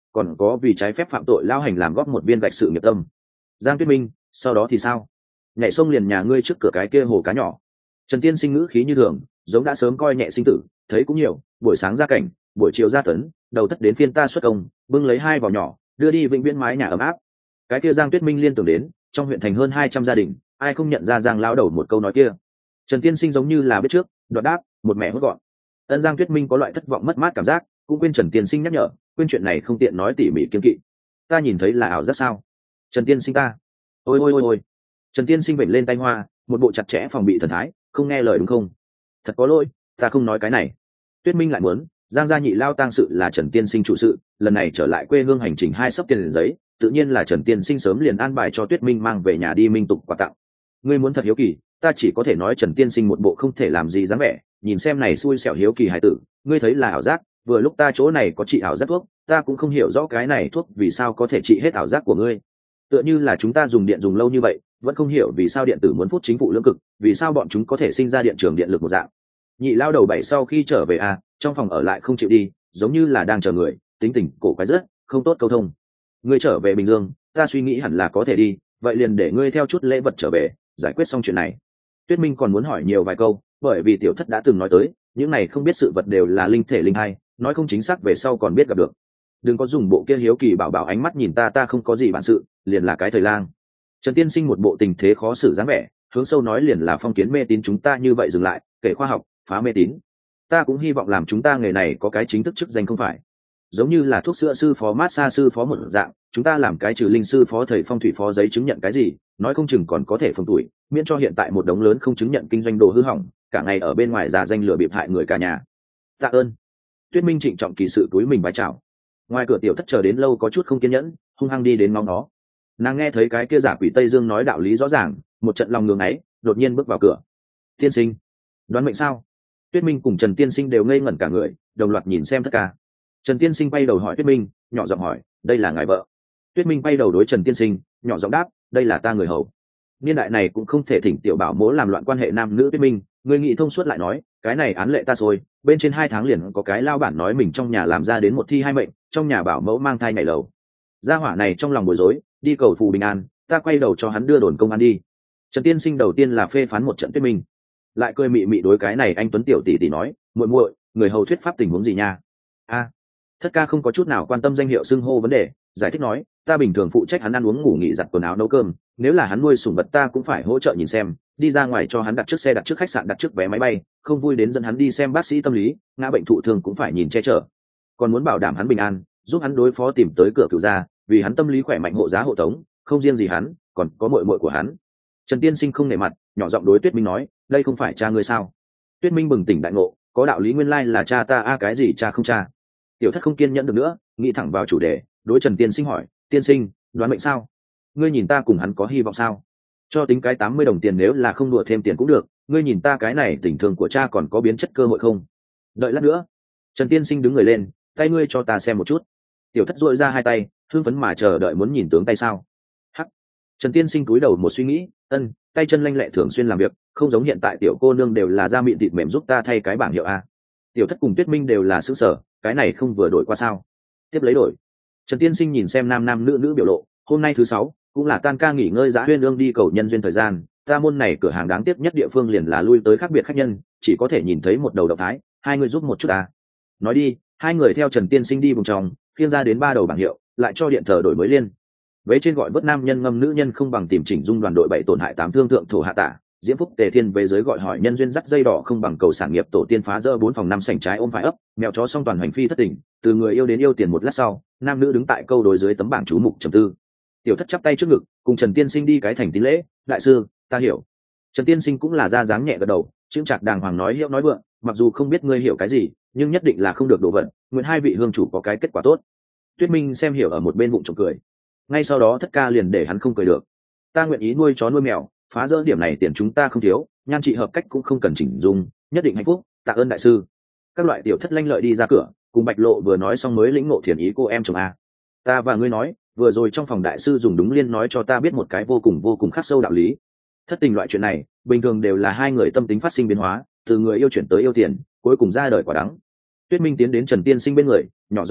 còn có vì trái phép phạm tội lao hành làm góp một viên gạch sự nghiệp tâm. Giang Tuyết Minh, sau đó thì sao? Nhảy sông liền nhà ngươi trước cửa cái kia hồ cá nhỏ. Trần Tiên Sinh ngữ khí như thường, giống đã sớm coi nhẹ sinh tử, thấy cũng nhiều, buổi sáng ra cảnh, buổi chiều ra tấn, đầu thất đến phiên ta xuất công, bưng lấy hai vỏ nhỏ, đưa đi vĩnh viễn mái nhà ấm áp. Cái kia Giang Tuyết Minh liên tưởng đến, trong huyện thành hơn hai trăm gia đình, ai không nhận ra Giang lão đầu một câu nói kia. Trần Tiên Sinh giống như là biết trước, đoạt đáp, một mẹ hốt gọn. Ân Giang Tuyết Minh có loại thất vọng mất mát cảm giác, cũng quên Trần Tiên Sinh nhắc nhở, quên chuyện này không tiện nói tỉ mỉ kiên kỵ. Ta nhìn thấy là ảo giác sao? Trần Tiên Sinh ta. Ôi ôi ôi ôi. Trần Tiên Sinh vểnh lên tay hoa, một bộ chặt chẽ phòng bị thần thái, không nghe lời đúng không? Thật có lỗi, ta không nói cái này. Tuyết Minh lại muốn, Giang gia nhị lao tang sự là Trần Tiên Sinh chủ sự, lần này trở lại quê hương hành trình hai sấp tiền giấy, tự nhiên là Trần Tiên Sinh sớm liền an bài cho Tuyết Minh mang về nhà đi minh tục quà tặng. Ngươi muốn thật hiếu kỳ, ta chỉ có thể nói Trần Tiên Sinh một bộ không thể làm gì dáng vẻ, nhìn xem này xui xẻo hiếu kỳ hải tử, ngươi thấy là ảo giác, vừa lúc ta chỗ này có trị ảo giác thuốc, ta cũng không hiểu rõ cái này thuốc vì sao có thể trị hết ảo giác của ngươi. Tựa như là chúng ta dùng điện dùng lâu như vậy, vẫn không hiểu vì sao điện tử muốn phút chính phủ lưỡng cực, vì sao bọn chúng có thể sinh ra điện trường điện lực một dạng. Nhị lao đầu bảy sau khi trở về à, trong phòng ở lại không chịu đi, giống như là đang chờ người, tính tình cổ quái rất, không tốt câu thông. Ngươi trở về Bình Dương, ta suy nghĩ hẳn là có thể đi, vậy liền để ngươi theo chút lễ vật trở về, giải quyết xong chuyện này. Tuyết Minh còn muốn hỏi nhiều vài câu, bởi vì tiểu thất đã từng nói tới, những này không biết sự vật đều là linh thể linh hay, nói không chính xác về sau còn biết gặp được. Đừng có dùng bộ kia hiếu kỳ bảo bảo ánh mắt nhìn ta, ta không có gì bản sự, liền là cái thời lang. Trần Tiên Sinh một bộ tình thế khó xử dáng vẻ, hướng sâu nói liền là phong kiến mê tín chúng ta như vậy dừng lại, kể khoa học, phá mê tín. Ta cũng hy vọng làm chúng ta nghề này có cái chính thức chức danh không phải giống như là thuốc sữa sư phó, massage sư phó một dạng, chúng ta làm cái trừ linh sư phó, thầy phong thủy phó, giấy chứng nhận cái gì, nói không chừng còn có thể phong tuổi, miễn cho hiện tại một đống lớn không chứng nhận kinh doanh đồ hư hỏng, cả ngày ở bên ngoài giả danh lừa bịp hại người cả nhà. Tạ ơn. Tuyết Minh trịnh trọng kỳ sự túi mình bái chào. Ngoài cửa tiểu thất chờ đến lâu có chút không kiên nhẫn, hung hăng đi đến ngóng nó. Nàng nghe thấy cái kia giả quỷ Tây Dương nói đạo lý rõ ràng, một trận lòng ngưỡng ấy, đột nhiên bước vào cửa. Tiên sinh, đoán mệnh sao? Tuyết Minh cùng Trần Tiên Sinh đều ngây ngẩn cả người, đồng loạt nhìn xem tất cả. Trần Tiên Sinh bay đầu hỏi Tuyết Minh, nhỏ giọng hỏi, đây là ngài vợ? Tuyết Minh bay đầu đối Trần Tiên Sinh, nhỏ giọng đáp, đây là ta người hầu. Niên đại này cũng không thể thỉnh tiểu bảo mỗ làm loạn quan hệ nam nữ. Tuyết Minh, người nghị thông suốt lại nói, cái này án lệ ta rồi, bên trên hai tháng liền có cái lao bản nói mình trong nhà làm ra đến một thi hai mệnh, trong nhà bảo mẫu mang thai nhảy lầu. Gia hỏa này trong lòng bối rối, đi cầu phù bình an, ta quay đầu cho hắn đưa đồn công an đi. Trần Tiên Sinh đầu tiên là phê phán một trận Tuyết Minh, lại cười mị mị đối cái này anh tuấn tiểu tỷ tỷ nói, muội muội, người hầu thuyết pháp tình huống gì nha? A, thất ca không có chút nào quan tâm danh hiệu xưng hô vấn đề, giải thích nói, ta bình thường phụ trách hắn ăn uống ngủ nghỉ, giặt quần áo nấu cơm, nếu là hắn nuôi sủng vật ta cũng phải hỗ trợ nhìn xem, đi ra ngoài cho hắn đặt trước xe, đặt trước khách sạn, đặt trước vé máy bay, không vui đến dẫn hắn đi xem bác sĩ tâm lý, ngã bệnh thụ thương cũng phải nhìn che chở, còn muốn bảo đảm hắn bình an, giúp hắn đối phó tìm tới cửa cửu gia, vì hắn tâm lý khỏe mạnh hộ giá hộ tống, không riêng gì hắn, còn có muội muội của hắn. Trần Tiên Sinh không nể mặt, nhỏ giọng đối Tuyết Minh nói, đây không phải cha ngươi sao? Tuyết Minh bừng tỉnh đại ngộ, có đạo lý, nguyên lai là cha ta. A, cái gì cha không cha? Tiểu thất không kiên nhẫn được nữa, nghĩ thẳng vào chủ đề, đối Trần Tiên Sinh hỏi, Tiên Sinh, đoán mệnh sao? Ngươi nhìn ta cùng hắn có hy vọng sao? Cho tính cái tám mươi đồng tiền, nếu là không đùa thêm tiền cũng được, ngươi nhìn ta cái này tình thương của cha còn có biến chất cơ hội không? Đợi lát nữa. Trần Tiên Sinh đứng người lên, tay ngươi cho ta xem một chút. Tiểu thất duỗi ra hai tay, hưng phấn mà chờ đợi muốn nhìn tướng tay sao? Hắc. Trần Tiên Sinh cúi đầu một suy nghĩ, ân, tay chân lanh lẹ, thường xuyên làm việc, không giống hiện tại tiểu cô nương đều là da mịn thịt mềm, giúp ta thay cái bảng hiệu a. Tiểu thất cùng Tuyết Minh đều là xứ sở, cái này không vừa đổi qua sao? Tiếp lấy đổi. Trần Tiên Sinh nhìn xem nam nam nữ nữ biểu lộ, hôm nay thứ sáu, cũng là tan ca nghỉ ngơi, Giá Huyên Ương đi cầu nhân duyên thời gian, ta môn này cửa hàng đáng tiếc nhất địa phương liền là lui tới khác biệt khách nhân, chỉ có thể nhìn thấy một đầu động thái, hai người giúp một chút à? Nói đi, hai người theo Trần Tiên Sinh đi vùng trong, phiên ra đến ba đầu bảng hiệu, lại cho điện thờ đổi mới liên. Vế trên gọi vớt nam nhân ngâm nữ nhân không bằng tìm chỉnh dung đoàn đội bảy tổn hại tám thương thượng thổ hạ tả, diễm phúc tề thiên về dưới gọi hỏi nhân duyên dắt dây đỏ không bằng cầu sản nghiệp tổ tiên phá dỡ bốn phòng năm sảnh trái ôm phải ấp, mèo chó song toàn hành phi thất tình, từ người yêu đến yêu tiền. Một lát sau, nam nữ đứng tại câu đối dưới tấm bảng chú mục trầm tư. Tiểu thất chắp tay trước ngực, cùng Trần Tiên Sinh đi cái thành tín lễ, đại sư, ta hiểu. Trần Tiên Sinh cũng là ra dáng nhẹ gật đầu, chững chạc đàng hoàng nói hiệu nói vượng, mặc dù không biết ngươi hiểu cái gì, nhưng nhất định là không được đổ vận, nguyện hai vị hương chủ có cái kết quả tốt. Tuyết Minh xem hiểu ở một bên bụng trộm cười. Ngay sau đó thất ca liền để hắn không cười được. Ta nguyện ý nuôi chó nuôi mèo, phá rỡ điểm này tiền chúng ta không thiếu, nhan trị hợp cách cũng không cần chỉnh dung, nhất định hạnh phúc, tạ ơn đại sư. Các loại tiểu thất lanh lợi đi ra cửa, cùng Bạch Lộ vừa nói xong mới lĩnh ngộ thiền ý cô em chồng a. Ta và ngươi nói, vừa rồi trong phòng đại sư dùng đúng liên nói cho ta biết một cái vô cùng vô cùng khắc sâu đạo lý. Thất tình loại chuyện này, bình thường đều là hai người tâm tính phát sinh biến hóa, từ người yêu chuyển tới yêu tiền, cuối cùng ra đời quả đắng. Tuyết Minh tiến đến Trần Tiên Sinh bên người, nhỏ giọng hỏi,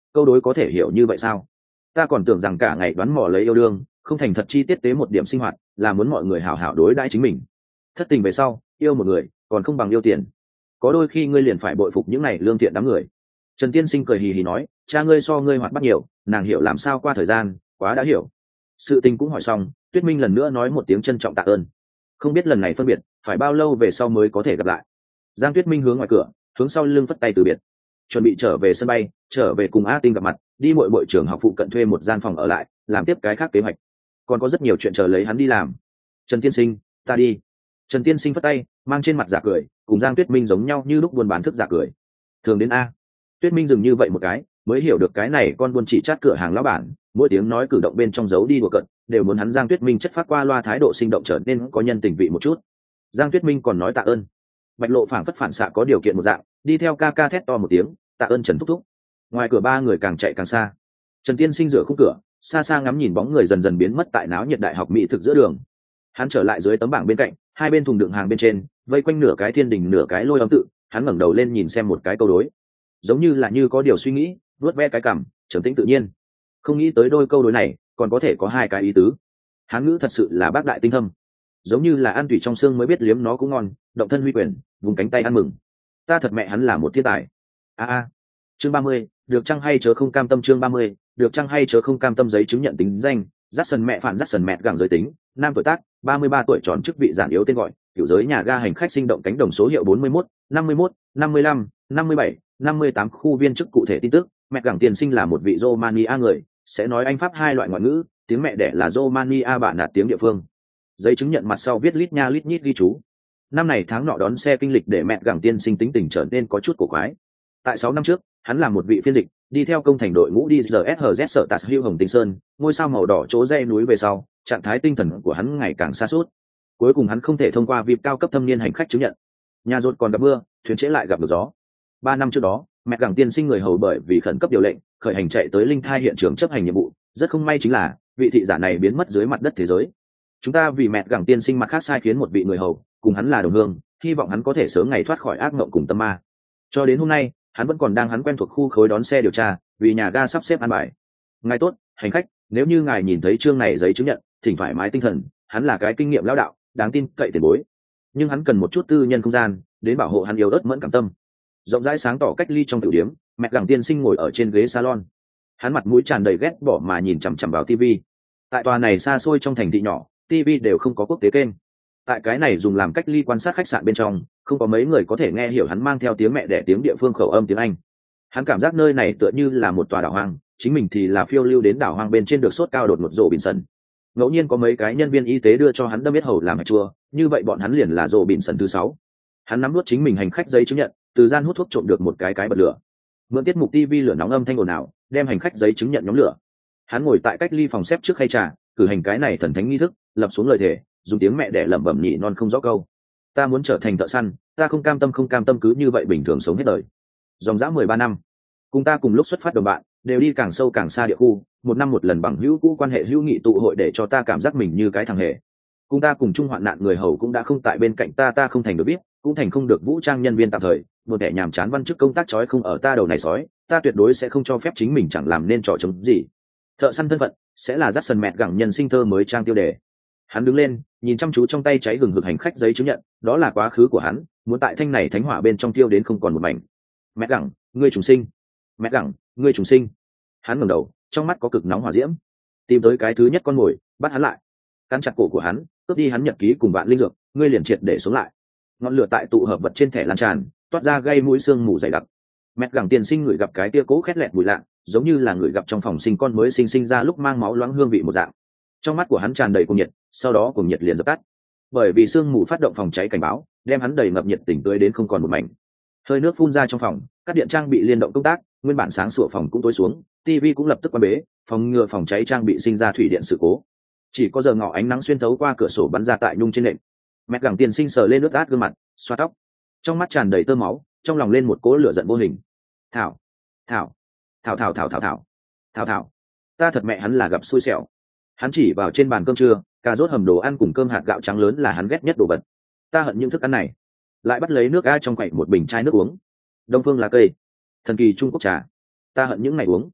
câu đối có thể hiểu như vậy sao? Ta còn tưởng rằng cả ngày đoán mò lấy yêu đương, không thành thật chi tiết tế một điểm sinh hoạt, là muốn mọi người hảo hảo đối đãi chính mình. Thất tình về sau, yêu một người còn không bằng yêu tiền. Có đôi khi ngươi liền phải bội phục những này lương thiện đám người. Trần Tiên Sinh cười hì hì nói, cha ngươi so ngươi hoạt bát nhiều, nàng hiểu làm sao qua thời gian, quá đã hiểu. Sự tình cũng hỏi xong, Tuyết Minh lần nữa nói một tiếng trân trọng tạ ơn. Không biết lần này phân biệt phải bao lâu về sau mới có thể gặp lại. Giang Tuyết Minh hướng ngoài cửa, hướng sau lưng phất tay từ biệt, chuẩn bị trở về sân bay, trở về cùng A Tinh gặp mặt, đi muội muội trường học phụ cận thuê một gian phòng ở lại, làm tiếp cái khác kế hoạch. Còn có rất nhiều chuyện chờ lấy hắn đi làm. Trần Tiên Sinh, ta đi. Trần Tiên Sinh phất tay, mang trên mặt giả cười, cùng Giang Tuyết Minh giống nhau như lúc buôn bán thức giả cười. Thường đến a. Tuyết Minh dừng như vậy một cái, mới hiểu được cái này con buôn chỉ chát cửa hàng lão bản, mỗi tiếng nói cử động bên trong giấu đi đùa cợt, đều muốn hắn Giang Tuyết Minh chất phát qua loa thái độ sinh động trở nên có nhân tình vị một chút. Giang Tuyết Minh còn nói tạ ơn. Bạch Lộ phảng phất phản xạ có điều kiện một dạng, đi theo ca ca thét to một tiếng, tạ ơn Trần thúc thúc. Ngoài cửa ba người càng chạy càng xa. Trần Tiên Sinh rửa khung cửa, xa xa ngắm nhìn bóng người dần dần biến mất tại náo nhiệt đại học mỹ thực giữa đường. Hắn trở lại dưới tấm bảng bên cạnh, hai bên thùng đựng hàng bên trên, vây quanh nửa cái thiên đình nửa cái lôi âm tự, hắn ngẩng đầu lên nhìn xem một cái câu đối, giống như là như có điều suy nghĩ, vuốt ve cái cằm, trầm tĩnh tự nhiên. Không nghĩ tới đôi câu đối này còn có thể có hai cái ý tứ. Hán ngữ thật sự là bác đại tinh thâm, giống như là ăn tùy trong xương mới biết liếm nó cũng ngon, động thân huy quyền, vùng cánh tay ăn mừng. Ta thật mẹ hắn là một thiên tài. A a. Chương ba mươi, được chăng hay chớ không cam tâm. Chương ba mươi, được chăng hay chớ không cam tâm. Giấy chứng nhận tính danh, dắt sần mẹ phản dắt sần mẹ gẳng giới tính, nam tuổi tác, ba mươi ba tuổi, tròn chức vị giản yếu tên gọi, kiểu giới nhà ga hành khách sinh động cánh đồng số hiệu bốn mươi mốt, năm mươi mốt, năm mươi lăm, năm mươi bảy, năm mươi tám. Khu viên chức cụ thể tin tức, mẹ gẳng tiền sinh là một vị Romania người, sẽ nói Anh Pháp hai loại ngoại ngữ, tiếng mẹ đẻ là Romania bạn là tiếng địa phương. Giấy chứng nhận mặt sau viết lít nha lít nhít ghi chú. Năm này tháng nọ đón xe kinh lịch để mẹ gẳng tiên sinh tính tình trở nên có chút cổ quái. Tại sáu năm trước, hắn là một vị phiên dịch, đi theo công thành đội ngũ đi rờ ét hờ dét sở tạt hưu Hồng Tinh Sơn, ngôi sao màu đỏ chỗ dãy núi về sau, trạng thái tinh thần của hắn ngày càng sa sút. Cuối cùng hắn không thể thông qua vip cao cấp thâm niên hành khách chứng nhận. Nhà rốt còn gặp mưa, thuyền trễ lại gặp được gió. Ba năm trước đó, mẹ gẳng tiên sinh người hầu bởi vì khẩn cấp điều lệnh, khởi hành chạy tới linh thai hiện trường chấp hành nhiệm vụ. Rất không may chính là vị thị giả này biến mất dưới mặt đất thế giới. Chúng ta vì mẹ gẳng tiên sinh mặt khác sai khiến một vị người hầu, cùng hắn là đồng hương, hy vọng hắn có thể sớm ngày thoát khỏi ác mộng cùng tâm ma. Cho đến hôm nay, hắn vẫn còn đang hắn quen thuộc khu khối đón xe điều tra, vì nhà ga sắp xếp an bài. Ngài tốt, hành khách, nếu như ngài nhìn thấy chương này giấy chứng nhận, thỉnh thoải mái tinh thần, hắn là cái kinh nghiệm lão đạo, đáng tin cậy tiền bối. Nhưng hắn cần một chút tư nhân không gian, đến bảo hộ hắn yếu ớt mẫn cảm tâm. Rộng rãi sáng tỏ cách ly trong tiểu điếm, mẹ gẳng tiên sinh ngồi ở trên ghế salon. Hắn mặt mũi tràn đầy ghét bỏ mà nhìn chằm chằm vào tivi. Tại tòa này xa xôi trong thành thị nhỏ, tivi đều không có quốc tế kênh. Tại cái này dùng làm cách ly quan sát khách sạn bên trong, không có mấy người có thể nghe hiểu hắn mang theo tiếng mẹ đẻ tiếng địa phương khẩu âm tiếng Anh. Hắn cảm giác nơi này tựa như là một tòa đảo hoang, chính mình thì là phiêu lưu đến đảo hoang bên trên được sốt cao đột ngột rộ bỉn sần. Ngẫu nhiên có mấy cái nhân viên y tế đưa cho hắn đâm biết hầu làm hạch chua, như vậy bọn hắn liền là rộ bỉn sần thứ sáu. Hắn nắm nuốt chính mình hành khách giấy chứng nhận, từ gian hút thuốc trộm được một cái cái bật lửa. Mượn tiết mục tivi lửa nóng âm thanh ồn ào, đem hành khách giấy chứng nhận nhóm lửa. Hắn ngồi tại cách ly phòng xếp trước khay trà, cử hành cái này thần thánh nghi thức, lập xuống lời thề, dùng tiếng mẹ đẻ lẩm bẩm nhị non không rõ câu. Ta muốn trở thành thợ săn, ta không cam tâm không cam tâm cứ như vậy bình thường sống hết đời. Dòng dã mười ba năm, cùng ta cùng lúc xuất phát đồng bạn, đều đi càng sâu càng xa địa khu, một năm một lần bằng hữu cũ quan hệ hữu nghị tụ hội để cho ta cảm giác mình như cái thằng hề. Cùng ta cùng chung hoạn nạn người hầu cũng đã không tại bên cạnh ta, ta không thành được biết, cũng thành không được vũ trang nhân viên tạm thời, một kẻ nhàm chán văn chức công tác trói không ở ta đầu này sói, ta tuyệt đối sẽ không cho phép chính mình chẳng làm nên trò chống gì. Thợ săn thân phận sẽ là dắt sần mẹt gẳng nhân sinh thơ mới trang tiêu đề. Hắn đứng lên, nhìn chăm chú trong tay cháy gừng hực hành khách giấy chứng nhận, đó là quá khứ của hắn, muốn tại thanh này thánh hỏa bên trong tiêu đến không còn một mảnh. Mẹ gẳng, ngươi trùng sinh. Mẹ gẳng, ngươi trùng sinh. Hắn ngẩng đầu, trong mắt có cực nóng hỏa diễm. Tìm tới cái thứ nhất con mồi, bắt hắn lại. Cắn chặt cổ của hắn, cướp đi hắn nhật ký cùng vạn linh dược, ngươi liền triệt để sống lại. Ngọn lửa tại tụ hợp vật trên thẻ lan tràn, toát ra gây mũi xương mù dày đặc. Mẹ gẳng tiền sinh người gặp cái tia cố khét lẹt mùi lạ, giống như là người gặp trong phòng sinh con mới sinh sinh ra lúc mang máu loãng hương vị một dạng. Trong mắt của hắn tràn đầy cuồng nhiệt, sau đó cuồng nhiệt liền dập tắt, bởi vì sương mù phát động phòng cháy cảnh báo, đem hắn đầy ngập nhiệt tình tươi đến không còn một mảnh. Hơi nước phun ra trong phòng, các điện trang bị liên động công tác, nguyên bản sáng sủa phòng cũng tối xuống, tivi cũng lập tức quan bế, phòng ngừa phòng cháy trang bị sinh ra thủy điện sự cố. Chỉ có giờ ngọ ánh nắng xuyên thấu qua cửa sổ bắn ra tại nhung trên nệm. Mẹ gẳng tiền sinh sờ lên nước át gương mặt, xoa tóc, trong mắt tràn đầy tơ máu, trong lòng lên một cỗ lửa giận vô hình. Thảo, thảo, thảo thảo thảo thảo thảo, thảo thảo, ta thật mẹ hắn là gặp xui xẻo. Hắn chỉ vào trên bàn cơm trưa, cà rốt hầm đồ ăn cùng cơm hạt gạo trắng lớn là hắn ghét nhất đồ vật. Ta hận những thức ăn này. Lại bắt lấy nước a trong quậy một bình chai nước uống. Đông phương lá cây, thần kỳ Trung Quốc trà. Ta hận những ngày uống,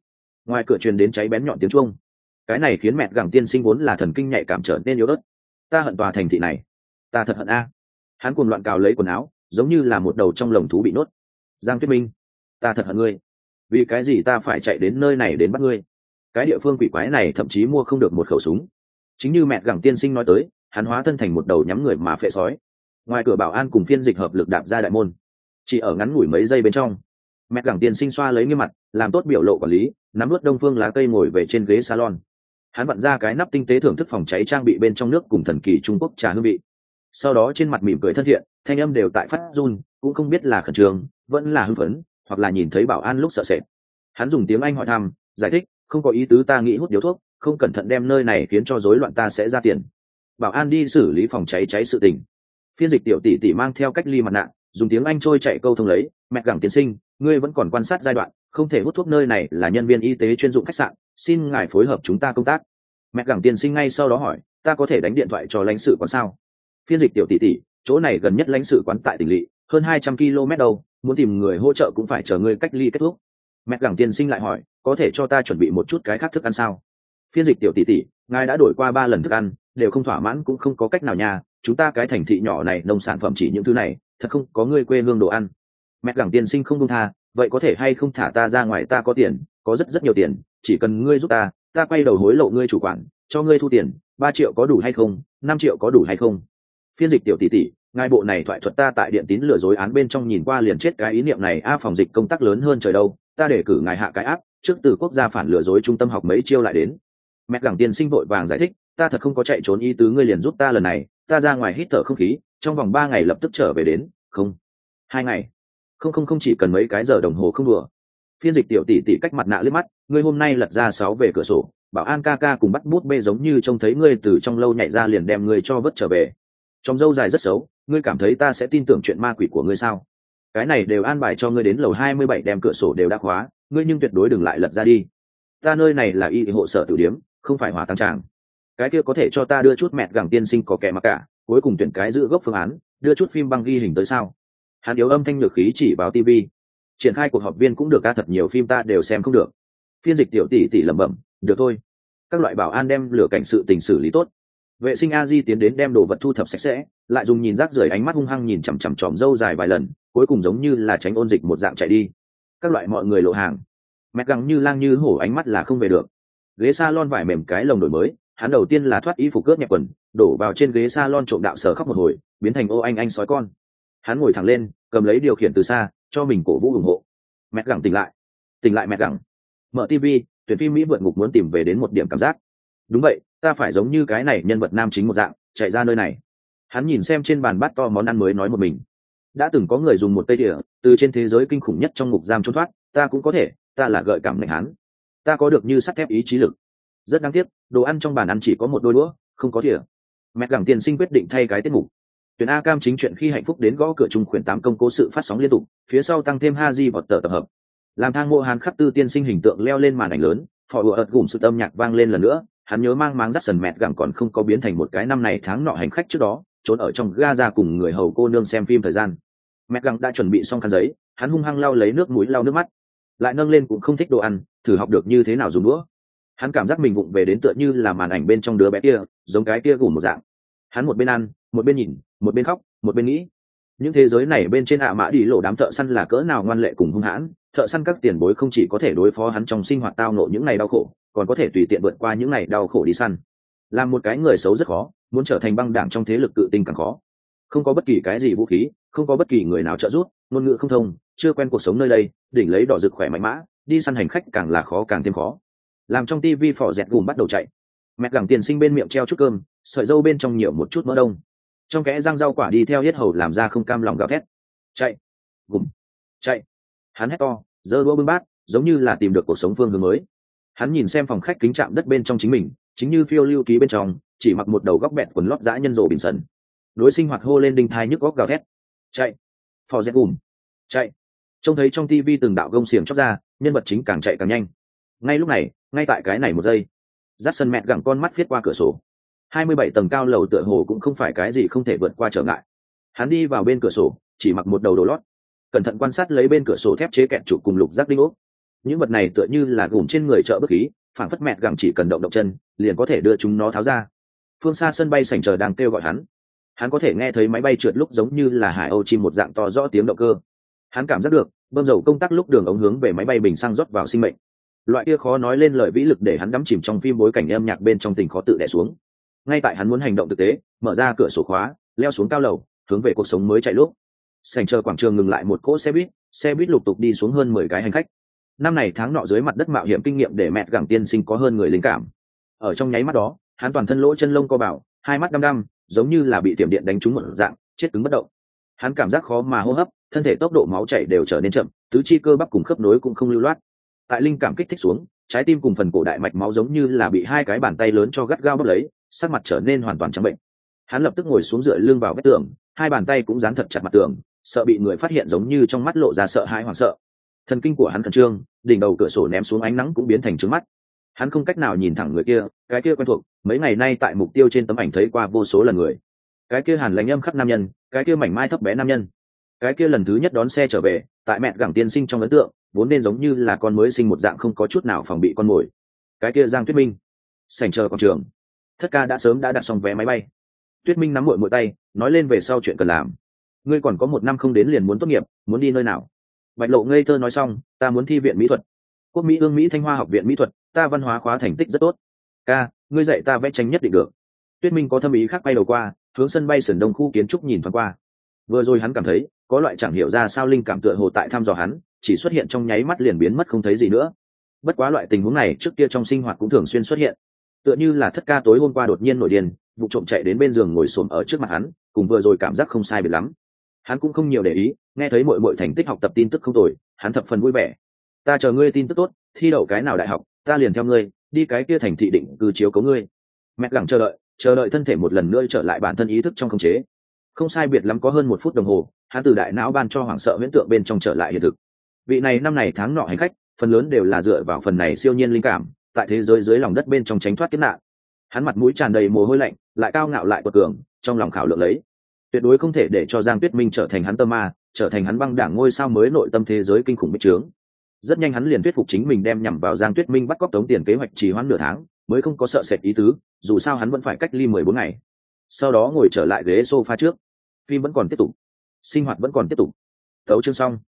Ngoài cửa truyền đến cháy bén nhọn tiếng chuông. Cái này khiến mẹ gẳng tiên sinh vốn là thần kinh nhạy cảm trở nên yếu ớt. Ta hận tòa thành thị này, ta thật hận a. Hắn cuồng loạn cào lấy quần áo, giống như là một đầu trong lồng thú bị nuốt. Giang Tuyết Minh, ta thật hận ngươi. Vì cái gì ta phải chạy đến nơi này đến bắt ngươi? Cái địa phương quỷ quái này thậm chí mua không được một khẩu súng. Chính như mẹ gẳng tiên sinh nói tới, hắn hóa thân thành một đầu nhắm người mà phệ sói. Ngoài cửa bảo an cùng phiên dịch hợp lực đạp ra đại môn. Chỉ ở ngắn ngủi mấy giây bên trong, mẹ gẳng tiên sinh xoa lấy nghiêm mặt, làm tốt biểu lộ quản lý, nắm nuốt đông phương lá cây ngồi về trên ghế salon. Hắn vặn ra cái nắp tinh tế thưởng thức phòng cháy trang bị bên trong nước cùng thần kỳ Trung Quốc trà hương vị. Sau đó trên mặt mỉm cười thân thiện, thanh âm đều tại phát run, cũng không biết là khẩn trương, vẫn là hưng phấn, hoặc là nhìn thấy bảo an lúc sợ sệt. Hắn dùng tiếng Anh hỏi thăm, giải thích, không có ý tứ, ta nghĩ hút điếu thuốc, không cẩn thận đem nơi này khiến cho rối loạn, ta sẽ ra tiền. Bảo an đi xử lý phòng cháy cháy sự tình. Phiên dịch tiểu tỷ tỷ mang theo cách ly mặt nạ, dùng tiếng Anh trôi chạy câu thông lấy, mẹ gẳng tiên sinh, ngươi vẫn còn quan sát giai đoạn, không thể hút thuốc, nơi này là nhân viên y tế chuyên dụng khách sạn, xin ngài phối hợp chúng ta công tác. Mẹ gẳng tiên sinh ngay sau đó hỏi, ta có thể đánh điện thoại cho lãnh sự quán sao? Phiên dịch tiểu tỷ tỷ, chỗ này gần nhất lãnh sự quán tại tỉnh lỵ, hơn hai trăm ki lô mét đâu, muốn tìm người hỗ trợ cũng phải chờ ngươi cách ly kết thúc. Mẹ gẳng tiên sinh lại hỏi, có thể cho ta chuẩn bị một chút cái khác thức ăn sao? Phiên dịch tiểu tỷ tỷ, ngài đã đổi qua ba lần thức ăn, đều không thỏa mãn, cũng không có cách nào nha, chúng ta cái thành thị nhỏ này nông sản phẩm chỉ những thứ này, thật không có ngươi quê hương đồ ăn. Mẹ gẳng tiên sinh không buông tha, vậy có thể hay không thả ta ra ngoài, ta có tiền, có rất rất nhiều tiền, chỉ cần ngươi giúp ta, ta quay đầu hối lộ ngươi chủ quản, cho ngươi thu tiền, ba triệu có đủ hay không, năm triệu có đủ hay không? Phiên dịch tiểu tỷ tỷ, ngài bộ này thoại thuật ta tại điện tín lừa dối án bên trong nhìn qua liền chết cái ý niệm này a, phòng dịch công tác lớn hơn trời đâu, ta để cử ngài hạ cái áp, trước từ quốc gia phản lừa dối trung tâm học mấy chiêu lại đến. Mẹ gẳng tiên sinh vội vàng giải thích, ta thật không có chạy trốn ý tứ, ngươi liền giúp ta lần này, ta ra ngoài hít thở không khí, trong vòng ba ngày lập tức trở về đến, không, hai ngày, không không không chỉ cần mấy cái giờ đồng hồ, không đùa. Phiên dịch tiểu tỷ tỷ cách mặt nạ liếc mắt, ngươi hôm nay lật ra sáu về cửa sổ, bảo an ca ca cùng bắt bút bê giống như trông thấy ngươi từ trong lâu nhảy ra liền đem ngươi cho vớt trở về. Trong dâu dài rất xấu, ngươi cảm thấy ta sẽ tin tưởng chuyện ma quỷ của ngươi sao? Cái này đều an bài cho ngươi đến lầu hai mươi bảy, đem cửa sổ đều đã khóa, ngươi nhưng tuyệt đối đừng lại lật ra đi. Ta nơi này là y hộ sở tử điếm, không phải hỏa tăng tràng. Cái kia có thể cho ta đưa chút, mẹ gẳng tiên sinh có kẻ mà cả, cuối cùng tuyển cái giữ gốc phương án, đưa chút phim băng ghi hình tới sao? Hắn yếu âm thanh nhược khí chỉ vào tivi. Triển khai cuộc họp viên cũng được, ca thật nhiều phim ta đều xem không được. Phiên dịch tiểu tỷ tỷ lẩm bẩm, được thôi. Các loại bảo an đem lửa cảnh sự tình xử lý tốt. Vệ sinh a di tiến đến đem đồ vật thu thập sạch sẽ, lại dùng nhìn rác rưởi ánh mắt hung hăng nhìn chằm chằm tròm dâu dài vài lần, cuối cùng giống như là tránh ôn dịch một dạng chạy đi. Các loại mọi người lộ hàng. Mẹ gắng như lang như hổ, ánh mắt là không về được. Ghế salon vải mềm cái lồng đổi mới, hắn đầu tiên là thoát y phục cướp nhẹ quần, đổ vào trên ghế salon trộm đạo sở khóc một hồi, biến thành ô anh anh sói con. Hắn ngồi thẳng lên, cầm lấy điều khiển từ xa, cho mình cổ vũ ủng hộ. Mẹ gắng tỉnh lại, tỉnh lại mẹ gắng. Mở tivi, tuyển phim Mỹ vượt ngục muốn tìm về đến một điểm cảm giác. Đúng vậy, ta phải giống như cái này nhân vật nam chính một dạng, chạy ra nơi này. Hắn nhìn xem trên bàn bát to món ăn mới, nói một mình. Đã từng có người dùng một tây đĩa từ trên thế giới kinh khủng nhất trong ngục giam trốn thoát, ta cũng có thể, ta là gợi cảm lạnh hắn. Ta có được như sắt thép ý chí lực. Rất đáng tiếc, đồ ăn trong bàn ăn chỉ có một đôi đũa, không có thìa. Mẹ gẳng tiên sinh quyết định thay cái tiết mục. Tuyển A Cam chính chuyện khi hạnh phúc đến gõ cửa trung khuyển tám công cố sự phát sóng liên tục, phía sau tăng thêm Haji vọt tờ tập hợp. Làm thang mộ hàn khắc tư tiên sinh hình tượng leo lên màn ảnh lớn, phò ùa ợt gùm sự âm nhạc vang lên lần nữa. Hắn nhớ mang máng dắt sần mẹt gẳng còn không có biến thành một cái năm này tháng nọ hành khách trước đó, trốn ở trong Gaza cùng người hầu cô nương xem phim thời gian. Mẹt gẳng đã chuẩn bị xong khăn giấy, hắn hung hăng lau lấy nước mũi lau nước mắt, lại nâng lên cũng không thích đồ ăn, thử học được như thế nào dùng đũa. Hắn cảm giác mình vụng về đến tựa như là màn ảnh bên trong đứa bé kia, giống cái kia gùm một dạng. Hắn một bên ăn, một bên nhìn, một bên khóc, một bên nghĩ. Những thế giới này bên trên ạ mã đi lộ đám thợ săn là cỡ nào ngoan lệ cùng hung hãn, thợ săn các tiền bối không chỉ có thể đối phó hắn trong sinh hoạt tao nộ những ngày đau khổ, còn có thể tùy tiện vượt qua những ngày đau khổ đi săn. Làm một cái người xấu rất khó, muốn trở thành băng đảng trong thế lực cự tinh càng khó. Không có bất kỳ cái gì vũ khí, không có bất kỳ người nào trợ giúp, ngôn ngữ không thông, chưa quen cuộc sống nơi đây, đỉnh lấy đỏ rực khỏe mạnh mã, đi săn hành khách càng là khó càng thêm khó. Làm trong tivi phỏ dẹt gùm bắt đầu chạy, mẹ gẳng tiền sinh bên miệng treo chút cơm, sợi dâu bên trong nhiều một chút mỡ đông, trong kẽ răng rau quả đi theo hết hầu làm ra không cam lòng gào thét. Chạy, gùm, chạy. Hắn hét to, giơ đũa bưng bát, giống như là tìm được cuộc sống phương hướng mới. Hắn nhìn xem phòng khách kính chạm đất bên trong chính mình, chính như phiêu lưu ký bên trong, chỉ mặc một đầu góc bẹt quần lót dã nhân rồ bình sần. Đối sinh hoạt hô lên đinh thai nhức góc gào thét. Chạy, phò dẹt gùm, chạy. Trông thấy trong tivi từng đạo gông xiềng chóc ra, nhân vật chính càng chạy càng nhanh. Ngay lúc này, ngay tại cái này một giây, Jackson mẹ gẳng con mắt viết qua cửa sổ. hai mươi bảy tầng cao lầu tựa hồ cũng không phải cái gì không thể vượt qua trở ngại. Hắn đi vào bên cửa sổ, chỉ mặc một đầu đồ lót, cẩn thận quan sát lấy bên cửa sổ thép chế kẹt trụ cùng lục giác đinh ốc. những vật này tựa như là gùm trên người chợ bức khí, phản phất mẹ gẳng chỉ cần động động chân liền có thể đưa chúng nó tháo ra. Phương xa sân bay sảnh chờ đang kêu gọi hắn, hắn có thể nghe thấy máy bay trượt lúc giống như là hải âu chim một dạng to rõ tiếng động cơ. Hắn cảm giác được bơm dầu công tắc lúc đường ống hướng về máy bay bình xăng rót vào sinh mệnh. Loại kia khó nói lên lời vĩ lực để hắn đắm chìm trong phim bối cảnh âm nhạc bên trong tình khó tự đè xuống. Ngay tại hắn muốn hành động thực tế, mở ra cửa sổ khóa, leo xuống cao lầu, hướng về cuộc sống mới chạy lúc, sảnh chờ quảng trường ngừng lại một cỗ xe buýt, xe buýt lục tục đi xuống hơn mười cái hành khách. Năm này tháng nọ dưới mặt đất mạo hiểm kinh nghiệm để mẹ gẳng tiên sinh có hơn người linh cảm. Ở trong nháy mắt đó, hắn toàn thân lỗ chân lông co bảo, hai mắt đăm đăm, giống như là bị tiệm điện đánh trúng một dạng, chết cứng bất động. Hắn cảm giác khó mà hô hấp, thân thể tốc độ máu chảy đều trở nên chậm, tứ chi cơ bắp cùng khớp nối cũng không lưu loát. Tại linh cảm kích thích xuống, trái tim cùng phần cổ đại mạch máu giống như là bị hai cái bàn tay lớn cho gắt gao bóp lấy, sắc mặt trở nên hoàn toàn trắng bệnh. Hắn lập tức ngồi xuống dựa lưng vào vách tường, hai bàn tay cũng dán thật chặt mặt tường, sợ bị người phát hiện, giống như trong mắt lộ ra sợ hãi hoảng sợ. Thần kinh của hắn khẩn trương, đỉnh đầu cửa sổ ném xuống ánh nắng cũng biến thành trướng mắt. Hắn không cách nào nhìn thẳng người kia, cái kia quen thuộc, mấy ngày nay tại mục tiêu trên tấm ảnh thấy qua vô số lần người. Cái kia hàn lãnh âm khắc nam nhân, cái kia mảnh mai thấp bé nam nhân, cái kia lần thứ nhất đón xe trở về, tại mẹ gẳng tiên sinh trong ấn tượng, vốn nên giống như là con mới sinh một dạng không có chút nào phòng bị con mồi. Cái kia Giang Tuyết Minh, sảnh chờ quảng trường, Thất ca đã sớm đã đặt xong vé máy bay. Tuyết Minh nắm muội muội tay, nói lên về sau chuyện cần làm. Ngươi còn có một năm không đến liền muốn tốt nghiệp, muốn đi nơi nào? Bạch Lộ ngây thơ nói xong, ta muốn thi viện mỹ thuật. Quốc Mỹ ương Mỹ Thanh Hoa học viện mỹ thuật, ta văn hóa khóa thành tích rất tốt. Ca, ngươi dạy ta vẽ tranh nhất định được. Tuyết Minh có thâm ý khác bay đầu qua, hướng sân bay sườn đông khu kiến trúc nhìn thoáng qua. Vừa rồi hắn cảm thấy, có loại chẳng hiểu ra sao linh cảm tựa hồ tại thăm dò hắn, chỉ xuất hiện trong nháy mắt liền biến mất không thấy gì nữa. Bất quá loại tình huống này trước kia trong sinh hoạt cũng thường xuyên xuất hiện. Tựa như là Thất ca tối hôm qua đột nhiên nổi điên, vụ trộm chạy đến bên giường ngồi xổm ở trước mặt hắn, cùng vừa rồi cảm giác không sai biệt lắm. Hắn cũng không nhiều để ý, nghe thấy muội muội thành tích học tập tin tức không tồi, hắn thập phần vui vẻ. Ta chờ ngươi tin tức tốt, thi đậu cái nào đại học, ta liền theo ngươi, đi cái kia thành thị định cư chiếu cố ngươi. Mẹ gặng chờ đợi, chờ đợi thân thể một lần nữa trở lại bản thân ý thức trong khống chế. Không sai biệt lắm có hơn một phút đồng hồ, hắn từ đại não ban cho hoảng sợ huyễn tượng bên trong trở lại hiện thực. Vị này năm này tháng nọ hành khách, phần lớn đều là dựa vào phần này siêu nhiên linh cảm, tại thế giới dưới lòng đất bên trong tránh thoát kiếp nạn. Hắn mặt mũi tràn đầy mồ hôi lạnh, lại cao ngạo lại quật cường, trong lòng khảo lượng lấy, tuyệt đối không thể để cho Giang Tuyết Minh trở thành hắn tâm ma, trở thành hắn băng đảng ngôi sao mới nội tâm thế giới kinh khủng bích trướng. Rất nhanh hắn liền thuyết phục chính mình đem nhằm vào Giang Tuyết Minh bắt cóc tống tiền kế hoạch trì hoãn nửa tháng, mới không có sợ sệt ý tứ, dù sao hắn vẫn phải cách ly mười bốn ngày. Sau đó ngồi trở lại ghế sofa trước, phim vẫn còn tiếp tục, sinh hoạt vẫn còn tiếp tục. Tấu chương xong.